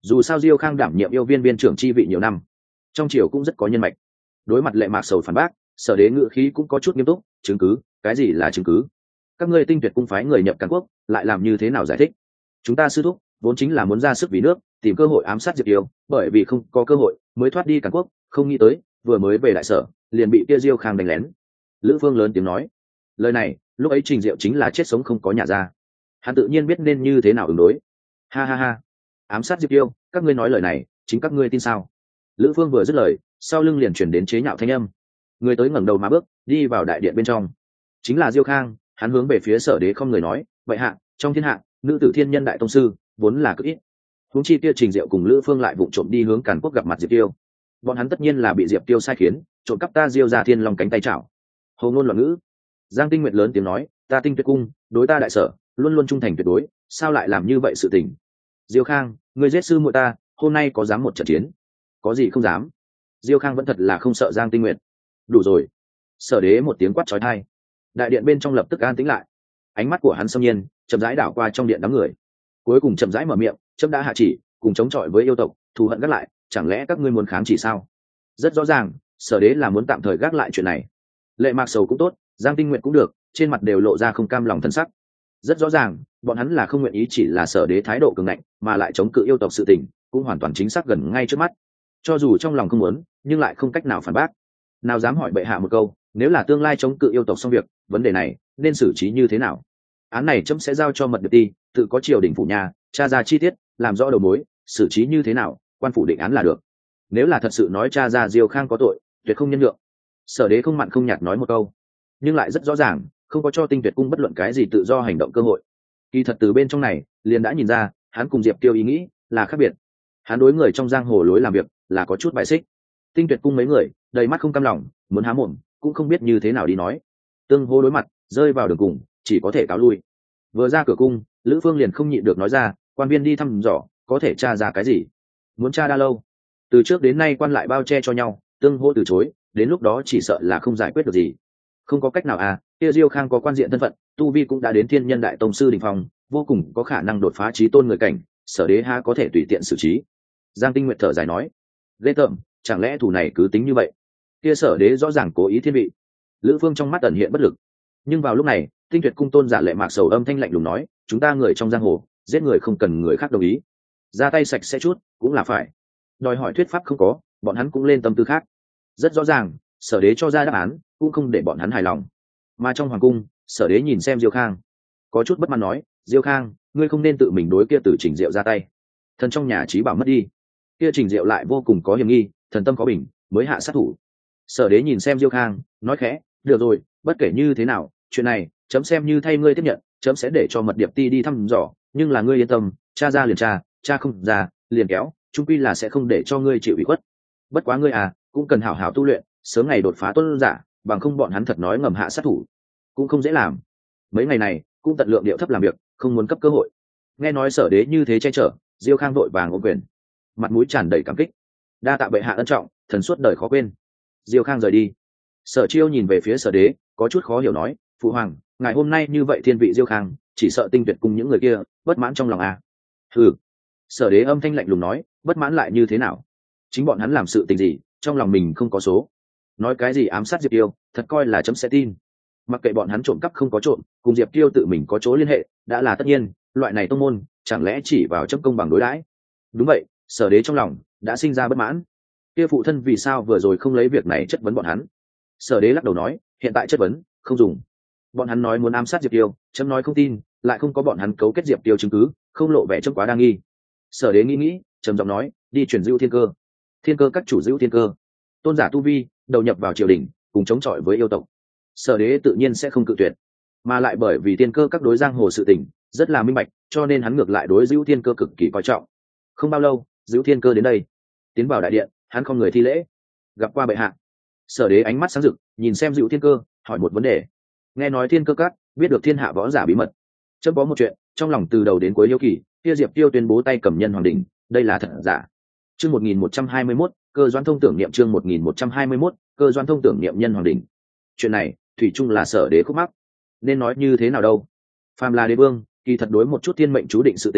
dù sao diêu khang đảm nhiệm yêu viên viên trưởng chi vị nhiều năm, trong triều cũng rất có nhân mạch. Đối mặt Lệ Mạc Sầu phản bác, Sở Đế ngữ khí cũng có chút nghiêm túc. Chứng cứ? Cái gì là chứng cứ? Các ngươi Tinh Tuyệt cung phái người nhập Càn Quốc, lại làm như thế nào giải thích? Chúng ta sư thúc vốn chính là muốn ra sức vì nước, tìm cơ hội ám sát Diệp Tiêu, bởi vì không có cơ hội mới thoát đi Càn Quốc, không nghĩ tới vừa mới về đại sở liền bị kia Diêu Khang đánh lén. Lữ Phương lớn tiếng nói. Lời này lúc ấy Trình Diệu chính là chết sống không có nhà ra, hắn tự nhiên biết nên như thế nào ứng đối. Ha ha ha, ám sát Diệp Tiêu, các ngươi nói lời này chính các ngươi tin sao? Lữ Phương vừa dứt lời, sau lưng liền chuyển đến chế nhạo thanh âm. Người tới ngẩng đầu mà bước đi vào đại điện bên trong, chính là Diêu Khang. Hắn hướng về phía Sở Đế không người nói, vậy hạ, trong thiên hạ nữ tử thiên nhân đại tông sư vốn là cực ít, huống chi kia Trình Diệu cùng Lữ Phương lại vụng trộm đi hướng Càn Quốc gặp mặt Diệp Tiêu, bọn hắn tất nhiên là bị Diệp Tiêu sai khiến trộm cắp ta Diêu ra thiên long cánh tay chảo. Hồ ngôn loạn ngữ. Giang Tinh Nguyệt lớn tiếng nói, ta Tinh Tuyệt cung đối ta đại sở luôn luôn trung thành tuyệt đối, sao lại làm như vậy sự tình? Diêu Khang, người giết sư muội ta, hôm nay có dám một trận chiến? Có gì không dám? Diêu Khang vẫn thật là không sợ Giang Tinh Nguyệt. Đủ rồi. Sở Đế một tiếng quát chói tai, đại điện bên trong lập tức an tĩnh lại. Ánh mắt của hắn xâm nhiên chậm rãi đảo qua trong điện đám người, cuối cùng chậm rãi mở miệng, chấm đã hạ chỉ cùng chống chọi với yêu tộc, thù hận gác lại, chẳng lẽ các ngươi muốn kháng chỉ sao? Rất rõ ràng, Sở Đế là muốn tạm thời gác lại chuyện này. Lệ Mạc Sầu cũng tốt, Giang Tinh Nguyệt cũng được, trên mặt đều lộ ra không cam lòng thân sắc. Rất rõ ràng, bọn hắn là không nguyện ý chỉ là Sở Đế thái độ cường ngạnh, mà lại chống cự yêu tộc sự tình, cũng hoàn toàn chính xác gần ngay trước mắt. Cho dù trong lòng không muốn, nhưng lại không cách nào phản bác. Nào dám hỏi bệ hạ một câu, nếu là tương lai chống cự yêu tộc xong việc, vấn đề này nên xử trí như thế nào? Án này chấm sẽ giao cho mật điệp ti, tự có triều đình phủ nhà tra ra chi tiết, làm rõ đầu mối, xử trí như thế nào, quan phủ định án là được. Nếu là thật sự nói tra ra Diêu Khang có tội, tuyệt không nhân nhượng. Sở Đế không mặn không nhạt nói một câu, nhưng lại rất rõ ràng không có cho Tinh Tuyệt cung bất luận cái gì tự do hành động cơ hội. Kỳ thật từ bên trong này liền đã nhìn ra, hắn cùng Diệp Tiêu ý nghĩ là khác biệt. Hắn đối người trong giang hồ lối làm việc là có chút bài xích. Tinh Tuyệt cung mấy người đầy mắt không cam lòng, muốn há mồm cũng không biết như thế nào đi nói. Tương hô đối mặt, rơi vào đường cùng, chỉ có thể cáo lui. Vừa ra cửa cung, Lữ Phương liền không nhịn được nói ra, quan viên đi thăm dò, có thể tra ra cái gì? Muốn tra đa lâu? Từ trước đến nay quan lại bao che cho nhau, tương hô từ chối, đến lúc đó chỉ sợ là không giải quyết được gì. Không có cách nào à, kia Diêu Khang có quan diện thân phận, tu vi cũng đã đến thiên nhân đại tông sư đỉnh phong, vô cùng có khả năng đột phá chí tôn người cảnh, Sở Đế ha có thể tùy tiện xử trí. Giang Tinh Nguyệt thở dài nói, ghê tởm, chẳng lẽ thủ này cứ tính như vậy? Kia Sở Đế rõ ràng cố ý thiên vị. Lữ Phương trong mắt ẩn hiện bất lực. Nhưng vào lúc này, Tinh Tuyệt cung tôn giả Lệ Mạc Sầu âm thanh lạnh lùng nói, chúng ta người trong giang hồ, giết người không cần người khác đồng ý, ra tay sạch sẽ chút cũng là phải. Đòi hỏi thuyết pháp không có, bọn hắn cũng lên tâm tư khác. Rất rõ ràng, Sở Đế cho ra đáp án cũng không để bọn hắn hài lòng. Mà trong hoàng cung, Sở Đế nhìn xem Diêu Khang, có chút bất mãn nói, Diêu Khang, ngươi không nên tự mình đối kia Tử Trình Diệu ra tay. Thần trong nhà trí bảo mất đi, kia Trình Diệu lại vô cùng có hiểm nghi, thần tâm có bình, mới hạ sát thủ. Sở Đế nhìn xem Diêu Khang, nói khẽ, được rồi, bất kể như thế nào, chuyện này chấm xem như thay ngươi tiếp nhận, chấm sẽ để cho mật điệp ti đi thăm dò, nhưng là ngươi yên tâm, cha ra liền cha, cha không ra liền kéo, chung quy là sẽ không để cho ngươi chịu ủy khuất. Bất quá ngươi à, cũng cần hảo hảo tu luyện, sớm ngày đột phá tuân giả, bằng không bọn hắn thật nói ngầm hạ sát thủ cũng không dễ làm. Mấy ngày này cũng tận lượng điệu thấp làm việc, không muốn cấp cơ hội. Nghe nói Sở Đế như thế che chở, Diêu Khang vội vàng ôm quyền, mặt mũi tràn đầy cảm kích, đa tạ bệ hạ ân trọng, thần suốt đời khó quên. Diêu Khang rời đi. Sở Chiêu nhìn về phía Sở Đế, có chút khó hiểu nói, phụ hoàng, ngài hôm nay như vậy thiên vị Diêu Khang, chỉ sợ Tinh Tuyệt cùng những người kia bất mãn trong lòng à? Ừ. Sở Đế âm thanh lạnh lùng nói, bất mãn lại như thế nào? Chính bọn hắn làm sự tình gì, trong lòng mình không có số. Nói cái gì ám sát Diệp Tiêu, thật coi là chấm sẽ tin. Mặc kệ bọn hắn trộm cắp không có trộm, cùng Diệp Tiêu tự mình có chỗ liên hệ, đã là tất nhiên, loại này tông môn chẳng lẽ chỉ vào chấm công bằng đối đãi? Đúng vậy, Sở Đế trong lòng đã sinh ra bất mãn. Kia phụ thân vì sao vừa rồi không lấy việc này chất vấn bọn hắn? Sở Đế lắc đầu nói, hiện tại chất vấn không dùng. Bọn hắn nói muốn ám sát Diệp Tiêu, chấm nói không tin, lại không có bọn hắn cấu kết Diệp Tiêu chứng cứ, không lộ vẻ chấm quá đa nghi. Sở Đế nghĩ nghĩ, trầm giọng nói, đi chuyển Dữu Thiên Cơ. Thiên Cơ các chủ Dữu Thiên Cơ, tôn giả tu vi, đầu nhập vào triều đình, cùng chống chọi với yêu tộc. Sở Đế tự nhiên sẽ không cự tuyệt, mà lại bởi vì Thiên Cơ các đối giang hồ sự tình rất là minh bạch, cho nên hắn ngược lại đối Dữu Thiên Cơ cực kỳ coi trọng. Không bao lâu, Dữu Thiên Cơ đến đây, tiến vào đại điện, hắn không người thi lễ, gặp qua bệ hạ. Sở Đế ánh mắt sáng rực, nhìn xem Dữu Thiên Cơ, hỏi một vấn đề. Nghe nói Thiên Cơ các biết được thiên hạ võ giả bí mật, chấm có một chuyện trong lòng từ đầu đến cuối hiếu kỳ, kia Diệp Tiêu tuyên bố tay cầm nhân hoàng đỉnh, đây là thật giả? Chương một nghìn một trăm hai mươi mốt, cơ doãn thông tưởng niệm chương một nghìn một trăm hai mươi mốt, cơ doãn thông tưởng niệm nhân hoàng đỉnh. Chuyện này, thủy chung là Sở Đế khúc mắc. Nên nói như thế nào đâu? Phàm là đế vương, kỳ thật đối một chút thiên mệnh chú định sự tình,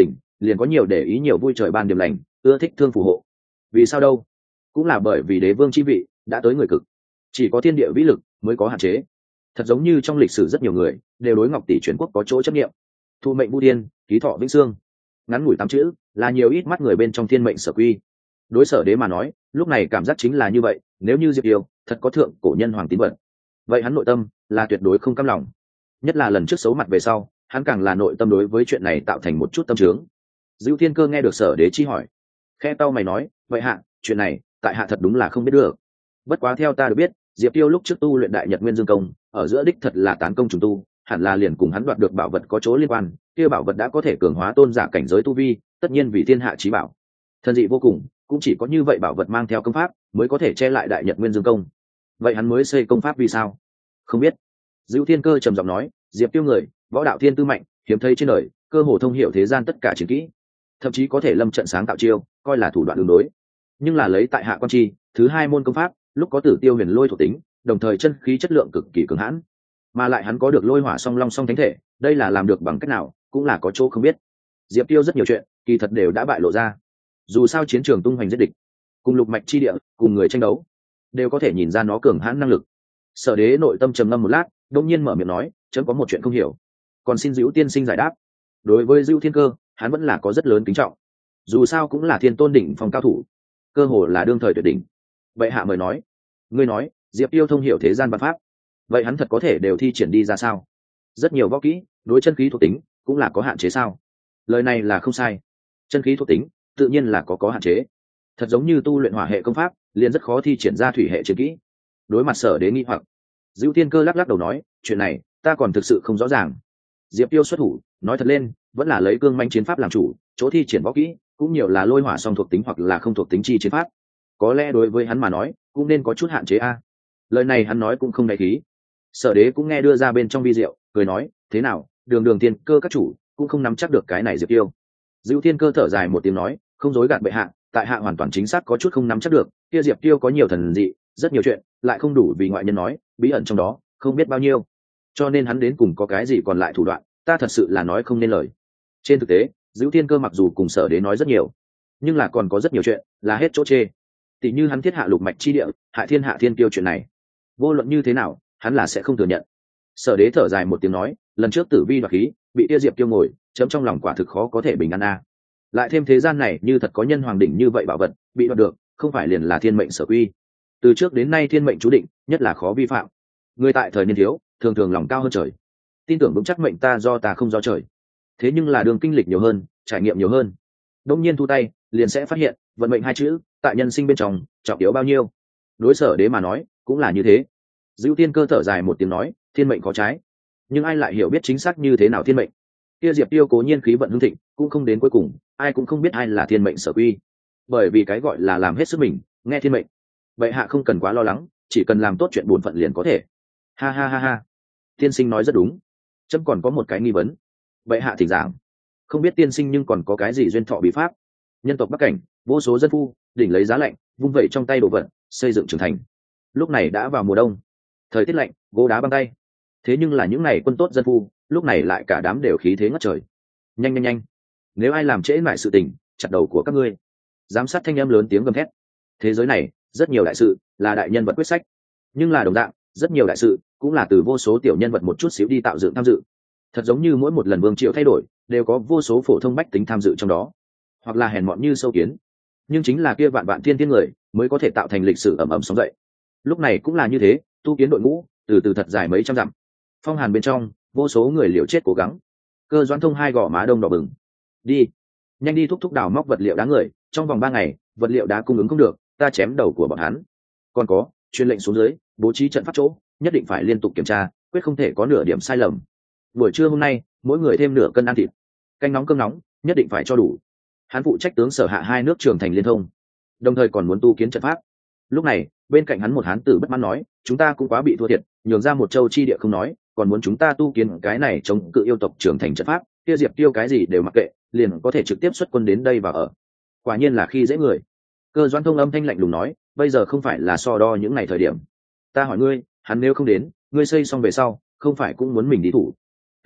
liền có nhiều để ý nhiều vui trời ban điểm lành, ưa thích thương phù hộ. Vì sao đâu? Cũng là bởi vì đế vương chi vị đã tới người cực, chỉ có thiên địa vĩ lực mới có hạn chế. Thật giống như trong lịch sử rất nhiều người đều đối Ngọc tỷ chuyển quốc có chỗ chấp nghiệm. Thu mệnh vu tiên, ký thọ vĩnh xương, ngắn ngủi tám chữ là nhiều ít mắt người bên trong thiên mệnh sở quy. Đối Sở Đế mà nói, lúc này cảm giác chính là như vậy. Nếu như Diệp Tiêu thật có thượng cổ nhân hoàng tín vật, vậy hắn nội tâm là tuyệt đối không cam lòng. Nhất là lần trước xấu mặt về sau, hắn càng là nội tâm đối với chuyện này tạo thành một chút tâm trướng. Dữu Thiên Cơ nghe được Sở Đế chi hỏi, khe tao mày nói, vậy hạ, chuyện này tại hạ thật đúng là không biết được. Bất quá theo ta được biết, Diệp Tiêu lúc trước tu luyện Đại Nhật Nguyên Dương Công, ở giữa đích thật là tán công trùng tu, hẳn là liền cùng hắn đoạt được bảo vật có chỗ liên quan. Kia bảo vật đã có thể cường hóa tôn giả cảnh giới tu vi, tất nhiên vì thiên hạ chí bảo, thần dị vô cùng. Cũng chỉ có như vậy bảo vật mang theo công pháp mới có thể che lại Đại Nhật Nguyên Dương Công. Vậy hắn mới xây công pháp vì sao? Không biết. Dữu Thiên Cơ trầm giọng nói, Diệp Tiêu người võ đạo thiên tư mạnh, hiếm thấy trên đời, cơ hồ thông hiểu thế gian tất cả chiến kỹ, thậm chí có thể lâm trận sáng tạo chiêu, coi là thủ đoạn đường đối. Nhưng là lấy tại hạ quan chi thứ hai môn công pháp, lúc có Tử Tiêu Huyền Lôi thuộc tính, đồng thời chân khí chất lượng cực kỳ cường hãn, mà lại hắn có được lôi hỏa song long song thánh thể, đây là làm được bằng cách nào, cũng là có chỗ không biết. Diệp Tiêu rất nhiều chuyện kỳ thật đều đã bại lộ ra. Dù sao chiến trường tung hoành giết địch, cùng lục mạch chi địa, cùng người tranh đấu, đều có thể nhìn ra nó cường hãn năng lực. Sở Đế nội tâm trầm ngâm một lát, đột nhiên mở miệng nói, chấm có một chuyện không hiểu, còn xin Dữu tiên sinh giải đáp. Đối với Dữu Thiên Cơ, hắn vẫn là có rất lớn kính trọng. Dù sao cũng là thiên tôn đỉnh phong cao thủ, cơ hồ là đương thời tuyệt đỉnh. Vậy hạ mời nói. Ngươi nói Diệp Tiêu thông hiểu thế gian văn pháp, vậy hắn thật có thể đều thi triển đi ra sao? Rất nhiều võ kỹ đối chân khí thuộc tính cũng là có hạn chế sao? Lời này là không sai. Chân khí thuộc tính tự nhiên là có có hạn chế. Thật giống như tu luyện hỏa hệ công pháp, liền rất khó thi triển ra thủy hệ chiến kỹ. Đối mặt Sở Đế nghi hoặc, Dữu Thiên Cơ lắc lắc đầu nói, chuyện này ta còn thực sự không rõ ràng. Diệp Tiêu xuất thủ, nói thật lên, vẫn là lấy cương manh chiến pháp làm chủ, chỗ thi triển võ kỹ cũng nhiều là lôi hỏa song thuộc tính hoặc là không thuộc tính chi chiến pháp. Có lẽ đối với hắn mà nói, cũng nên có chút hạn chế a. Lời này hắn nói cũng không đại khí. Sở Đế cũng nghe đưa ra bên trong vi diệu, cười nói, thế nào, đường đường Thiên Cơ các chủ cũng không nắm chắc được cái này Diệp Tiêu. Dữu Thiên Cơ thở dài một tiếng nói, không dối gạt bệ hạ, tại hạ hoàn toàn chính xác có chút không nắm chắc được. Kia Diệp Tiêu có nhiều thần dị, rất nhiều chuyện lại không đủ vì ngoại nhân nói, bí ẩn trong đó không biết bao nhiêu, cho nên hắn đến cùng có cái gì còn lại thủ đoạn, ta thật sự là nói không nên lời. Trên thực tế, Dữu Thiên Cơ mặc dù cùng Sở Đế nói rất nhiều, nhưng là còn có rất nhiều chuyện là hết chỗ chê. Tỷ như hắn thiết hạ lục mạch chi địa, hại thiên hạ thiên kiêu chuyện này, vô luận như thế nào hắn là sẽ không thừa nhận. Sở Đế thở dài một tiếng nói, lần trước Tử Vi đoạt khí bị Tia Diệp Tiêu ngồi chấm trong lòng quả thực khó có thể bình an a. Lại thêm thế gian này như thật có nhân hoàng đỉnh như vậy bảo vật bị đoạt được, không phải liền là thiên mệnh sở quy. Từ trước đến nay thiên mệnh chú định, nhất là khó vi phạm. Người tại thời niên thiếu thường thường lòng cao hơn trời, tin tưởng vững chắc mệnh ta do ta không do trời. Thế nhưng là đường kinh lịch nhiều hơn, trải nghiệm nhiều hơn, đông nhiên thu tay liền sẽ phát hiện vận mệnh hai chữ tại nhân sinh bên trong trọng yếu bao nhiêu. Đối Sở Đế mà nói cũng là như thế. Dữu Thiên Cơ thở dài một tiếng nói, thiên mệnh có trái, nhưng ai lại hiểu biết chính xác như thế nào thiên mệnh? Kia Diệp Tiêu cố nhiên khí vận hưng thịnh, cũng không đến cuối cùng ai cũng không biết ai là thiên mệnh sở quy, bởi vì cái gọi là làm hết sức mình nghe thiên mệnh. Vậy hạ không cần quá lo lắng, chỉ cần làm tốt chuyện bổn phận liền có thể. Ha ha ha ha, tiên sinh nói rất đúng, chấm còn có một cái nghi vấn. Vậy hạ thỉnh giảng. Không biết tiên sinh nhưng còn có cái gì duyên thọ bí pháp? Nhân tộc Bắc Cảnh vô số dân phu đỉnh lấy giá lạnh vung vẩy trong tay đồ vật xây dựng trưởng thành. Lúc này đã vào mùa đông, thời tiết lạnh, gỗ đá băng tay. Thế nhưng là những ngày quân tốt dân phu lúc này lại cả đám đều khí thế ngất trời. Nhanh nhanh nhanh, nếu ai làm trễ lại sự tình, chặt đầu của các ngươi. Giám sát thanh âm lớn tiếng gầm thét. Thế giới này rất nhiều đại sự là đại nhân vật quyết sách, nhưng là đồng dạng rất nhiều đại sự cũng là từ vô số tiểu nhân vật một chút xíu đi tạo dựng tham dự. Thật giống như mỗi một lần vương triều thay đổi đều có vô số phổ thông bách tính tham dự trong đó, hoặc là hèn mọn như sâu kiến, nhưng chính là kia vạn vạn thiên thiên người mới có thể tạo thành lịch sử ầm ầm sóng dậy. Lúc này cũng là như thế, tu kiến đội ngũ từ từ thật dài mấy trăm dặm, phong hàn bên trong vô số người liều chết cố gắng. Cơ Doãn Thông hai gò má đông đỏ bừng. Đi, nhanh đi thúc thúc đào móc vật liệu đá người, trong vòng ba ngày vật liệu đá cung ứng không được, ta chém đầu của bọn hắn. Còn có, truyền lệnh xuống dưới, bố trí trận pháp chỗ, nhất định phải liên tục kiểm tra, quyết không thể có nửa điểm sai lầm. Buổi trưa hôm nay, mỗi người thêm nửa cân ăn thịt, canh nóng cơm nóng, nhất định phải cho đủ. Hắn phụ trách tướng sở hạ hai nước trường thành liên thông, đồng thời còn muốn tu kiến trận pháp. Lúc này, bên cạnh hắn một hán tử bất mãn nói, chúng ta cũng quá bị thua thiệt, nhường ra một châu chi địa không nói, còn muốn chúng ta tu kiến cái này chống cự yêu tộc trưởng thành trận pháp, kia Diệp Tiêu cái gì đều mặc kệ, liền có thể trực tiếp xuất quân đến đây và ở. Quả nhiên là khi dễ người. Cơ Doãn Thông âm thanh lạnh lùng nói, bây giờ không phải là so đo những ngày thời điểm. Ta hỏi ngươi, hắn nếu không đến, ngươi xây xong về sau, không phải cũng muốn mình đi thủ? Càn Quốc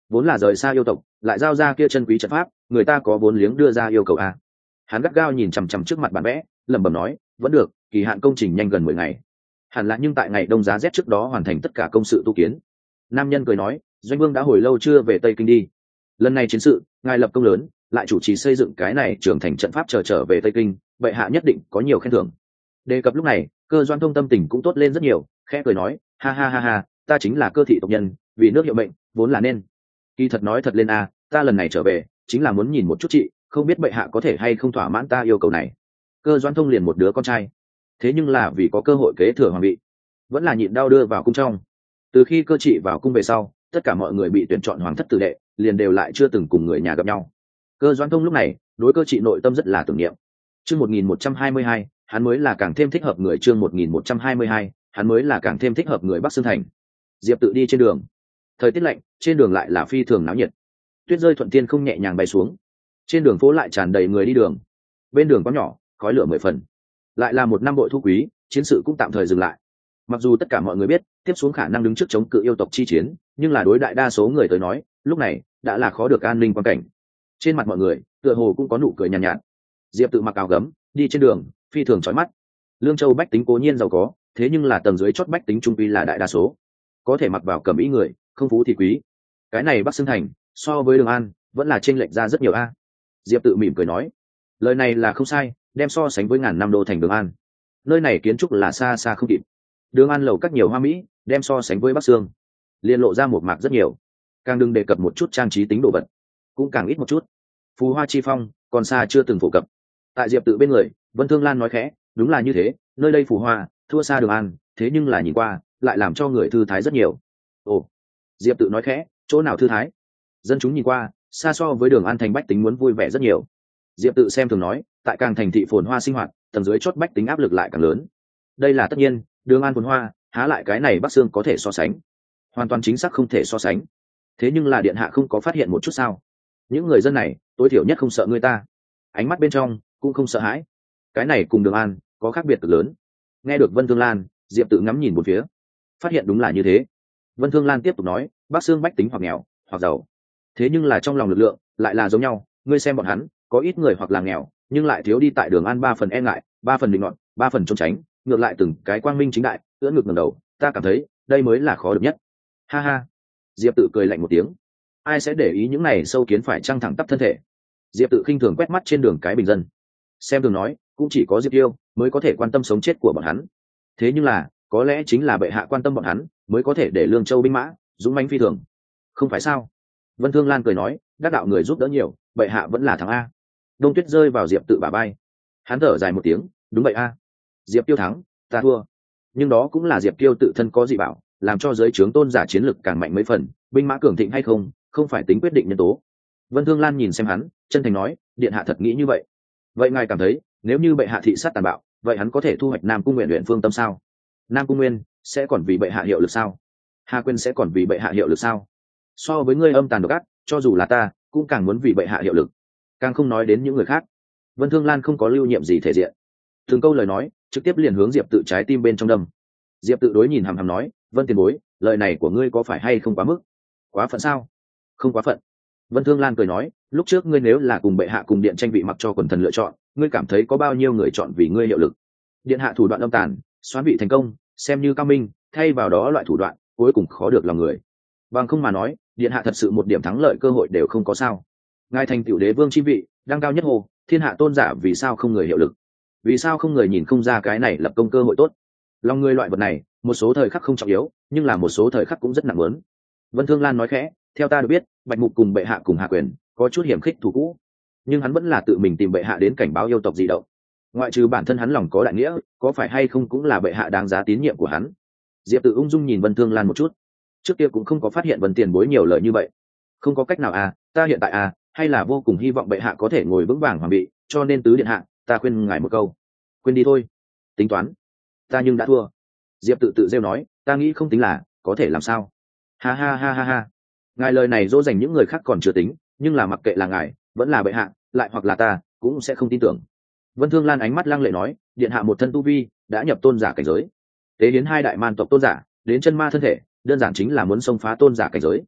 vốn là rời xa yêu tộc lại giao ra kia chân quý trận pháp, người ta có vốn liếng đưa ra yêu cầu a. Hắn gắt gao nhìn chằm chằm trước mặt bản vẽ, lẩm bẩm nói, vẫn được, kỳ hạn công trình nhanh gần mười ngày, hẳn là nhưng tại ngày đông giá rét trước đó hoàn thành tất cả công sự tu kiến. Nam nhân cười nói, doanh vương đã hồi lâu chưa về Tây Kinh đi, lần này chiến sự ngài lập công lớn, lại chủ trì xây dựng cái này trưởng thành trận pháp chờ trở, trở về Tây Kinh, vậy hạ nhất định có nhiều khen thưởng. Đề cập lúc này, Cơ Doan Thông tâm tình cũng tốt lên rất nhiều, khẽ cười nói, ha ha ha ha, ta chính là Cơ thị tộc nhân, vì nước hiệu mệnh vốn là nên. Kỳ thật nói thật lên a, ta lần này trở về chính là muốn nhìn một chút chị, không biết bệ hạ có thể hay không thỏa mãn ta yêu cầu này. Cơ Doan Thông liền một đứa con trai, thế nhưng là vì có cơ hội kế thừa hoàng vị, vẫn là nhịn đau đưa vào cung trong. Từ khi Cơ chị vào cung về sau, tất cả mọi người bị tuyển chọn hoàng thất tử đệ, liền đều lại chưa từng cùng người nhà gặp nhau. Cơ Doan Thông lúc này đối Cơ chị nội tâm rất là tưởng niệm. Chương một nghìn một trăm hai mươi hai, hắn mới là càng thêm thích hợp người. Chương một nghìn một trăm hai mươi hai, hắn mới là càng thêm thích hợp người Bắc Xương Thành. Diệp Tự đi trên đường, thời tiết lạnh, trên đường lại là phi thường náo nhiệt. Tuyết rơi thuận tiên không nhẹ nhàng bay xuống, trên đường phố lại tràn đầy người đi đường. Bên đường có nhỏ, khói lửa mười phần. Lại là một năm bội thu quý, chiến sự cũng tạm thời dừng lại. Mặc dù tất cả mọi người biết tiếp xuống khả năng đứng trước chống cự yêu tộc chi chiến, nhưng là đối đại đa số người tới nói, lúc này đã là khó được an ninh quan cảnh. Trên mặt mọi người tựa hồ cũng có nụ cười nhàn nhạt, nhạt. Diệp Tự mặc áo gấm đi trên đường, phi thường chói mắt. Lương Châu bách tính cố nhiên giàu có, thế nhưng là tầng dưới chót bách tính trung quy là đại đa số, có thể mặc vào cẩm y người, không phú thì quý. Cái này Bắc Xương Thành so với Đường An vẫn là chênh lệch ra rất nhiều a. Diệp Tự mỉm cười nói, lời này là không sai, đem so sánh với ngàn năm đô thành Đường An, nơi này kiến trúc là xa xa không kịp. Đường An lầu các nhiều hoa mỹ, đem so sánh với Bắc Xương liên lộ ra một mạc rất nhiều, càng đừng đề cập một chút trang trí tính đồ vật, cũng càng ít một chút. Phù hoa chi phong còn xa chưa từng phổ cập. Tại Diệp Tự bên người, Vân Thương Lan nói khẽ, đúng là như thế, nơi đây phù hoa thua xa Đường An, thế nhưng là nhìn qua lại làm cho người thư thái rất nhiều. Ồ, Diệp Tự nói khẽ, chỗ nào thư thái? Dân chúng nhìn qua xa so với Đường An thành bách tính muốn vui vẻ rất nhiều. Diệp Tự xem thường nói, tại càng thành thị phồn hoa sinh hoạt, tầng dưới chót bách tính áp lực lại càng lớn. Đây là tất nhiên, Đường An phồn hoa há lại cái này Bắc Xương có thể so sánh, hoàn toàn chính xác không thể so sánh. Thế nhưng là điện hạ không có phát hiện một chút sao? Những người dân này tối thiểu nhất không sợ người ta, ánh mắt bên trong cũng không sợ hãi. Cái này cùng Đường An có khác biệt cực lớn. Nghe được Vân Thương Lan, Diệp Tự ngắm nhìn một phía, phát hiện đúng là như thế. Vân Thương Lan tiếp tục nói, Bắc Xương bách tính hoặc nghèo hoặc giàu, thế nhưng là trong lòng lực lượng lại là giống nhau. Ngươi xem bọn hắn, có ít người hoặc là nghèo, nhưng lại thiếu đi tại Đường An ba phần e ngại, ba phần định luận, ba phần trốn tránh, ngược lại từng cái quang minh chính đại, ưỡn ngực ngẩng đầu. Ta cảm thấy đây mới là khó được nhất. Ha ha. Diệp Tự cười lạnh một tiếng, ai sẽ để ý những này sâu kiến phải trăng thẳng tắp thân thể. Diệp Tự khinh thường quét mắt trên đường cái bình dân, xem thường nói, cũng chỉ có Diệp Yêu mới có thể quan tâm sống chết của bọn hắn. Thế nhưng là có lẽ chính là bệ hạ quan tâm bọn hắn, mới có thể để Lương Châu binh mã dũng mãnh phi thường, không phải sao? Vân Thương Lan cười nói, đắc đạo người giúp đỡ nhiều, bệ hạ vẫn là thắng a. Đông Tuyết rơi vào Diệp Tự bả vai, hắn thở dài một tiếng, đúng vậy a. Diệp Tiêu thắng, ta thua, nhưng đó cũng là Diệp Tiêu tự thân có dị bảo, làm cho giới trướng tôn giả chiến lực càng mạnh mấy phần, binh mã cường thịnh hay không không phải tính quyết định nhân tố. Vân Thương Lan nhìn xem hắn, chân thành nói, điện hạ thật nghĩ như vậy? Vậy ngài cảm thấy nếu như bệ hạ thị sát tàn bạo, vậy hắn có thể thu hoạch Nam Cung Nguyện luyện phương tâm sao? Nam Cung Nguyên sẽ còn vì bệ hạ hiệu lực sao? Hà Quyên sẽ còn vì bệ hạ hiệu lực sao? So với ngươi âm tàn độc ác, cho dù là ta cũng càng muốn vì bệ hạ hiệu lực, càng không nói đến những người khác. Vân Thương Lan không có lưu nhiệm gì thể diện, từng câu lời nói trực tiếp liền hướng Diệp Tự trái tim bên trong đâm. Diệp Tự đối nhìn hằm hằm nói, Vân tiền bối, lời này của ngươi có phải hay không quá mức? Quá phận sao? Không quá phận. Vân Thương Lan cười nói, lúc trước ngươi nếu là cùng bệ hạ cùng điện tranh vị mặc cho quần thần lựa chọn, ngươi cảm thấy có bao nhiêu người chọn vì ngươi hiệu lực? Điện hạ thủ đoạn âm tàn, xoán vị thành công, xem như cao minh, thay vào đó loại thủ đoạn cuối cùng khó được lòng người. Bằng không mà nói, điện hạ thật sự một điểm thắng lợi cơ hội đều không có sao? Ngài thành tiểu đế vương chi vị, đăng cao nhất hồ, thiên hạ tôn giả, vì sao không người hiệu lực? Vì sao không người nhìn không ra cái này lập công cơ hội tốt? Lòng người loại vật này, một số thời khắc không trọng yếu, nhưng là một số thời khắc cũng rất nặng lớn. Vân Thương Lan nói khẽ, theo ta được biết, Bạch Mục cùng bệ hạ cùng Hà Quyền có chút hiểm khích thủ cũ, nhưng hắn vẫn là tự mình tìm bệ hạ đến cảnh báo yêu tộc dị động. Ngoại trừ bản thân hắn lòng có đại nghĩa, có phải hay không cũng là bệ hạ đáng giá tín nhiệm của hắn. Diệp Tự ung dung nhìn Vân Thương Lan một chút, trước kia cũng không có phát hiện Vân tiền bối nhiều lời như vậy. Không có cách nào à, ta hiện tại à, hay là vô cùng hy vọng bệ hạ có thể ngồi vững vàng hoàng vị, cho nên tứ điện hạ, ta khuyên ngài một câu, quên đi thôi. Tính toán, ta nhưng đã thua. Diệp Tự tự rêu nói, ta nghĩ không tính là có thể làm sao? Ha ha ha ha ha. Ngài lời này dỗ dành những người khác còn chưa tính, nhưng là mặc kệ là ngài vẫn là bệ hạ, lại hoặc là ta, cũng sẽ không tin tưởng. Vân Thương Lan ánh mắt lăng lệ nói, điện hạ một thân tu vi đã nhập tôn giả cảnh giới, tế hiến hai đại man tộc tôn giả đến chân ma thân thể, đơn giản chính là muốn xông phá tôn giả cảnh giới.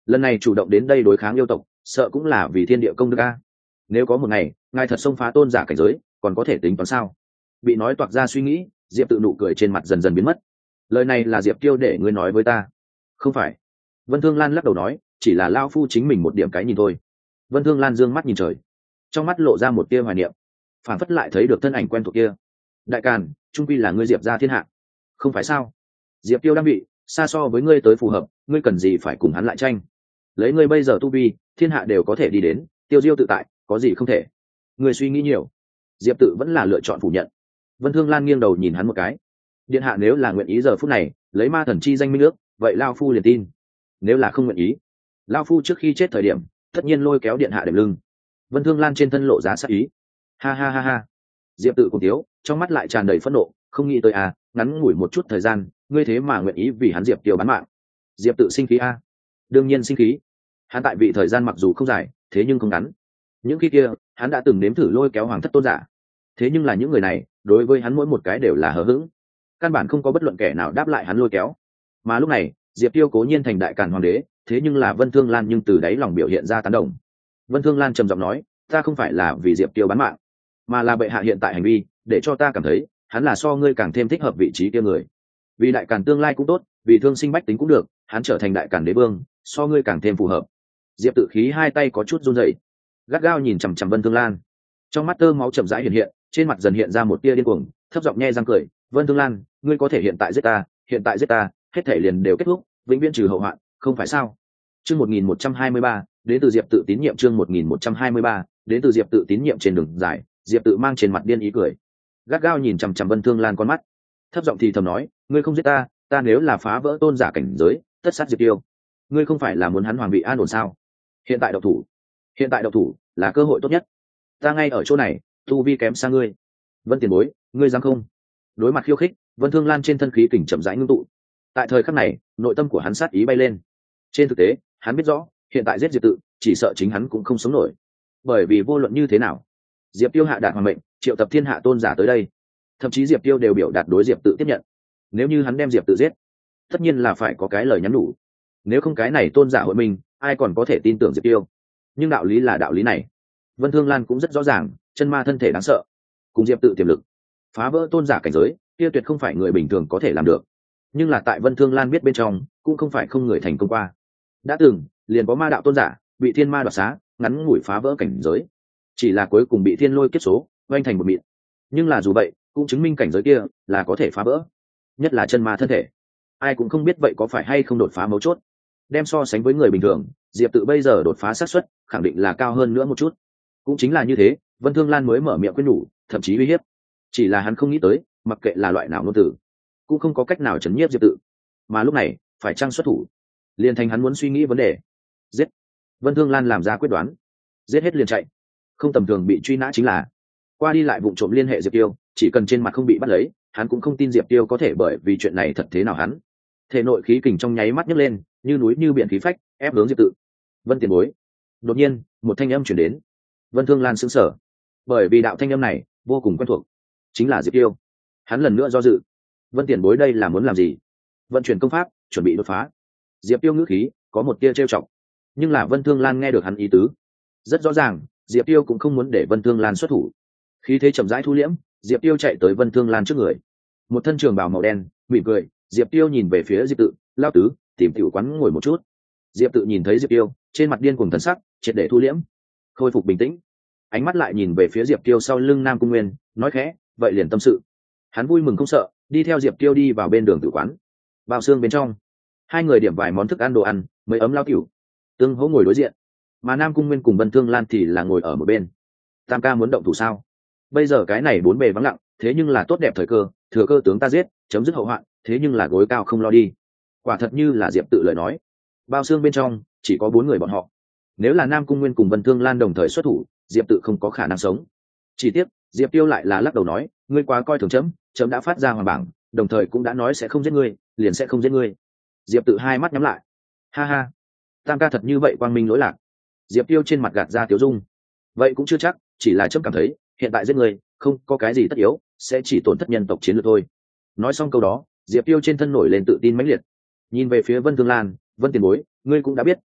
lần này chủ động đến đây đối kháng yêu tộc sợ cũng là vì thiên địa công đức a. Nếu có một ngày ngài thật xông phá tôn giả cảnh giới còn có thể tính toán sao? Bị nói toạc ra suy nghĩ, diệp tự nụ cười trên mặt dần dần biến mất. Lời này là diệp tiêu để ngươi nói với ta? Không phải. Vân Thương Lan lắc đầu nói, chỉ là lao phu chính mình một điểm cái nhìn thôi. Vân Thương Lan dương mắt nhìn trời, trong mắt lộ ra một tia hoài niệm, phản phất lại thấy được thân ảnh quen thuộc kia. Đại Càn, trung quy là ngươi diệp gia thiên hạ, không phải sao? Diệp tiêu đang bị xa so với ngươi tới phù hợp, ngươi cần gì phải cùng hắn lại tranh? Lấy ngươi bây giờ tu vi, thiên hạ đều có thể đi đến, tiêu diêu tự tại, có gì không thể? Ngươi suy nghĩ nhiều. Diệp tự vẫn là lựa chọn phủ nhận. Vân Thương Lan nghiêng đầu nhìn hắn một cái. Điện hạ nếu là nguyện ý giờ phút này lấy ma thần chi danh minh ước, vậy lao phu liền tin. Nếu là không nguyện ý, lao phu trước khi chết thời điểm tất nhiên lôi kéo điện hạ đệm lưng. Vân Thương Lan trên thân lộ giá sắc ý. Ha ha ha ha. Diệp tự cùng tiếu, trong mắt lại tràn đầy phẫn nộ, không nghĩ tới à, ngắn ngủi một chút thời gian, ngươi thế mà nguyện ý vì hắn Diệp Tiêu bán mạng. Diệp tự sinh khí a. À? Đương nhiên sinh khí. Hắn tại vị thời gian mặc dù không dài, thế nhưng không ngắn. Những khi kia, hắn đã từng nếm thử lôi kéo hoàng thất tôn giả. Thế nhưng là những người này, đối với hắn mỗi một cái đều là hờ hững. Căn bản không có bất luận kẻ nào đáp lại hắn lôi kéo. Mà lúc này, Diệp Tiêu cố nhiên thành đại Càn hoàng đế, thế nhưng là Vân Thương Lan nhưng từ đáy lòng biểu hiện ra tán đồng. Vân Thương Lan trầm giọng nói, ta không phải là vì Diệp Tiêu bán mạng, mà là bệ hạ hiện tại hành vi để cho ta cảm thấy hắn là so ngươi càng thêm thích hợp vị trí kia người. Vì đại Càn tương lai cũng tốt, vì thương sinh bách tính cũng được, hắn trở thành đại Càn đế vương so ngươi càng thêm phù hợp. Diệp tự khí hai tay có chút run rẩy, gắt gao nhìn chằm chằm Vân Thương Lan, trong mắt tơ máu chậm rãi hiện hiện, trên mặt dần hiện ra một tia điên cuồng, thấp giọng nhe răng cười, Vân Thương Lan, ngươi có thể hiện tại giết ta, hiện tại giết ta, hết thể liền đều kết thúc, vĩnh viễn trừ hậu hoạn, không phải sao? Chương một nghìn một trăm hai mươi ba, đến từ Diệp tự tín nhiệm. Chương một nghìn một trăm hai mươi ba, đến từ Diệp tự tín nhiệm. Trên đường dài, Diệp tự mang trên mặt điên ý cười, gắt gao nhìn chằm chằm Vân Thương Lan con mắt, thấp giọng thì thầm nói, ngươi không giết ta, ta nếu là phá vỡ tôn giả cảnh giới, tất sát Diệp Tiêu. Ngươi không phải là muốn hắn hoàng vị an ổn sao? Hiện tại độc thủ, hiện tại độc thủ là cơ hội tốt nhất. Ta ngay ở chỗ này, tu vi kém xa ngươi. Vân tiền bối, ngươi dám không? Đối mặt khiêu khích, Vân Thương Lan trên thân khí kình chậm rãi ngưng tụ. Tại thời khắc này, nội tâm của hắn sát ý bay lên. Trên thực tế, hắn biết rõ, hiện tại giết Diệp tự, chỉ sợ chính hắn cũng không sống nổi. Bởi vì vô luận như thế nào, Diệp Tiêu hạ đạt hoàng mệnh, triệu tập thiên hạ tôn giả tới đây. Thậm chí Diệp Tiêu đều biểu đạt đối Diệp tự tiếp nhận. Nếu như hắn đem Diệp tự giết, tất nhiên là phải có cái lời nhắn nhủ. Nếu không cái này tôn giả hội mình, ai còn có thể tin tưởng Diệp Tiêu? Nhưng đạo lý là đạo lý này. Vân Thương Lan cũng rất rõ ràng, chân ma thân thể đáng sợ, cùng Diệp tự tiềm lực, phá vỡ tôn giả cảnh giới, kia tuyệt không phải người bình thường có thể làm được. Nhưng là tại Vân Thương Lan biết bên trong, cũng không phải không người thành công qua. Đã từng, liền có ma đạo tôn giả bị thiên ma đoạt xá, ngắn ngủi phá vỡ cảnh giới, chỉ là cuối cùng bị thiên lôi kiếp số oanh thành một mịn. Nhưng là dù vậy, cũng chứng minh cảnh giới kia là có thể phá vỡ. Nhất là chân ma thân thể, ai cũng không biết vậy có phải hay không đột phá mấu chốt. Đem so sánh với người bình thường, Diệp tự bây giờ đột phá xác suất khẳng định là cao hơn nữa một chút. Cũng chính là như thế, Vân Thương Lan mới mở miệng khuyên nhủ, thậm chí uy hiếp. Chỉ là hắn không nghĩ tới, mặc kệ là loại nào ngôn từ, cũng không có cách nào chấn nhiếp Diệp tự. Mà lúc này, phải chăng xuất thủ, liền thành hắn muốn suy nghĩ vấn đề. Giết. Vân Thương Lan làm ra quyết đoán, giết hết liền chạy. Không tầm thường bị truy nã chính là qua đi lại vụng trộm liên hệ Diệp Tiêu, chỉ cần trên mặt không bị bắt lấy, hắn cũng không tin Diệp Tiêu có thể bởi vì chuyện này thật thế nào hắn. Thể nội khí kình trong nháy mắt nhấc lên, như núi như biển khí phách, ép hướng Diệp tự. Vân tiền bối. Đột nhiên, một thanh âm truyền đến. Vân Thương Lan sững sờ, bởi vì đạo thanh âm này vô cùng quen thuộc, chính là Diệp Tiêu. Hắn lần nữa do dự, Vân tiền bối đây là muốn làm gì? Vận chuyển công pháp, chuẩn bị đột phá. Diệp Tiêu ngữ khí có một tia trêu chọc, nhưng là Vân Thương Lan nghe được hắn ý tứ, rất rõ ràng, Diệp Tiêu cũng không muốn để Vân Thương Lan xuất thủ. Khí thế chậm rãi thu liễm, Diệp Tiêu chạy tới Vân Thương Lan trước người, một thân trường bào màu đen, mỉm cười. Diệp Tiêu nhìn về phía Diệp tự, lao tứ, tìm tiểu quán ngồi một chút. Diệp tự nhìn thấy Diệp Tiêu, trên mặt điên cuồng thần sắc triệt để thu liễm, khôi phục bình tĩnh, ánh mắt lại nhìn về phía Diệp Tiêu sau lưng Nam Cung Nguyên, nói khẽ, vậy liền tâm sự. Hắn vui mừng không sợ, đi theo Diệp Tiêu đi vào bên đường tử quán. Bao xương bên trong, hai người điểm vài món thức ăn đồ ăn, mấy ấm lao tiểu, tương hỗ ngồi đối diện, mà Nam Cung Nguyên cùng Vân Thương Lan thì là ngồi ở một bên. Tam ca muốn động thủ sao? Bây giờ cái này bốn bề vắng lặng, thế nhưng là tốt đẹp thời cơ, thừa cơ tướng ta giết, chấm dứt hậu hoạn, thế nhưng là gối cao không lo đi. Quả thật như là Diệp tự lời nói, bao xương bên trong chỉ có bốn người bọn họ. Nếu là Nam Cung Nguyên cùng Vân Thương Lan đồng thời xuất thủ, Diệp tự không có khả năng sống. Chỉ tiếc, Diệp Tiêu lại là lắc đầu nói, ngươi quá coi thường chấm, chấm đã phát ra hoàng bảng, đồng thời cũng đã nói sẽ không giết ngươi, liền sẽ không giết ngươi. Diệp tự hai mắt nhắm lại, ha ha, Tam ca thật như vậy quang minh lỗi lạc. Diệp Tiêu trên mặt gạt ra tiếu dung, vậy cũng chưa chắc, chỉ là chấm cảm thấy hiện tại giết ngươi không có cái gì tất yếu, sẽ chỉ tổn thất nhân tộc chiến lược thôi. Nói xong câu đó, Diệp Tiêu trên thân nổi lên tự tin mãnh liệt, nhìn về phía Vân Thương Lan, Vân tiền bối, ngươi cũng đã biết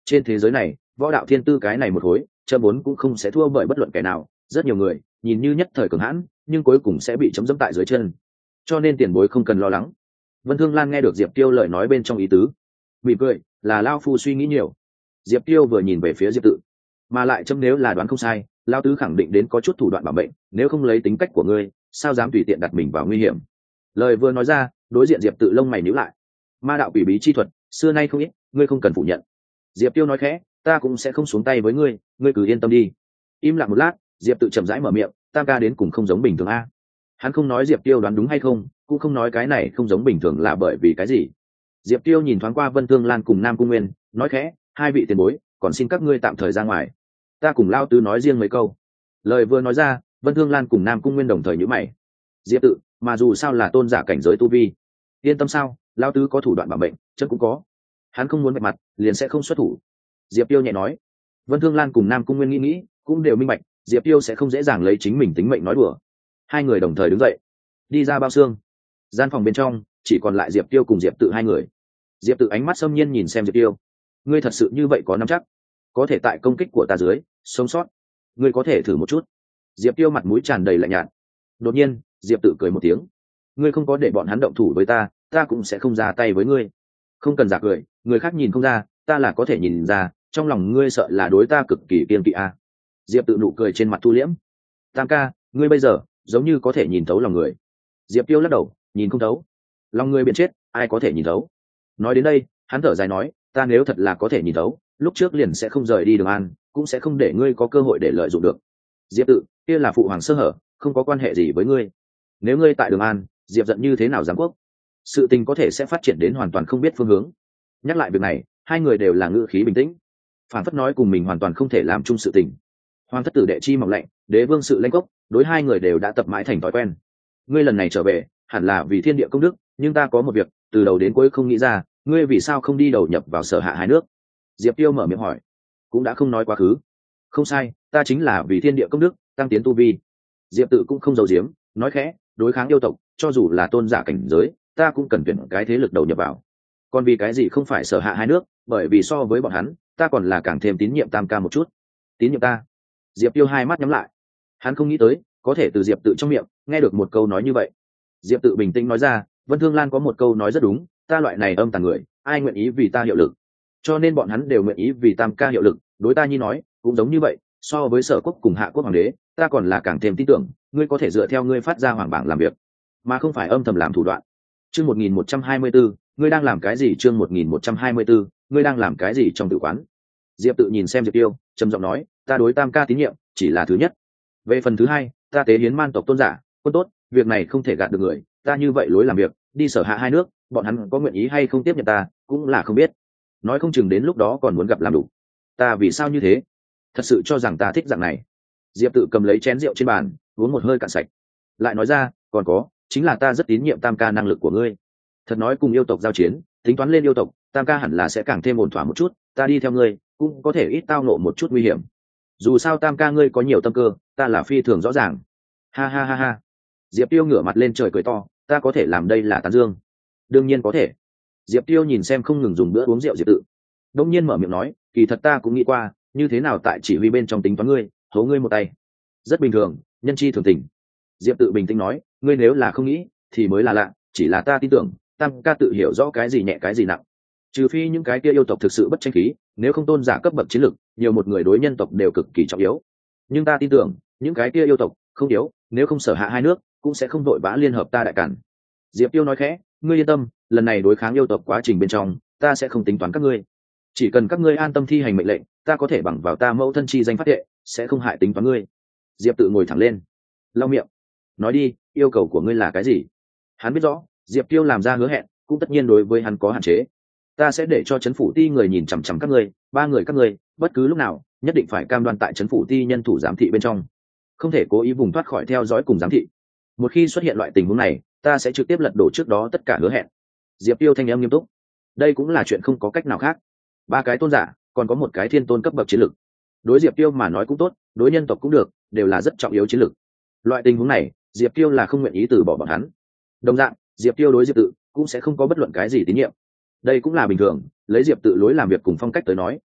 trên thế giới này võ đạo thiên tư cái này một khối chấm bốn cũng không sẽ thua bởi bất luận kẻ nào. Rất nhiều người nhìn như nhất thời cường hãn nhưng cuối cùng sẽ bị chấm dẫm tại dưới chân, cho nên tiền bối không cần lo lắng. Vân Thương Lan nghe được Diệp Tiêu lời nói bên trong ý tứ, mỉm cười, là lao phu suy nghĩ nhiều. Diệp Tiêu vừa nhìn về phía Diệp Tự, mà lại chấm nếu là đoán không sai, lao tứ khẳng định đến có chút thủ đoạn bảo mệnh, nếu không lấy tính cách của ngươi sao dám tùy tiện đặt mình vào nguy hiểm. Lời vừa nói ra, đối diện Diệp Tự lông mày nhíu lại. Ma đạo quỷ bí chi thuật xưa nay không ít, ngươi không cần phủ nhận. Diệp Tiêu nói khẽ, ta cũng sẽ không xuống tay với ngươi, ngươi cứ yên tâm đi. Im lặng một lát, Diệp Tự chậm rãi mở miệng, tam ca đến cùng không giống bình thường a. Hắn không nói Diệp Tiêu đoán đúng hay không, cũng không nói cái này không giống bình thường là bởi vì cái gì. Diệp Tiêu nhìn thoáng qua Vân Thương Lan cùng Nam Cung Nguyên, nói khẽ, hai vị tiền bối, còn xin các ngươi tạm thời ra ngoài, ta cùng lao tứ nói riêng mấy câu. Lời vừa nói ra, Vân Thương Lan cùng Nam Cung Nguyên đồng thời nhíu mày. Diệp Tự, mà dù sao là tôn giả cảnh giới tu vi, yên tâm sao, lao tứ có thủ đoạn bảo mệnh, chân cũng có. Hắn không muốn vạch mặt, liền sẽ không xuất thủ. Diệp Tiêu nhẹ nói. Vân Thương Lan cùng Nam Cung Nguyên nghĩ nghĩ, cũng đều minh bạch, Diệp Tiêu sẽ không dễ dàng lấy chính mình tính mệnh nói đùa. Hai người đồng thời đứng dậy, đi ra bao xương. Gian phòng bên trong chỉ còn lại Diệp Tiêu cùng Diệp Tự hai người. Diệp Tự ánh mắt xâm nhiên nhìn xem Diệp Tiêu, ngươi thật sự như vậy có nắm chắc có thể tại công kích của ta dưới sống sót? Ngươi có thể thử một chút. Diệp Tiêu mặt mũi tràn đầy lạnh nhạt. Đột nhiên Diệp Tự cười một tiếng, ngươi không có để bọn hắn động thủ với ta, ta cũng sẽ không ra tay với ngươi. Không cần giả cười, người khác nhìn không ra, ta là có thể nhìn ra, trong lòng ngươi sợ là đối ta cực kỳ kiên kỵ a. À. Diệp Tự nụ cười trên mặt thu liễm. Tam ca, ngươi bây giờ giống như có thể nhìn thấu lòng người. Diệp Tiêu lắc đầu, nhìn không thấu. Lòng người biển chết, ai có thể nhìn thấu? Nói đến đây, hắn thở dài nói, ta nếu thật là có thể nhìn thấu, lúc trước liền sẽ không rời đi Đường An, cũng sẽ không để ngươi có cơ hội để lợi dụng được. Diệp Tự, kia là phụ hoàng sơ hở, không có quan hệ gì với ngươi. Nếu ngươi tại Đường An, Diệp giận như thế nào giáng quốc, sự tình có thể sẽ phát triển đến hoàn toàn không biết phương hướng. Nhắc lại việc này, hai người đều là ngữ khí bình tĩnh, phản phất nói cùng mình hoàn toàn không thể làm chung sự tình. Hoàng thất tử đệ chi mỏng lạnh, đế vương sự lãnh gốc, đối hai người đều đã tập mãi thành thói quen. Ngươi lần này trở về hẳn là vì thiên địa công đức, nhưng ta có một việc từ đầu đến cuối không nghĩ ra, ngươi vì sao không đi đầu nhập vào Sở Hạ hai nước? Diệp Tiêu mở miệng hỏi. Cũng đã không nói quá khứ. Không sai, ta chính là vì thiên địa công đức, tăng tiến tu vi. Diệp Tự cũng không giấu giếm, nói khẽ, đối kháng yêu tộc, cho dù là tôn giả cảnh giới, ta cũng cần tuyển cái thế lực đầu nhập vào. Còn vì cái gì không phải Sở Hạ hai nước? Bởi vì so với bọn hắn, ta còn là càng thêm tín nhiệm Tam ca một chút. Tín nhiệm ta? Diệp Tiêu hai mắt nhắm lại. Hắn không nghĩ tới có thể từ Diệp Tự trong miệng nghe được một câu nói như vậy. Diệp Tự bình tĩnh nói ra, Vân Thương Lan có một câu nói rất đúng, ta loại này âm tàn người, ai nguyện ý vì ta hiệu lực? Cho nên bọn hắn đều nguyện ý vì Tam ca hiệu lực. Đối ta nhi nói cũng giống như vậy, so với Sở Quốc cùng Hạ Quốc hoàng đế, ta còn là càng thêm tin tưởng ngươi có thể dựa theo ngươi phát ra hoàng bảng làm việc, mà không phải âm thầm làm thủ đoạn. Chương một nghìn một trăm hai mươi bốn, ngươi đang làm cái gì? Chương một nghìn một trăm hai mươi bốn, ngươi đang làm cái gì trong tự quán? Diệp Tự nhìn xem Diệp Tiêu, trầm giọng nói, ta đối Tam ca tín nhiệm chỉ là thứ nhất, về phần thứ hai, ta tế hiến man tộc tôn giả quân tốt, việc này không thể gạt được người, ta như vậy lối làm việc đi Sở Hạ hai nước, bọn hắn có nguyện ý hay không tiếp nhận ta cũng là không biết, nói không chừng đến lúc đó còn muốn gặp làm đủ. Ta vì sao như thế? Thật sự cho rằng ta thích dạng này? Diệp Tự cầm lấy chén rượu trên bàn uống một hơi cạn sạch, lại nói ra, còn có chính là ta rất tín nhiệm Tam ca năng lực của ngươi. Thật nói cùng yêu tộc giao chiến, tính toán lên yêu tộc, Tam ca hẳn là sẽ càng thêm ổn thỏa một chút, ta đi theo ngươi cũng có thể ít tao nộ một chút nguy hiểm. Dù sao Tam ca ngươi có nhiều tâm cơ, ta là phi thường rõ ràng. Ha ha ha ha. Diệp Tiêu ngửa mặt lên trời cười to, ta có thể làm đây là tán dương? Đương nhiên có thể. Diệp Tiêu nhìn xem không ngừng dùng bữa uống rượu Diệp Tự, đông nhiên mở miệng nói, kỳ thật ta cũng nghĩ qua như thế nào tại chỉ huy bên trong tính toán ngươi, hố ngươi một tay, rất bình thường, nhân chi thường tình. Diệp Tự bình tĩnh nói, ngươi nếu là không nghĩ thì mới là lạ, chỉ là ta tin tưởng Tam ca tự hiểu rõ cái gì nhẹ cái gì nặng, trừ phi những cái kia yêu tộc thực sự bất tranh khí, nếu không tôn giả cấp bậc chiến lực nhiều một người đối nhân tộc đều cực kỳ trọng yếu. Nhưng ta tin tưởng những cái kia yêu tộc không yếu, nếu không Sở Hạ hai nước cũng sẽ không vội vã liên hợp ta đại cản. Diệp Tiêu nói khẽ, ngươi yên tâm, lần này đối kháng yêu tộc quá trình bên trong ta sẽ không tính toán các ngươi, chỉ cần các ngươi an tâm thi hành mệnh lệnh, ta có thể bằng vào ta mẫu thân chi danh phát thệ sẽ không hại tính toán ngươi. Diệp Tự ngồi thẳng lên, lau miệng, nói đi, yêu cầu của ngươi là cái gì? Hắn biết rõ Diệp Tiêu làm ra hứa hẹn cũng tất nhiên đối với hắn có hạn chế. Ta sẽ để cho trấn phủ ti người nhìn chằm chằm các ngươi, ba người các ngươi bất cứ lúc nào nhất định phải cam đoan tại trấn phủ ti nhân thủ giám thị bên trong, không thể cố ý vùng thoát khỏi theo dõi cùng giám thị. Một khi xuất hiện loại tình huống này, ta sẽ trực tiếp lật đổ trước đó tất cả hứa hẹn. Diệp Tiêu thanh âm nghiêm túc, đây cũng là chuyện không có cách nào khác. Ba cái tôn giả còn có một cái thiên tôn cấp bậc chiến lực, đối Diệp Tiêu mà nói cũng tốt, đối nhân tộc cũng được, đều là rất trọng yếu chiến lực. Loại tình huống này Diệp Tiêu là không nguyện ý từ bỏ bọn hắn. Đồng dạng, Diệp Tiêu đối Diệp Tự cũng sẽ không có bất luận cái gì tín nhiệm. Đây cũng là bình thường, lấy Diệp Tự lối làm việc cùng phong cách tới nói,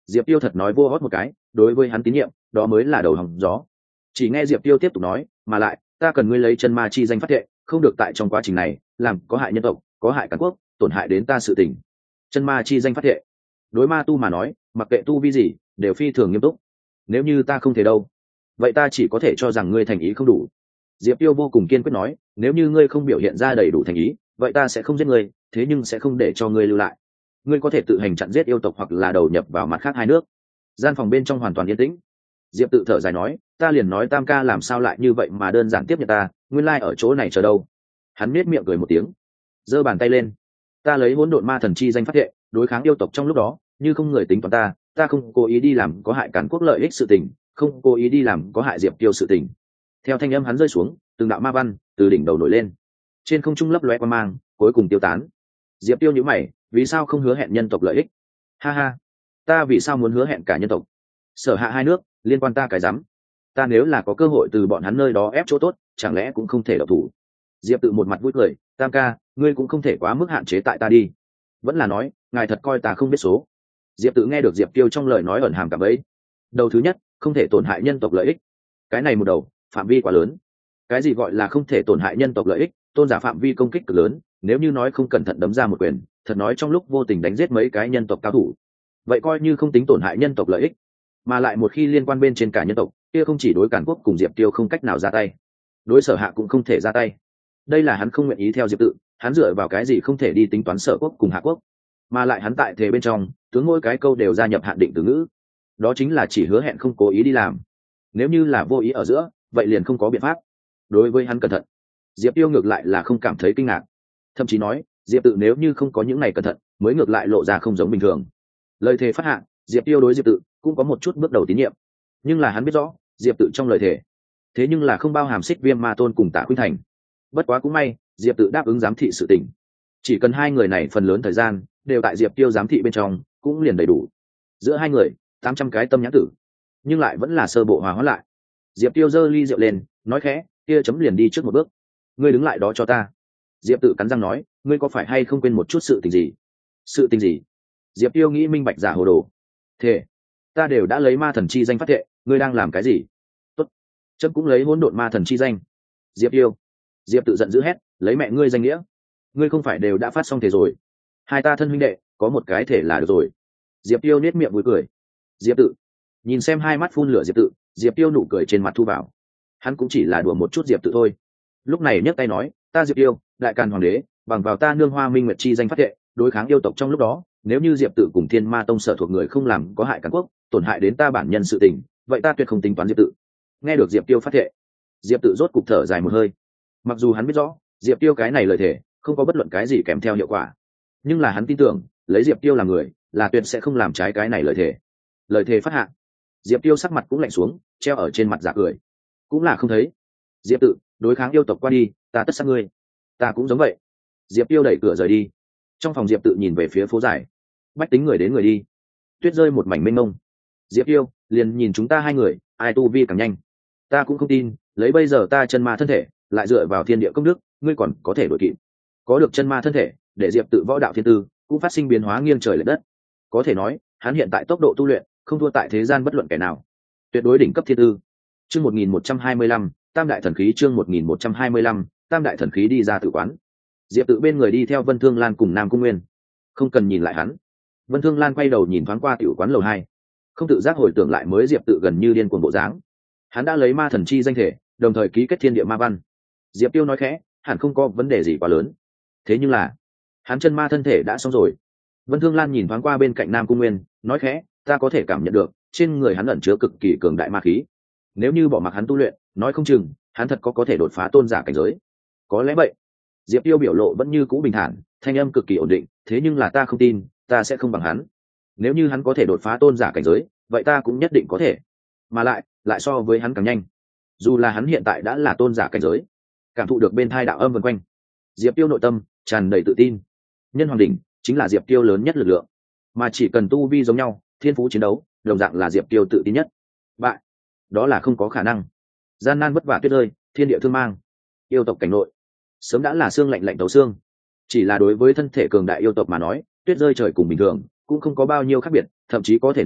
Diệp Tiêu thật nói vô hót một cái, đối với hắn tín nhiệm đó mới là đầu hòng gió. Chỉ nghe Diệp Tiêu tiếp tục nói, mà lại ta cần ngươi lấy chân ma chi danh phát thệ, không được tại trong quá trình này làm có hại nhân tộc, có hại càn quốc, tổn hại đến ta sự tình. Chân ma chi danh phát thệ, đối ma tu mà nói, mặc kệ tu vi gì đều phi thường nghiêm túc. Nếu như ta không thể đâu, vậy ta chỉ có thể cho rằng ngươi thành ý không đủ. Diệp Tiêu vô cùng kiên quyết nói, nếu như ngươi không biểu hiện ra đầy đủ thành ý, vậy ta sẽ không giết ngươi, thế nhưng sẽ không để cho ngươi lưu lại. Ngươi có thể tự hành chặn giết yêu tộc hoặc là đầu nhập vào mặt khác hai nước. Gian phòng bên trong hoàn toàn yên tĩnh. Diệp tự thở dài nói, ta liền nói Tam ca làm sao lại như vậy mà đơn giản tiếp nhận ta, nguyên lai ở chỗ này chờ đâu. Hắn nết miệng cười một tiếng, giơ bàn tay lên, ta lấy hỗn độn ma thần chi danh phát thệ, đối kháng yêu tộc trong lúc đó, như không người tính toán ta, ta không cố ý đi làm có hại cản quốc lợi ích sự tình, không cố ý đi làm có hại Diệp Tiêu sự tình. Theo thanh âm hắn rơi xuống, từng đạo ma văn từ đỉnh đầu nổi lên, trên không trung lấp lóe quang mang, cuối cùng tiêu tán. Diệp Tiêu nhíu mày, vì sao không hứa hẹn nhân tộc lợi ích? Ha ha, ta vì sao muốn hứa hẹn cả nhân tộc? Sở hạ hai nước liên quan ta cái rắm. Ta nếu là có cơ hội từ bọn hắn nơi đó ép chỗ tốt, chẳng lẽ cũng không thể độc thủ? Diệp tự một mặt vui cười, Tam ca, ngươi cũng không thể quá mức hạn chế tại ta đi. Vẫn là nói, ngài thật coi ta không biết số. Diệp tự nghe được Diệp Tiêu trong lời nói ẩn hàm cả bấy. Đầu thứ nhất, không thể tổn hại nhân tộc lợi ích. Cái này một đầu, phạm vi quá lớn. Cái gì gọi là không thể tổn hại nhân tộc lợi ích? Tôn giả phạm vi công kích cực lớn, nếu như nói không cẩn thận đấm ra một quyền, thật nói trong lúc vô tình đánh giết mấy cái nhân tộc cao thủ, vậy coi như không tính tổn hại nhân tộc lợi ích. Mà lại một khi liên quan bên trên cả nhân tộc, kia không chỉ đối Càn Quốc cùng Diệp Tiêu không cách nào ra tay, đối Sở Hạ cũng không thể ra tay. Đây là hắn không nguyện ý theo Diệp tự, hắn dựa vào cái gì không thể đi tính toán Sở Quốc cùng Hạ Quốc. Mà lại hắn tại thề bên trong, tướng mỗi cái câu đều gia nhập hạn định từ ngữ, đó chính là chỉ hứa hẹn không cố ý đi làm. Nếu như là vô ý ở giữa, vậy liền không có biện pháp. Đối với hắn cẩn thận, Diệp Tiêu ngược lại là không cảm thấy kinh ngạc, thậm chí nói Diệp tự nếu như không có những này cẩn thận, mới ngược lại lộ ra không giống bình thường. Lời thề phát hạ, Diệp Tiêu đối Diệp tự cũng có một chút bước đầu tín nhiệm, nhưng là hắn biết rõ Diệp tự trong lời thề thế nhưng là không bao hàm Xích Viêm Ma Tôn cùng Tạ Khuynh Thành. Bất quá cũng may Diệp tự đáp ứng giám thị sự tình, chỉ cần hai người này phần lớn thời gian đều tại Diệp Tiêu giám thị bên trong, cũng liền đầy đủ. Giữa hai người tám trăm cái tâm nhãn tử, nhưng lại vẫn là sơ bộ hòa hóa lại. Diệp Tiêu giơ ly rượu lên, nói khẽ, kia chấm liền đi trước một bước, ngươi đứng lại đó cho ta. Diệp tự cắn răng nói, ngươi có phải hay không quên một chút sự tình gì? Sự tình gì? Diệp Tiêu nghĩ minh bạch giả hồ đồ. Thế, ta đều đã lấy ma thần chi danh phát thệ, ngươi đang làm cái gì? Tốt, chấm cũng lấy hỗn độn ma thần chi danh. Diệp Tiêu, Diệp tự giận dữ hét, lấy mẹ ngươi danh nghĩa, ngươi không phải đều đã phát xong thể rồi? Hai ta thân huynh đệ, có một cái thể là được rồi. Diệp Tiêu nét miệng vui cười. Diệp tự nhìn xem hai mắt phun lửa Diệp tự, Diệp Tiêu nụ cười trên mặt thu vào. Hắn cũng chỉ là đùa một chút Diệp tự thôi. Lúc này nhấc tay nói, ta Diệp Tiêu, đại càn hoàng đế, bằng vào ta nương hoa minh nguyệt chi danh phát thệ, đối kháng yêu tộc trong lúc đó, nếu như Diệp tự cùng Thiên Ma Tông sở thuộc người không làm có hại Càn Quốc, tổn hại đến ta bản nhân sự tình, vậy ta tuyệt không tính toán Diệp tự. Nghe được Diệp Tiêu phát thệ, Diệp tự rốt cục thở dài một hơi. Mặc dù hắn biết rõ Diệp Tiêu cái này lời thề không có bất luận cái gì kèm theo hiệu quả, nhưng là hắn tin tưởng lấy Diệp Tiêu làm người, là tuyệt sẽ không làm trái cái này lời thề. Lời thề phát hạ, Diệp Tiêu sắc mặt cũng lạnh xuống, treo ở trên mặt giả cười. Cũng là không thấy. Diệp tự, đối kháng yêu tộc qua đi, ta tất sát ngươi. Ta cũng giống vậy. Diệp Tiêu đẩy cửa rời đi. Trong phòng Diệp tự nhìn về phía phố dài, bách tính người đến người đi, tuyết rơi một mảnh mênh mông. Diệp Tiêu liền nhìn chúng ta hai người, ai tu vi càng nhanh. Ta cũng không tin, lấy bây giờ ta chân ma thân thể, lại dựa vào thiên địa công đức, ngươi còn có thể đuổi kịp. Có được chân ma thân thể, để Diệp tự võ đạo thiên tư cũng phát sinh biến hóa nghiêng trời lệch đất. Có thể nói, hắn hiện tại tốc độ tu luyện không thua tại thế gian bất luận kẻ nào, tuyệt đối đỉnh cấp thiên tư. Chương một nghìn một trăm hai mươi lăm, Tam đại thần khí. Chương một nghìn một trăm hai mươi lăm, Tam đại thần khí đi ra tự quán. Diệp tự bên người đi theo Vân Thương Lan cùng Nam Cung Nguyên. Không cần nhìn lại hắn, Vân Thương Lan quay đầu nhìn thoáng qua tiểu quán lầu hai, không tự giác hồi tưởng lại mới Diệp tự gần như điên cuồng bộ dáng. Hắn đã lấy ma thần chi danh thể, đồng thời ký kết thiên địa ma văn. Diệp Tiêu nói khẽ, hẳn không có vấn đề gì quá lớn. Thế nhưng là, hắn chân ma thân thể đã xong rồi. Vân Thương Lan nhìn thoáng qua bên cạnh Nam Cung Nguyên, nói khẽ, ta có thể cảm nhận được trên người hắn ẩn chứa cực kỳ cường đại ma khí. Nếu như bỏ mặc hắn tu luyện, nói không chừng hắn thật có có thể đột phá tôn giả cảnh giới. Có lẽ vậy. Diệp Tiêu biểu lộ vẫn như cũ bình thản, thanh âm cực kỳ ổn định, thế nhưng là ta không tin, ta sẽ không bằng hắn. Nếu như hắn có thể đột phá tôn giả cảnh giới, vậy ta cũng nhất định có thể. Mà lại, lại so với hắn càng nhanh. Dù là hắn hiện tại đã là tôn giả cảnh giới, cảm thụ được bên thai đạo âm vần quanh, Diệp Tiêu nội tâm tràn đầy tự tin. Nhân hoàng đỉnh chính là Diệp Tiêu lớn nhất lực lượng, mà chỉ cần tu vi giống nhau, thiên phú chiến đấu đồng dạng là Diệp Tiêu tự tin nhất. Bại, đó là không có khả năng. Gian nan vất vả tuyết rơi, thiên địa thương mang, yêu tộc cảnh nội sớm đã là xương lạnh lạnh tấu xương. Chỉ là đối với thân thể cường đại yêu tộc mà nói, tuyết rơi trời cùng bình thường cũng không có bao nhiêu khác biệt, thậm chí có thể nói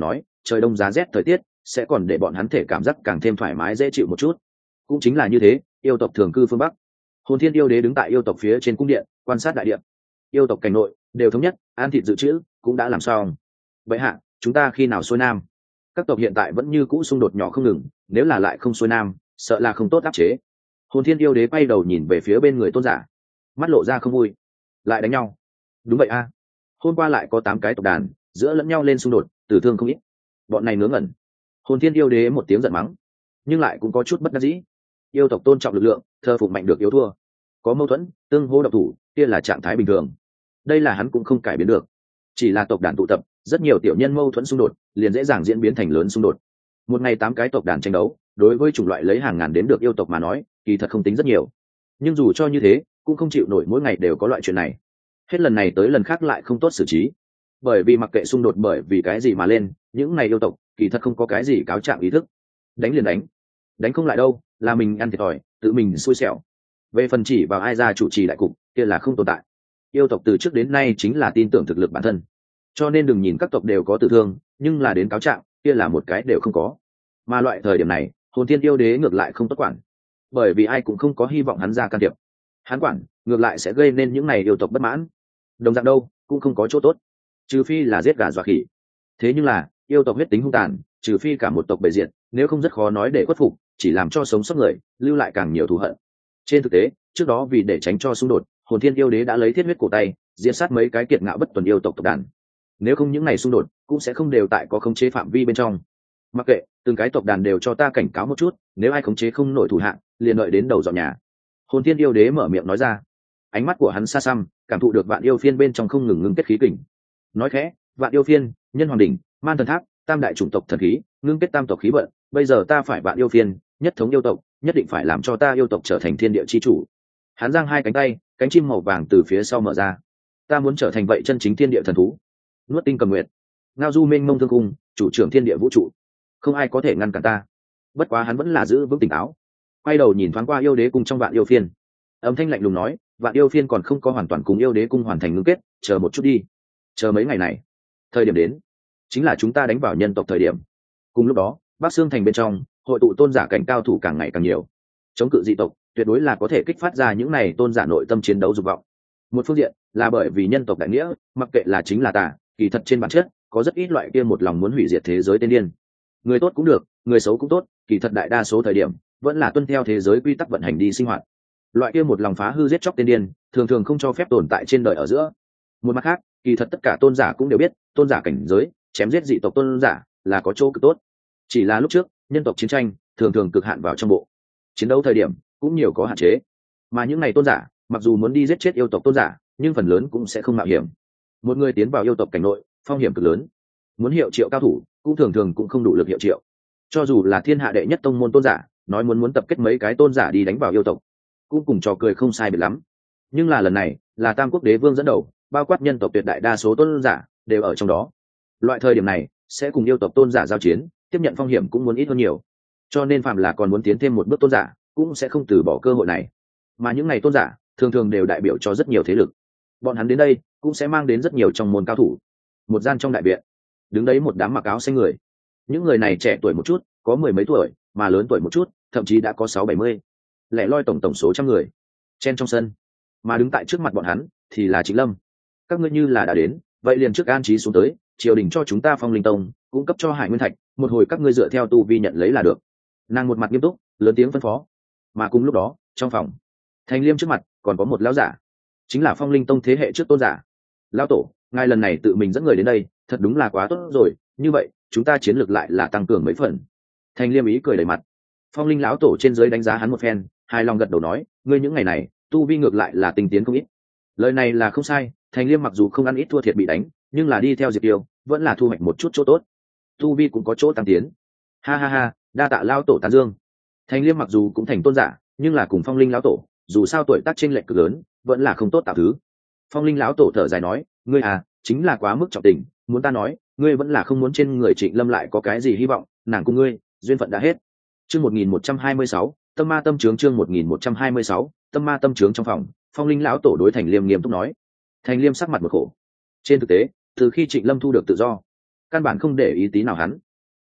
trời đông giá rét thời tiết sẽ còn để bọn hắn thể cảm giác càng thêm thoải mái dễ chịu một chút. Cũng chính là như thế, yêu tộc thường cư phương bắc. Hồn Thiên yêu đế đứng tại yêu tộc phía trên cung điện quan sát đại điện. Yêu tộc cảnh nội đều thống nhất, ăn thịt dự trữ cũng đã làm xong. Vậy hạ, chúng ta khi nào xuôi nam? Các tộc hiện tại vẫn như cũ xung đột nhỏ không ngừng, nếu là lại không xuôi nam, sợ là không tốt áp chế. Hồn Thiên yêu đế quay đầu nhìn về phía bên người tôn giả, mắt lộ ra không vui. Lại đánh nhau? Đúng vậy a. Hôm qua lại có tám cái tộc đàn giữa lẫn nhau lên xung đột, tử thương không ít. Bọn này ngớ ngẩn. Hồn Thiên yêu đế một tiếng giận mắng, nhưng lại cũng có chút bất đắc dĩ. Yêu tộc tôn trọng lực lượng, thờ phụng mạnh được yếu thua, có mâu thuẫn tương hô độc thủ, kia là trạng thái bình thường. Đây là hắn cũng không cải biến được. Chỉ là tộc đàn tụ tập, rất nhiều tiểu nhân mâu thuẫn xung đột liền dễ dàng diễn biến thành lớn xung đột. Một ngày tám cái tộc đàn tranh đấu, đối với chủng loại lấy hàng ngàn đến được yêu tộc mà nói, kỳ thật không tính rất nhiều. Nhưng dù cho như thế, cũng không chịu nổi mỗi ngày đều có loại chuyện này. Hết lần này tới lần khác lại không tốt xử trí. Bởi vì mặc kệ xung đột bởi vì cái gì mà lên, những này yêu tộc kỳ thật không có cái gì cáo trạng ý thức. Đánh liền đánh, đánh không lại đâu, là mình ăn thiệt thòi, tự mình xui xẻo. Về phần chỉ vào ai ra chủ trì đại cục, kia là không tồn tại. Yêu tộc từ trước đến nay chính là tin tưởng thực lực bản thân, cho nên đừng nhìn các tộc đều có tử thương, nhưng là đến cáo trạng, kia là một cái đều không có. Mà loại thời điểm này, Hồn Thiên yêu đế ngược lại không tốt quản, bởi vì ai cũng không có hy vọng hắn ra can thiệp. Hắn quản ngược lại sẽ gây nên những này yêu tộc bất mãn, đồng dạng đâu cũng không có chỗ tốt, trừ phi là giết gà dọa khỉ. Thế nhưng là yêu tộc huyết tính hung tàn, trừ phi cả một tộc bề diện, nếu không rất khó nói để khuất phục, chỉ làm cho sống sót người lưu lại càng nhiều thù hận. Trên thực tế, trước đó vì để tránh cho xung đột, Hồn Thiên yêu đế đã lấy thiết huyết cổ tay diệt sát mấy cái kiệt ngạo bất tuần yêu tộc tộc đàn. Nếu không những ngày xung đột cũng sẽ không đều tại có khống chế phạm vi bên trong. Mặc kệ, từng cái tộc đàn đều cho ta cảnh cáo một chút, nếu ai khống chế không nổi thủ hạng, liền đợi đến đầu dọn nhà. Hồn Thiên yêu đế mở miệng nói ra. Ánh mắt của hắn xa xăm, cảm thụ được vạn yêu phiên bên trong không ngừng ngưng kết khí kình. Nói khẽ, vạn yêu phiên, nhân hoàng đỉnh, man thần tháp, tam đại chủng tộc thần khí, ngưng kết tam tộc khí vận, bây giờ ta phải vạn yêu phiên, nhất thống yêu tộc, nhất định phải làm cho ta yêu tộc trở thành thiên địa chi chủ. Hắn giang hai cánh tay, cánh chim màu vàng từ phía sau mở ra. Ta muốn trở thành vậy chân chính thiên địa thần thú. Nuốt tinh cầm nguyệt, ngao du mênh mông thương cung, chủ trưởng thiên địa vũ trụ, không ai có thể ngăn cản ta. Bất quá hắn vẫn là giữ vững tỉnh táo, quay đầu nhìn thoáng qua yêu đế cung trong vạn yêu phiên, âm thanh lạnh lùng nói, vạn yêu phiên còn không có hoàn toàn cùng yêu đế cung hoàn thành ngưng kết, chờ một chút đi, chờ mấy ngày này, thời điểm đến chính là chúng ta đánh vào nhân tộc thời điểm. Cùng lúc đó, Bắc Sương thành bên trong hội tụ tôn giả cảnh cao thủ càng ngày càng nhiều, chống cự dị tộc tuyệt đối là có thể kích phát ra những này tôn giả nội tâm chiến đấu dục vọng. Một phương diện là bởi vì nhân tộc đại nghĩa, mặc kệ là chính là tà, kỳ thật trên bản chất có rất ít loại kia một lòng muốn hủy diệt thế giới tiên điên. Người tốt cũng được, người xấu cũng tốt, kỳ thật đại đa số thời điểm vẫn là tuân theo thế giới quy tắc vận hành đi sinh hoạt. Loại kia một lòng phá hư giết chóc tiên điên thường thường không cho phép tồn tại trên đời ở giữa. Một mặt khác, kỳ thật tất cả tôn giả cũng đều biết, tôn giả cảnh giới chém giết dị tộc tôn giả là có chỗ cực tốt. Chỉ là lúc trước nhân tộc chiến tranh thường thường cực hạn vào trong bộ, chiến đấu thời điểm cũng nhiều có hạn chế. Mà những ngày tôn giả mặc dù muốn đi giết chết yêu tộc tôn giả, nhưng phần lớn cũng sẽ không mạo hiểm. Một người tiến vào yêu tộc cảnh nội, phong hiểm cực lớn, muốn hiệu triệu cao thủ cũng thường thường cũng không đủ lực hiệu triệu. Cho dù là thiên hạ đệ nhất tông môn tôn giả nói muốn muốn tập kết mấy cái tôn giả đi đánh vào yêu tộc, cũng cùng trò cười không sai biệt lắm. Nhưng là lần này là Tam Quốc Đế Vương dẫn đầu, bao quát nhân tộc tuyệt đại đa số tôn giả đều ở trong đó. Loại thời điểm này sẽ cùng yêu tộc tôn giả giao chiến, tiếp nhận phong hiểm cũng muốn ít hơn nhiều. Cho nên phạm là còn muốn tiến thêm một bước tôn giả cũng sẽ không từ bỏ cơ hội này. Mà những ngày tôn giả thường thường đều đại biểu cho rất nhiều thế lực, bọn hắn đến đây cũng sẽ mang đến rất nhiều trong môn cao thủ. Một gian trong đại viện đứng đấy một đám mặc áo xanh người. Những người này trẻ tuổi một chút, có mười mấy tuổi, mà lớn tuổi một chút, thậm chí đã có sáu bảy mươi. Lẻ loi tổng tổng số trăm người chen trong sân, mà đứng tại trước mặt bọn hắn thì là Trịnh Lâm. Các ngươi như là đã đến, vậy liền trước an trí xuống tới, triều đình cho chúng ta Phong Linh Tông cung cấp cho Hải Nguyên Thạch, một hồi các ngươi dựa theo tu vi nhận lấy là được. Nàng một mặt nghiêm túc lớn tiếng phân phó. Mà cùng lúc đó trong phòng Thành Liêm trước mặt còn có một lão giả, chính là Phong Linh Tông thế hệ trước tôn giả. Lão tổ, ngài lần này tự mình dẫn người đến đây thật đúng là quá tốt rồi, như vậy chúng ta chiến lược lại là tăng cường mấy phần. Thành Liêm ý cười đầy mặt. Phong Linh lão tổ trên dưới đánh giá hắn một phen, hài lòng gật đầu nói, ngươi những ngày này tu vi ngược lại là tinh tiến không ít. Lời này là không sai, Thành Liêm mặc dù không ăn ít thua thiệt bị đánh, nhưng là đi theo Diệp Tiêu vẫn là thu hoạch một chút chỗ tốt, tu vi cũng có chỗ tăng tiến. Ha ha ha, đa tạ lão tổ tán dương. Thành Liêm mặc dù cũng thành tôn giả, nhưng là cùng Phong Linh lão tổ dù sao tuổi tác chênh lệch cực lớn, vẫn là không tốt tạo thứ. Phong Linh lão tổ thở dài nói, ngươi à chính là quá mức trọng tình, muốn ta nói ngươi vẫn là không muốn trên người Trịnh Lâm lại có cái gì hy vọng, nàng cùng ngươi duyên phận đã hết. Chương một nghìn một trăm hai mươi sáu, tâm ma tâm trướng. Chương một nghìn một trăm hai mươi sáu, tâm ma tâm trướng. Trong phòng, Phong Linh lão tổ đối Thành Liêm nghiêm túc nói. Thành Liêm sắc mặt một khổ. Trên thực tế, từ khi Trịnh Lâm thu được tự do, căn bản không để ý tí nào hắn.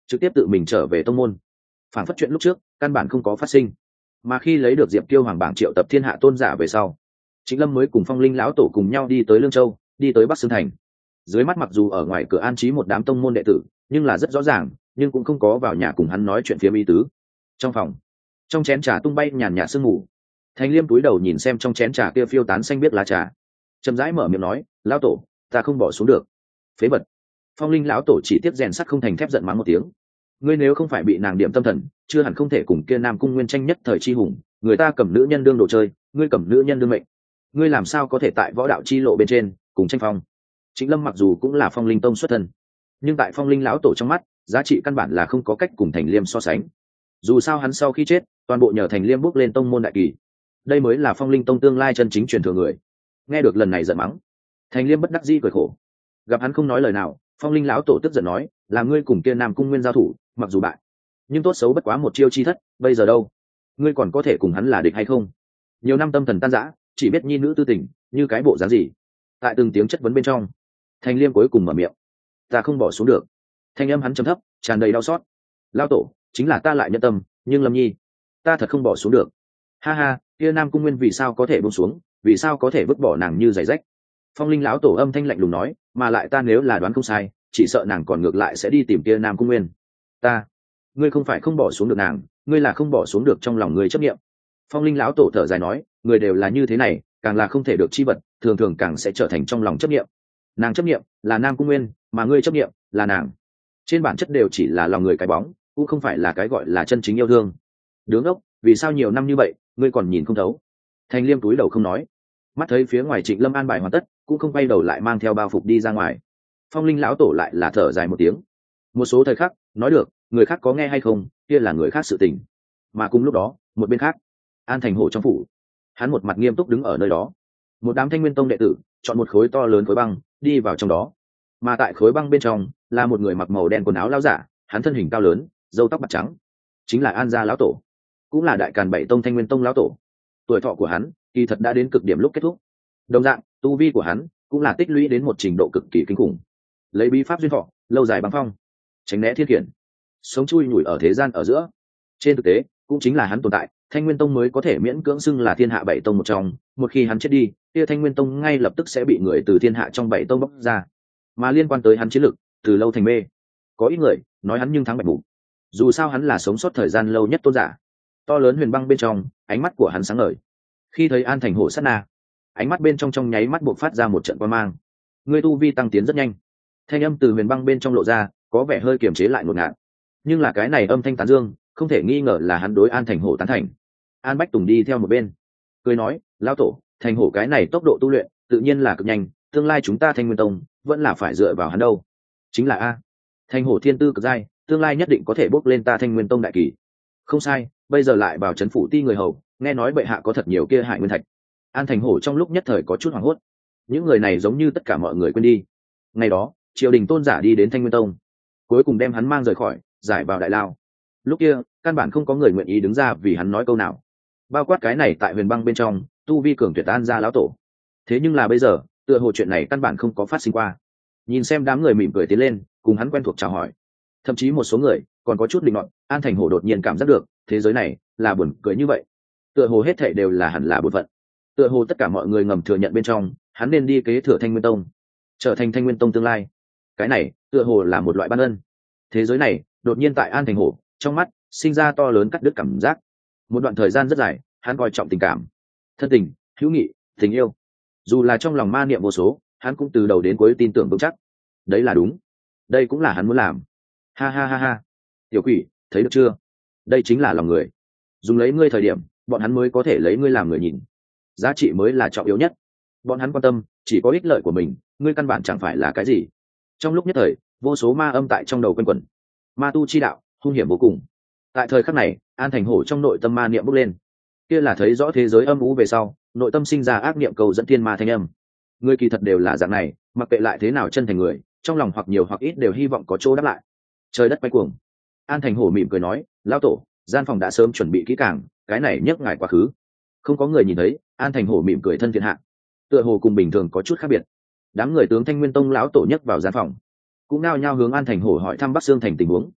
trực tiếp tự mình trở về tông môn, phản phất chuyện lúc trước căn bản không có phát sinh. Mà khi lấy được diệp tiêu hoàng bảng triệu tập thiên hạ tôn giả về sau, Trịnh Lâm mới cùng Phong Linh lão tổ cùng nhau đi tới Lương Châu, đi tới Bắc Xương Thành. Dưới mắt mặc dù ở ngoài cửa an trí một đám tông môn đệ tử, nhưng là rất rõ ràng, nhưng cũng không có vào nhà cùng hắn nói chuyện phiếm ý tứ. Trong phòng, trong chén trà tung bay nhàn nhạt sương mù. Thành Liêm cúi đầu nhìn xem trong chén trà kia phiêu tán xanh biếc lá trà, chậm rãi mở miệng nói, lão tổ, ta không bỏ xuống được. Phế vật. Phong Linh lão tổ chỉ tiếp rèn sắt không thành thép, giận mắng một tiếng. Ngươi nếu không phải bị nàng điểm tâm thần, chưa hẳn không thể cùng kia Nam Cung Nguyên tranh nhất thời chi hùng, người ta cầm nữ nhân đương đồ chơi, ngươi cầm nữ nhân đương mệnh, ngươi làm sao có thể tại võ đạo chi lộ bên trên cùng tranh phong. Trịnh Lâm mặc dù cũng là Phong Linh tông xuất thân, nhưng tại Phong Linh lão tổ trong mắt, giá trị căn bản là không có cách cùng Thành Liêm so sánh. Dù sao hắn sau khi chết, toàn bộ nhờ Thành Liêm bước lên tông môn đại kỳ, đây mới là Phong Linh tông tương lai chân chính truyền thừa người. Nghe được lần này giận mắng, Thành Liêm bất đắc dĩ cười khổ. Gặp hắn không nói lời nào, Phong Linh lão tổ tức giận nói, là ngươi cùng kia Nam Cung Nguyên giao thủ, mặc dù bại, nhưng tốt xấu bất quá một chiêu chi thất, bây giờ đâu, ngươi còn có thể cùng hắn là địch hay không? Nhiều năm tâm thần tan rã, chỉ biết nhi nữ tư tình, như cái bộ dáng gì? Tại từng tiếng chất vấn bên trong, Thành Liêm cuối cùng mở miệng, ta không bỏ xuống được. Thanh âm hắn trầm thấp, tràn đầy đau xót. Lão tổ, chính là ta lại nhân tâm, nhưng Lâm Nhi, ta thật không bỏ xuống được. Ha ha, kia Nam Cung Nguyên vì sao có thể buông xuống, vì sao có thể vứt bỏ nàng như giày rách? Phong Linh lão tổ âm thanh lạnh lùng nói, mà lại ta nếu là đoán không sai, chỉ sợ nàng còn ngược lại sẽ đi tìm kia Nam Cung Nguyên. Ta, ngươi không phải không bỏ xuống được nàng, ngươi là không bỏ xuống được trong lòng ngươi chấp niệm. Phong Linh lão tổ thở dài nói, người đều là như thế này, càng là không thể được chi vật, thường thường càng sẽ trở thành trong lòng chấp niệm. Nàng chấp niệm là Nam Cung Nguyên, mà ngươi chấp niệm là nàng. Trên bản chất đều chỉ là lòng người cái bóng, cũng không phải là cái gọi là chân chính yêu thương. Đứng ốc, vì sao nhiều năm như vậy, ngươi còn nhìn không thấu? Thành Liêm túi đầu không nói, mắt thấy phía ngoài Trịnh Lâm an bài hoàn tất, cũng không quay đầu lại mang theo bao phục đi ra ngoài. Phong Linh lão tổ lại là thở dài một tiếng. Một số thời khắc, nói được, người khác có nghe hay không, kia là người khác sự tình. Mà cùng lúc đó, một bên khác, An Thành Hổ trong phủ, hắn một mặt nghiêm túc đứng ở nơi đó. Một đám Thanh Nguyên tông đệ tử chọn một khối to lớn khối băng, đi vào trong đó. Mà tại khối băng bên trong là một người mặc màu đen quần áo lão giả, hắn thân hình cao lớn, râu tóc bạc trắng, chính là An gia lão tổ, cũng là Đại Càn Bảy tông Thanh Nguyên tông lão tổ. Tuổi thọ của hắn kỳ thật đã đến cực điểm lúc kết thúc. Đồng dạng, tu vi của hắn cũng là tích lũy đến một trình độ cực kỳ kinh khủng. Lấy bí pháp duyên thọ, lâu dài băng phong, tránh né thiên khiển, sống chui nhủi ở thế gian ở giữa. Trên thực tế, cũng chính là hắn tồn tại, Thanh Nguyên tông mới có thể miễn cưỡng xưng là thiên hạ bảy tông một trong. Một khi hắn chết đi, kia Thanh Nguyên tông ngay lập tức sẽ bị người từ thiên hạ trong bảy tông bóc ra. Mà liên quan tới hắn chiến lực, từ lâu thành mê. Có ít người nói hắn nhưng thắng bạch bụng. Dù sao hắn là sống sót thời gian lâu nhất tôn giả. To lớn huyền băng bên trong, ánh mắt của hắn sáng ngời. Khi thấy An Thành Hổ sát na, ánh mắt bên trong trong nháy mắt buộc phát ra một trận quang mang. Người tu vi tăng tiến rất nhanh. Thanh âm từ huyền băng bên trong lộ ra, có vẻ hơi kiềm chế lại ngột ngạt. Nhưng là cái này âm thanh tán dương, không thể nghi ngờ là hắn đối An Thành Hổ tán thành. An Bách Tùng đi theo một bên, cười nói, lão tổ, Thành Hổ cái này tốc độ tu luyện, tự nhiên là cực nhanh, tương lai chúng ta Thanh Nguyên tông vẫn là phải dựa vào hắn đâu. Chính là a, Thành Hổ thiên tư cực giai, tương lai nhất định có thể bốc lên ta Thanh Nguyên tông đại kỳ. Không sai, bây giờ lại vào trấn phủ ti người hầu, nghe nói bệ hạ có thật nhiều kia Hải Nguyên thạch. An Thành Hổ trong lúc nhất thời có chút hoảng hốt. Những người này giống như tất cả mọi người quên đi. Ngày đó, triều đình tôn giả đi đến Thanh Nguyên tông, cuối cùng đem hắn mang rời khỏi, giải vào đại lao. Lúc kia, căn bản không có người nguyện ý đứng ra vì hắn nói câu nào. Bao quát cái này tại huyền băng bên trong, tu vi cường tuyệt An gia lão tổ. Thế nhưng là bây giờ, tựa hồ chuyện này căn bản không có phát sinh qua. Nhìn xem đám người mỉm cười tiến lên, cùng hắn quen thuộc chào hỏi. Thậm chí một số người còn có chút định luận, An Thành Hổ đột nhiên cảm giác được, thế giới này là buồn cười như vậy. Tựa hồ hết thảy đều là hẳn là bổn phận. Tựa hồ tất cả mọi người ngầm thừa nhận bên trong, hắn nên đi kế thừa Thanh Nguyên tông, trở thành Thanh Nguyên tông tương lai. Cái này, tựa hồ là một loại ban ân. Thế giới này, đột nhiên tại An Thành Hổ trong mắt sinh ra to lớn cắt đứt cảm giác. Một đoạn thời gian rất dài, hắn coi trọng tình cảm, thân tình, hữu nghị, tình yêu. Dù là trong lòng ma niệm vô số, hắn cũng từ đầu đến cuối tin tưởng vững chắc. Đấy là đúng, đây cũng là hắn muốn làm. Ha ha ha ha, tiểu quỷ, thấy được chưa? Đây chính là lòng người. Dùng lấy ngươi thời điểm, bọn hắn mới có thể lấy ngươi làm người nhìn. Giá trị mới là trọng yếu nhất. Bọn hắn quan tâm chỉ có ích lợi của mình, ngươi căn bản chẳng phải là cái gì. Trong lúc nhất thời, vô số ma âm tại trong đầu quanh quẩn. Ma tu chi đạo hung hiểm vô cùng. Tại thời khắc này, An Thành Hổ trong nội tâm ma niệm bốc lên. Kia là thấy rõ thế giới âm u về sau, nội tâm sinh ra ác niệm cầu dẫn thiên ma thanh âm. Ngươi kỳ thật đều là dạng này, mặc kệ lại thế nào chân thành người, trong lòng hoặc nhiều hoặc ít đều hy vọng có chỗ đáp lại. Trời đất quay cuồng. An Thành Hổ mỉm cười nói, lão tổ, gian phòng đã sớm chuẩn bị kỹ càng, cái này nhấc ngài quá khứ. Không có người nhìn thấy, An Thành Hổ mỉm cười thân thiện hạ, tựa hồ cùng bình thường có chút khác biệt. Đám người tướng Thanh Nguyên tông lão tổ nhấc vào gian phòng, cũng nao nhao hướng An Thành Hổ hỏi thăm Bắc Xương thành tình huống.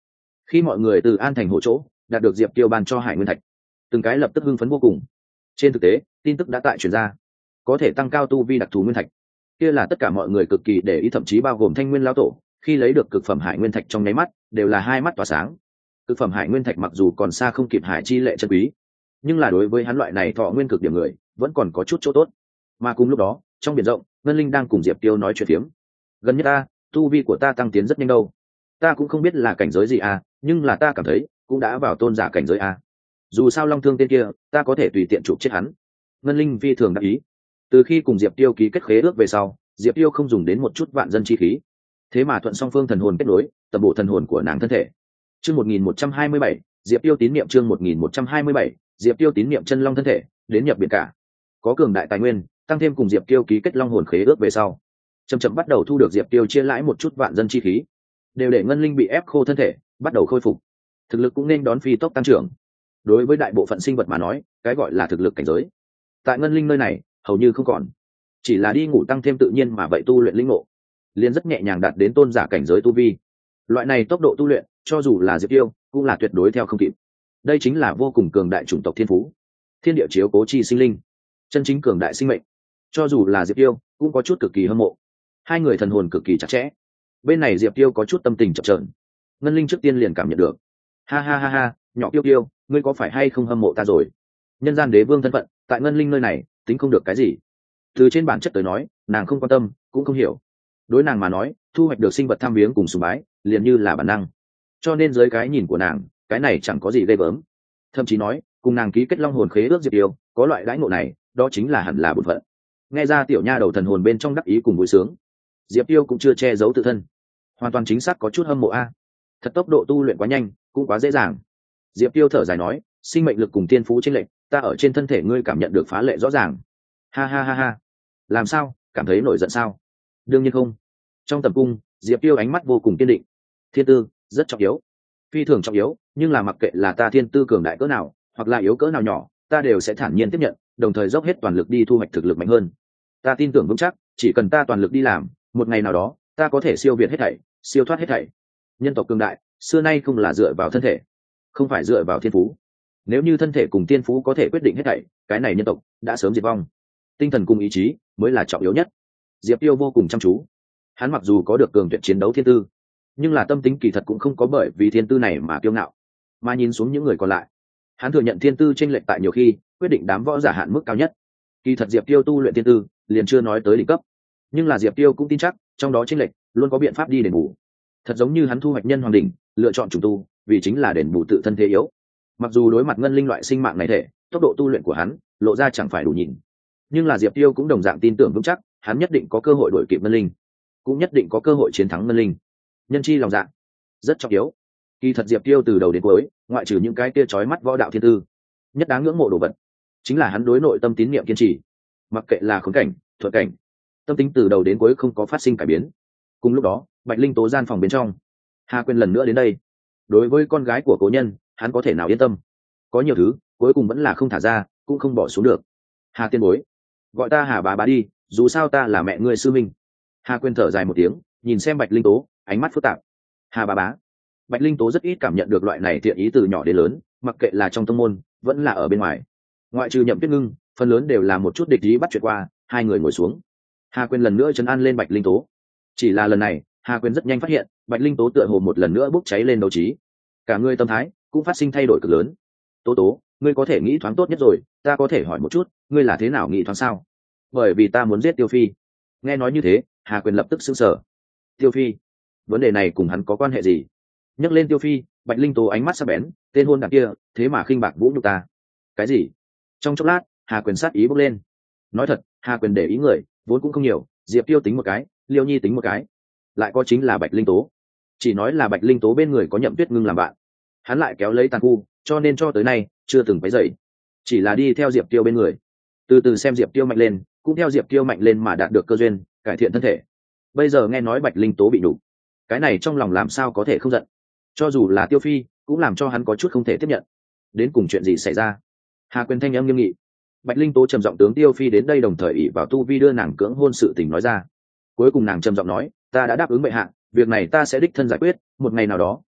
Khi mọi người từ An Thành hộ chỗ đạt được Diệp Tiêu ban cho hải nguyên thạch, từng cái lập tức hưng phấn vô cùng. Trên thực tế, tin tức đã tại truyền ra, có thể tăng cao tu vi đặc thù nguyên thạch, kia là tất cả mọi người cực kỳ để ý, thậm chí bao gồm Thanh Nguyên lão tổ, khi lấy được cực phẩm hải nguyên thạch trong nháy mắt, đều là hai mắt tỏa sáng. Cực phẩm hải nguyên thạch mặc dù còn xa không kịp hải chi lệ chân quý, nhưng là đối với hắn loại này thọ nguyên cực điểm người, vẫn còn có chút chỗ tốt. Mà cùng lúc đó, trong biển rộng, Ngân Linh đang cùng Diệp Tiêu nói chuyện phiếm. Gần nhất ta, tu vi của ta tăng tiến rất nhanh đâu. Ta cũng không biết là cảnh giới gì à, nhưng là ta cảm thấy cũng đã vào tôn giả cảnh giới à. Dù sao Long Thương tên kia, ta có thể tùy tiện chụp chết hắn. Ngân Linh phi thường đắc ý. Từ khi cùng Diệp Tiêu ký kết khế ước về sau, Diệp Tiêu không dùng đến một chút vạn dân chi khí, thế mà thuận song phương thần hồn kết nối, tập bộ thần hồn của nàng thân thể. Chương một nghìn một trăm hai mươi bảy, Diệp Tiêu tín niệm chương một nghìn một trăm hai mươi bảy, Diệp Tiêu tín niệm chân long thân thể, đến nhập biển cả. Có cường đại tài nguyên, tăng thêm cùng Diệp Tiêu ký kết long hồn khế ước về sau, chậm chậm bắt đầu thu được Diệp Tiêu chia lãi một chút vạn dân chi khí, đều để Ngân Linh bị ép khô thân thể, bắt đầu khôi phục. Thực lực cũng nên đón phi tốc tăng trưởng. Đối với đại bộ phận sinh vật mà nói, cái gọi là thực lực cảnh giới, tại Ngân Linh nơi này hầu như không còn, chỉ là đi ngủ tăng thêm tự nhiên mà vậy tu luyện linh ngộ, liền rất nhẹ nhàng đạt đến tôn giả cảnh giới tu vi. Loại này tốc độ tu luyện, cho dù là Diệp Tiêu cũng là tuyệt đối theo không kịp. Đây chính là vô cùng cường đại chủng tộc thiên phú, thiên địa chiếu cố chi sinh linh, chân chính cường đại sinh mệnh. Cho dù là Diệp Tiêu cũng có chút cực kỳ hâm mộ. Hai người thần hồn cực kỳ chặt chẽ. Bên này Diệp Tiêu có chút tâm tình chập chờn, Ngân Linh trước tiên liền cảm nhận được. Ha ha ha ha, nhỏ Tiêu Tiêu, ngươi có phải hay không hâm mộ ta rồi? Nhân gian đế vương thân phận, tại Ngân Linh nơi này tính không được cái gì. Từ trên bản chất tới nói, nàng không quan tâm, cũng không hiểu. Đối nàng mà nói, thu hoạch được sinh vật tham viếng cùng sùng bái, liền như là bản năng. Cho nên dưới cái nhìn của nàng, cái này chẳng có gì ghê gớm. Thậm chí nói, cùng nàng ký kết long hồn khế ước Diệp Tiêu, có loại đãi ngộ này, đó chính là hẳn là bổn phận. Nghe ra tiểu nha đầu thần hồn bên trong đắc ý cùng vui sướng, Diệp Tiêu cũng chưa che giấu tự thân, hoàn toàn chính xác có chút hâm mộ a. Thật tốc độ tu luyện quá nhanh, cũng quá dễ dàng. Diệp Tiêu thở dài nói, sinh mệnh lực cùng tiên phú chênh lệch, ta ở trên thân thể ngươi cảm nhận được phá lệ rõ ràng. Ha ha ha ha, làm sao, cảm thấy nổi giận sao? Đương nhiên không. Trong tầm cung, Diệp Tiêu ánh mắt vô cùng kiên định. Thiên tư rất trọng yếu, phi thường trọng yếu, nhưng là mặc kệ là ta thiên tư cường đại cỡ nào, hoặc là yếu cỡ nào nhỏ, ta đều sẽ thản nhiên tiếp nhận, đồng thời dốc hết toàn lực đi thu hoạch thực lực mạnh hơn. Ta tin tưởng vững chắc, chỉ cần ta toàn lực đi làm, một ngày nào đó, ta có thể siêu việt hết thảy, siêu thoát hết thảy. Nhân tộc cường đại, xưa nay không là dựa vào thân thể, không phải dựa vào thiên phú. Nếu như thân thể cùng tiên phú có thể quyết định hết thảy, cái này nhân tộc đã sớm diệt vong. Tinh thần cùng ý chí mới là trọng yếu nhất. Diệp Tiêu vô cùng chăm chú. Hắn mặc dù có được cường tuyệt chiến đấu thiên tư, nhưng là tâm tính kỳ thật cũng không có bởi vì thiên tư này mà kiêu ngạo, mà nhìn xuống những người còn lại. Hắn thừa nhận thiên tư chênh lệch tại nhiều khi quyết định đám võ giả hạn mức cao nhất. Kỳ thật Diệp Tiêu tu luyện thiên tư liền chưa nói tới đỉnh cấp, nhưng là Diệp Tiêu cũng tin chắc trong đó chênh lệch luôn có biện pháp đi đền bù. Thật giống như hắn thu hoạch nhân hoàng đỉnh, lựa chọn trùng tu, vì chính là đền bù tự thân thế yếu. Mặc dù đối mặt Ngân Linh loại sinh mạng này thể, tốc độ tu luyện của hắn lộ ra chẳng phải đủ nhìn, nhưng là Diệp Tiêu cũng đồng dạng tin tưởng vững chắc, hắn nhất định có cơ hội đuổi kịp Ngân Linh, cũng nhất định có cơ hội chiến thắng Ngân Linh. Nhân chi lòng dạ rất trọng yếu. Kỳ thật Diệp Tiêu từ đầu đến cuối, ngoại trừ những cái kia chói mắt võ đạo thiên tư, nhất đáng ngưỡng mộ đồ vật chính là hắn đối nội tâm tín niệm kiên trì. Mặc kệ là khốn cảnh, thuận cảnh, tâm tính từ đầu đến cuối không có phát sinh cải biến. Cùng lúc đó, Bạch Linh Tố gian phòng bên trong, Hà Quyên lần nữa đến đây. Đối với con gái của cố nhân, hắn có thể nào yên tâm? Có nhiều thứ, cuối cùng vẫn là không thả ra, cũng không bỏ xuống được. Hà tiên bối, gọi ta Hà bá bá đi, dù sao ta là mẹ ngươi sư minh. Hà Quyên thở dài một tiếng, nhìn xem Bạch Linh Tố, ánh mắt phức tạp. Hà bá bá. Bạch Linh Tố rất ít cảm nhận được loại này thiện ý từ nhỏ đến lớn, mặc kệ là trong tông môn, vẫn là ở bên ngoài. Ngoại trừ Nhậm Tuyết Ngưng, phần lớn đều là một chút địch ý bắt chuyện qua. Hai người ngồi xuống. Hà Quyên lần nữa trấn an lên Bạch Linh Tố. Chỉ là lần này, Hà Quyên rất nhanh phát hiện, Bạch Linh Tố tựa hồ một lần nữa bốc cháy lên đấu trí. Cả người tâm thái cũng phát sinh thay đổi cực lớn. Tố Tố, ngươi có thể nghĩ thoáng tốt nhất rồi, ta có thể hỏi một chút, ngươi là thế nào nghĩ thoáng sao? Bởi vì ta muốn giết Tiêu Phi. Nghe nói như thế, Hà Quyên lập tức sững sờ. Tiêu Phi? Vấn đề này cùng hắn có quan hệ gì? Nhắc lên Tiêu Phi, Bạch Linh Tố ánh mắt sắc bén, tên hôn đản kia, thế mà khinh bạc vũ nhục ta. Cái gì? Trong chốc lát, Hà Quyên sát ý bốc lên. Nói thật, Hà Quyên để ý người vốn cũng không nhiều, Diệp Tiêu tính một cái, Liêu Nhi tính một cái, lại có chính là Bạch Linh Tố. Chỉ nói là Bạch Linh Tố bên người có Nhậm Tuyết Ngưng làm bạn, hắn lại kéo lấy tàn khu, cho nên cho tới nay chưa từng phải dậy, chỉ là đi theo Diệp Tiêu bên người, từ từ xem Diệp Tiêu mạnh lên, cũng theo Diệp Tiêu mạnh lên mà đạt được cơ duyên, cải thiện thân thể. Bây giờ nghe nói Bạch Linh Tố bị nhục, cái này trong lòng làm sao có thể không giận? Cho dù là Tiêu Phi, cũng làm cho hắn có chút không thể tiếp nhận. Đến cùng chuyện gì xảy ra? Hà Quyên thanh âm nghiêm nghị. Bạch Linh Tố trầm giọng tướng Tiêu Phi đến đây, đồng thời ỷ vào tu vi đưa nàng cưỡng hôn sự tình nói ra. Cuối cùng nàng trầm giọng nói, ta đã đáp ứng bệ hạ, việc này ta sẽ đích thân giải quyết, một ngày nào đó,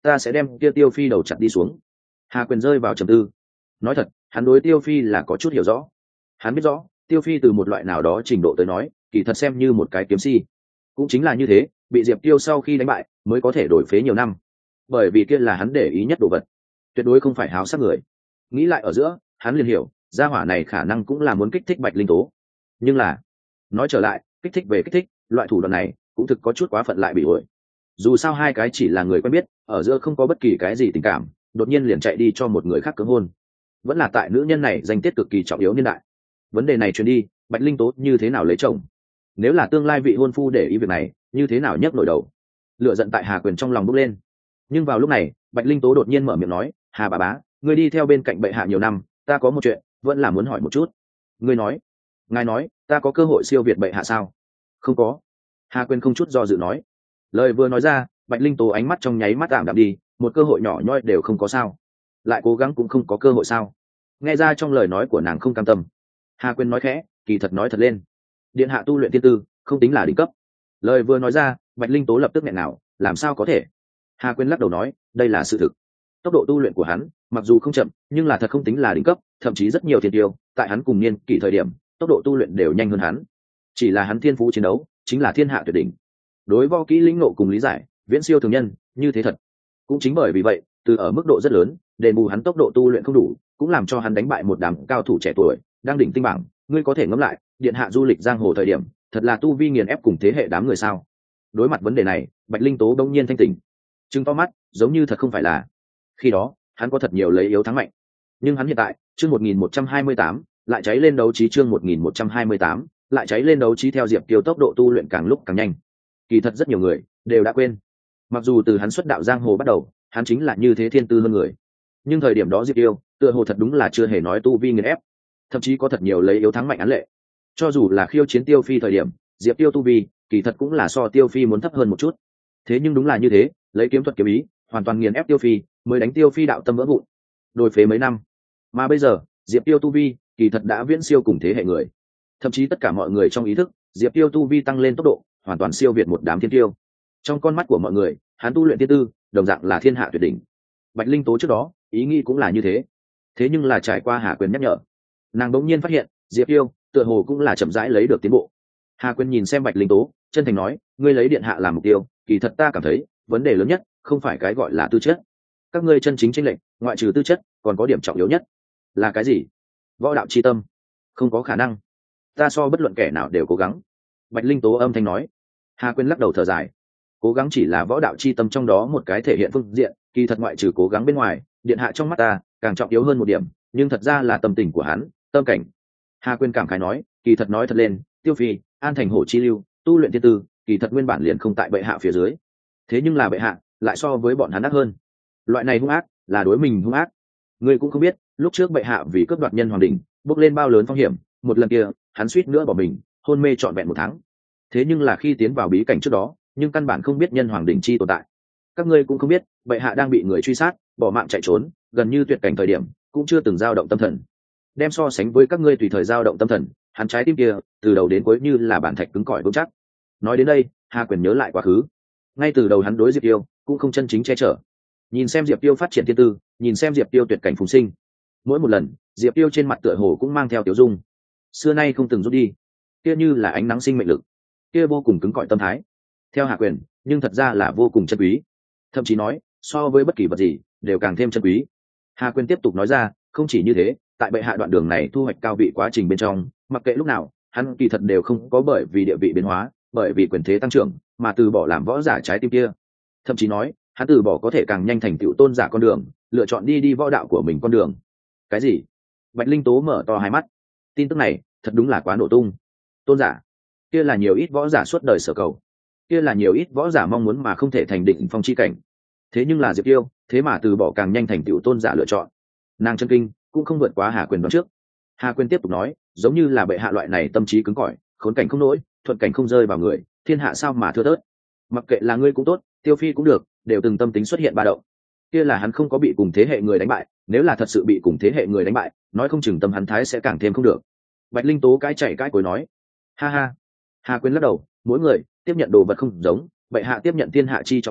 ta sẽ đem kia Tiêu Phi đầu chặt đi xuống. Hà Quyền rơi vào trầm tư. Nói thật, hắn đối Tiêu Phi là có chút hiểu rõ. Hắn biết rõ, Tiêu Phi từ một loại nào đó trình độ tới nói, kỳ thật xem như một cái kiếm si. Cũng chính là như thế, bị Diệp Tiêu sau khi đánh bại, mới có thể đổi phế nhiều năm. Bởi vì kia là hắn để ý nhất đồ vật, tuyệt đối không phải háo sắc người. Nghĩ lại ở giữa, hắn liền hiểu, gia hỏa này khả năng cũng là muốn kích thích Bạch Linh Tố. Nhưng là, nói trở lại, kích thích về kích thích, loại thủ đoạn này cũng thực có chút quá phận lại bị ổi. Dù sao hai cái chỉ là người quen biết, ở giữa không có bất kỳ cái gì tình cảm, đột nhiên liền chạy đi cho một người khác cưỡng hôn. Vẫn là tại nữ nhân này danh tiết cực kỳ trọng yếu niên đại. Vấn đề này truyền đi, Bạch Linh Tố như thế nào lấy chồng? Nếu là tương lai vị hôn phu để ý việc này, như thế nào nhấc nổi đầu? Lửa giận tại Hà Quyền trong lòng bốc lên. Nhưng vào lúc này, Bạch Linh Tố đột nhiên mở miệng nói, "Hà bà bá, ngươi đi theo bên cạnh bệ hạ nhiều năm, ta có một chuyện, vẫn là muốn hỏi một chút." "Ngươi nói?" "Ngài nói, ta có cơ hội siêu việt bệ hạ sao?" "Không có." Hà Quyền không chút do dự nói. Lời vừa nói ra, Bạch Linh Tố ánh mắt trong nháy mắt ảm đạm đi, một cơ hội nhỏ nhoi đều không có sao? Lại cố gắng cũng không có cơ hội sao? Nghe ra trong lời nói của nàng không cam tâm. Hà Quyền nói khẽ, kỳ thật nói thật lên, điện hạ tu luyện tiên tư, không tính là đỉnh cấp. Lời vừa nói ra, Bạch Linh Tố lập tức nghẹn nào, làm sao có thể? Hà Quyền lắc đầu nói, đây là sự thực. Tốc độ tu luyện của hắn, mặc dù không chậm, nhưng là thật không tính là đỉnh cấp, thậm chí rất nhiều thiên tiêu, tại hắn cùng niên kỷ thời điểm, tốc độ tu luyện đều nhanh hơn hắn. Chỉ là hắn thiên phú chiến đấu, chính là thiên hạ tuyệt đỉnh. Đối võ kỹ lĩnh ngộ cùng lý giải, viễn siêu thường nhân, như thế thật. Cũng chính bởi vì vậy, từ ở mức độ rất lớn, đền bù hắn tốc độ tu luyện không đủ, cũng làm cho hắn đánh bại một đám cao thủ trẻ tuổi, đang đỉnh tinh bảng. Ngươi có thể ngẫm lại, điện hạ du lịch giang hồ thời điểm, thật là tu vi nghiền ép cùng thế hệ đám người sao? Đối mặt vấn đề này, Bạch Linh Tố bỗng nhiên thanh tỉnh, trừng to mắt, giống như thật không phải là. Khi đó, hắn có thật nhiều lấy yếu thắng mạnh, nhưng hắn hiện tại, chương một nghìn một trăm hai mươi tám, lại cháy lên đấu trí chương một nghìn một trăm hai mươi tám, lại cháy lên đấu trí theo Diệp Tiêu tốc độ tu luyện càng lúc càng nhanh. Kỳ thật rất nhiều người đều đã quên, mặc dù từ hắn xuất đạo giang hồ bắt đầu, hắn chính là như thế thiên tư hơn người, nhưng thời điểm đó Diệp Tiêu tựa hồ thật đúng là chưa hề nói tu vi nghiền ép, thậm chí có thật nhiều lấy yếu thắng mạnh án lệ. Cho dù là khiêu chiến Tiêu Phi thời điểm, Diệp Tiêu tu vi kỳ thật cũng là so Tiêu Phi muốn thấp hơn một chút. Thế nhưng đúng là như thế, lấy kiếm thuật kiếm ý hoàn toàn nghiền ép Tiêu Phi, mới đánh Tiêu Phi đạo tâm vỡ vụn, đôi phế mấy năm. Mà bây giờ Diệp Tiêu tu vi kỳ thật đã viễn siêu cùng thế hệ người, thậm chí tất cả mọi người trong ý thức, Diệp Tiêu tu vi tăng lên tốc độ hoàn toàn siêu việt một đám thiên tiêu. Trong con mắt của mọi người, hắn tu luyện thiên tư đồng dạng là thiên hạ tuyệt đỉnh. Bạch Linh Tố trước đó ý nghĩ cũng là như thế, thế nhưng là trải qua Hà Quyền nhắc nhở, nàng đống nhiên phát hiện Diệp Tiêu tựa hồ cũng là chậm rãi lấy được tiến bộ. Hà Quyền nhìn xem Bạch Linh Tố, chân thành nói, ngươi lấy điện hạ làm mục tiêu, kỳ thật ta cảm thấy vấn đề lớn nhất không phải cái gọi là tư chất. Các ngươi chân chính chênh lệch, ngoại trừ tư chất, còn có điểm trọng yếu nhất là cái gì? Võ đạo chi tâm. Không có khả năng, ta so bất luận kẻ nào đều cố gắng. Bạch Linh Tố âm thanh nói. Hà Quyền lắc đầu thở dài, cố gắng chỉ là võ đạo chi tâm trong đó một cái thể hiện phương diện, kỳ thật ngoại trừ cố gắng bên ngoài, điện hạ trong mắt ta càng trọng yếu hơn một điểm, nhưng thật ra là tâm tình của hắn, tâm cảnh. Hà Quyền cảm khái nói, kỳ thật nói thật lên, Tiêu Phi, An Thành Hổ Chi Lưu, tu luyện thiên tư, kỳ thật nguyên bản liền không tại bệ hạ phía dưới, thế nhưng là bệ hạ lại so với bọn hắn ác hơn. Loại này hung ác là đối mình hung ác. Ngươi cũng không biết, lúc trước bệ hạ vì cướp đoạt nhân hoàng đỉnh, bước lên bao lớn phong hiểm, một lần kia, hắn suýt nữa bỏ mình, hôn mê trọn vẹn một tháng. Thế nhưng là khi tiến vào bí cảnh trước đó, nhưng căn bản không biết nhân hoàng đỉnh chi tồn tại. Các ngươi cũng không biết, bệ hạ đang bị người truy sát, bỏ mạng chạy trốn, gần như tuyệt cảnh thời điểm, cũng chưa từng dao động tâm thần. Đem so sánh với các ngươi tùy thời dao động tâm thần, hắn trái tim kia, từ đầu đến cuối như là bản thạch cứng cỏi vững chắc. Nói đến đây, Hà Quyền nhớ lại quá khứ. Ngay từ đầu hắn đối Diệp Tiêu cũng không chân chính che chở. Nhìn xem Diệp Tiêu phát triển thiên tư, nhìn xem Diệp Tiêu tuyệt cảnh phùng sinh, mỗi một lần, Diệp Tiêu trên mặt tựa hồ cũng mang theo tiểu dung, xưa nay không từng rút đi, kia như là ánh nắng sinh mệnh lực, kia vô cùng cứng cỏi tâm thái. Theo Hà Quyền, nhưng thật ra là vô cùng chân quý, thậm chí nói so với bất kỳ vật gì đều càng thêm chân quý. Hà Quyền tiếp tục nói ra, không chỉ như thế, tại bệ hạ đoạn đường này thu hoạch cao vị quá trình bên trong, mặc kệ lúc nào, hắn kỳ thật đều không có bởi vì địa vị biến hóa, bởi vì quyền thế tăng trưởng mà từ bỏ làm võ giả trái tim kia. Thậm chí nói, hắn từ bỏ có thể càng nhanh thành tựu tôn giả con đường, lựa chọn đi đi võ đạo của mình con đường. Cái gì? Bạch Linh Tố mở to hai mắt. Tin tức này thật đúng là quá nổ tung. Tôn giả, kia là nhiều ít võ giả suốt đời sở cầu, kia là nhiều ít võ giả mong muốn mà không thể thành định phong chi cảnh. Thế nhưng là Diệp Tiêu, thế mà từ bỏ càng nhanh thành tựu tôn giả lựa chọn. Nàng chân kinh cũng không vượt quá Hà Quyền đoán trước. Hà Quyền tiếp tục nói, giống như là bệ hạ loại này tâm trí cứng cỏi, khốn cảnh không nổi, thuận cảnh không rơi vào người, thiên hạ sao mà thưa thớt. Mặc kệ là ngươi cũng tốt, Tiêu Phi cũng được, đều từng tâm tính xuất hiện ba động. Kia là hắn không có bị cùng thế hệ người đánh bại, nếu là thật sự bị cùng thế hệ người đánh bại, nói không chừng tâm hắn thái sẽ càng thêm không được. Bạch Linh Tố cái chạy cái cối nói, ha ha. Hà Quyền lắc đầu, mỗi người tiếp nhận đồ vật không giống, bệ hạ tiếp nhận thiên hạ chi trọng trách,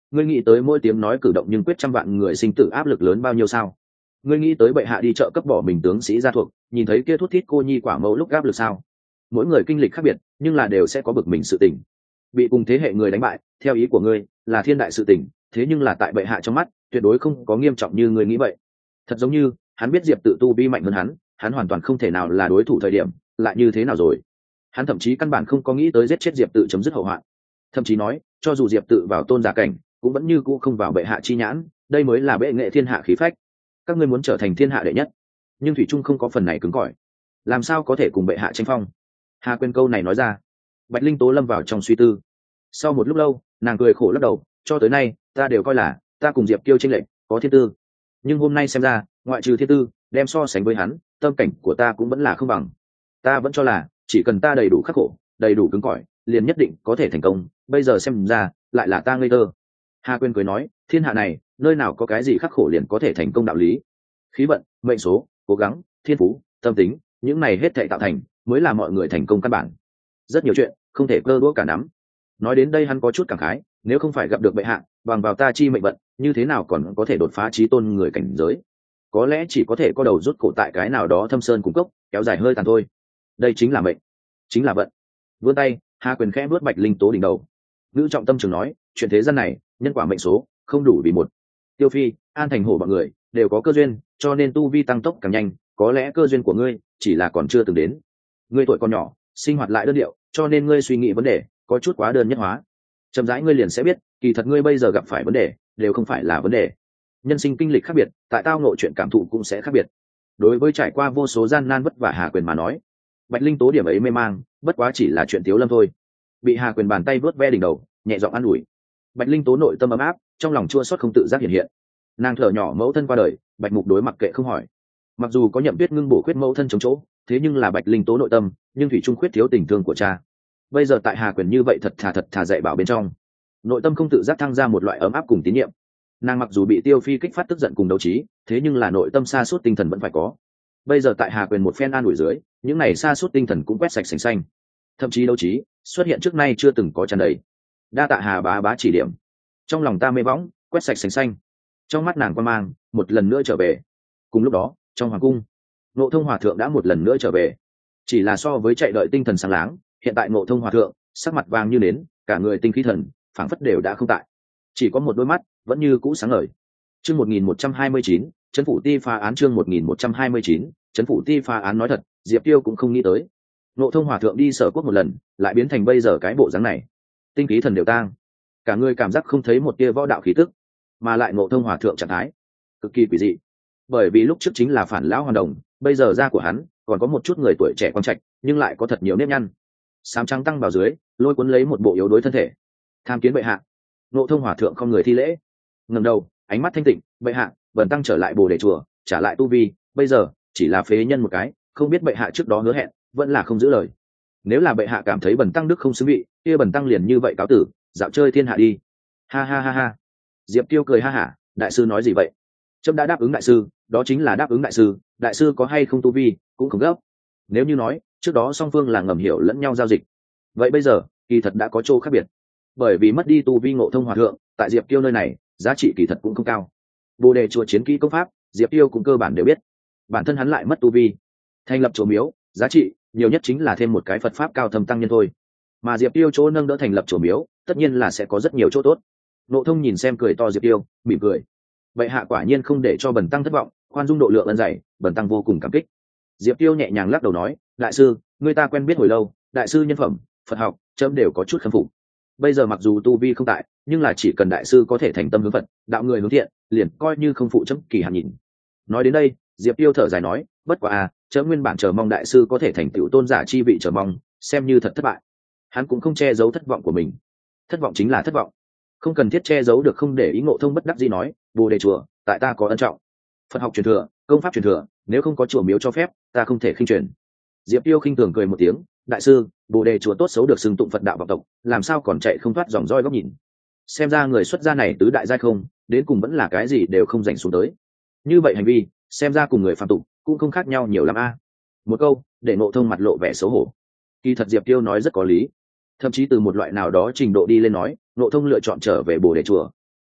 ngươi nghĩ tới mỗi tiếng nói cử động nhưng quyết trăm vạn người sinh tử áp lực lớn bao nhiêu sao? Ngươi nghĩ tới bệ hạ đi chợ cấp bỏ mình tướng sĩ gia thuộc, nhìn thấy kia thút thít cô nhi quả mẫu lúc áp lực sao? Mỗi người kinh lịch khác biệt, nhưng là đều sẽ có bực mình sự tình. Bị cùng thế hệ người đánh bại, theo ý của ngươi, là thiên đại sự tình, thế nhưng là tại bệ hạ trong mắt, tuyệt đối không có nghiêm trọng như ngươi nghĩ vậy. Thật giống như, hắn biết Diệp Tự tu vi mạnh hơn hắn, hắn hoàn toàn không thể nào là đối thủ thời điểm, lại như thế nào rồi? Hắn thậm chí căn bản không có nghĩ tới giết chết Diệp Tự chấm dứt hậu hoạn. Thậm chí nói, cho dù Diệp Tự vào tôn giả cảnh, cũng vẫn như cũ không vào bệ hạ chi nhãn, đây mới là bệ nghệ thiên hạ khí phách. Các ngươi muốn trở thành thiên hạ đệ nhất, nhưng thủy trung không có phần này cứng cỏi, làm sao có thể cùng bệ hạ tranh phong? Hà Quyên câu này nói ra, Bạch Linh Tố lâm vào trong suy tư. Sau một lúc lâu, nàng cười khổ lắc đầu, cho tới nay, ta đều coi là ta cùng Diệp Kiêu tranh lệch, có thiên tư. Nhưng hôm nay xem ra, ngoại trừ thiên tư, đem so sánh với hắn, tâm cảnh của ta cũng vẫn là không bằng. Ta vẫn cho là, chỉ cần ta đầy đủ khắc khổ, đầy đủ cứng cỏi, liền nhất định có thể thành công, bây giờ xem ra, lại là ta ngây thơ. Hà Quyên cười nói, thiên hạ này, nơi nào có cái gì khắc khổ liền có thể thành công đạo lý. Khí vận, mệnh số, cố gắng, thiên phú, tâm tính, những này hết thảy tạo thành, mới là mọi người thành công căn bản. Rất nhiều chuyện, không thể cơ đũa cả nắm. Nói đến đây hắn có chút cảm khái, nếu không phải gặp được bệ hạ, bằng vào ta chi mệnh vận, như thế nào còn có thể đột phá chí tôn người cảnh giới? Có lẽ chỉ có thể có đầu rút cổ tại cái nào đó thâm sơn cung cốc, kéo dài hơi tàn thôi. Đây chính là mệnh, chính là vận. Vươn tay, Hà Quyền khẽ vuốt Bạch Linh Tố đỉnh đầu. Ngữ trọng tâm trường nói, chuyện thế gian này, nhân quả mệnh số, không đủ vì một. Tiêu Phi, An Thành Hổ bọn người đều có cơ duyên, cho nên tu vi tăng tốc càng nhanh, có lẽ cơ duyên của ngươi chỉ là còn chưa từng đến. Ngươi tuổi còn nhỏ, sinh hoạt lại đơn điệu, cho nên ngươi suy nghĩ vấn đề có chút quá đơn nhất hóa. Chậm rãi ngươi liền sẽ biết, kỳ thật ngươi bây giờ gặp phải vấn đề, đều không phải là vấn đề. Nhân sinh kinh lịch khác biệt, tại tao ngộ chuyện cảm thụ cũng sẽ khác biệt. Đối với trải qua vô số gian nan vất vả Hà Quyền mà nói, Bạch Linh Tố điểm ấy mê mang, bất quá chỉ là chuyện tiếu lâm thôi. Bị Hà Quyền bàn tay vớt ve đỉnh đầu, nhẹ giọng an ủi. Bạch Linh Tố nội tâm ấm áp, trong lòng chua xót không tự giác hiện hiện. Nàng thở nhỏ mẫu thân qua đời, Bạch Mục đối mặc kệ không hỏi. Mặc dù có Nhậm Tuyết ngưng bổ khuyết mẫu thân chống chỗ, thế nhưng là Bạch Linh Tố nội tâm, nhưng thủy chung khuyết thiếu tình thương của cha. Bây giờ tại Hà Quyền như vậy thật thà thật thà dạy bảo bên trong, nội tâm không tự giác thăng ra một loại ấm áp cùng tín nhiệm. Nàng mặc dù bị Tiêu Phi kích phát tức giận cùng đấu trí, thế nhưng là nội tâm sa sút tinh thần vẫn phải có. Bây giờ tại Hà Quyền một phen an ủi dưới, những này sa sút tinh thần cũng quét sạch sành xanh, thậm chí đấu trí xuất hiện trước nay chưa từng có tràn đầy. Đa tạ Hà bá bá chỉ điểm, trong lòng ta mê võng, quét sạch sành xanh. Trong mắt nàng quan mang một lần nữa trở về. Cùng lúc đó, trong hoàng cung, Ngộ Thông hòa thượng đã một lần nữa trở về, chỉ là so với chạy đợi tinh thần sáng láng, hiện tại Ngộ Thông hòa thượng sắc mặt vàng như nến, cả người tinh khí thần phảng phất đều đã không tại, chỉ có một đôi mắt vẫn như cũ sáng ngời. Chương một nghìn một trăm hai mươi chín, trấn phủ ti phá án. Chương một nghìn một trăm hai mươi chín, trấn phủ ti phá án. Nói thật, Diệp Tiêu cũng không nghĩ tới, Ngộ Thông hòa thượng đi Sở Quốc một lần, lại biến thành bây giờ cái bộ dáng này, tinh khí thần đều tang, cả người cảm giác không thấy một tia võ đạo khí tức, mà lại Ngộ Thông hòa thượng trạng thái cực kỳ quỷ dị. Bởi vì lúc trước chính là phản lão hoàn đồng, bây giờ da của hắn còn có một chút người tuổi trẻ quang trạch, nhưng lại có thật nhiều nếp nhăn, sám trắng tăng vào dưới, lôi cuốn lấy một bộ yếu đuối thân thể. Tham kiến bệ hạ. Ngộ Thông hòa thượng không người thi lễ, ngẩng đầu, ánh mắt thanh tịnh. Bệ hạ, Bần tăng trở lại Bồ Đề chùa, trả lại tu vi, bây giờ chỉ là phế nhân một cái, không biết bệ hạ trước đó hứa hẹn vẫn là không giữ lời. Nếu là bệ hạ cảm thấy Bần tăng đức không xứng vị, kia Bần tăng liền như vậy cáo tử, dạo chơi thiên hạ đi. Ha ha ha ha. Diệp Tiêu cười ha hả, đại sư nói gì vậy? Trẫm đã đáp ứng đại sư, đó chính là đáp ứng đại sư, đại sư có hay không tu vi cũng không gấp. Nếu như nói trước đó song phương là ngầm hiểu lẫn nhau giao dịch, vậy bây giờ kỳ thật đã có chỗ khác biệt. Bởi vì mất đi tu vi Ngộ Thông hòa thượng, tại Diệp Tiêu nơi này giá trị kỳ thật cũng không cao. Bồ Đề chùa chiến kỹ công pháp, Diệp Tiêu cũng cơ bản đều biết. Bản thân hắn lại mất tu vi, thành lập chùa miếu, giá trị nhiều nhất chính là thêm một cái Phật pháp cao thâm tăng nhân thôi. Mà Diệp Tiêu chỗ nâng đỡ thành lập chùa miếu, tất nhiên là sẽ có rất nhiều chỗ tốt. Ngộ Thông nhìn xem cười to Diệp Tiêu, mỉm cười. Vậy hạ quả nhiên không để cho Bần tăng thất vọng, khoan dung độ lượng ân dày, Bần tăng vô cùng cảm kích. Diệp Tiêu nhẹ nhàng lắc đầu nói, đại sư, người ta quen biết hồi lâu, đại sư nhân phẩm, Phật học, chấm đều có chút khâm phục. Bây giờ mặc dù tu vi không tại, nhưng là chỉ cần đại sư có thể thành tâm hướng Phật, đạo người hướng thiện, liền coi như không phụ chấm kỳ hạn nhìn. Nói đến đây, Diệp Tiêu thở dài nói, bất quá à, chấm nguyên bản chờ mong đại sư có thể thành tựu tôn giả chi vị chờ mong, xem như thật thất bại. Hắn cũng không che giấu thất vọng của mình. Thất vọng chính là thất vọng, không cần thiết che giấu được. Không để ý. Ngộ Thông bất đắc dĩ nói, Bồ Đề chùa tại ta có ân trọng, Phật học truyền thừa, công pháp truyền thừa, nếu không có chùa miếu cho phép, ta không thể khinh truyền. Diệp Tiêu khinh thường cười một tiếng, đại sư, Bồ Đề chùa tốt xấu được xưng tụng Phật đạo vọng tộc, làm sao còn chạy không thoát dòng roi góc nhìn. Xem ra người xuất gia này tứ đại giai không, đến cùng vẫn là cái gì đều không dành xuống tới. Như vậy hành vi, xem ra cùng người phạm tục cũng không khác nhau nhiều lắm a. Một câu để Ngộ Thông mặt lộ vẻ xấu hổ. Kỳ thật Diệp Tiêu nói rất có lý, thậm chí từ một loại nào đó trình độ đi lên nói, Ngộ Thông lựa chọn trở về Bồ Đề chùa,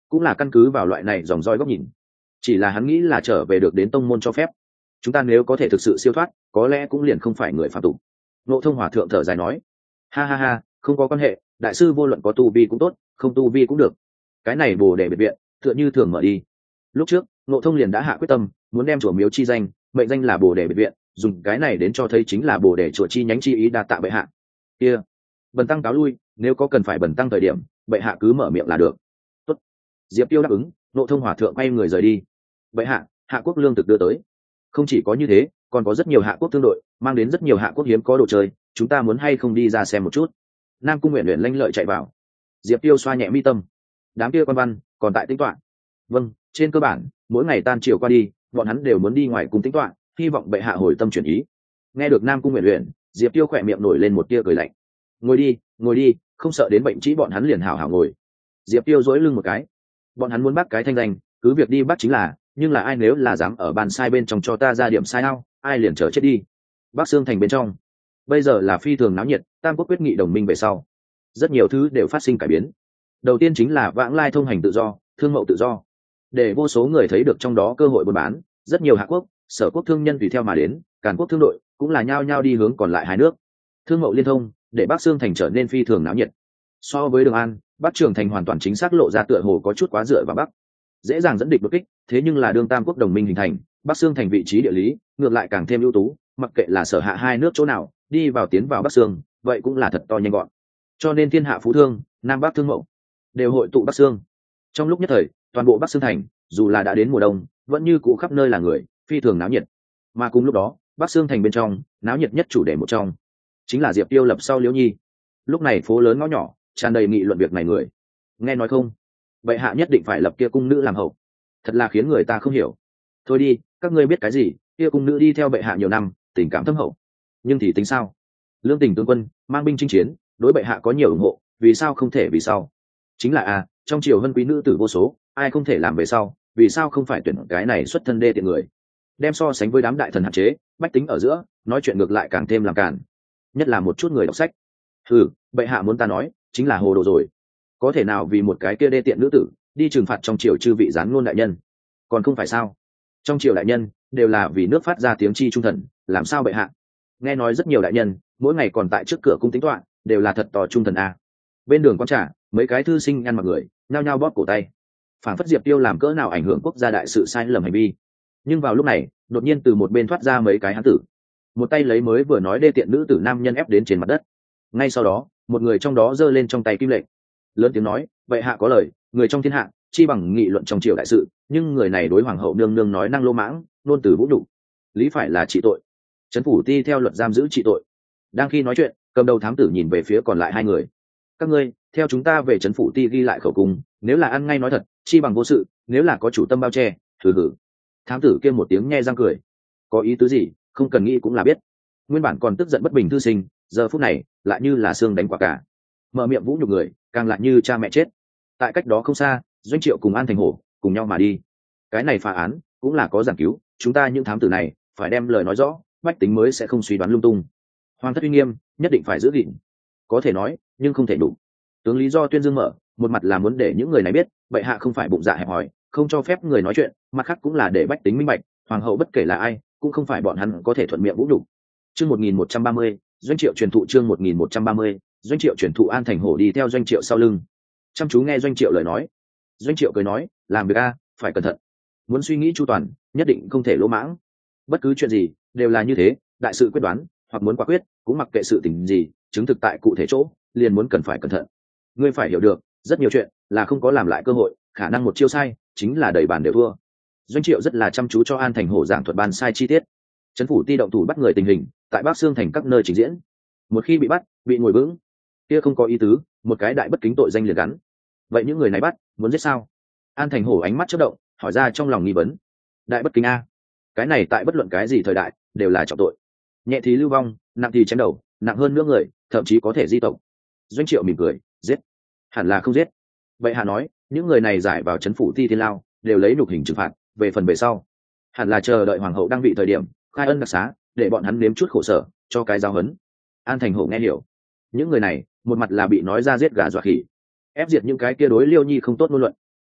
cũng là căn cứ vào loại này dòng roi góc nhìn. Chỉ là hắn nghĩ là trở về được đến tông môn cho phép, chúng ta nếu có thể thực sự siêu thoát, có lẽ cũng liền không phải người phạm tục. Ngộ Thông Hòa thượng thở dài nói, ha ha ha, không có quan hệ, đại sư vô luận có tu vi cũng tốt, không tu vi cũng được. Cái này Bồ Đề biệt viện tựa như thường mở đi. Lúc trước Ngộ Thông liền đã hạ quyết tâm muốn đem chùa miếu chi danh mệnh danh là Bồ Đề biệt viện, dùng cái này đến cho thấy chính là Bồ Đề chùa chi nhánh chi ý đa tạ bệ hạ. Kia, bần tăng cáo lui, nếu có cần phải bần tăng thời điểm, bệ hạ cứ mở miệng là được. Tốt. Diệp Tiêu đáp ứng. Ngộ Thông Hòa thượng quay người rời đi. Bệ hạ, hạ quốc lương thực đưa tới. Không chỉ có như thế, còn có rất nhiều hạ quốc thương đội mang đến rất nhiều hạ quốc hiếm có đồ chơi, chúng ta muốn hay không đi ra xem một chút? Nam Cung Uyển Uyển lanh lợi chạy vào. Diệp Tiêu xoa nhẹ mi tâm. Đám kia quan văn còn tại tính toán. Vâng, trên cơ bản mỗi ngày tan chiều qua đi, bọn hắn đều muốn đi ngoài cùng tính toán, hy vọng bệ hạ hồi tâm chuyển ý. Nghe được Nam Cung Uyển Uyển, Diệp Tiêu khỏe miệng nổi lên một tia cười lạnh. Ngồi đi, ngồi đi, không sợ đến bệnh trĩ, bọn hắn liền hảo hảo ngồi. Diệp Tiêu dỗi lưng một cái. Bọn hắn muốn bắt cái thanh danh, cứ việc đi bắt chính là, nhưng là ai nếu là dám ở bàn sai bên trong cho ta ra điểm sai ao, ai liền chờ chết đi. Bắc Sương thành bên trong bây giờ là phi thường náo nhiệt, tam quốc quyết nghị đồng minh về sau, rất nhiều thứ đều phát sinh cải biến. Đầu tiên chính là vãng lai thông hành tự do, thương mậu tự do, để vô số người thấy được trong đó cơ hội buôn bán. Rất nhiều hạ quốc, sở quốc thương nhân tùy theo mà đến, càn quốc thương đội cũng là nhao nhao đi hướng còn lại hai nước, thương mậu liên thông, để Bắc Sương thành trở nên phi thường náo nhiệt. So với Đường An, Bắc Trường thành hoàn toàn chính xác lộ ra tựa hồ có chút quá dựa vào Bắc, dễ dàng dẫn địch đột kích. Thế nhưng là đương tam quốc đồng minh hình thành, Bắc Sương thành vị trí địa lý ngược lại càng thêm ưu tú, mặc kệ là sở hạ hai nước chỗ nào đi vào tiến vào Bắc Sương, vậy cũng là thật to nhanh gọn. Cho nên thiên hạ phú thương, nam bắc thương mậu đều hội tụ Bắc Sương. Trong lúc nhất thời, toàn bộ Bắc Sương thành dù là đã đến mùa đông, vẫn như cũ khắp nơi là người, phi thường náo nhiệt. Mà cùng lúc đó, Bắc Sương thành bên trong náo nhiệt nhất chủ đề một trong chính là Diệp Tiêu lập sau Liễu Nhi. Lúc này phố lớn ngõ nhỏ tràn đầy nghị luận việc này người. Nghe nói không, bệ hạ nhất định phải lập kia cung nữ làm hậu, thật là khiến người ta không hiểu. Thôi đi, các ngươi biết cái gì, kia cung nữ đi theo bệ hạ nhiều năm, tình cảm thâm hậu, nhưng thì tính sao? Lương Tình tướng quân mang binh chinh chiến, đối bệ hạ có nhiều ủng hộ, vì sao không thể vì sau? Chính là à, trong triều vân quý nữ tử vô số, ai không thể làm về sau, vì sao không phải tuyển cái này xuất thân đê tiện người? Đem so sánh với đám đại thần hạn chế, bách tính ở giữa nói chuyện ngược lại càng thêm làm cản, nhất là một chút người đọc sách. Ừ, bệ hạ muốn ta nói chính là hồ đồ rồi. Có thể nào vì một cái kia đê tiện nữ tử đi trừng phạt trong triều chư vị gián ngôn đại nhân? Còn không phải sao? Trong triều đại nhân đều là vì nước phát ra tiếng chi trung thần, làm sao bệ hạ? Nghe nói rất nhiều đại nhân mỗi ngày còn tại trước cửa cung tính toán, đều là thật tò trung thần a. Bên đường quán trà, mấy cái thư sinh ăn mặc người nhao nhao bóp cổ tay, phản phất Diệp Tiêu làm cỡ nào ảnh hưởng quốc gia đại sự sai lầm hành vi. Nhưng vào lúc này, đột nhiên từ một bên thoát ra mấy cái hán tử, một tay lấy mới vừa nói đê tiện nữ tử nam nhân ép đến trên mặt đất. Ngay sau đó, một người trong đó giơ lên trong tay kim lệnh, lớn tiếng nói: bệ hạ có lời, người trong thiên hạ chi bằng nghị luận trong triều đại sự, nhưng người này đối hoàng hậu nương nương nói năng lô mãng, nôn từ vũ nhục, lý phải là trị tội. Trấn phủ ti theo luật giam giữ trị tội. Đang khi nói chuyện, cầm đầu thám tử nhìn về phía còn lại hai người: các ngươi theo chúng ta về trấn phủ ti ghi lại khẩu cung, nếu là ăn ngay nói thật, chi bằng vô sự, nếu là có chủ tâm bao che, thử hử. Thám tử kia một tiếng nhe răng cười: có ý tứ gì, không cần nghĩ cũng là biết. Nguyên bản còn tức giận bất bình thư sinh, giờ phút này lại như là xương đánh quả cả, mở miệng vũ nhục người, càng lại như cha mẹ chết. Tại cách đó không xa, Doanh Triệu cùng An Thành Hổ cùng nhau mà đi. Cái này phá án cũng là có giảng cứu, chúng ta những thám tử này phải đem lời nói rõ, bách tính mới sẽ không suy đoán lung tung. Hoàng thất uy nghiêm nhất định phải giữ gìn, có thể nói nhưng không thể đủ. Tướng lý do tuyên dương mở, một mặt là muốn để những người này biết bệ hạ không phải bụng dạ hẹp hòi, không cho phép người nói chuyện, mặt khác cũng là để bách tính minh bạch, hoàng hậu bất kể là ai cũng không phải bọn hắn có thể thuận miệng vũ nhục. Chương một nghìn một trăm ba mươi, Doanh Triệu truyền thụ. Chương một nghìn một trăm ba mươi, Doanh Triệu truyền thụ. An Thành Hổ đi theo Doanh Triệu sau lưng, chăm chú nghe Doanh Triệu lời nói. Doanh Triệu cười nói: làm việc a, phải cẩn thận, muốn suy nghĩ chu toàn, nhất định không thể lỗ mãng. Bất cứ chuyện gì đều là như thế, đại sự quyết đoán hoặc muốn quả quyết, cũng mặc kệ sự tình gì, chứng thực tại cụ thể chỗ, liền muốn cần phải cẩn thận. Ngươi phải hiểu được, rất nhiều chuyện là không có làm lại cơ hội, khả năng một chiêu sai chính là đầy bàn đều thua. Doanh Triệu rất là chăm chú cho An Thành Hổ giảng thuật ban sai chi tiết. Trấn phủ ti động thủ bắt người tình hình tại Bắc Sương thành các nơi trình diễn. Một khi bị bắt, bị ngồi vững, kia không có ý tứ, một cái đại bất kính tội danh liền gắn. Vậy những người này bắt muốn giết sao? An Thành Hổ ánh mắt chớp động, hỏi ra trong lòng nghi vấn. Đại bất kính a? Cái này tại bất luận cái gì thời đại đều là trọng tội, nhẹ thì lưu vong, nặng thì chém đầu, nặng hơn nữa người thậm chí có thể di tộc. Doanh Triệu mỉm cười: giết hẳn là không giết. Vậy hạ nói những người này giải vào trấn phủ ti thiên lao, đều lấy nhục hình trừng phạt, về phần về sau hẳn là chờ đợi hoàng hậu đăng vị thời điểm khai ân đặc xá, để bọn hắn nếm chút khổ sở, cho cái giáo huấn. An Thành Hổ nghe hiểu, những người này một mặt là bị nói ra giết gà dọa khỉ, ép diệt những cái kia đối Liêu Nhi không tốt ngôn luận,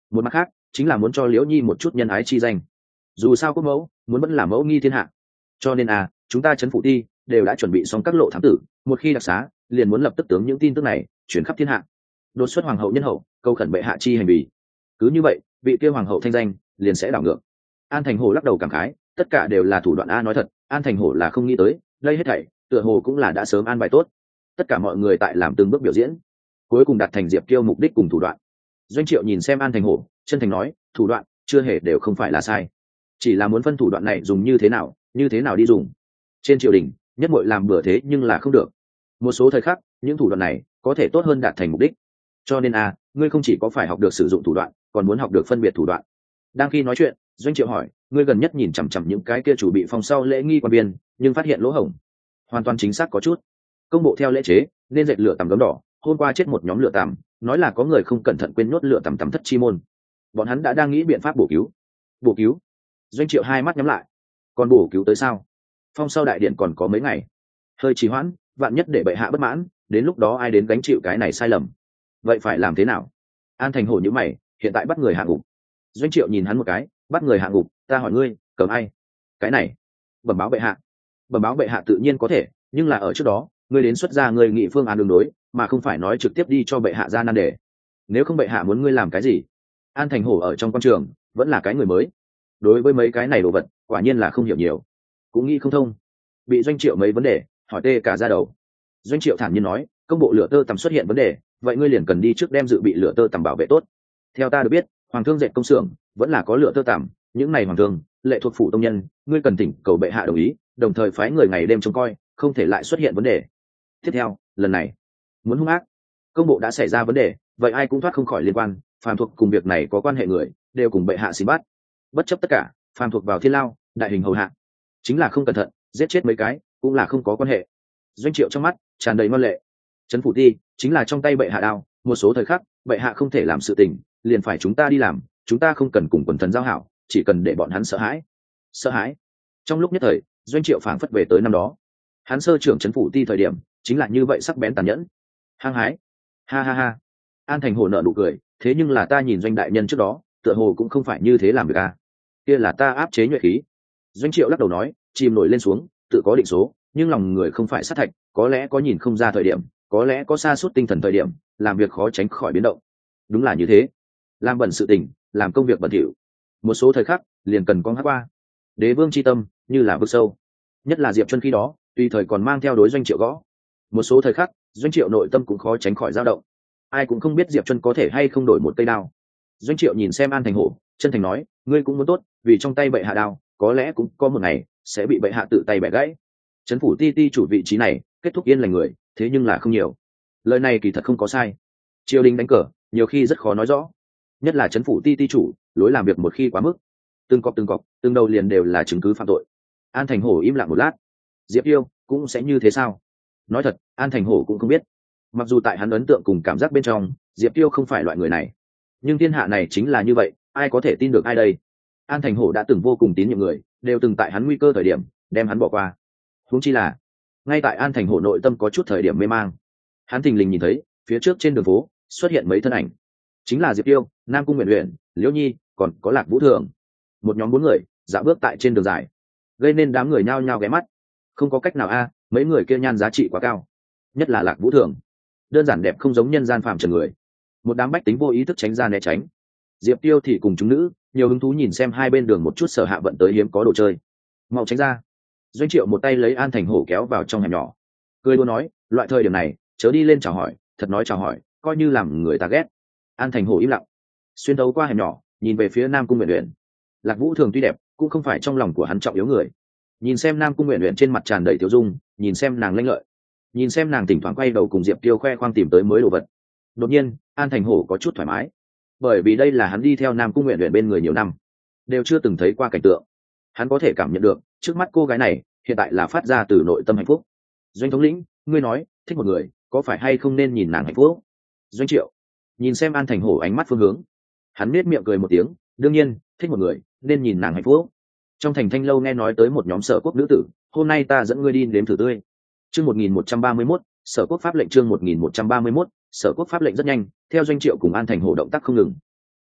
một mặt khác chính là muốn cho liễu nhi một chút nhân ái chi danh. Dù sao quốc mẫu muốn vẫn là mẫu nghi thiên hạ, cho nên à chúng ta chấn phủ ti đều đã chuẩn bị xong các lộ thám tử, một khi đặc xá liền muốn lập tức tướng những tin tức này chuyển khắp thiên hạ, đột xuất hoàng hậu nhân hậu, câu khẩn bệ hạ chi hành vi. Cứ như vậy vị kia hoàng hậu thanh danh liền sẽ đảo ngược. An Thành Hổ lắc đầu cảm khái, tất cả đều là thủ đoạn. A nói thật, An Thành Hổ là không nghĩ tới đây hết thảy tựa hồ cũng là đã sớm an bài tốt, tất cả mọi người tại làm từng bước biểu diễn, cuối cùng đạt thành Diệp Kiêu mục đích cùng thủ đoạn. Doanh Triệu nhìn xem An Thành Hổ, chân thành nói, thủ đoạn chưa hề đều không phải là sai, chỉ là muốn phân thủ đoạn này dùng như thế nào, như thế nào đi dùng. Trên triều đình nhất muội làm bừa thế nhưng là không được, một số thời khắc những thủ đoạn này có thể tốt hơn đạt thành mục đích. Cho nên a ngươi không chỉ có phải học được sử dụng thủ đoạn, còn muốn học được phân biệt thủ đoạn. Đang khi nói chuyện, Doanh Triệu hỏi, ngươi gần nhất nhìn chằm chằm những cái kia chủ bị phòng sau lễ nghi quan viên, nhưng phát hiện lỗ hổng. Hoàn toàn chính xác có chút. Công bộ theo lễ chế nên dệt lửa tằm gấm đỏ, hôm qua chết một nhóm lửa tằm, nói là có người không cẩn thận quên nhốt lửa tằm tằm thất chi môn, bọn hắn đã đang nghĩ biện pháp bổ cứu. Bổ cứu? Doanh Triệu hai mắt nhắm lại. Còn bổ cứu tới sao? Phong sau đại điện còn có mấy ngày, hơi trì hoãn, vạn nhất để bệ hạ bất mãn, đến lúc đó ai đến gánh chịu cái này sai lầm? Vậy phải làm thế nào? An Thành Hổ nhíu mày, hiện tại bắt người hạ ngục. Doanh Triệu nhìn hắn một cái, bắt người hạ ngục, ta hỏi ngươi, cầm ai? Cái này, bẩm báo bệ hạ. Bẩm báo bệ hạ tự nhiên có thể, nhưng là ở trước đó, ngươi đến xuất ra ngươi nghị phương án đường đối, mà không phải nói trực tiếp đi cho bệ hạ ra nan đề. Nếu không bệ hạ muốn ngươi làm cái gì? An Thành Hổ ở trong quan trường vẫn là cái người mới, đối với mấy cái này đồ vật quả nhiên là không hiểu nhiều, cũng nghĩ không thông. Bị Doanh Triệu mấy vấn đề hỏi tê cả ra đầu. Doanh Triệu thản nhiên nói, công bộ lửa tơ tằm xuất hiện vấn đề, vậy ngươi liền cần đi trước đem dự bị lửa tơ tằm bảo vệ tốt. Theo ta được biết, hoàng thương dệt công xưởng vẫn là có lửa tơ tằm, những này hoàng thương lệ thuộc phủ tông nhân, ngươi cần thỉnh cầu bệ hạ đồng ý, đồng thời phái người ngày đêm trông coi, không thể lại xuất hiện vấn đề. Tiếp theo, lần này muốn hung ác, công bộ đã xảy ra vấn đề, vậy ai cũng thoát không khỏi liên quan, phàm thuộc cùng việc này có quan hệ người đều cùng bệ hạ xin bắt, bất chấp tất cả, phàm thuộc vào thiên lao, đại hình hầu hạ, chính là không cẩn thận giết chết mấy cái cũng là không có quan hệ. Doanh Triệu trong mắt tràn đầy ngoan lệ. Trấn phủ ti chính là trong tay bệ hạ đao, một số thời khắc bệ hạ không thể làm sự tình, liền phải chúng ta đi làm, chúng ta không cần cùng quần thần giao hảo, chỉ cần để bọn hắn sợ hãi. Sợ hãi? Trong lúc nhất thời, Doanh Triệu phảng phất về tới năm đó, hắn sơ trưởng trấn phủ ti thời điểm chính là như vậy, sắc bén tàn nhẫn, hăng hái. Ha ha ha. An Thành Hổ nở nụ cười, thế nhưng là ta nhìn Doanh đại nhân trước đó tựa hồ cũng không phải như thế làm việc à? Kia là ta áp chế nhuệ khí. Doanh Triệu lắc đầu nói, chìm nổi lên xuống tự có định số, nhưng lòng người không phải sát thạch, có lẽ có nhìn không ra thời điểm, có lẽ có sa sút tinh thần thời điểm, làm việc khó tránh khỏi biến động. Đúng là như thế, làm bẩn sự tình, làm công việc bẩn thỉu, một số thời khắc liền cần con hát qua. Đế vương chi tâm như là vực sâu, nhất là Diệp Chuân khi đó tùy thời còn mang theo đối Doanh Triệu gõ, một số thời khắc Doanh Triệu nội tâm cũng khó tránh khỏi dao động. Ai cũng không biết Diệp Chuân có thể hay không đổi một cây đao. Doanh Triệu nhìn xem An Thành Hổ, chân thành nói, ngươi cũng muốn tốt, vì trong tay bệ hạ đao có lẽ cũng có một ngày sẽ bị bệ hạ tự tay bẻ gãy. Trấn phủ ti ti chủ vị trí này kết thúc yên lành người thế nhưng là không nhiều, lời này kỳ thật không có sai. Triều đình đánh cờ nhiều khi rất khó nói rõ, nhất là trấn phủ ti ti chủ lối làm việc một khi quá mức, từng cọp từng cọp từng đầu liền đều là chứng cứ phạm tội. An Thành Hổ im lặng một lát, Diệp Yêu cũng sẽ như thế sao? Nói thật, An Thành Hổ cũng không biết. Mặc dù tại hắn ấn tượng cùng cảm giác bên trong, Diệp Yêu không phải loại người này, nhưng thiên hạ này chính là như vậy, ai có thể tin được ai đây? An Thành Hổ đã từng vô cùng tín nhiệm người, đều từng tại hắn nguy cơ thời điểm đem hắn bỏ qua. Huống chi là ngay tại An Thành Hổ nội tâm có chút thời điểm mê mang, hắn thình lình nhìn thấy phía trước trên đường phố xuất hiện mấy thân ảnh, chính là Diệp Yêu, Nam Cung Uyển Uyển, Liễu Nhi, còn có Lạc Vũ Thường. Một nhóm bốn người dạo bước tại trên đường dài, gây nên đám người nhao nhao ghé mắt. Không có cách nào a, mấy người kia nhan giá trị quá cao, nhất là Lạc Vũ Thường, đơn giản đẹp không giống nhân gian phàm trần người. Một đám bách tính vô ý thức tránh ra né tránh. Diệp Tiêu thì cùng chúng nữ nhiều hứng thú nhìn xem hai bên đường một chút sở hạ vận tới hiếm có đồ chơi, mau tránh ra. Doanh Triệu một tay lấy An Thành Hổ kéo vào trong hẻm nhỏ, cười đùa nói, loại thời điểm này chớ đi lên chào hỏi, thật nói chào hỏi coi như làm người ta ghét. An Thành Hổ im lặng, xuyên thấu qua hẻm nhỏ nhìn về phía Nam Cung Uyển Uyển. Lạc Vũ Thường tuy đẹp cũng không phải trong lòng của hắn trọng yếu người. Nhìn xem Nam Cung Uyển Uyển trên mặt tràn đầy tiêu dung, nhìn xem nàng lanh lợi, nhìn xem nàng thỉnh thoảng quay đầu cùng Diệp Tiêu khoe khoang tìm tới mới đồ vật, đột nhiên An Thành Hổ có chút thoải mái, bởi vì đây là hắn đi theo Nam Cung Uyển Uyển bên người nhiều năm đều chưa từng thấy qua cảnh tượng. Hắn có thể cảm nhận được trước mắt cô gái này hiện tại là phát ra từ nội tâm hạnh phúc. Doanh thống lĩnh, ngươi nói thích một người có phải hay không nên nhìn nàng hạnh phúc? Doanh Triệu nhìn xem An Thành Hổ ánh mắt phương hướng, hắn nết miệng cười một tiếng, đương nhiên thích một người nên nhìn nàng hạnh phúc. Trong thành Thanh lâu nghe nói tới một nhóm Sở quốc nữ tử, hôm nay ta dẫn ngươi đi đếm thử tươi. Chương một nghìn một trăm ba mươi mốt, Sở quốc pháp lệnh. Chương một nghìn một trăm ba mươi mốt, Sở quốc pháp lệnh rất nhanh, theo Doanh Triệu cùng An Thành Hổ động tác không ngừng.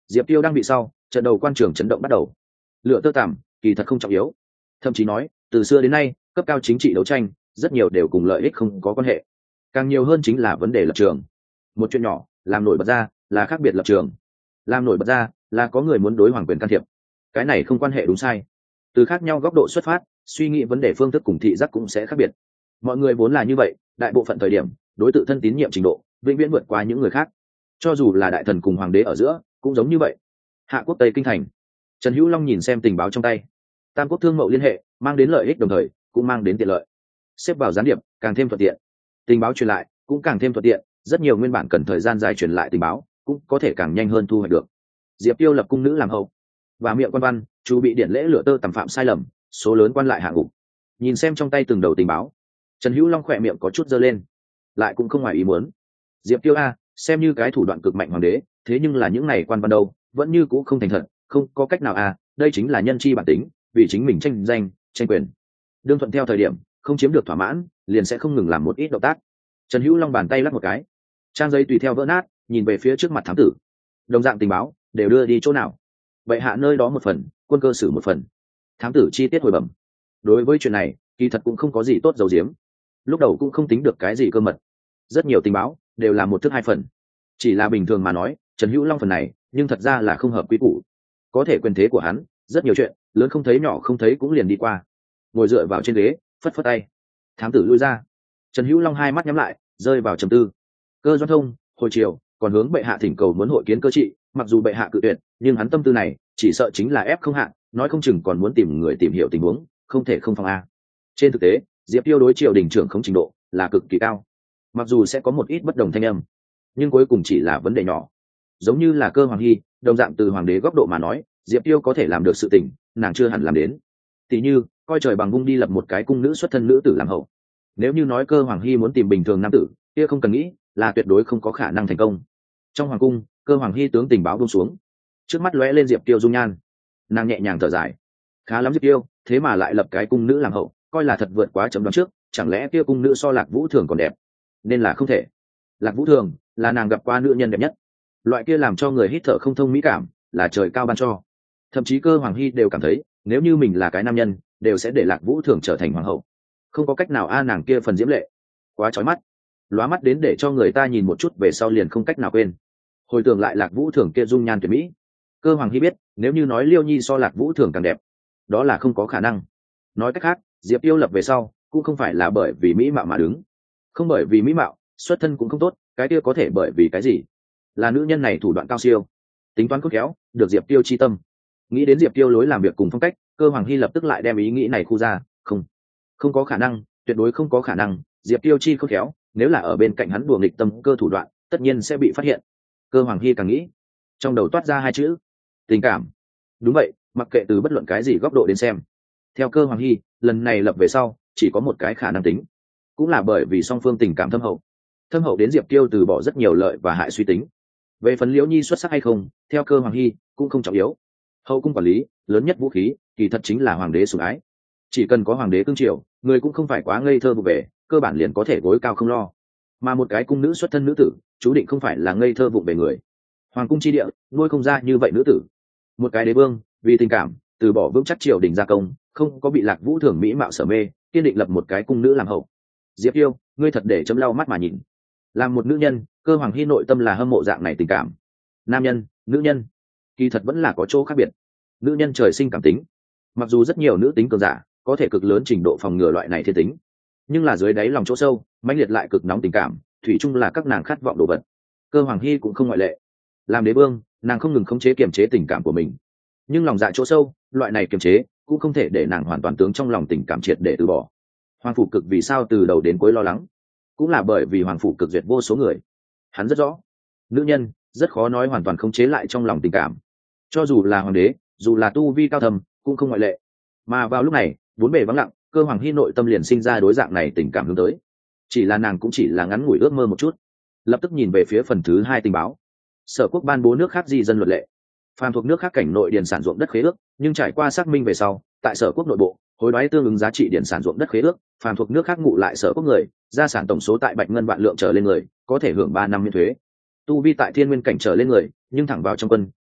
Diệp Tiêu đang bị sau, trận đầu quan trường chấn động bắt đầu. Lựa tơ tằm kỳ thật không trọng yếu, thậm chí nói từ xưa đến nay cấp cao chính trị đấu tranh rất nhiều đều cùng lợi ích không có quan hệ, càng nhiều hơn chính là vấn đề lập trường. Một chuyện nhỏ làm nổi bật ra là khác biệt lập trường, làm nổi bật ra là có người muốn đối hoàng quyền can thiệp, cái này không quan hệ đúng sai. Từ khác nhau góc độ xuất phát, suy nghĩ vấn đề phương thức cùng thị giác cũng sẽ khác biệt. Mọi người vốn là như vậy, đại bộ phận thời điểm đối tự thân tín nhiệm trình độ vĩnh viễn vượt qua những người khác, cho dù là đại thần cùng hoàng đế ở giữa cũng giống như vậy. Hạ quốc Tây Kinh thành, Trần Hữu Long nhìn xem tình báo trong tay. Tam quốc thương mậu liên hệ mang đến lợi ích đồng thời cũng mang đến tiện lợi, xếp vào gián điệp càng thêm thuận tiện, tình báo truyền lại cũng càng thêm thuận tiện. Rất nhiều nguyên bản cần thời gian dài truyền lại tình báo cũng có thể càng nhanh hơn thu hoạch được. Diệp Tiêu lập cung nữ làm hậu, và miệng quan văn chú bị điện lễ lựa tơ tầm phạm sai lầm, số lớn quan lại hạ ngục. Nhìn xem trong tay từng đầu tình báo, Trần Hữu Long khỏe miệng có chút giơ lên, lại cũng không ngoài ý muốn. Diệp Tiêu a, xem như cái thủ đoạn cực mạnh hoàng đế, thế nhưng là những này quan văn đâu vẫn như cũ không thành thật, không có cách nào a, đây chính là nhân chi bản tính, vì chính mình tranh danh tranh quyền, đương thuận theo thời điểm không chiếm được thỏa mãn liền sẽ không ngừng làm một ít động tác. Trần Hữu Long bàn tay lắc một cái, trang giấy tùy theo vỡ nát, nhìn về phía trước mặt thám tử. Đồng dạng tình báo đều đưa đi chỗ nào? Vậy hạ nơi đó một phần, quân cơ sử một phần. Thám tử chi tiết hồi bẩm. Đối với chuyện này kỳ thật cũng không có gì tốt giấu giếm, lúc đầu cũng không tính được cái gì cơ mật. Rất nhiều tình báo đều là một thức hai phần, chỉ là bình thường mà nói Trần Hữu Long phần này nhưng thật ra là không hợp quy củ. Có thể quyền thế của hắn rất nhiều chuyện lớn không thấy nhỏ không thấy cũng liền đi qua. Ngồi dựa vào trên ghế phất phất tay, thám tử lui ra. Trần Hữu Long hai mắt nhắm lại, rơi vào trầm tư. Cơ Doãn Thông hồi chiều còn hướng bệ hạ thỉnh cầu muốn hội kiến cơ trị, mặc dù bệ hạ cự tuyệt nhưng hắn tâm tư này chỉ sợ chính là ép không hạ, nói không chừng còn muốn tìm người tìm hiểu tình huống, không thể không phòng a. Trên thực tế Diệp Tiêu đối triều đình trưởng không trình độ là cực kỳ cao, mặc dù sẽ có một ít bất đồng thanh âm nhưng cuối cùng chỉ là vấn đề nhỏ. Giống như là Cơ Hoàng Hy, đồng dạng từ hoàng đế góc độ mà nói Diệp Tiêu có thể làm được sự tình nàng chưa hẳn làm đến, tỷ như coi trời bằng vung đi lập một cái cung nữ xuất thân nữ tử làm hậu. Nếu như nói Cơ Hoàng Hy muốn tìm bình thường nam tử kia không cần nghĩ là tuyệt đối không có khả năng thành công. Trong hoàng cung Cơ Hoàng Hy tướng tình báo buông xuống, trước mắt lóe lên Diệp Tiêu dung nhan, nàng nhẹ nhàng thở dài. Khá lắm Diệp Tiêu, thế mà lại lập cái cung nữ làm hậu, coi là thật vượt quá chấm đoán trước. Chẳng lẽ kia cung nữ so Lạc Vũ Thường còn đẹp? Nên là không thể. Lạc Vũ Thường là nàng gặp qua nữ nhân đẹp nhất, loại kia làm cho người hít thở không thông mỹ cảm là trời cao ban cho. Thậm chí Cơ Hoàng Hy đều cảm thấy nếu như mình là cái nam nhân đều sẽ để Lạc Vũ Thường trở thành hoàng hậu. Không có cách nào a, nàng kia phần diễm lệ quá chói mắt, lóa mắt đến để cho người ta nhìn một chút về sau liền không cách nào quên. Hồi tưởng lại Lạc Vũ Thường kia dung nhan tuyệt mỹ, Cơ Hoàng Hy biết nếu như nói Liêu Nhi so Lạc Vũ Thường càng đẹp đó là không có khả năng. Nói cách khác Diệp Tiêu lập về sau cũng không phải là bởi vì mỹ mạo mà đứng, không bởi vì mỹ mạo, xuất thân cũng không tốt, cái kia có thể bởi vì cái gì? Là nữ nhân này thủ đoạn cao siêu, tính toán khôn khéo, được Diệp Tiêu chi tâm. Nghĩ đến Diệp Tiêu lối làm việc cùng phong cách, Cơ Hoàng Hy lập tức lại đem ý nghĩ này khu ra. Không, không có khả năng, tuyệt đối không có khả năng. Diệp Tiêu chi khôn khéo, nếu là ở bên cạnh hắn đùa nghịch tâm cơ thủ đoạn, tất nhiên sẽ bị phát hiện. Cơ Hoàng Hy càng nghĩ, trong đầu toát ra hai chữ: tình cảm. Đúng vậy, mặc kệ từ bất luận cái gì góc độ đến xem, theo Cơ Hoàng Hy, lần này lập về sau chỉ có một cái khả năng tính, cũng là bởi vì song phương tình cảm thâm hậu, thâm hậu đến Diệp Tiêu từ bỏ rất nhiều lợi và hại suy tính. Về phần Liễu Nhi xuất sắc hay không, theo Cơ Hoàng Hy cũng không trọng yếu. Hậu cung quản lý lớn nhất vũ khí kỳ thật chính là hoàng đế sủng ái, chỉ cần có hoàng đế cương triều, người cũng không phải quá ngây thơ vụ về, cơ bản liền có thể gối cao không lo. Mà một cái cung nữ xuất thân nữ tử chú định không phải là ngây thơ vụng về người. Hoàng cung chi địa nuôi không ra như vậy nữ tử. Một cái đế vương vì tình cảm từ bỏ vững chắc triều đình gia công, không có bị Lạc Vũ Thường mỹ mạo sở mê, kiên định lập một cái cung nữ làm hậu. Diệp Tiêu, ngươi thật để chấm lau mắt mà nhìn. Làm một nữ nhân, Cơ Hoàng Hy nội tâm là hâm mộ dạng này tình cảm. Nam nhân, nữ nhân kỳ thật vẫn là có chỗ khác biệt. Nữ nhân trời sinh cảm tính, mặc dù rất nhiều nữ tính cường giả có thể cực lớn trình độ phòng ngừa loại này thiên tính, nhưng là dưới đáy lòng chỗ sâu mãnh liệt lại cực nóng tình cảm, thủy chung là các nàng khát vọng đồ vật. Cơ Hoàng Hy cũng không ngoại lệ. Làm đế vương, nàng không ngừng khống chế kiềm chế tình cảm của mình, nhưng lòng dạ chỗ sâu, loại này kiềm chế cũng không thể để nàng hoàn toàn tướng trong lòng tình cảm triệt để từ bỏ. Hoàng phủ cực vì sao từ đầu đến cuối lo lắng, cũng là bởi vì hoàng phủ cực duyệt vô số người. Hắn rất rõ, nữ nhân rất khó nói hoàn toàn khống chế lại trong lòng tình cảm, cho dù là hoàng đế, dù là tu vi cao thầm cũng không ngoại lệ. Mà vào lúc này bốn bề vắng lặng, Cơ Hoàng Hy nội tâm liền sinh ra đối dạng này tình cảm hướng tới. Chỉ là nàng cũng chỉ là ngắn ngủi ước mơ một chút. Lập tức nhìn về phía phần thứ hai tình báo. Sở quốc ban bố nước khác di dân luật lệ, phàm thuộc nước khác cảnh nội điền sản ruộng đất khế ước, nhưng trải qua xác minh về sau, tại sở quốc nội bộ hối đoái tương ứng giá trị điền sản ruộng đất khế ước, phàm thuộc nước khác ngụ lại sở quốc người, gia sản tổng số tại bạch ngân vạn lượng trở lên người có thể hưởng ba năm miễn thuế. Tu vi tại thiên nguyên cảnh trở lên người nhưng thẳng vào trong quân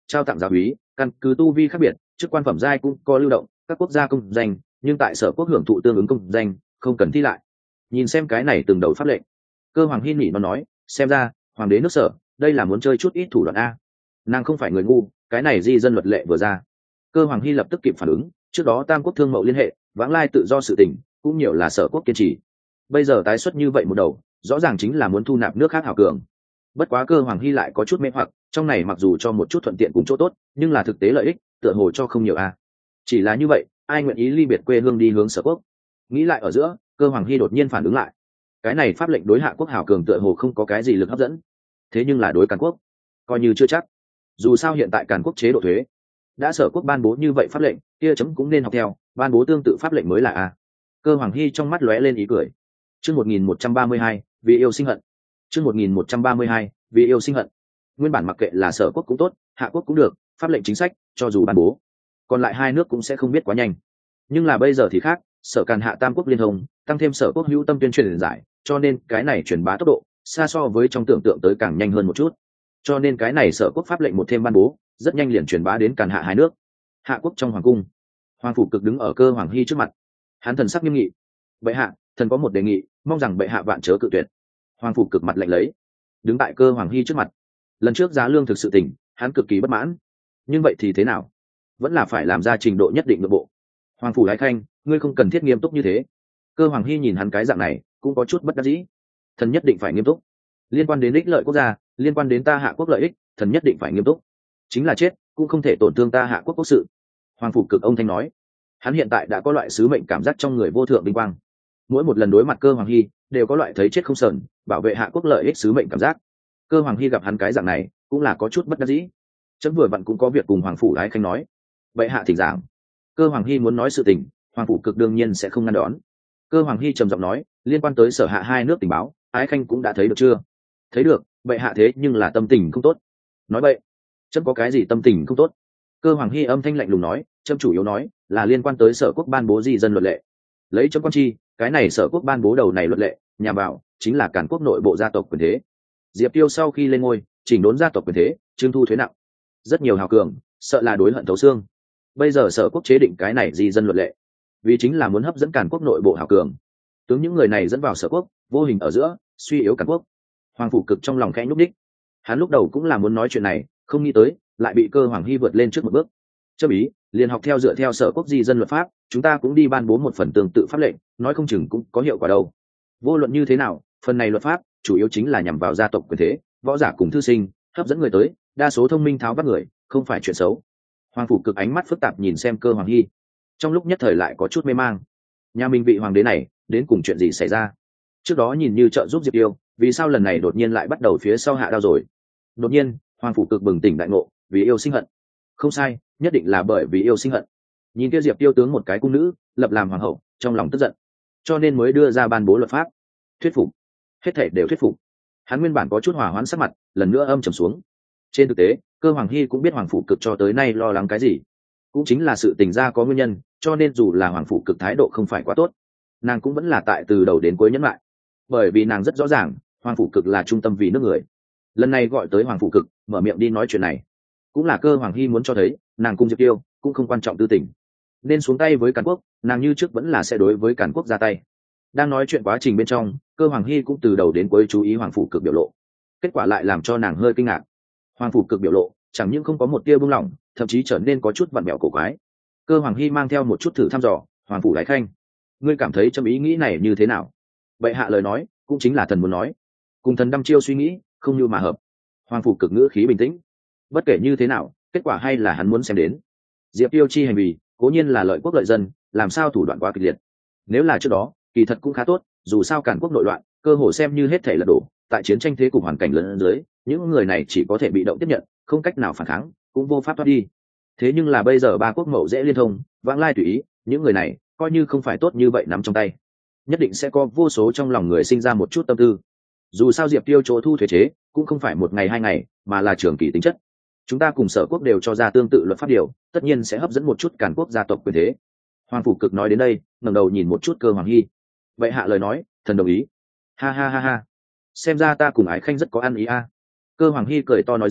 trao tặng giáo úy, căn cứ tu vi khác biệt, chức quan phẩm giai cũng có lưu động, các quốc gia công danh, nhưng tại sở quốc hưởng thụ tương ứng công danh, không cần thi lại. Nhìn xem cái này từng đầu pháp lệnh, Cơ Hoàng Hi nỉ nó nói, xem ra hoàng đế nước sở đây là muốn chơi chút ít thủ đoạn a. Nàng không phải người ngu, cái này di dân luật lệ vừa ra, Cơ Hoàng Hi lập tức kịp phản ứng, trước đó tam quốc thương mậu liên hệ, vãng lai tự do sự tình, cũng nhiều là sở quốc kiên trì. Bây giờ tái xuất như vậy một đầu, rõ ràng chính là muốn thu nạp nước khác hảo cường. Bất quá Cơ Hoàng Hi lại có chút mê hoặc, trong này mặc dù cho một chút thuận tiện cùng chỗ tốt, nhưng là thực tế lợi ích tựa hồ cho không nhiều a. Chỉ là như vậy, ai nguyện ý ly biệt quê hương đi hướng sở quốc? Nghĩ lại ở giữa, Cơ Hoàng Hi đột nhiên phản ứng lại, cái này pháp lệnh đối hạ quốc hảo cường tựa hồ không có cái gì lực hấp dẫn, thế nhưng là đối Càn quốc coi như chưa chắc. Dù sao hiện tại Càn quốc chế độ thuế đã sở quốc ban bố như vậy pháp lệnh, kia chấm cũng nên học theo, ban bố tương tự pháp lệnh mới là a. Cơ Hoàng Hi trong mắt lóe lên ý cười. Chương một nghìn một trăm ba mươi hai, vì yêu sinh hận. Chương một nghìn một trăm ba mươi hai, vì yêu sinh hận. Nguyên bản mặc kệ là sở quốc cũng tốt, hạ quốc cũng được, pháp lệnh chính sách cho dù ban bố, còn lại hai nước cũng sẽ không biết quá nhanh. Nhưng là bây giờ thì khác, sở Càn hạ tam quốc liên thông, tăng thêm sở quốc hữu tâm tuyên truyền giải, cho nên cái này truyền bá tốc độ xa so với trong tưởng tượng tới càng nhanh hơn một chút. Cho nên cái này sở quốc pháp lệnh một thêm ban bố, rất nhanh liền truyền bá đến Càn hạ hai nước. Hạ quốc trong hoàng cung, Hoàng Phủ Cực đứng ở Cơ Hoàng Hi trước mặt, hắn thần sắc nghiêm nghị. Bệ hạ, thần có một đề nghị, mong rằng bệ hạ vạn chớ cự tuyệt. Hoàng Phủ Cực mặt lạnh lấy, đứng tại Cơ Hoàng Hi trước mặt. Lần trước giá lương thực sự tình, hắn cực kỳ bất mãn, nhưng vậy thì thế nào, vẫn là phải làm ra trình độ nhất định nội bộ. Hoàng Phủ Ái Khanh, ngươi không cần thiết nghiêm túc như thế. Cơ Hoàng Hi nhìn hắn cái dạng này, cũng có chút bất đắc dĩ. Thần nhất định phải nghiêm túc, liên quan đến ích lợi quốc gia, liên quan đến ta hạ quốc lợi ích, thần nhất định phải nghiêm túc, chính là chết cũng không thể tổn thương ta hạ quốc quốc sự. Hoàng Phủ Cực ông thanh nói, hắn hiện tại đã có loại sứ mệnh cảm giác trong người vô thượng vinh quang, mỗi một lần đối mặt Cơ Hoàng Hi đều có loại thấy chết không sờn, bảo vệ hạ quốc lợi ích sứ mệnh cảm giác. Cơ Hoàng Hi gặp hắn cái dạng này, cũng là có chút bất đắc dĩ. Chấm vừa vặn cũng có việc cùng Hoàng Phủ Ái Khanh nói. Vậy hạ thỉnh giảng. Cơ Hoàng Hi muốn nói sự tình, Hoàng Phủ Cực đương nhiên sẽ không ngăn đón. Cơ Hoàng Hi trầm giọng nói, liên quan tới sở hạ hai nước tình báo, Ái Khanh cũng đã thấy được chưa? Thấy được, vậy hạ thế nhưng là tâm tình không tốt. Nói vậy, chấm có cái gì tâm tình không tốt? Cơ Hoàng Hi âm thanh lạnh lùng nói, chấm chủ yếu nói là liên quan tới sở quốc ban bố di dân luật lệ. Lấy chấm quan chi, cái này sở quốc ban bố đầu này luật lệ, nhằm vào chính là Càn quốc nội bộ gia tộc quyền thế. Diệp Tiêu sau khi lên ngôi, chỉnh đốn gia tộc quyền thế, trưng thu thuế nặng, rất nhiều hào cường sợ là đối hận thấu xương. Bây giờ sở quốc chế định cái này di dân luật lệ, vì chính là muốn hấp dẫn Càn quốc nội bộ hào cường, tướng những người này dẫn vào sở quốc, vô hình ở giữa suy yếu Càn quốc. Hoàng Phủ Cực trong lòng khẽ nhúc đích, hắn lúc đầu cũng là muốn nói chuyện này, không nghĩ tới lại bị Cơ Hoàng Hi vượt lên trước một bước. Chấm ý liền học theo dựa theo sở quốc di dân luật pháp, chúng ta cũng đi ban bố một phần tương tự pháp lệnh, nói không chừng cũng có hiệu quả đâu. Vô luận như thế nào, phần này luật pháp chủ yếu chính là nhằm vào gia tộc quyền thế, võ giả cùng thư sinh, hấp dẫn người tới, đa số thông minh tháo vát người, không phải chuyện xấu. Hoàng Phủ Cực ánh mắt phức tạp nhìn xem Cơ Hoàng Hi, trong lúc nhất thời lại có chút mê mang. Nhà mình vị hoàng đế này đến cùng chuyện gì xảy ra? Trước đó nhìn như trợ giúp Diệp Tiêu, vì sao lần này đột nhiên lại bắt đầu phía sau hạ đao rồi? Đột nhiên, Hoàng Phủ Cực bừng tỉnh đại ngộ, vì yêu sinh hận. Không sai, nhất định là bởi vì yêu sinh hận. Nhìn kia Diệp Tiêu tướng một cái cung nữ lập làm hoàng hậu, trong lòng tức giận, cho nên mới đưa ra ban bố luật pháp, thuyết phục. Hết thảy đều thuyết phục. Hắn nguyên bản có chút hỏa hoãn sắc mặt, lần nữa âm trầm xuống. Trên thực tế, Cơ Hoàng Hi cũng biết Hoàng Phủ Cực cho tới nay lo lắng cái gì, cũng chính là sự tình ra có nguyên nhân, cho nên dù là Hoàng Phủ Cực thái độ không phải quá tốt, nàng cũng vẫn là tại từ đầu đến cuối nhẫn lại, bởi vì nàng rất rõ ràng Hoàng Phủ Cực là trung tâm vì nước người. Lần này gọi tới Hoàng Phủ Cực mở miệng đi nói chuyện này, cũng là Cơ Hoàng Hi muốn cho thấy nàng cùng Diệp Tiêu cũng không quan trọng tư tình, nên xuống tay với Càn quốc, nàng như trước vẫn là sẽ đối với Càn quốc ra tay. Đang nói chuyện quá trình bên trong, Cơ Hoàng Hi cũng từ đầu đến cuối chú ý Hoàng Phủ Cực biểu lộ, kết quả lại làm cho nàng hơi kinh ngạc. Hoàng Phủ Cực biểu lộ chẳng những không có một tia buông lỏng, thậm chí trở nên có chút vặn vẹo cổ quái. Cơ Hoàng Hi mang theo một chút thử thăm dò, Hoàng Phủ Đại Khanh, ngươi cảm thấy chấm ý nghĩ này như thế nào? Bệ hạ lời nói cũng chính là thần muốn nói, cùng thần đăm chiêu suy nghĩ không như mà hợp. Hoàng Phủ Cực ngữ khí bình tĩnh, bất kể như thế nào, kết quả hay là hắn muốn xem đến. Diệp Tiêu chi hành vi cố nhiên là lợi quốc lợi dân, làm sao thủ đoạn quá kịch liệt. Nếu là trước đó, kỳ thật cũng khá tốt, dù sao Càn quốc nội loạn, cơ hồ xem như hết thảy lật đổ, tại chiến tranh thế cục hoàn cảnh lớn dưới, những người này chỉ có thể bị động tiếp nhận, không cách nào phản kháng, cũng vô pháp thoát đi. Thế nhưng là bây giờ ba quốc mậu dễ liên thông, vãng lai tùy ý, những người này coi như không phải tốt như vậy nắm trong tay, nhất định sẽ có vô số trong lòng người sinh ra một chút tâm tư. Dù sao Diệp Tiêu chỗ thu thuế chế cũng không phải một ngày hai ngày, mà là trường kỳ tính chất. Chúng ta cùng sở quốc đều cho ra tương tự luật pháp điều, tất nhiên sẽ hấp dẫn một chút Càn quốc gia tộc quyền thế. Hoàng Phủ Cực nói đến đây, ngẩng đầu nhìn một chút Cơ Hoàng Hi. Vậy hạ lời nói, thần đồng ý. Ha ha ha ha. Xem ra ta cùng Ái Khanh rất có ăn ý a. Cơ Hoàng Hi cười to nói ra,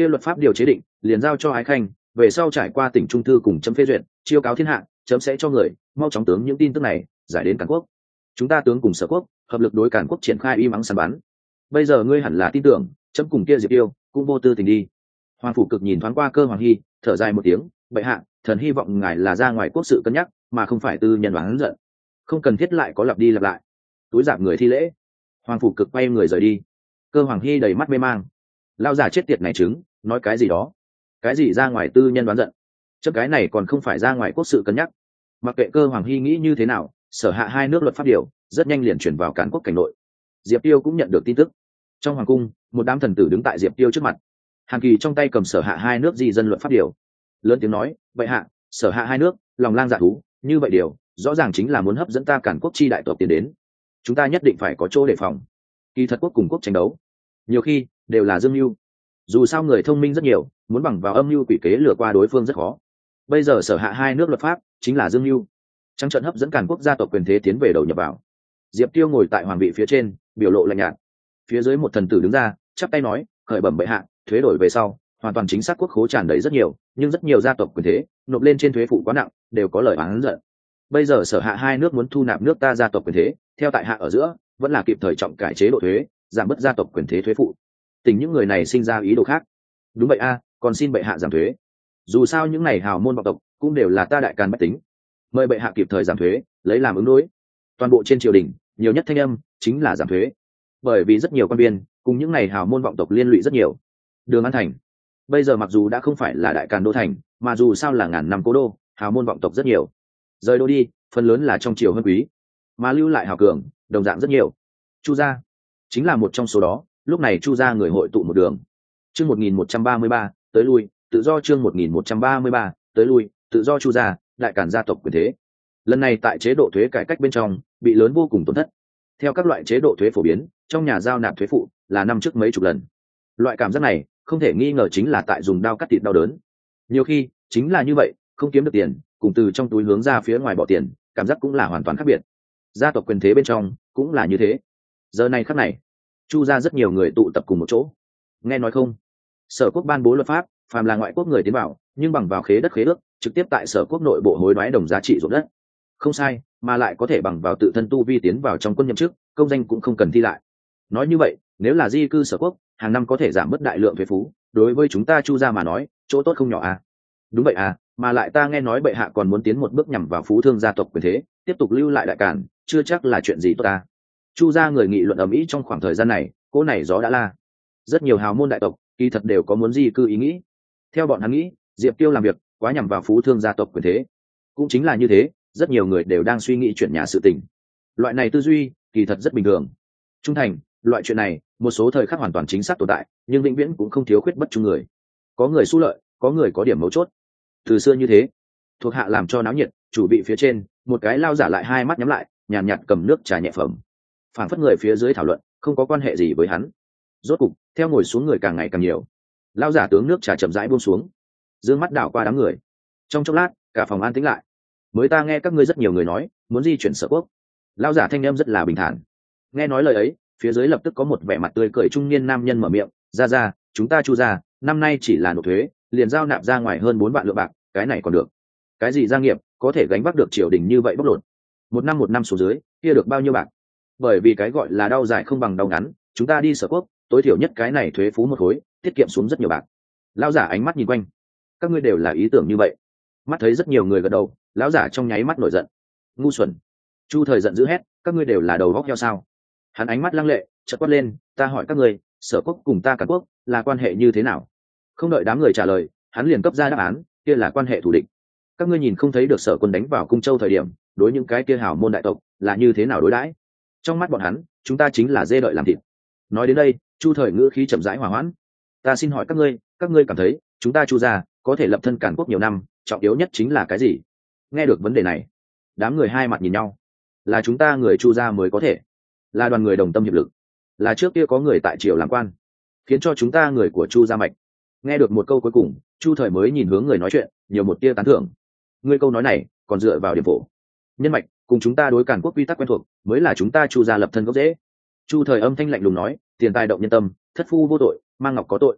kia luật pháp điều chế định liền giao cho ái khanh, về sau trải qua tỉnh trung thư cùng chấm phê duyệt, chiêu cáo thiên hạ, chấm sẽ cho người mau chóng tướng những tin tức này giải đến Càn Quốc. Chúng ta tướng cùng Sở Quốc hợp lực đối Càn Quốc triển khai y mắng săn bắn. Bây giờ ngươi hẳn là tin tưởng chấm cùng kia Diệp Tiêu cũng vô tư tình đi. Hoàng Phủ Cực nhìn thoáng qua Cơ Hoàng Hy, thở dài một tiếng, bệ hạ, thần hy vọng ngài là ra ngoài quốc sự cân nhắc, mà không phải tư nhân đoán giận, không cần thiết lại có lặp đi lặp lại. Túi giảm người thi lễ. Hoàng Phủ Cực quay người rời đi. Cơ Hoàng Hy đầy mắt mê mang. Lao giả chết tiệt này chứng nói cái gì đó, cái gì ra ngoài tư nhân đoán giận, chấp cái này còn không phải ra ngoài quốc sự cân nhắc. Mặc kệ Cơ Hoàng Hy nghĩ như thế nào, Sở Hạ hai nước luật pháp điều rất nhanh liền chuyển vào Càn Quốc cảnh nội. Diệp Tiêu cũng nhận được tin tức. Trong hoàng cung, một đám thần tử đứng tại Diệp Tiêu trước mặt. Hàn Kỳ trong tay cầm Sở Hạ hai nước di dân luật pháp điều, lớn tiếng nói, vậy hạ, Sở Hạ hai nước lòng lang dạ thú, như vậy điều rõ ràng chính là muốn hấp dẫn ta Càn Quốc chi đại tộc tiến đến, chúng ta nhất định phải có chỗ đề phòng. Kỳ thật quốc cùng quốc tranh đấu nhiều khi đều là dương mưu, dù sao người thông minh rất nhiều, muốn bằng vào âm mưu quỷ kế lừa qua đối phương rất khó. Bây giờ Sở Hạ hai nước luật pháp chính là dương mưu, trắng trợn hấp dẫn Càn Quốc gia tộc quyền thế tiến về đầu nhập vào. Diệp Tiêu ngồi tại hoàng vị phía trên, biểu lộ lạnh nhạt. Phía dưới một thần tử đứng ra, chắp tay nói, khởi bẩm bệ hạ, thuế đổi về sau hoàn toàn chính xác quốc khố tràn đầy rất nhiều, nhưng rất nhiều gia tộc quyền thế nộp lên trên thuế phụ quá nặng, đều có lời oán giận. Bây giờ Sở Hạ hai nước muốn thu nạp nước ta gia tộc quyền thế, theo tại hạ ở giữa vẫn là kịp thời trọng cải chế độ thuế, giảm bớt gia tộc quyền thế thuế phụ. Tình những người này sinh ra ý đồ khác. Đúng vậy a, còn xin bệ hạ giảm thuế. Dù sao những này hào môn vọng tộc cũng đều là ta đại càn bách tính, mời bệ hạ kịp thời giảm thuế, lấy làm ứng đối. Toàn bộ trên triều đình nhiều nhất thanh âm chính là giảm thuế, bởi vì rất nhiều quan viên cùng những này hào môn vọng tộc liên lụy rất nhiều. Đường An Thành bây giờ mặc dù đã không phải là đại càn đô thành, mà dù sao là ngàn năm cố đô, hào môn vọng tộc rất nhiều. Rời đô đi, phần lớn là trong triều hơn quý, mà lưu lại hào cường đồng dạng rất nhiều. Chu gia chính là một trong số đó. Lúc này Chu gia người hội tụ một đường. Chương một nghìn một trăm ba mươi ba, tới lui, tự do. Chương một nghìn một trăm ba mươi ba, tới lui, tự do. Chu gia, đại càn gia tộc quyền thế. Lần này tại chế độ thuế cải cách bên trong bị lớn vô cùng tổn thất. Theo các loại chế độ thuế phổ biến, trong nhà giao nạp thuế phụ là năm trước mấy chục lần. Loại cảm giác này không thể nghi ngờ chính là tại dùng đao cắt thịt đau đớn. Nhiều khi chính là như vậy, không kiếm được tiền, cùng từ trong túi hướng ra phía ngoài bỏ tiền, cảm giác cũng là hoàn toàn khác biệt. Gia tộc quyền thế bên trong cũng là như thế. Giờ này khắc này, Chu gia rất nhiều người tụ tập cùng một chỗ. Nghe nói không? Sở Quốc ban bố luật pháp, phàm là ngoại quốc người tiến vào, nhưng bằng vào khế đất khế ước, trực tiếp tại Sở Quốc nội bộ hối đoái đồng giá trị ruộng đất. Không sai, mà lại có thể bằng vào tự thân tu vi tiến vào trong quân nhậm chức, công danh cũng không cần thi lại. Nói như vậy, nếu là di cư Sở Quốc, hàng năm có thể giảm bớt đại lượng thuế phú, đối với chúng ta Chu gia mà nói, chỗ tốt không nhỏ à? Đúng vậy à, mà lại ta nghe nói bệ hạ còn muốn tiến một bước nhằm vào phú thương gia tộc quyền thế, tiếp tục lưu lại đại càn, chưa chắc là chuyện gì tốt ta. Chu gia người nghị luận ầm ĩ trong khoảng thời gian này, cỗ này gió đã la. Rất nhiều hào môn đại tộc kỳ thật đều có muốn di cư ý nghĩ. Theo bọn hắn nghĩ, Diệp Tiêu làm việc quá nhằm vào phú thương gia tộc quyền thế. Cũng chính là như thế, rất nhiều người đều đang suy nghĩ chuyển nhà sự tình. Loại này tư duy kỳ thật rất bình thường. Trung thành, loại chuyện này một số thời khắc hoàn toàn chính xác tồn tại, nhưng vĩnh viễn cũng không thiếu khuyết bất trung người. Có người xu lợi, có người có điểm mấu chốt. Từ xưa như thế, thuộc hạ làm cho náo nhiệt, chủ vị phía trên một cái lao giả lại hai mắt nhắm lại, nhàn nhạt, nhạt cầm nước trà nhẹ phẩm, phảng phất người phía dưới thảo luận không có quan hệ gì với hắn. Rốt cục theo ngồi xuống người càng ngày càng nhiều, lao giả tướng nước trà chậm rãi buông xuống, dương mắt đảo qua đám người. Trong chốc lát cả phòng an tĩnh lại. Mới ta nghe các ngươi rất nhiều người nói muốn di chuyển Sở Quốc. Lao giả thanh em rất là bình thản. Nghe nói lời ấy, phía dưới lập tức có một vẻ mặt tươi cười trung niên nam nhân mở miệng, ra ra, chúng ta Chu gia năm nay chỉ là nộp thuế, liền giao nạp ra ngoài hơn bốn vạn lượng bạc, cái này còn được. Cái gì gia nghiệp có thể gánh vác được triều đình như vậy bóc lột? Một năm một năm số dưới, kia được bao nhiêu bạc? Bởi vì cái gọi là đau dài không bằng đau ngắn, chúng ta đi Sở Quốc, tối thiểu nhất cái này thuế phú một khối, tiết kiệm xuống rất nhiều bạc. Lão giả ánh mắt nhìn quanh, các ngươi đều là ý tưởng như vậy? Mắt thấy rất nhiều người gật đầu, lão giả trong nháy mắt nổi giận. Ngu xuẩn! Chu Thời giận dữ hét, các ngươi đều là đầu góc heo sao? Hắn ánh mắt lăng lệ, chợt quát lên, ta hỏi các ngươi, Sở Quốc cùng ta Càn Quốc là quan hệ như thế nào? Không đợi đám người trả lời, hắn liền cấp ra đáp án, kia là quan hệ thù địch. Các ngươi nhìn không thấy được Sở Quân đánh vào Cung Châu thời điểm, đối những cái kia hảo môn đại tộc là như thế nào đối đãi? Trong mắt bọn hắn, chúng ta chính là dê đợi làm thịt. Nói đến đây, Chu Thời ngữ khí chậm rãi hòa hoãn. Ta xin hỏi các ngươi, các ngươi cảm thấy chúng ta Chu gia có thể lập thân Càn Quốc nhiều năm, trọng yếu nhất chính là cái gì? Nghe được vấn đề này, đám người hai mặt nhìn nhau. Là chúng ta người Chu gia mới có thể, là đoàn người đồng tâm hiệp lực, là trước kia có người tại triều làm quan, khiến cho chúng ta người của Chu gia mạch. Nghe được một câu cuối cùng, Chu Thời mới nhìn hướng người nói chuyện, nhiều một tia tán thưởng. Ngươi câu nói này còn dựa vào điểm phổ nhân mạch cùng chúng ta đối Càn Quốc quy tắc quen thuộc, mới là chúng ta Chu gia lập thân gốc rễ. Chu Thời âm thanh lạnh lùng nói, tiền tài động nhân tâm, thất phu vô tội, mang ngọc có tội.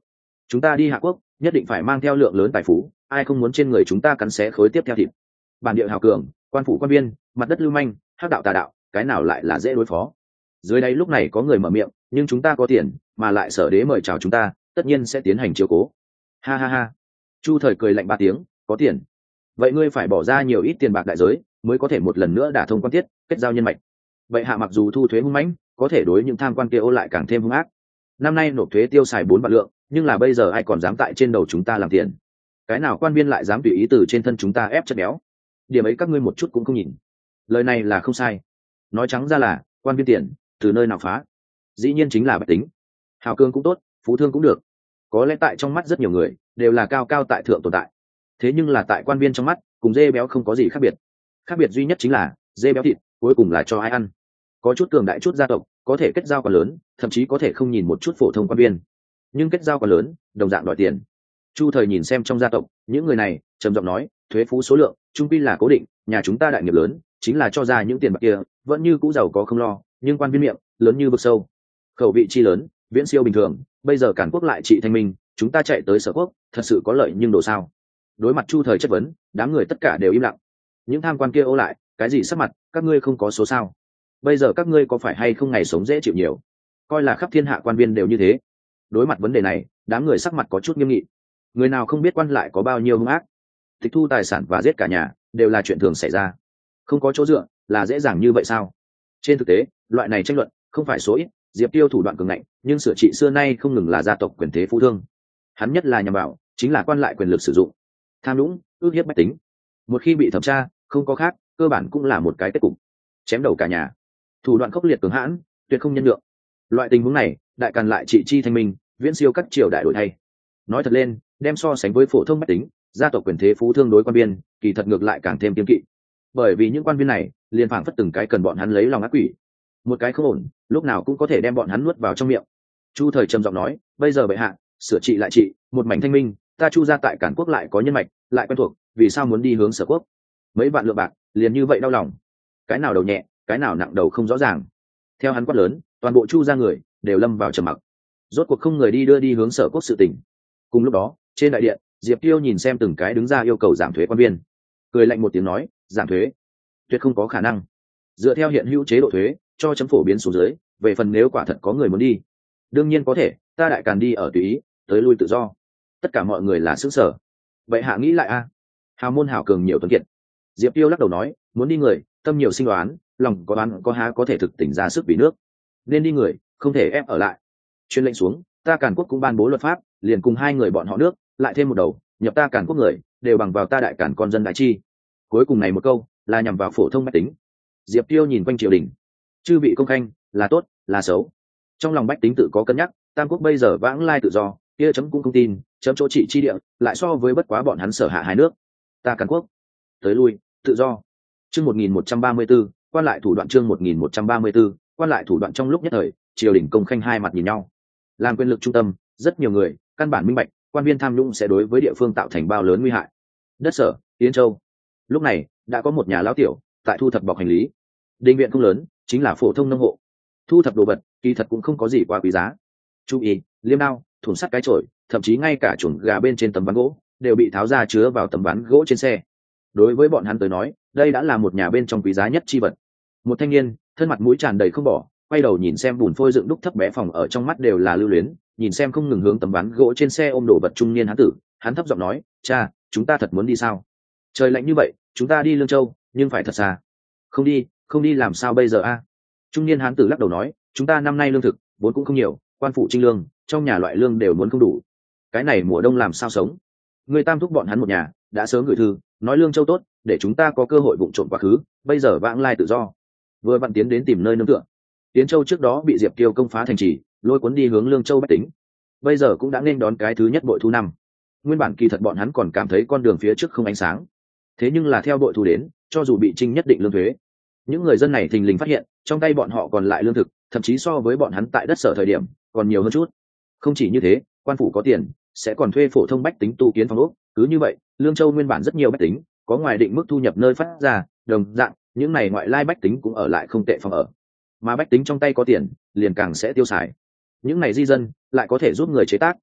chúng ta đi hạ quốc nhất định phải mang theo lượng lớn tài phú, ai không muốn trên người chúng ta cắn xé khối tiếp theo thịt. Bản địa hào cường, quan phủ quan viên, mặt đất lưu manh, hắc đạo tà đạo, cái nào lại là dễ đối phó. Dưới đây lúc này có người mở miệng, nhưng chúng ta có tiền, mà lại sở đế mời chào chúng ta, tất nhiên sẽ tiến hành chiếu cố. Ha ha ha. Chu Thời cười lạnh ba tiếng, có tiền, vậy ngươi phải bỏ ra nhiều ít tiền bạc đại giới mới có thể một lần nữa đả thông quan tiết, kết giao nhân mạch. Vậy hạ mặc dù thu thuế hung mãnh, có thể đối những tham quan kia ô lại càng thêm hung ác. Năm nay nộp thuế tiêu xài bốn vạn lượng, nhưng là bây giờ ai còn dám tại trên đầu chúng ta làm tiền? Cái nào quan viên lại dám tùy ý từ trên thân chúng ta ép chất béo? Điểm ấy các ngươi một chút cũng không nhìn. Lời này là không sai. Nói trắng ra là quan viên tiền từ nơi nào phá? Dĩ nhiên chính là bách tính. Hào cương cũng tốt, phú thương cũng được. Có lẽ tại trong mắt rất nhiều người đều là cao cao tại thượng tồn tại. Thế nhưng là tại quan viên trong mắt, cùng dê béo không có gì khác biệt. Khác biệt duy nhất chính là dê béo thịt cuối cùng là cho ai ăn. Có chút cường đại chút gia tộc có thể kết giao quá lớn, thậm chí có thể không nhìn một chút phổ thông quan viên, nhưng kết giao quá lớn đồng dạng đòi tiền. Chu Thời nhìn xem trong gia tộc những người này, trầm giọng nói, thuế phú số lượng trung quy là cố định, nhà chúng ta đại nghiệp lớn chính là cho ra những tiền bạc kia vẫn như cũ giàu có không lo, nhưng quan viên miệng lớn như vực sâu, khẩu vị chi lớn viễn siêu bình thường. Bây giờ Càn Quốc lại trị thanh minh, chúng ta chạy tới Sở Quốc thật sự có lợi nhưng đồ sao? Đối mặt Chu Thời chất vấn, đám người tất cả đều im lặng. Những tham quan kia ô lại, cái gì sắc mặt, các ngươi không có số sao? Bây giờ các ngươi có phải hay không ngày sống dễ chịu nhiều? Coi là khắp thiên hạ quan viên đều như thế. Đối mặt vấn đề này, đám người sắc mặt có chút nghiêm nghị. Người nào không biết quan lại có bao nhiêu hung ác, tịch thu tài sản và giết cả nhà đều là chuyện thường xảy ra. Không có chỗ dựa là dễ dàng như vậy sao? Trên thực tế, loại này tranh luận không phải số ít. Diệp Tiêu thủ đoạn cường ngạnh, nhưng sửa trị xưa nay không ngừng là gia tộc quyền thế phú thương. Hắn nhất là nhằm vào chính là quan lại quyền lực sử dụng, tham nhũng, ước hiếp bách tính. Một khi bị thẩm tra, không có khác, cơ bản cũng là một cái kết cục chém đầu cả nhà. Thủ đoạn khốc liệt cường hãn, tuyệt không nhân lượng. Loại tình huống này, đại Càn lại trị chi thanh minh, viễn siêu các triều đại đổi thay. Nói thật lên, đem so sánh với phổ thông bách tính, gia tộc quyền thế phú thương đối quan viên, kỳ thật ngược lại càng thêm kiêng kỵ. Bởi vì những quan viên này, liền phảng phất từng cái cần bọn hắn lấy lòng ác quỷ, một cái không ổn, lúc nào cũng có thể đem bọn hắn nuốt vào trong miệng. Chu Thời trầm giọng nói, bây giờ bệ hạ sửa trị lại trị, một mảnh thanh minh, ta Chu gia tại Càn Quốc lại có nhân mạch, lại quen thuộc, vì sao muốn đi hướng Sở Quốc? Mấy vạn lượng bạc, liền như vậy đau lòng. Cái nào đầu nhẹ, cái nào nặng đầu không rõ ràng. Theo hắn quát lớn, toàn bộ Chu gia người đều lâm vào trầm mặc. Rốt cuộc không người đi đưa đi hướng Sở Quốc sự tình. Cùng lúc đó, trên đại điện, Diệp Tiêu nhìn xem từng cái đứng ra yêu cầu giảm thuế quan viên, cười lạnh một tiếng nói, giảm thuế tuyệt không có khả năng. Dựa theo hiện hữu chế độ thuế, cho chấm phổ biến xuống dưới, về phần nếu quả thật có người muốn đi, đương nhiên có thể, ta đại Càn đi ở tùy ý, tới lui tự do. Tất cả mọi người là xứ sở. Vậy hạ nghĩ lại a? Hào môn hào cường nhiều tuấn kiệt. Diệp Tiêu lắc đầu nói, muốn đi người, tâm nhiều sinh đoán, lòng có đoán có há có thể thực tỉnh ra sức vì nước. Nên đi người, không thể ép ở lại. Chuyên lệnh xuống, ta Càn Quốc cũng ban bố luật pháp, liền cùng hai người bọn họ nước, lại thêm một đầu, nhập ta Càn Quốc người, đều bằng vào ta đại Càn con dân đại chi. Cuối cùng này một câu, là nhằm vào phổ thông bách tính. Diệp Tiêu nhìn quanh triều đình, chư vị công khanh, là tốt, là xấu. Trong lòng bách tính tự có cân nhắc, Tam Quốc bây giờ vãng lai tự do, kia chấm cũng không tin, chấm chỗ trị chi địa, lại so với bất quá bọn hắn sở hạ hai nước. Ta Càn Quốc, tới lui, tự do. Chương một nghìn một trăm ba mươi 134, quan lại thủ đoạn chương một nghìn một trăm ba mươi 134, quan lại thủ đoạn trong lúc nhất thời, triều đình công khanh hai mặt nhìn nhau. Làm quyền lực trung tâm, rất nhiều người, căn bản minh bạch, quan viên tham nhũng sẽ đối với địa phương tạo thành bao lớn nguy hại. Đất Sở, Yến Châu. Lúc này, đã có một nhà lão tiểu tại thu thập bọc hành lý. Đình viện không lớn, chính là phổ thông nông hộ. Thu thập đồ vật, kỳ thật cũng không có gì quá quý giá. Chú ý, liêm đao, thủng sắt cái chổi, thậm chí ngay cả chuồng gà bên trên tấm ván gỗ đều bị tháo ra chứa vào tấm ván gỗ trên xe. Đối với bọn hắn tới nói, đây đã là một nhà bên trong quý giá nhất chi vật. Một thanh niên, thân mặt mũi tràn đầy không bỏ, quay đầu nhìn xem bùn phôi dựng đúc thấp bé phòng ở trong mắt đều là lưu luyến, nhìn xem không ngừng hướng tấm ván gỗ trên xe ôm đồ vật trung niên hán tử, hắn thấp giọng nói, cha, chúng ta thật muốn đi sao? Trời lạnh như vậy, chúng ta đi Lương Châu, nhưng phải thật xa. Không đi, không đi làm sao bây giờ a? Trung niên hán tử lắc đầu nói, chúng ta năm nay lương thực vốn cũng không nhiều, quan phụ trinh lương, trong nhà loại lương đều muốn không đủ. Cái này mùa đông làm sao sống? Người Tam thúc bọn hắn một nhà đã sớm gửi thư, nói Lương Châu tốt, để chúng ta có cơ hội vụng trộm quá khứ, bây giờ vãng lai tự do. Vừa vặn tiến đến tìm nơi nương tựa. Tiến Châu trước đó bị Diệp Kiêu công phá thành trì, lôi cuốn đi hướng Lương Châu bách tính. Bây giờ cũng đã nên đón cái thứ nhất bội thu năm. Nguyên bản kỳ thật bọn hắn còn cảm thấy con đường phía trước không ánh sáng. Thế nhưng là theo bội thu đến, cho dù bị trinh nhất định lương thuế, những người dân này thình lình phát hiện, trong tay bọn họ còn lại lương thực, thậm chí so với bọn hắn tại đất Sở thời điểm, còn nhiều hơn chút. Không chỉ như thế, quan phủ có tiền, sẽ còn thuê phổ thông bách tính tu kiến phòng ốc, cứ như vậy, Lương Châu nguyên bản rất nhiều bách tính, có ngoài định mức thu nhập nơi phát ra, đồng dạng, những này ngoại lai bách tính cũng ở lại không tệ phòng ở. Mà bách tính trong tay có tiền, liền càng sẽ tiêu xài. Những này di dân lại có thể giúp người chế tác,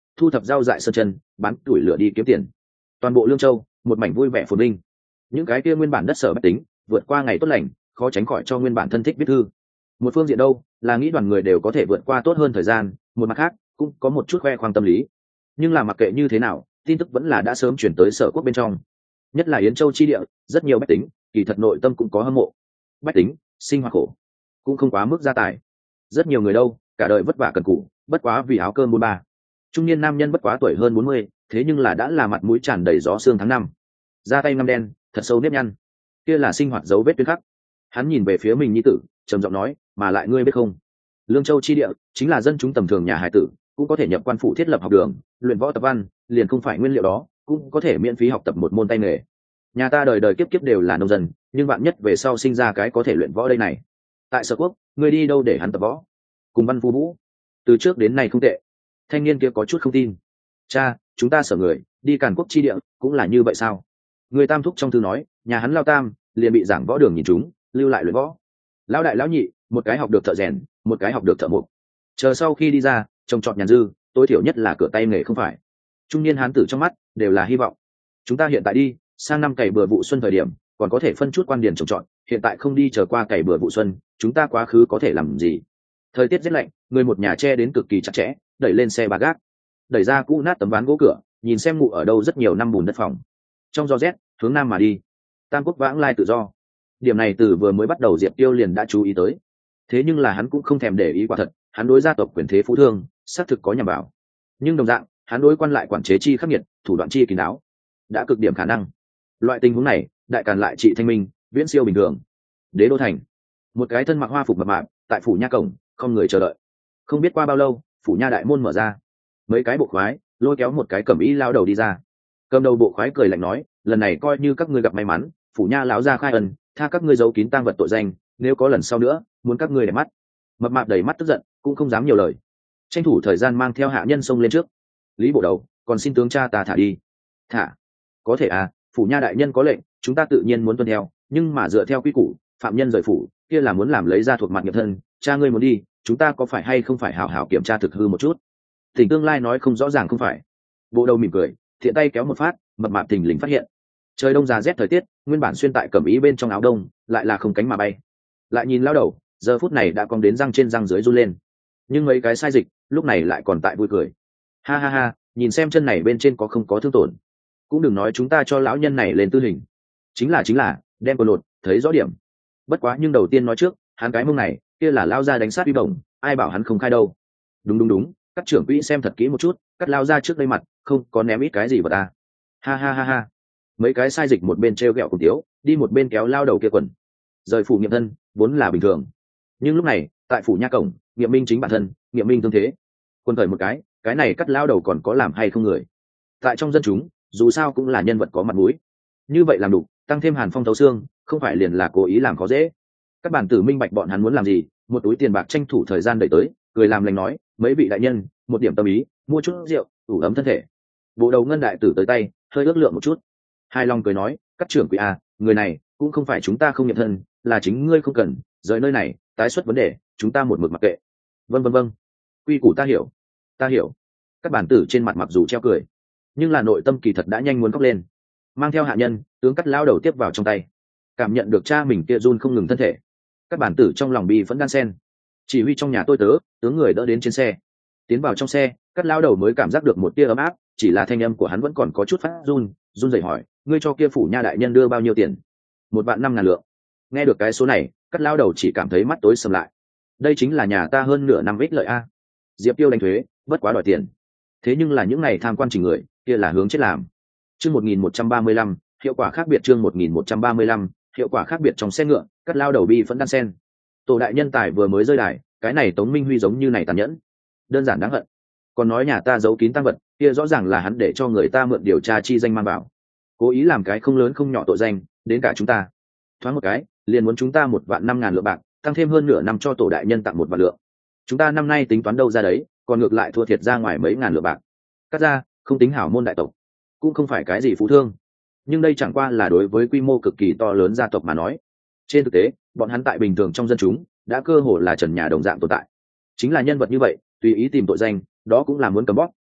thu thập rau dại sơn chân, bán tuổi lửa đi kiếm tiền. Toàn bộ Lương Châu một mảnh vui vẻ phồn vinh. Những cái kia nguyên bản đất sở bách tính vượt qua ngày tốt lành, khó tránh khỏi cho nguyên bản thân thích viết thư. Một phương diện đâu là nghĩ đoàn người đều có thể vượt qua tốt hơn thời gian, một mặt khác cũng có một chút khoe khoang tâm lý. Nhưng là mặc kệ như thế nào, tin tức vẫn là đã sớm chuyển tới sở quốc bên trong. Nhất là Yến Châu chi địa, rất nhiều bách tính kỳ thật nội tâm cũng có hâm mộ. Bách tính sinh hoạt khổ, cũng không quá mức gia tài. Rất nhiều người đâu cả đời vất vả cần cù, bất quá vì áo cơm buôn ba. Trung niên nam nhân bất quá tuổi hơn bốn mươi, thế nhưng là đã là mặt mũi tràn đầy gió sương tháng năm, da tay ngăm đen, thật sâu nếp nhăn, kia là sinh hoạt dấu vết tuyến khắc. Hắn nhìn về phía mình nhi tử, trầm giọng nói, mà lại ngươi biết không, Lương Châu chi địa chính là dân chúng tầm thường nhà hải tử cũng có thể nhập quan phủ thiết lập học đường, luyện võ tập văn, liền không phải nguyên liệu đó cũng có thể miễn phí học tập một môn tay nghề. Nhà ta đời đời kiếp kiếp đều là nông dân, nhưng bạn nhất về sau sinh ra cái có thể luyện võ đây này. Tại sở quốc ngươi đi đâu để hắn tập võ? Cùng Văn Phu Vũ từ trước đến nay không tệ. Thanh niên kia có chút không tin. Cha, chúng ta sở người đi Càn Quốc chi địa cũng là như vậy sao? Người tam thúc trong thư nói, nhà hắn lao tam liền bị giảng võ đường nhìn chúng, lưu lại luyện võ. Lão đại lão nhị, một cái học được thợ rèn, một cái học được thợ mộc. Chờ sau khi đi ra, trồng trọt nhàn dư, tối thiểu nhất là cửa tay nghề không phải. Trung niên hán tử trong mắt đều là hy vọng. Chúng ta hiện tại đi, sang năm cày bừa vụ xuân thời điểm, còn có thể phân chút quan điền trồng trọt, hiện tại không đi chờ qua cày bừa vụ xuân, chúng ta quá khứ có thể làm gì? Thời tiết rất lạnh, người một nhà che đến cực kỳ chặt chẽ, đẩy lên xe ba gác, đẩy ra cũ nát tấm ván gỗ cửa, nhìn xem ngủ ở đâu rất nhiều năm bùn đất phòng. Trong gió rét, hướng nam mà đi. Tam quốc vãng lai tự do. Điểm này từ vừa mới bắt đầu Diệp Tiêu liền đã chú ý tới. Thế nhưng là hắn cũng không thèm để ý quả thật, hắn đối gia tộc quyền thế phú thương, xác thực có nhằm vào. Nhưng đồng dạng, hắn đối quan lại quản chế chi khắc nghiệt, thủ đoạn chi kín đáo, đã cực điểm khả năng. Loại tình huống này, đại càn lại trị thanh minh, viễn siêu bình thường. Đế đô thành, một cái thân mặc hoa phục mập mạp, tại phủ nha cổng, không người chờ đợi. Không biết qua bao lâu, phủ nha đại môn mở ra, mấy cái bộ khoái lôi kéo một cái cẩm y lao đầu đi ra. Cầm đầu bộ khoái cười lạnh nói, lần này coi như các ngươi gặp may mắn, phủ nha lão gia khai ân, tha các ngươi giấu kín tang vật tội danh, nếu có lần sau nữa muốn các ngươi để mắt. Mập mạp đầy mắt tức giận, cũng không dám nhiều lời, tranh thủ thời gian mang theo hạ nhân xông lên trước. Lý bộ đầu, còn xin tướng cha ta thả đi. Thả? Có thể à, phủ nha đại nhân có lệnh, chúng ta tự nhiên muốn tuân theo, nhưng mà dựa theo quy củ, phạm nhân rời phủ kia là muốn làm lấy ra thuộc mặt nghiệp thân, cha ngươi muốn đi, chúng ta có phải hay không phải hảo hảo kiểm tra thực hư một chút? Tỉnh tương lai nói không rõ ràng không phải. Bộ đầu mỉm cười, thiện tay kéo một phát, mập mạp thình lình phát hiện. Trời đông giá rét thời tiết, nguyên bản xuyên tại cẩm ý bên trong áo đông, lại là không cánh mà bay. Lại nhìn lao đầu, giờ phút này đã cong đến răng trên răng dưới run lên. Nhưng mấy cái sai dịch, lúc này lại còn tại vui cười. Ha ha ha, nhìn xem chân này bên trên có không có thương tổn. Cũng đừng nói chúng ta cho lão nhân này lên tư hình. Chính là chính là, đem vào lột, thấy rõ điểm. Bất quá nhưng đầu tiên nói trước, hắn cái mông này, kia là lao ra đánh sát uy bổng, ai bảo hắn không khai đâu. Đúng đúng đúng, các trưởng quỹ xem thật kỹ một chút, cắt lao ra trước đây mặt, không có ném ít cái gì vào ta. Ha ha ha ha. Mấy cái sai dịch một bên treo gẹo cùng tiếu, đi một bên kéo lao đầu kia quần. Rời phủ nghiệm thân vốn là bình thường, nhưng lúc này tại phủ nha cổng, nghiệm minh chính bản thân, nghiệm minh tương thế, quân thời một cái, cái này cắt lao đầu còn có làm hay không người? Tại trong dân chúng, dù sao cũng là nhân vật có mặt mũi, như vậy làm đủ, tăng thêm hàn phong thấu xương, không phải liền là cố ý làm khó dễ. Các bản tử minh bạch bọn hắn muốn làm gì, một túi tiền bạc tranh thủ thời gian đẩy tới, cười làm lành nói, mấy vị đại nhân, một điểm tâm ý, mua chút rượu, ủ ấm thân thể. Bộ đầu ngân đại tử tới tay, hơi ước lượng một chút, hài lòng cười nói, các trưởng quỹ à, người này cũng không phải chúng ta không nhận thân, là chính ngươi không cần rời nơi này, tái xuất vấn đề chúng ta một mực mặc kệ. Vân vân vân, quy củ ta hiểu, ta hiểu. Các bản tử trên mặt mặc dù treo cười, nhưng là nội tâm kỳ thật đã nhanh muốn khóc lên. Mang theo hạ nhân, tướng cắt lao đầu tiếp vào trong tay, cảm nhận được cha mình kia run không ngừng thân thể. Các bản tử trong lòng bi vẫn đan sen, chỉ huy trong nhà tôi tớ tướng người đỡ đến trên xe. Tiến vào trong xe, cắt lao đầu mới cảm giác được một tia ấm áp, chỉ là thanh âm của hắn vẫn còn có chút phát run run rẩy hỏi, ngươi cho kia phủ nha đại nhân đưa bao nhiêu tiền? Một vạn năm ngàn lượng. Nghe được cái số này, cắt lao đầu chỉ cảm thấy mắt tối sầm lại. Đây chính là nhà ta hơn nửa năm ích lợi a. Diệp Tiêu đánh thuế, bất quá đòi tiền. Thế nhưng là những ngày tham quan trình người, kia là hướng chết làm. Chương một nghìn một trăm ba mươi lăm, hiệu quả khác biệt. Chương một nghìn một trăm ba mươi lăm, hiệu quả khác biệt. Trong xe ngựa, cắt lao đầu bi phẫn đan sen. Tổ đại nhân tài vừa mới rơi đài, cái này Tống Minh Huy giống như này tàn nhẫn, đơn giản đáng hận. Còn nói nhà ta giấu kín tăng vật, kia rõ ràng là hắn để cho người ta mượn điều tra chi danh mang vào, cố ý làm cái không lớn không nhỏ tội danh, đến cả chúng ta thoáng một cái liền muốn chúng ta một vạn năm ngàn lượng bạc, tăng thêm hơn nửa năm cho tổ đại nhân tặng một vạn lượng. Chúng ta năm nay tính toán đâu ra đấy, còn ngược lại thua thiệt ra ngoài mấy ngàn lượng bạc. Cắt ra không tính hảo môn đại tộc, cũng không phải cái gì phú thương, nhưng đây chẳng qua là đối với quy mô cực kỳ to lớn gia tộc mà nói. Trên thực tế, bọn hắn tại bình thường trong dân chúng đã cơ hồ là trần nhà đồng dạng tồn tại. Chính là nhân vật như vậy, tùy ý tìm tội danh, đó cũng là muốn cầm bóp,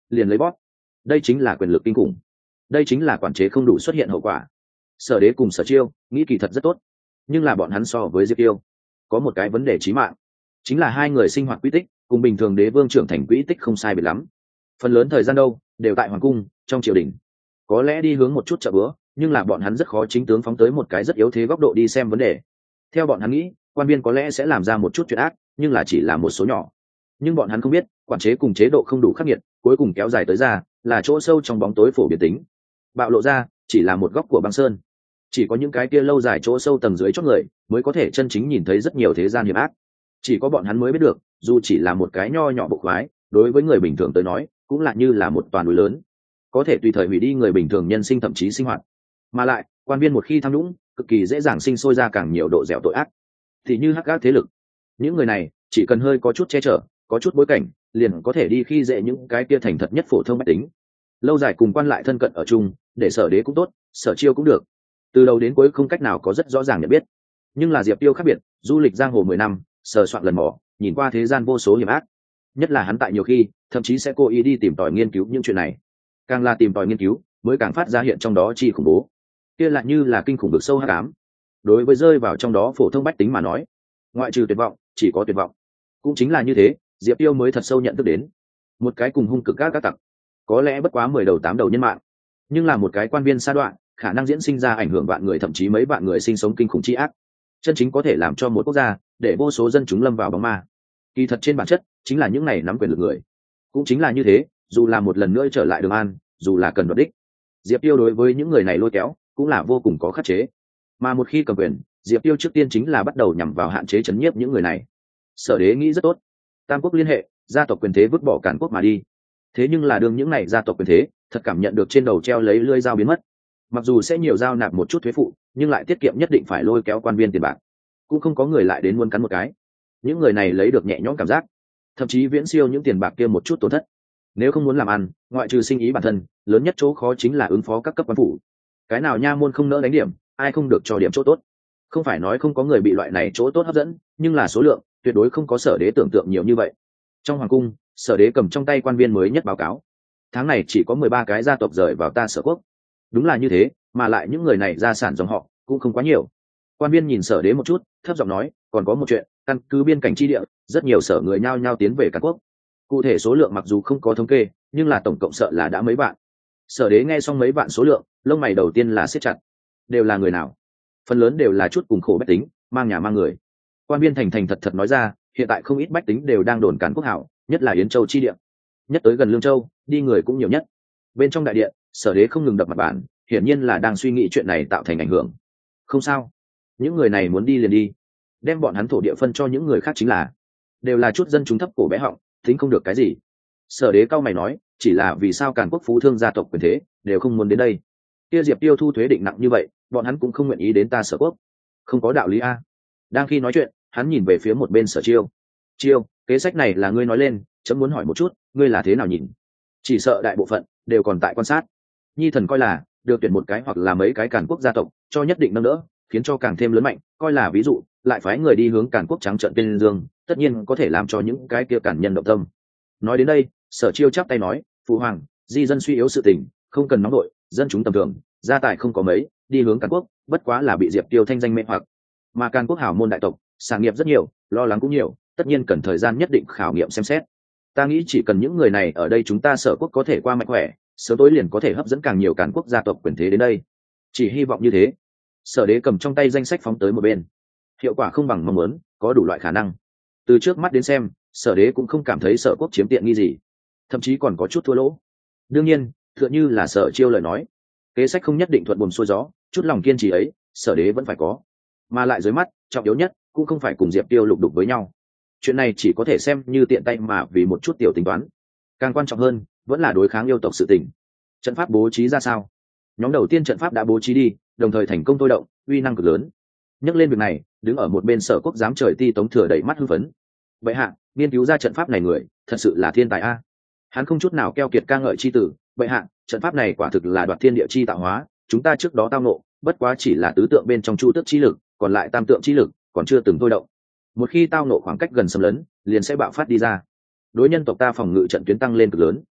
liền lấy bóp. Đây chính là quyền lực kinh khủng, đây chính là quản chế không đủ xuất hiện hậu quả. Sở Đế cùng Sở Chiêu nghĩ kỳ thật rất tốt, nhưng là bọn hắn so với Diệp Tiêu có một cái vấn đề chí mạng, chính là hai người sinh hoạt quỹ tích cùng bình thường đế vương trưởng thành quỹ tích không sai biệt lắm. Phần lớn thời gian đâu đều tại hoàng cung, trong triều đình. Có lẽ đi hướng một chút chợ bữa, nhưng là bọn hắn rất khó chính tướng phóng tới một cái rất yếu thế góc độ đi xem vấn đề. Theo bọn hắn nghĩ, quan viên có lẽ sẽ làm ra một chút chuyện ác, nhưng là chỉ là một số nhỏ. Nhưng bọn hắn không biết, quản chế cùng chế độ không đủ khắc nghiệt, cuối cùng kéo dài tới ra là chỗ sâu trong bóng tối phổ biến tính. Bạo lộ ra chỉ là một góc của băng sơn. Chỉ có những cái kia lâu dài chỗ sâu tầng dưới chót người mới có thể chân chính nhìn thấy rất nhiều thế gian hiểm ác. Chỉ có bọn hắn mới biết được, dù chỉ là một cái nho nhỏ bộ khoái, đối với người bình thường tới nói cũng là như là một toàn núi lớn, có thể tùy thời hủy đi người bình thường nhân sinh thậm chí sinh hoạt. Mà lại quan viên một khi tham nhũng, cực kỳ dễ dàng sinh sôi ra càng nhiều độ dẻo tội ác. Thì như hắc ác thế lực, những người này chỉ cần hơi có chút che chở, có chút bối cảnh, liền có thể đi khi dễ những cái kia thành thật nhất phổ thông bách tính. Lâu dài cùng quan lại thân cận ở chung, để Sở Đế cũng tốt, Sở Chiêu cũng được, từ đầu đến cuối không cách nào có rất rõ ràng nhận biết. Nhưng là Diệp Tiêu khác biệt, du lịch giang hồ mười năm, sờ soạn lần mò, nhìn qua thế gian vô số hiểm ác. Nhất là hắn tại nhiều khi thậm chí sẽ cố ý đi tìm tòi nghiên cứu những chuyện này. Càng là tìm tòi nghiên cứu, mới càng phát ra hiện trong đó chi khủng bố. Kia lại như là kinh khủng vực sâu hắc ám. Đối với rơi vào trong đó phổ thông bách tính mà nói, ngoại trừ tuyệt vọng, chỉ có tuyệt vọng. Cũng chính là như thế, Diệp Tiêu mới thật sâu nhận thức đến, một cái cùng hung cực các các tặc, có lẽ bất quá mười đầu tám đầu nhân mạng, nhưng là một cái quan viên sa đoạn, khả năng diễn sinh ra ảnh hưởng vạn người thậm chí mấy vạn người sinh sống kinh khủng chi ác, chân chính có thể làm cho một quốc gia để vô số dân chúng lâm vào bóng ma. Kỳ thật trên bản chất chính là những này nắm quyền lực người. Cũng chính là như thế, dù là một lần nữa trở lại Đường An, dù là cần đoạt đích, Diệp Tiêu đối với những người này lôi kéo cũng là vô cùng có khắc chế. Mà một khi cầm quyền, Diệp Tiêu trước tiên chính là bắt đầu nhằm vào hạn chế chấn nhiếp những người này. Sở Đế nghĩ rất tốt, tam quốc liên hệ, gia tộc quyền thế vứt bỏ càn quốc mà đi. Thế nhưng là đương những này gia tộc quyền thế thật cảm nhận được trên đầu treo lấy lưỡi dao biến mất, mặc dù sẽ nhiều giao nạp một chút thuế phụ, nhưng lại tiết kiệm nhất định phải lôi kéo quan viên tiền bạc, cũng không có người lại đến muốn cắn một cái. Những người này lấy được nhẹ nhõm cảm giác, thậm chí viễn siêu những tiền bạc kia một chút tổn thất. Nếu không muốn làm ăn, ngoại trừ sinh ý bản thân, lớn nhất chỗ khó chính là ứng phó các cấp quan phủ. Cái nào nha môn không nỡ đánh điểm, ai không được cho điểm chỗ tốt. Không phải nói không có người bị loại này chỗ tốt hấp dẫn, nhưng là số lượng tuyệt đối không có Sở Đế tưởng tượng nhiều như vậy. Trong hoàng cung, Sở Đế cầm trong tay quan viên mới nhất báo cáo, tháng này chỉ có mười ba cái gia tộc rời vào ta Sở quốc. Đúng là như thế, mà lại những người này gia sản dòng họ cũng không quá nhiều. Quan viên nhìn Sở Đế một chút, thấp giọng nói, còn có một chuyện, căn cứ biên cảnh chi địa, rất nhiều sở người nhao nhao tiến về Càn Quốc. Cụ thể số lượng mặc dù không có thống kê, nhưng là tổng cộng sợ là đã mấy vạn. Sở Đế nghe xong mấy vạn số lượng, lông mày đầu tiên là siết chặt. Đều là người nào? Phần lớn đều là chút cùng khổ bách tính, mang nhà mang người. Quan viên thành thành thật thật nói ra, hiện tại không ít bách tính đều đang đồn Càn Quốc hảo, nhất là Yến Châu chi địa. Nhất tới gần Lương Châu, đi người cũng nhiều nhất. Bên trong đại điện, Sở Đế không ngừng đập mặt bàn, hiển nhiên là đang suy nghĩ chuyện này tạo thành ảnh hưởng. Không sao, những người này muốn đi liền đi, đem bọn hắn thổ địa phân cho những người khác chính là, đều là chút dân chúng thấp cổ bé họng, tính không được cái gì. Sở Đế cao mày nói, chỉ là vì sao Càn Quốc phú thương gia tộc quyền thế đều không muốn đến đây. Kia Diệp Tiêu thu thuế định nặng như vậy, bọn hắn cũng không nguyện ý đến ta Sở quốc, không có đạo lý a. Đang khi nói chuyện, hắn nhìn về phía một bên Sở Chiêu. Chiêu, kế sách này là ngươi nói lên, chấm muốn hỏi một chút, ngươi là thế nào nhìn? Chỉ sợ đại bộ phận đều còn tại quan sát. Nhi thần coi là được tuyển một cái hoặc là mấy cái Càn Quốc gia tộc cho nhất định nâng đỡ, khiến cho càng thêm lớn mạnh, coi là ví dụ, lại phái người đi hướng Càn Quốc trắng trợn tên dương, tất nhiên có thể làm cho những cái kia cản nhân động tâm. Nói đến đây, Sở Chiêu chắp tay nói, phụ hoàng, di dân suy yếu sự tình, không cần nóng đội, dân chúng tầm thường, gia tài không có mấy, đi hướng Càn Quốc, bất quá là bị Diệp Tiêu thanh danh mê hoặc. Mà Càn Quốc hảo môn đại tộc, sản nghiệp rất nhiều, lo lắng cũng nhiều, tất nhiên cần thời gian nhất định khảo nghiệm xem xét. Ta nghĩ chỉ cần những người này ở đây chúng ta Sở quốc có thể qua mạnh khỏe, sớm tối liền có thể hấp dẫn càng nhiều Càn Quốc gia tộc quyền thế đến đây. Chỉ hy vọng như thế. Sở Đế cầm trong tay danh sách phóng tới một bên. Hiệu quả không bằng mong muốn, có đủ loại khả năng. Từ trước mắt đến xem, Sở Đế cũng không cảm thấy Sở quốc chiếm tiện nghi gì, thậm chí còn có chút thua lỗ. Đương nhiên, tựa như là Sở Chiêu lời nói, kế sách không nhất định thuận buồm xuôi gió, chút lòng kiên trì ấy, Sở Đế vẫn phải có. Mà lại dưới mắt, trọng yếu nhất cũng không phải cùng Diệp Tiêu lục đục với nhau. Chuyện này chỉ có thể xem như tiện tay mà vì một chút tiểu tính toán. Càng quan trọng hơn, vẫn là đối kháng yêu tộc sự tình. Trận pháp bố trí ra sao? Nhóm đầu tiên trận pháp đã bố trí đi, đồng thời thành công tôi động, uy năng cực lớn. Nhắc lên việc này, đứng ở một bên Sở quốc giám trời Ti Tống Thừa đẩy mắt hưng phấn. Vậy hạ, nghiên cứu ra trận pháp này người, thật sự là thiên tài a. Hắn không chút nào keo kiệt ca ngợi chi tử, vậy hạ, trận pháp này quả thực là đoạt thiên địa chi tạo hóa, chúng ta trước đó tao nộ, bất quá chỉ là tứ tượng bên trong chu tước chi lực, còn lại tam tượng chi lực còn chưa từng tôi động. Một khi tao nộ khoảng cách gần xâm lấn, liền sẽ bạo phát đi ra. Đối nhân tộc ta phòng ngự trận tuyến tăng lên cực lớn.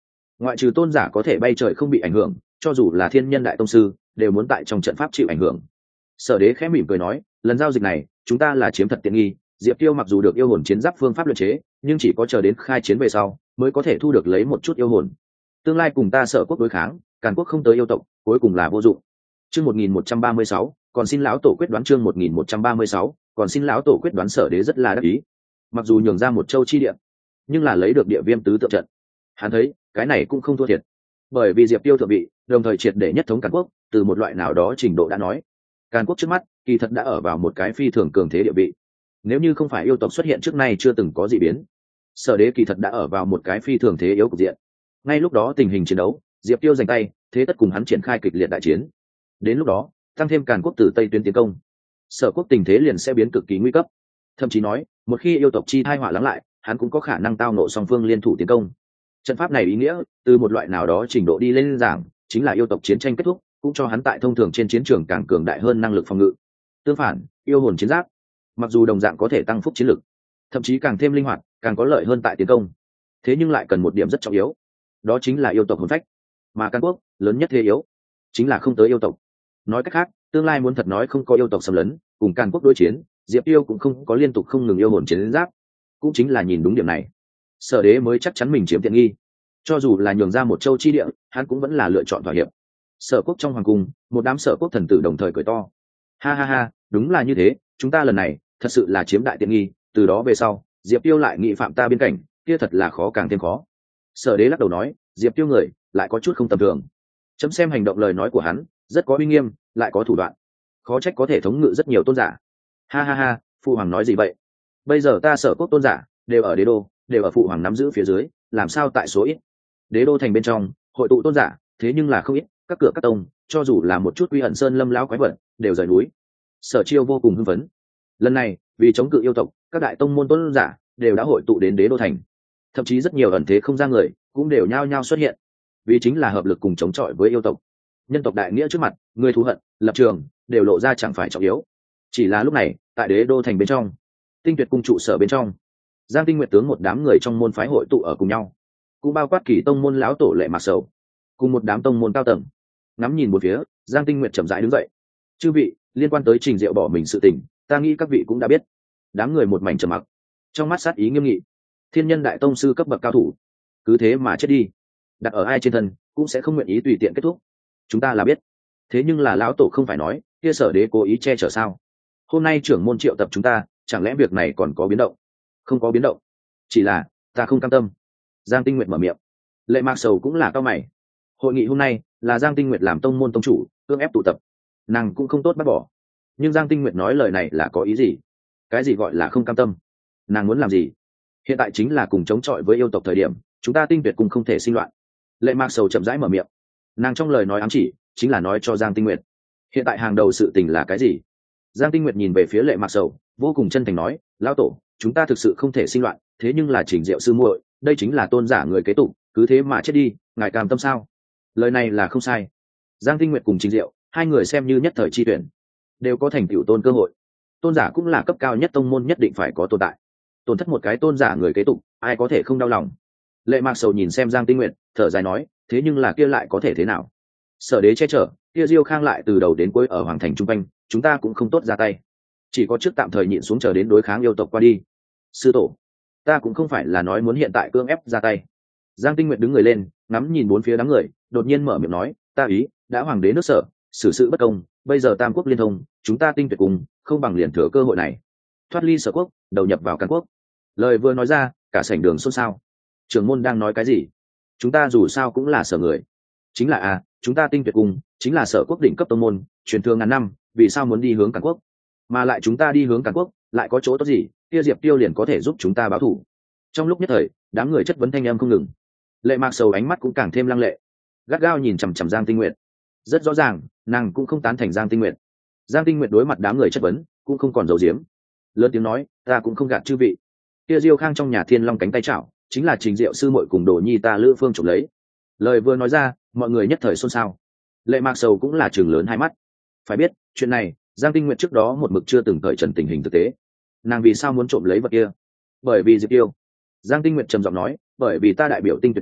ngoại trừ tôn giả có thể bay trời không bị ảnh hưởng, cho dù là thiên nhân đại tông sư đều muốn tại trong trận pháp chịu ảnh hưởng. Sở Đế khẽ mỉm cười nói, lần giao dịch này chúng ta là chiếm thật tiện nghi. Diệp Tiêu mặc dù được yêu hồn chiến giáp phương pháp luyện chế, nhưng chỉ có chờ đến khai chiến về sau mới có thể thu được lấy một chút yêu hồn. Tương lai cùng ta Sở quốc đối kháng, Càn quốc không tới yêu tộc, cuối cùng là vô dụng. Chương một nghìn một trăm ba mươi sáu, còn xin lão tổ quyết đoán. Chương một nghìn một trăm ba mươi sáu, còn xin lão tổ quyết đoán. Sở Đế rất là đắc ý. Mặc dù nhường ra một châu chi địa, nhưng là lấy được địa viêm tứ tượng trận. Hắn thấy, cái này cũng không thua thiệt. Bởi vì Diệp Tiêu thượng vị, đồng thời triệt để nhất thống Càn quốc, từ một loại nào đó trình độ đã nói, Càn quốc trước mắt, kỳ thật đã ở vào một cái phi thường cường thế địa vị. Nếu như không phải yêu tộc xuất hiện trước nay chưa từng có dị biến, Sở Đế kỳ thật đã ở vào một cái phi thường thế yếu cục diện. Ngay lúc đó tình hình chiến đấu, Diệp Tiêu giành tay, thế tất cùng hắn triển khai kịch liệt đại chiến. Đến lúc đó, tăng thêm Càn quốc từ Tây tuyến tiến công, Sở quốc tình thế liền sẽ biến cực kỳ nguy cấp. Thậm chí nói, một khi yêu tộc chi thai họa lắng lại, hắn cũng có khả năng tao nộ song phương liên thủ tiến công. Trận pháp này ý nghĩa, từ một loại nào đó trình độ đi lên giảng, chính là yêu tộc chiến tranh kết thúc, cũng cho hắn tại thông thường trên chiến trường càng cường đại hơn năng lực phòng ngự. Tương phản, yêu hồn chiến giáp, mặc dù đồng dạng có thể tăng phúc chiến lực, thậm chí càng thêm linh hoạt, càng có lợi hơn tại tiến công, thế nhưng lại cần một điểm rất trọng yếu, đó chính là yêu tộc hồn phách. Mà Càn quốc lớn nhất thế yếu chính là không tới yêu tộc. Nói cách khác, tương lai muốn thật nói không có yêu tộc xâm lấn, cùng Càn quốc đối chiến, Diệp Tiêu cũng không có liên tục không ngừng yêu hồn chiến giáp. Cũng chính là nhìn đúng điểm này, Sở Đế mới chắc chắn mình chiếm tiện nghi. Cho dù là nhường ra một châu chi địa, hắn cũng vẫn là lựa chọn thỏa hiệp. Sở quốc trong hoàng cung, một đám Sở quốc thần tử đồng thời cười to. Ha ha ha, đúng là như thế, chúng ta lần này thật sự là chiếm đại tiện nghi, từ đó về sau, Diệp Tiêu lại nghị phạm ta biên cảnh, kia thật là khó càng thêm khó. Sở Đế lắc đầu nói, Diệp Tiêu người lại có chút không tầm thường. Chấm xem hành động lời nói của hắn, rất có uy nghiêm, lại có thủ đoạn, khó trách có thể thống ngự rất nhiều tôn giả. Ha ha ha, phụ hoàng nói gì vậy? Bây giờ ta Sở quốc tôn giả đều ở đế đô, đều ở phụ hoàng nắm giữ phía dưới, làm sao tại số ít? Đế đô thành bên trong hội tụ tôn giả, thế nhưng là không ít, các cửa các tông, cho dù là một chút Quy Hận Sơn Lâm lão quái vật, đều rời núi. Sở Chiêu vô cùng hưng phấn. Lần này, vì chống cự yêu tộc, các đại tông môn tôn giả đều đã hội tụ đến đế đô thành. Thậm chí rất nhiều ẩn thế không ra người cũng đều nhao nhao xuất hiện, vì chính là hợp lực cùng chống chọi với yêu tộc. Nhân tộc đại nghĩa trước mặt, người thù hận, lập trường đều lộ ra chẳng phải trọng yếu. Chỉ là lúc này, tại đế đô thành bên trong, Tinh Tuyệt cung trụ sở bên trong, Giang Tinh Nguyệt tướng một đám người trong môn phái hội tụ ở cùng nhau, cũng bao quát Kỳ tông môn lão tổ Lệ Mạc Sầu, cùng một đám tông môn cao tầng. Ngắm nhìn một phía, Giang Tinh Nguyệt chậm rãi đứng dậy. Chư vị, liên quan tới Trình Diệu bỏ mình sự tình, ta nghĩ các vị cũng đã biết. Đám người một mảnh trầm mặc, trong mắt sát ý nghiêm nghị. Thiên nhân đại tông sư cấp bậc cao thủ, cứ thế mà chết đi, đặt ở ai trên thân cũng sẽ không nguyện ý tùy tiện kết thúc. Chúng ta là biết, thế nhưng là lão tổ không phải nói kia Sở Đế cố ý che chở sao? Hôm nay trưởng môn triệu tập chúng ta, chẳng lẽ việc này còn có biến động? Không có biến động, chỉ là ta không cam tâm. Giang Tinh Nguyệt mở miệng. Lệ Mạc Sầu cũng là cao mày. Hội nghị hôm nay là Giang Tinh Nguyệt làm tông môn tông chủ cưỡng ép tụ tập, nàng cũng không tốt bắt bỏ. Nhưng Giang Tinh Nguyệt nói lời này là có ý gì? Cái gì gọi là không cam tâm? Nàng muốn làm gì? Hiện tại chính là cùng chống chọi với yêu tộc thời điểm, chúng ta Tinh Tuyệt cùng không thể sinh loạn. Lệ Mạc Sầu chậm rãi mở miệng. Nàng trong lời nói ám chỉ chính là nói cho Giang Tinh Nguyệt, hiện tại hàng đầu sự tình là cái gì? Giang Tinh Nguyệt nhìn về phía Lệ Mạc Sầu, vô cùng chân thành nói, lão tổ, chúng ta thực sự không thể sinh loạn, thế nhưng là Trình Diệu sư muội, đây chính là tôn giả người kế tục, cứ thế mà chết đi, ngài cam tâm sao? Lời này là không sai. Giang Tinh Nguyệt cùng Trình Diệu, hai người xem như nhất thời chi tuyển, đều có thành tựu tôn cơ hội. Tôn giả cũng là cấp cao nhất tông môn nhất định phải có tồn tại. Tổn thất một cái tôn giả người kế tục, ai có thể không đau lòng? Lệ Mạc Sầu nhìn xem Giang Tinh Nguyệt, thở dài nói, thế nhưng là kia lại có thể thế nào? Sở Đế che chở, kia Diêu Khang lại từ đầu đến cuối ở hoàng thành trung quanh, chúng ta cũng không tốt ra tay, chỉ có trước tạm thời nhịn xuống chờ đến đối kháng yêu tộc qua đi. Sư tổ, ta cũng không phải là nói muốn hiện tại cưỡng ép ra tay. Giang Tinh Nguyệt đứng người lên, ngắm nhìn bốn phía đám người, đột nhiên mở miệng nói, ta ý đã hoàng đế nước Sở xử sự bất công, bây giờ tam quốc liên thông, chúng ta Tinh Tuyệt cùng không bằng liền thừa cơ hội này thoát ly Sở quốc, đầu nhập vào Càn quốc. Lời vừa nói ra, cả sảnh đường xôn xao. Trưởng môn đang nói cái gì? Chúng ta dù sao cũng là Sở người. Chính là à, chúng ta Tinh Tuyệt cùng chính là Sở quốc đỉnh cấp tông môn, truyền thừa ngàn năm, vì sao muốn đi hướng Càn quốc? Mà lại chúng ta đi hướng Càn quốc, lại có chỗ tốt gì? Kia Diệp Tiêu liền có thể giúp chúng ta báo thù. Trong lúc nhất thời, đám người chất vấn thanh em không ngừng. Lệ Mạc Sầu ánh mắt cũng càng thêm lăng lệ, gắt gao nhìn chằm chằm Giang Tinh Nguyệt. Rất rõ ràng, nàng cũng không tán thành Giang Tinh Nguyệt. Giang Tinh Nguyệt đối mặt đám người chất vấn, cũng không còn giấu giếm, lớn tiếng nói, ta cũng không gạt chư vị. Kia Diêu Khang trong nhà Thiên Long cánh tay chảo, chính là Trình Diệu sư muội cùng Đồ Nhi ta Lữ Phương trộm lấy. Lời vừa nói ra, mọi người nhất thời xôn xao. Lệ Mạc Sầu cũng là trừng lớn hai mắt. Phải biết, chuyện này, Giang Tinh Nguyệt trước đó một mực chưa từng cởi trần tình hình thực tế. Nàng vì sao muốn trộm lấy vật kia? Bởi vì Diệp Tiêu. Giang Tinh Nguyệt trầm giọng nói, bởi vì ta đại biểu Tinh Tuyệt cung,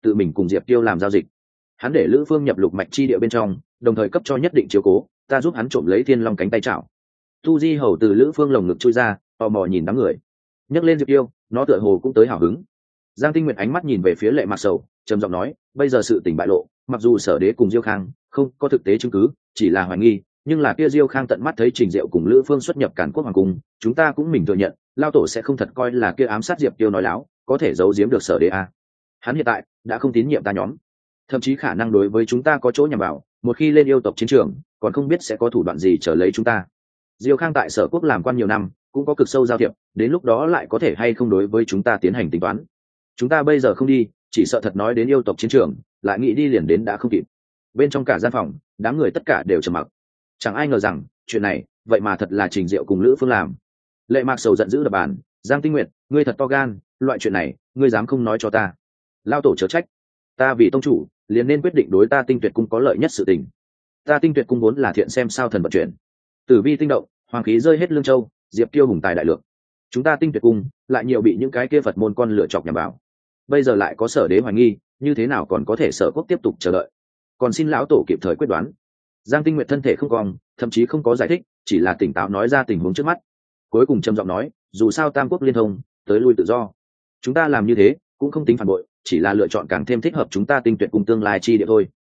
tự mình cùng diệp tiêu làm giao dịch. Hắn để lữ phương nhập lục mạch chi địa bên trong, đồng thời cấp cho nhất định chiếu cố, ta giúp hắn trộm lấy thiên long cánh tay chảo. Tu di hầu từ lữ phương lồng ngực chui ra, tò mò nhìn đám người, nhấc lên diệp tiêu, nó tựa hồ cũng tới hào hứng. Giang Tinh Nguyệt ánh mắt nhìn về phía Lệ Mạc Sầu, trầm giọng nói, bây giờ sự tình bại lộ, mặc dù Sở Đế cùng Diêu Khang không có thực tế chứng cứ, chỉ là hoài nghi, nhưng là kia Diêu Khang tận mắt thấy Trình Diệu cùng Lữ Phương xuất nhập Càn Quốc hoàng cung, chúng ta cũng mình thừa nhận, lao tổ sẽ không thật coi là kia ám sát Diệp Tiêu nói láo, có thể giấu giếm được Sở Đế a. Hắn hiện tại đã không tín nhiệm ta nhóm, thậm chí khả năng đối với chúng ta có chỗ nhằm vào, một khi lên yêu tộc chiến trường, còn không biết sẽ có thủ đoạn gì trở lấy chúng ta. Diêu Khang tại Sở Quốc làm quan nhiều năm, cũng có cực sâu giao thiệp, đến lúc đó lại có thể hay không đối với chúng ta tiến hành tính toán. Chúng ta bây giờ không đi, chỉ sợ thật nói đến yêu tộc chiến trường, lại nghĩ đi liền đến đã không kịp. Bên trong cả gian phòng, đám người tất cả đều trầm mặc. Chẳng ai ngờ rằng chuyện này vậy mà thật là Trình Diệu cùng Lữ Phương làm. Lệ Mạc Sầu giận dữ đập bàn, Giang Tinh Nguyệt, ngươi thật to gan, loại chuyện này ngươi dám không nói cho ta? Lao tổ chớ trách, ta vì tông chủ liền nên quyết định đối ta Tinh Tuyệt cung có lợi nhất sự tình. Ta Tinh Tuyệt cung vốn là thiện xem sao thần vận chuyển, tử vi tinh động, hoàng khí rơi hết lương châu, Diệp Tiêu hùng tài đại lượng, chúng ta Tinh Tuyệt cung lại nhiều bị những cái kia Phật môn con lựa chọc nhằm vào. Bây giờ lại có Sở Đế hoài nghi, như thế nào còn có thể Sở Quốc tiếp tục chờ đợi? Còn xin lão tổ kịp thời quyết đoán. Giang Tinh Nguyệt thân thể không cong, thậm chí không có giải thích, chỉ là tỉnh táo nói ra tình huống trước mắt. Cuối cùng trầm giọng nói, dù sao Tam Quốc liên thông, tới lui tự do. Chúng ta làm như thế cũng không tính phản bội, chỉ là lựa chọn càng thêm thích hợp chúng ta Tinh Tuyệt cung tương lai chi địa thôi.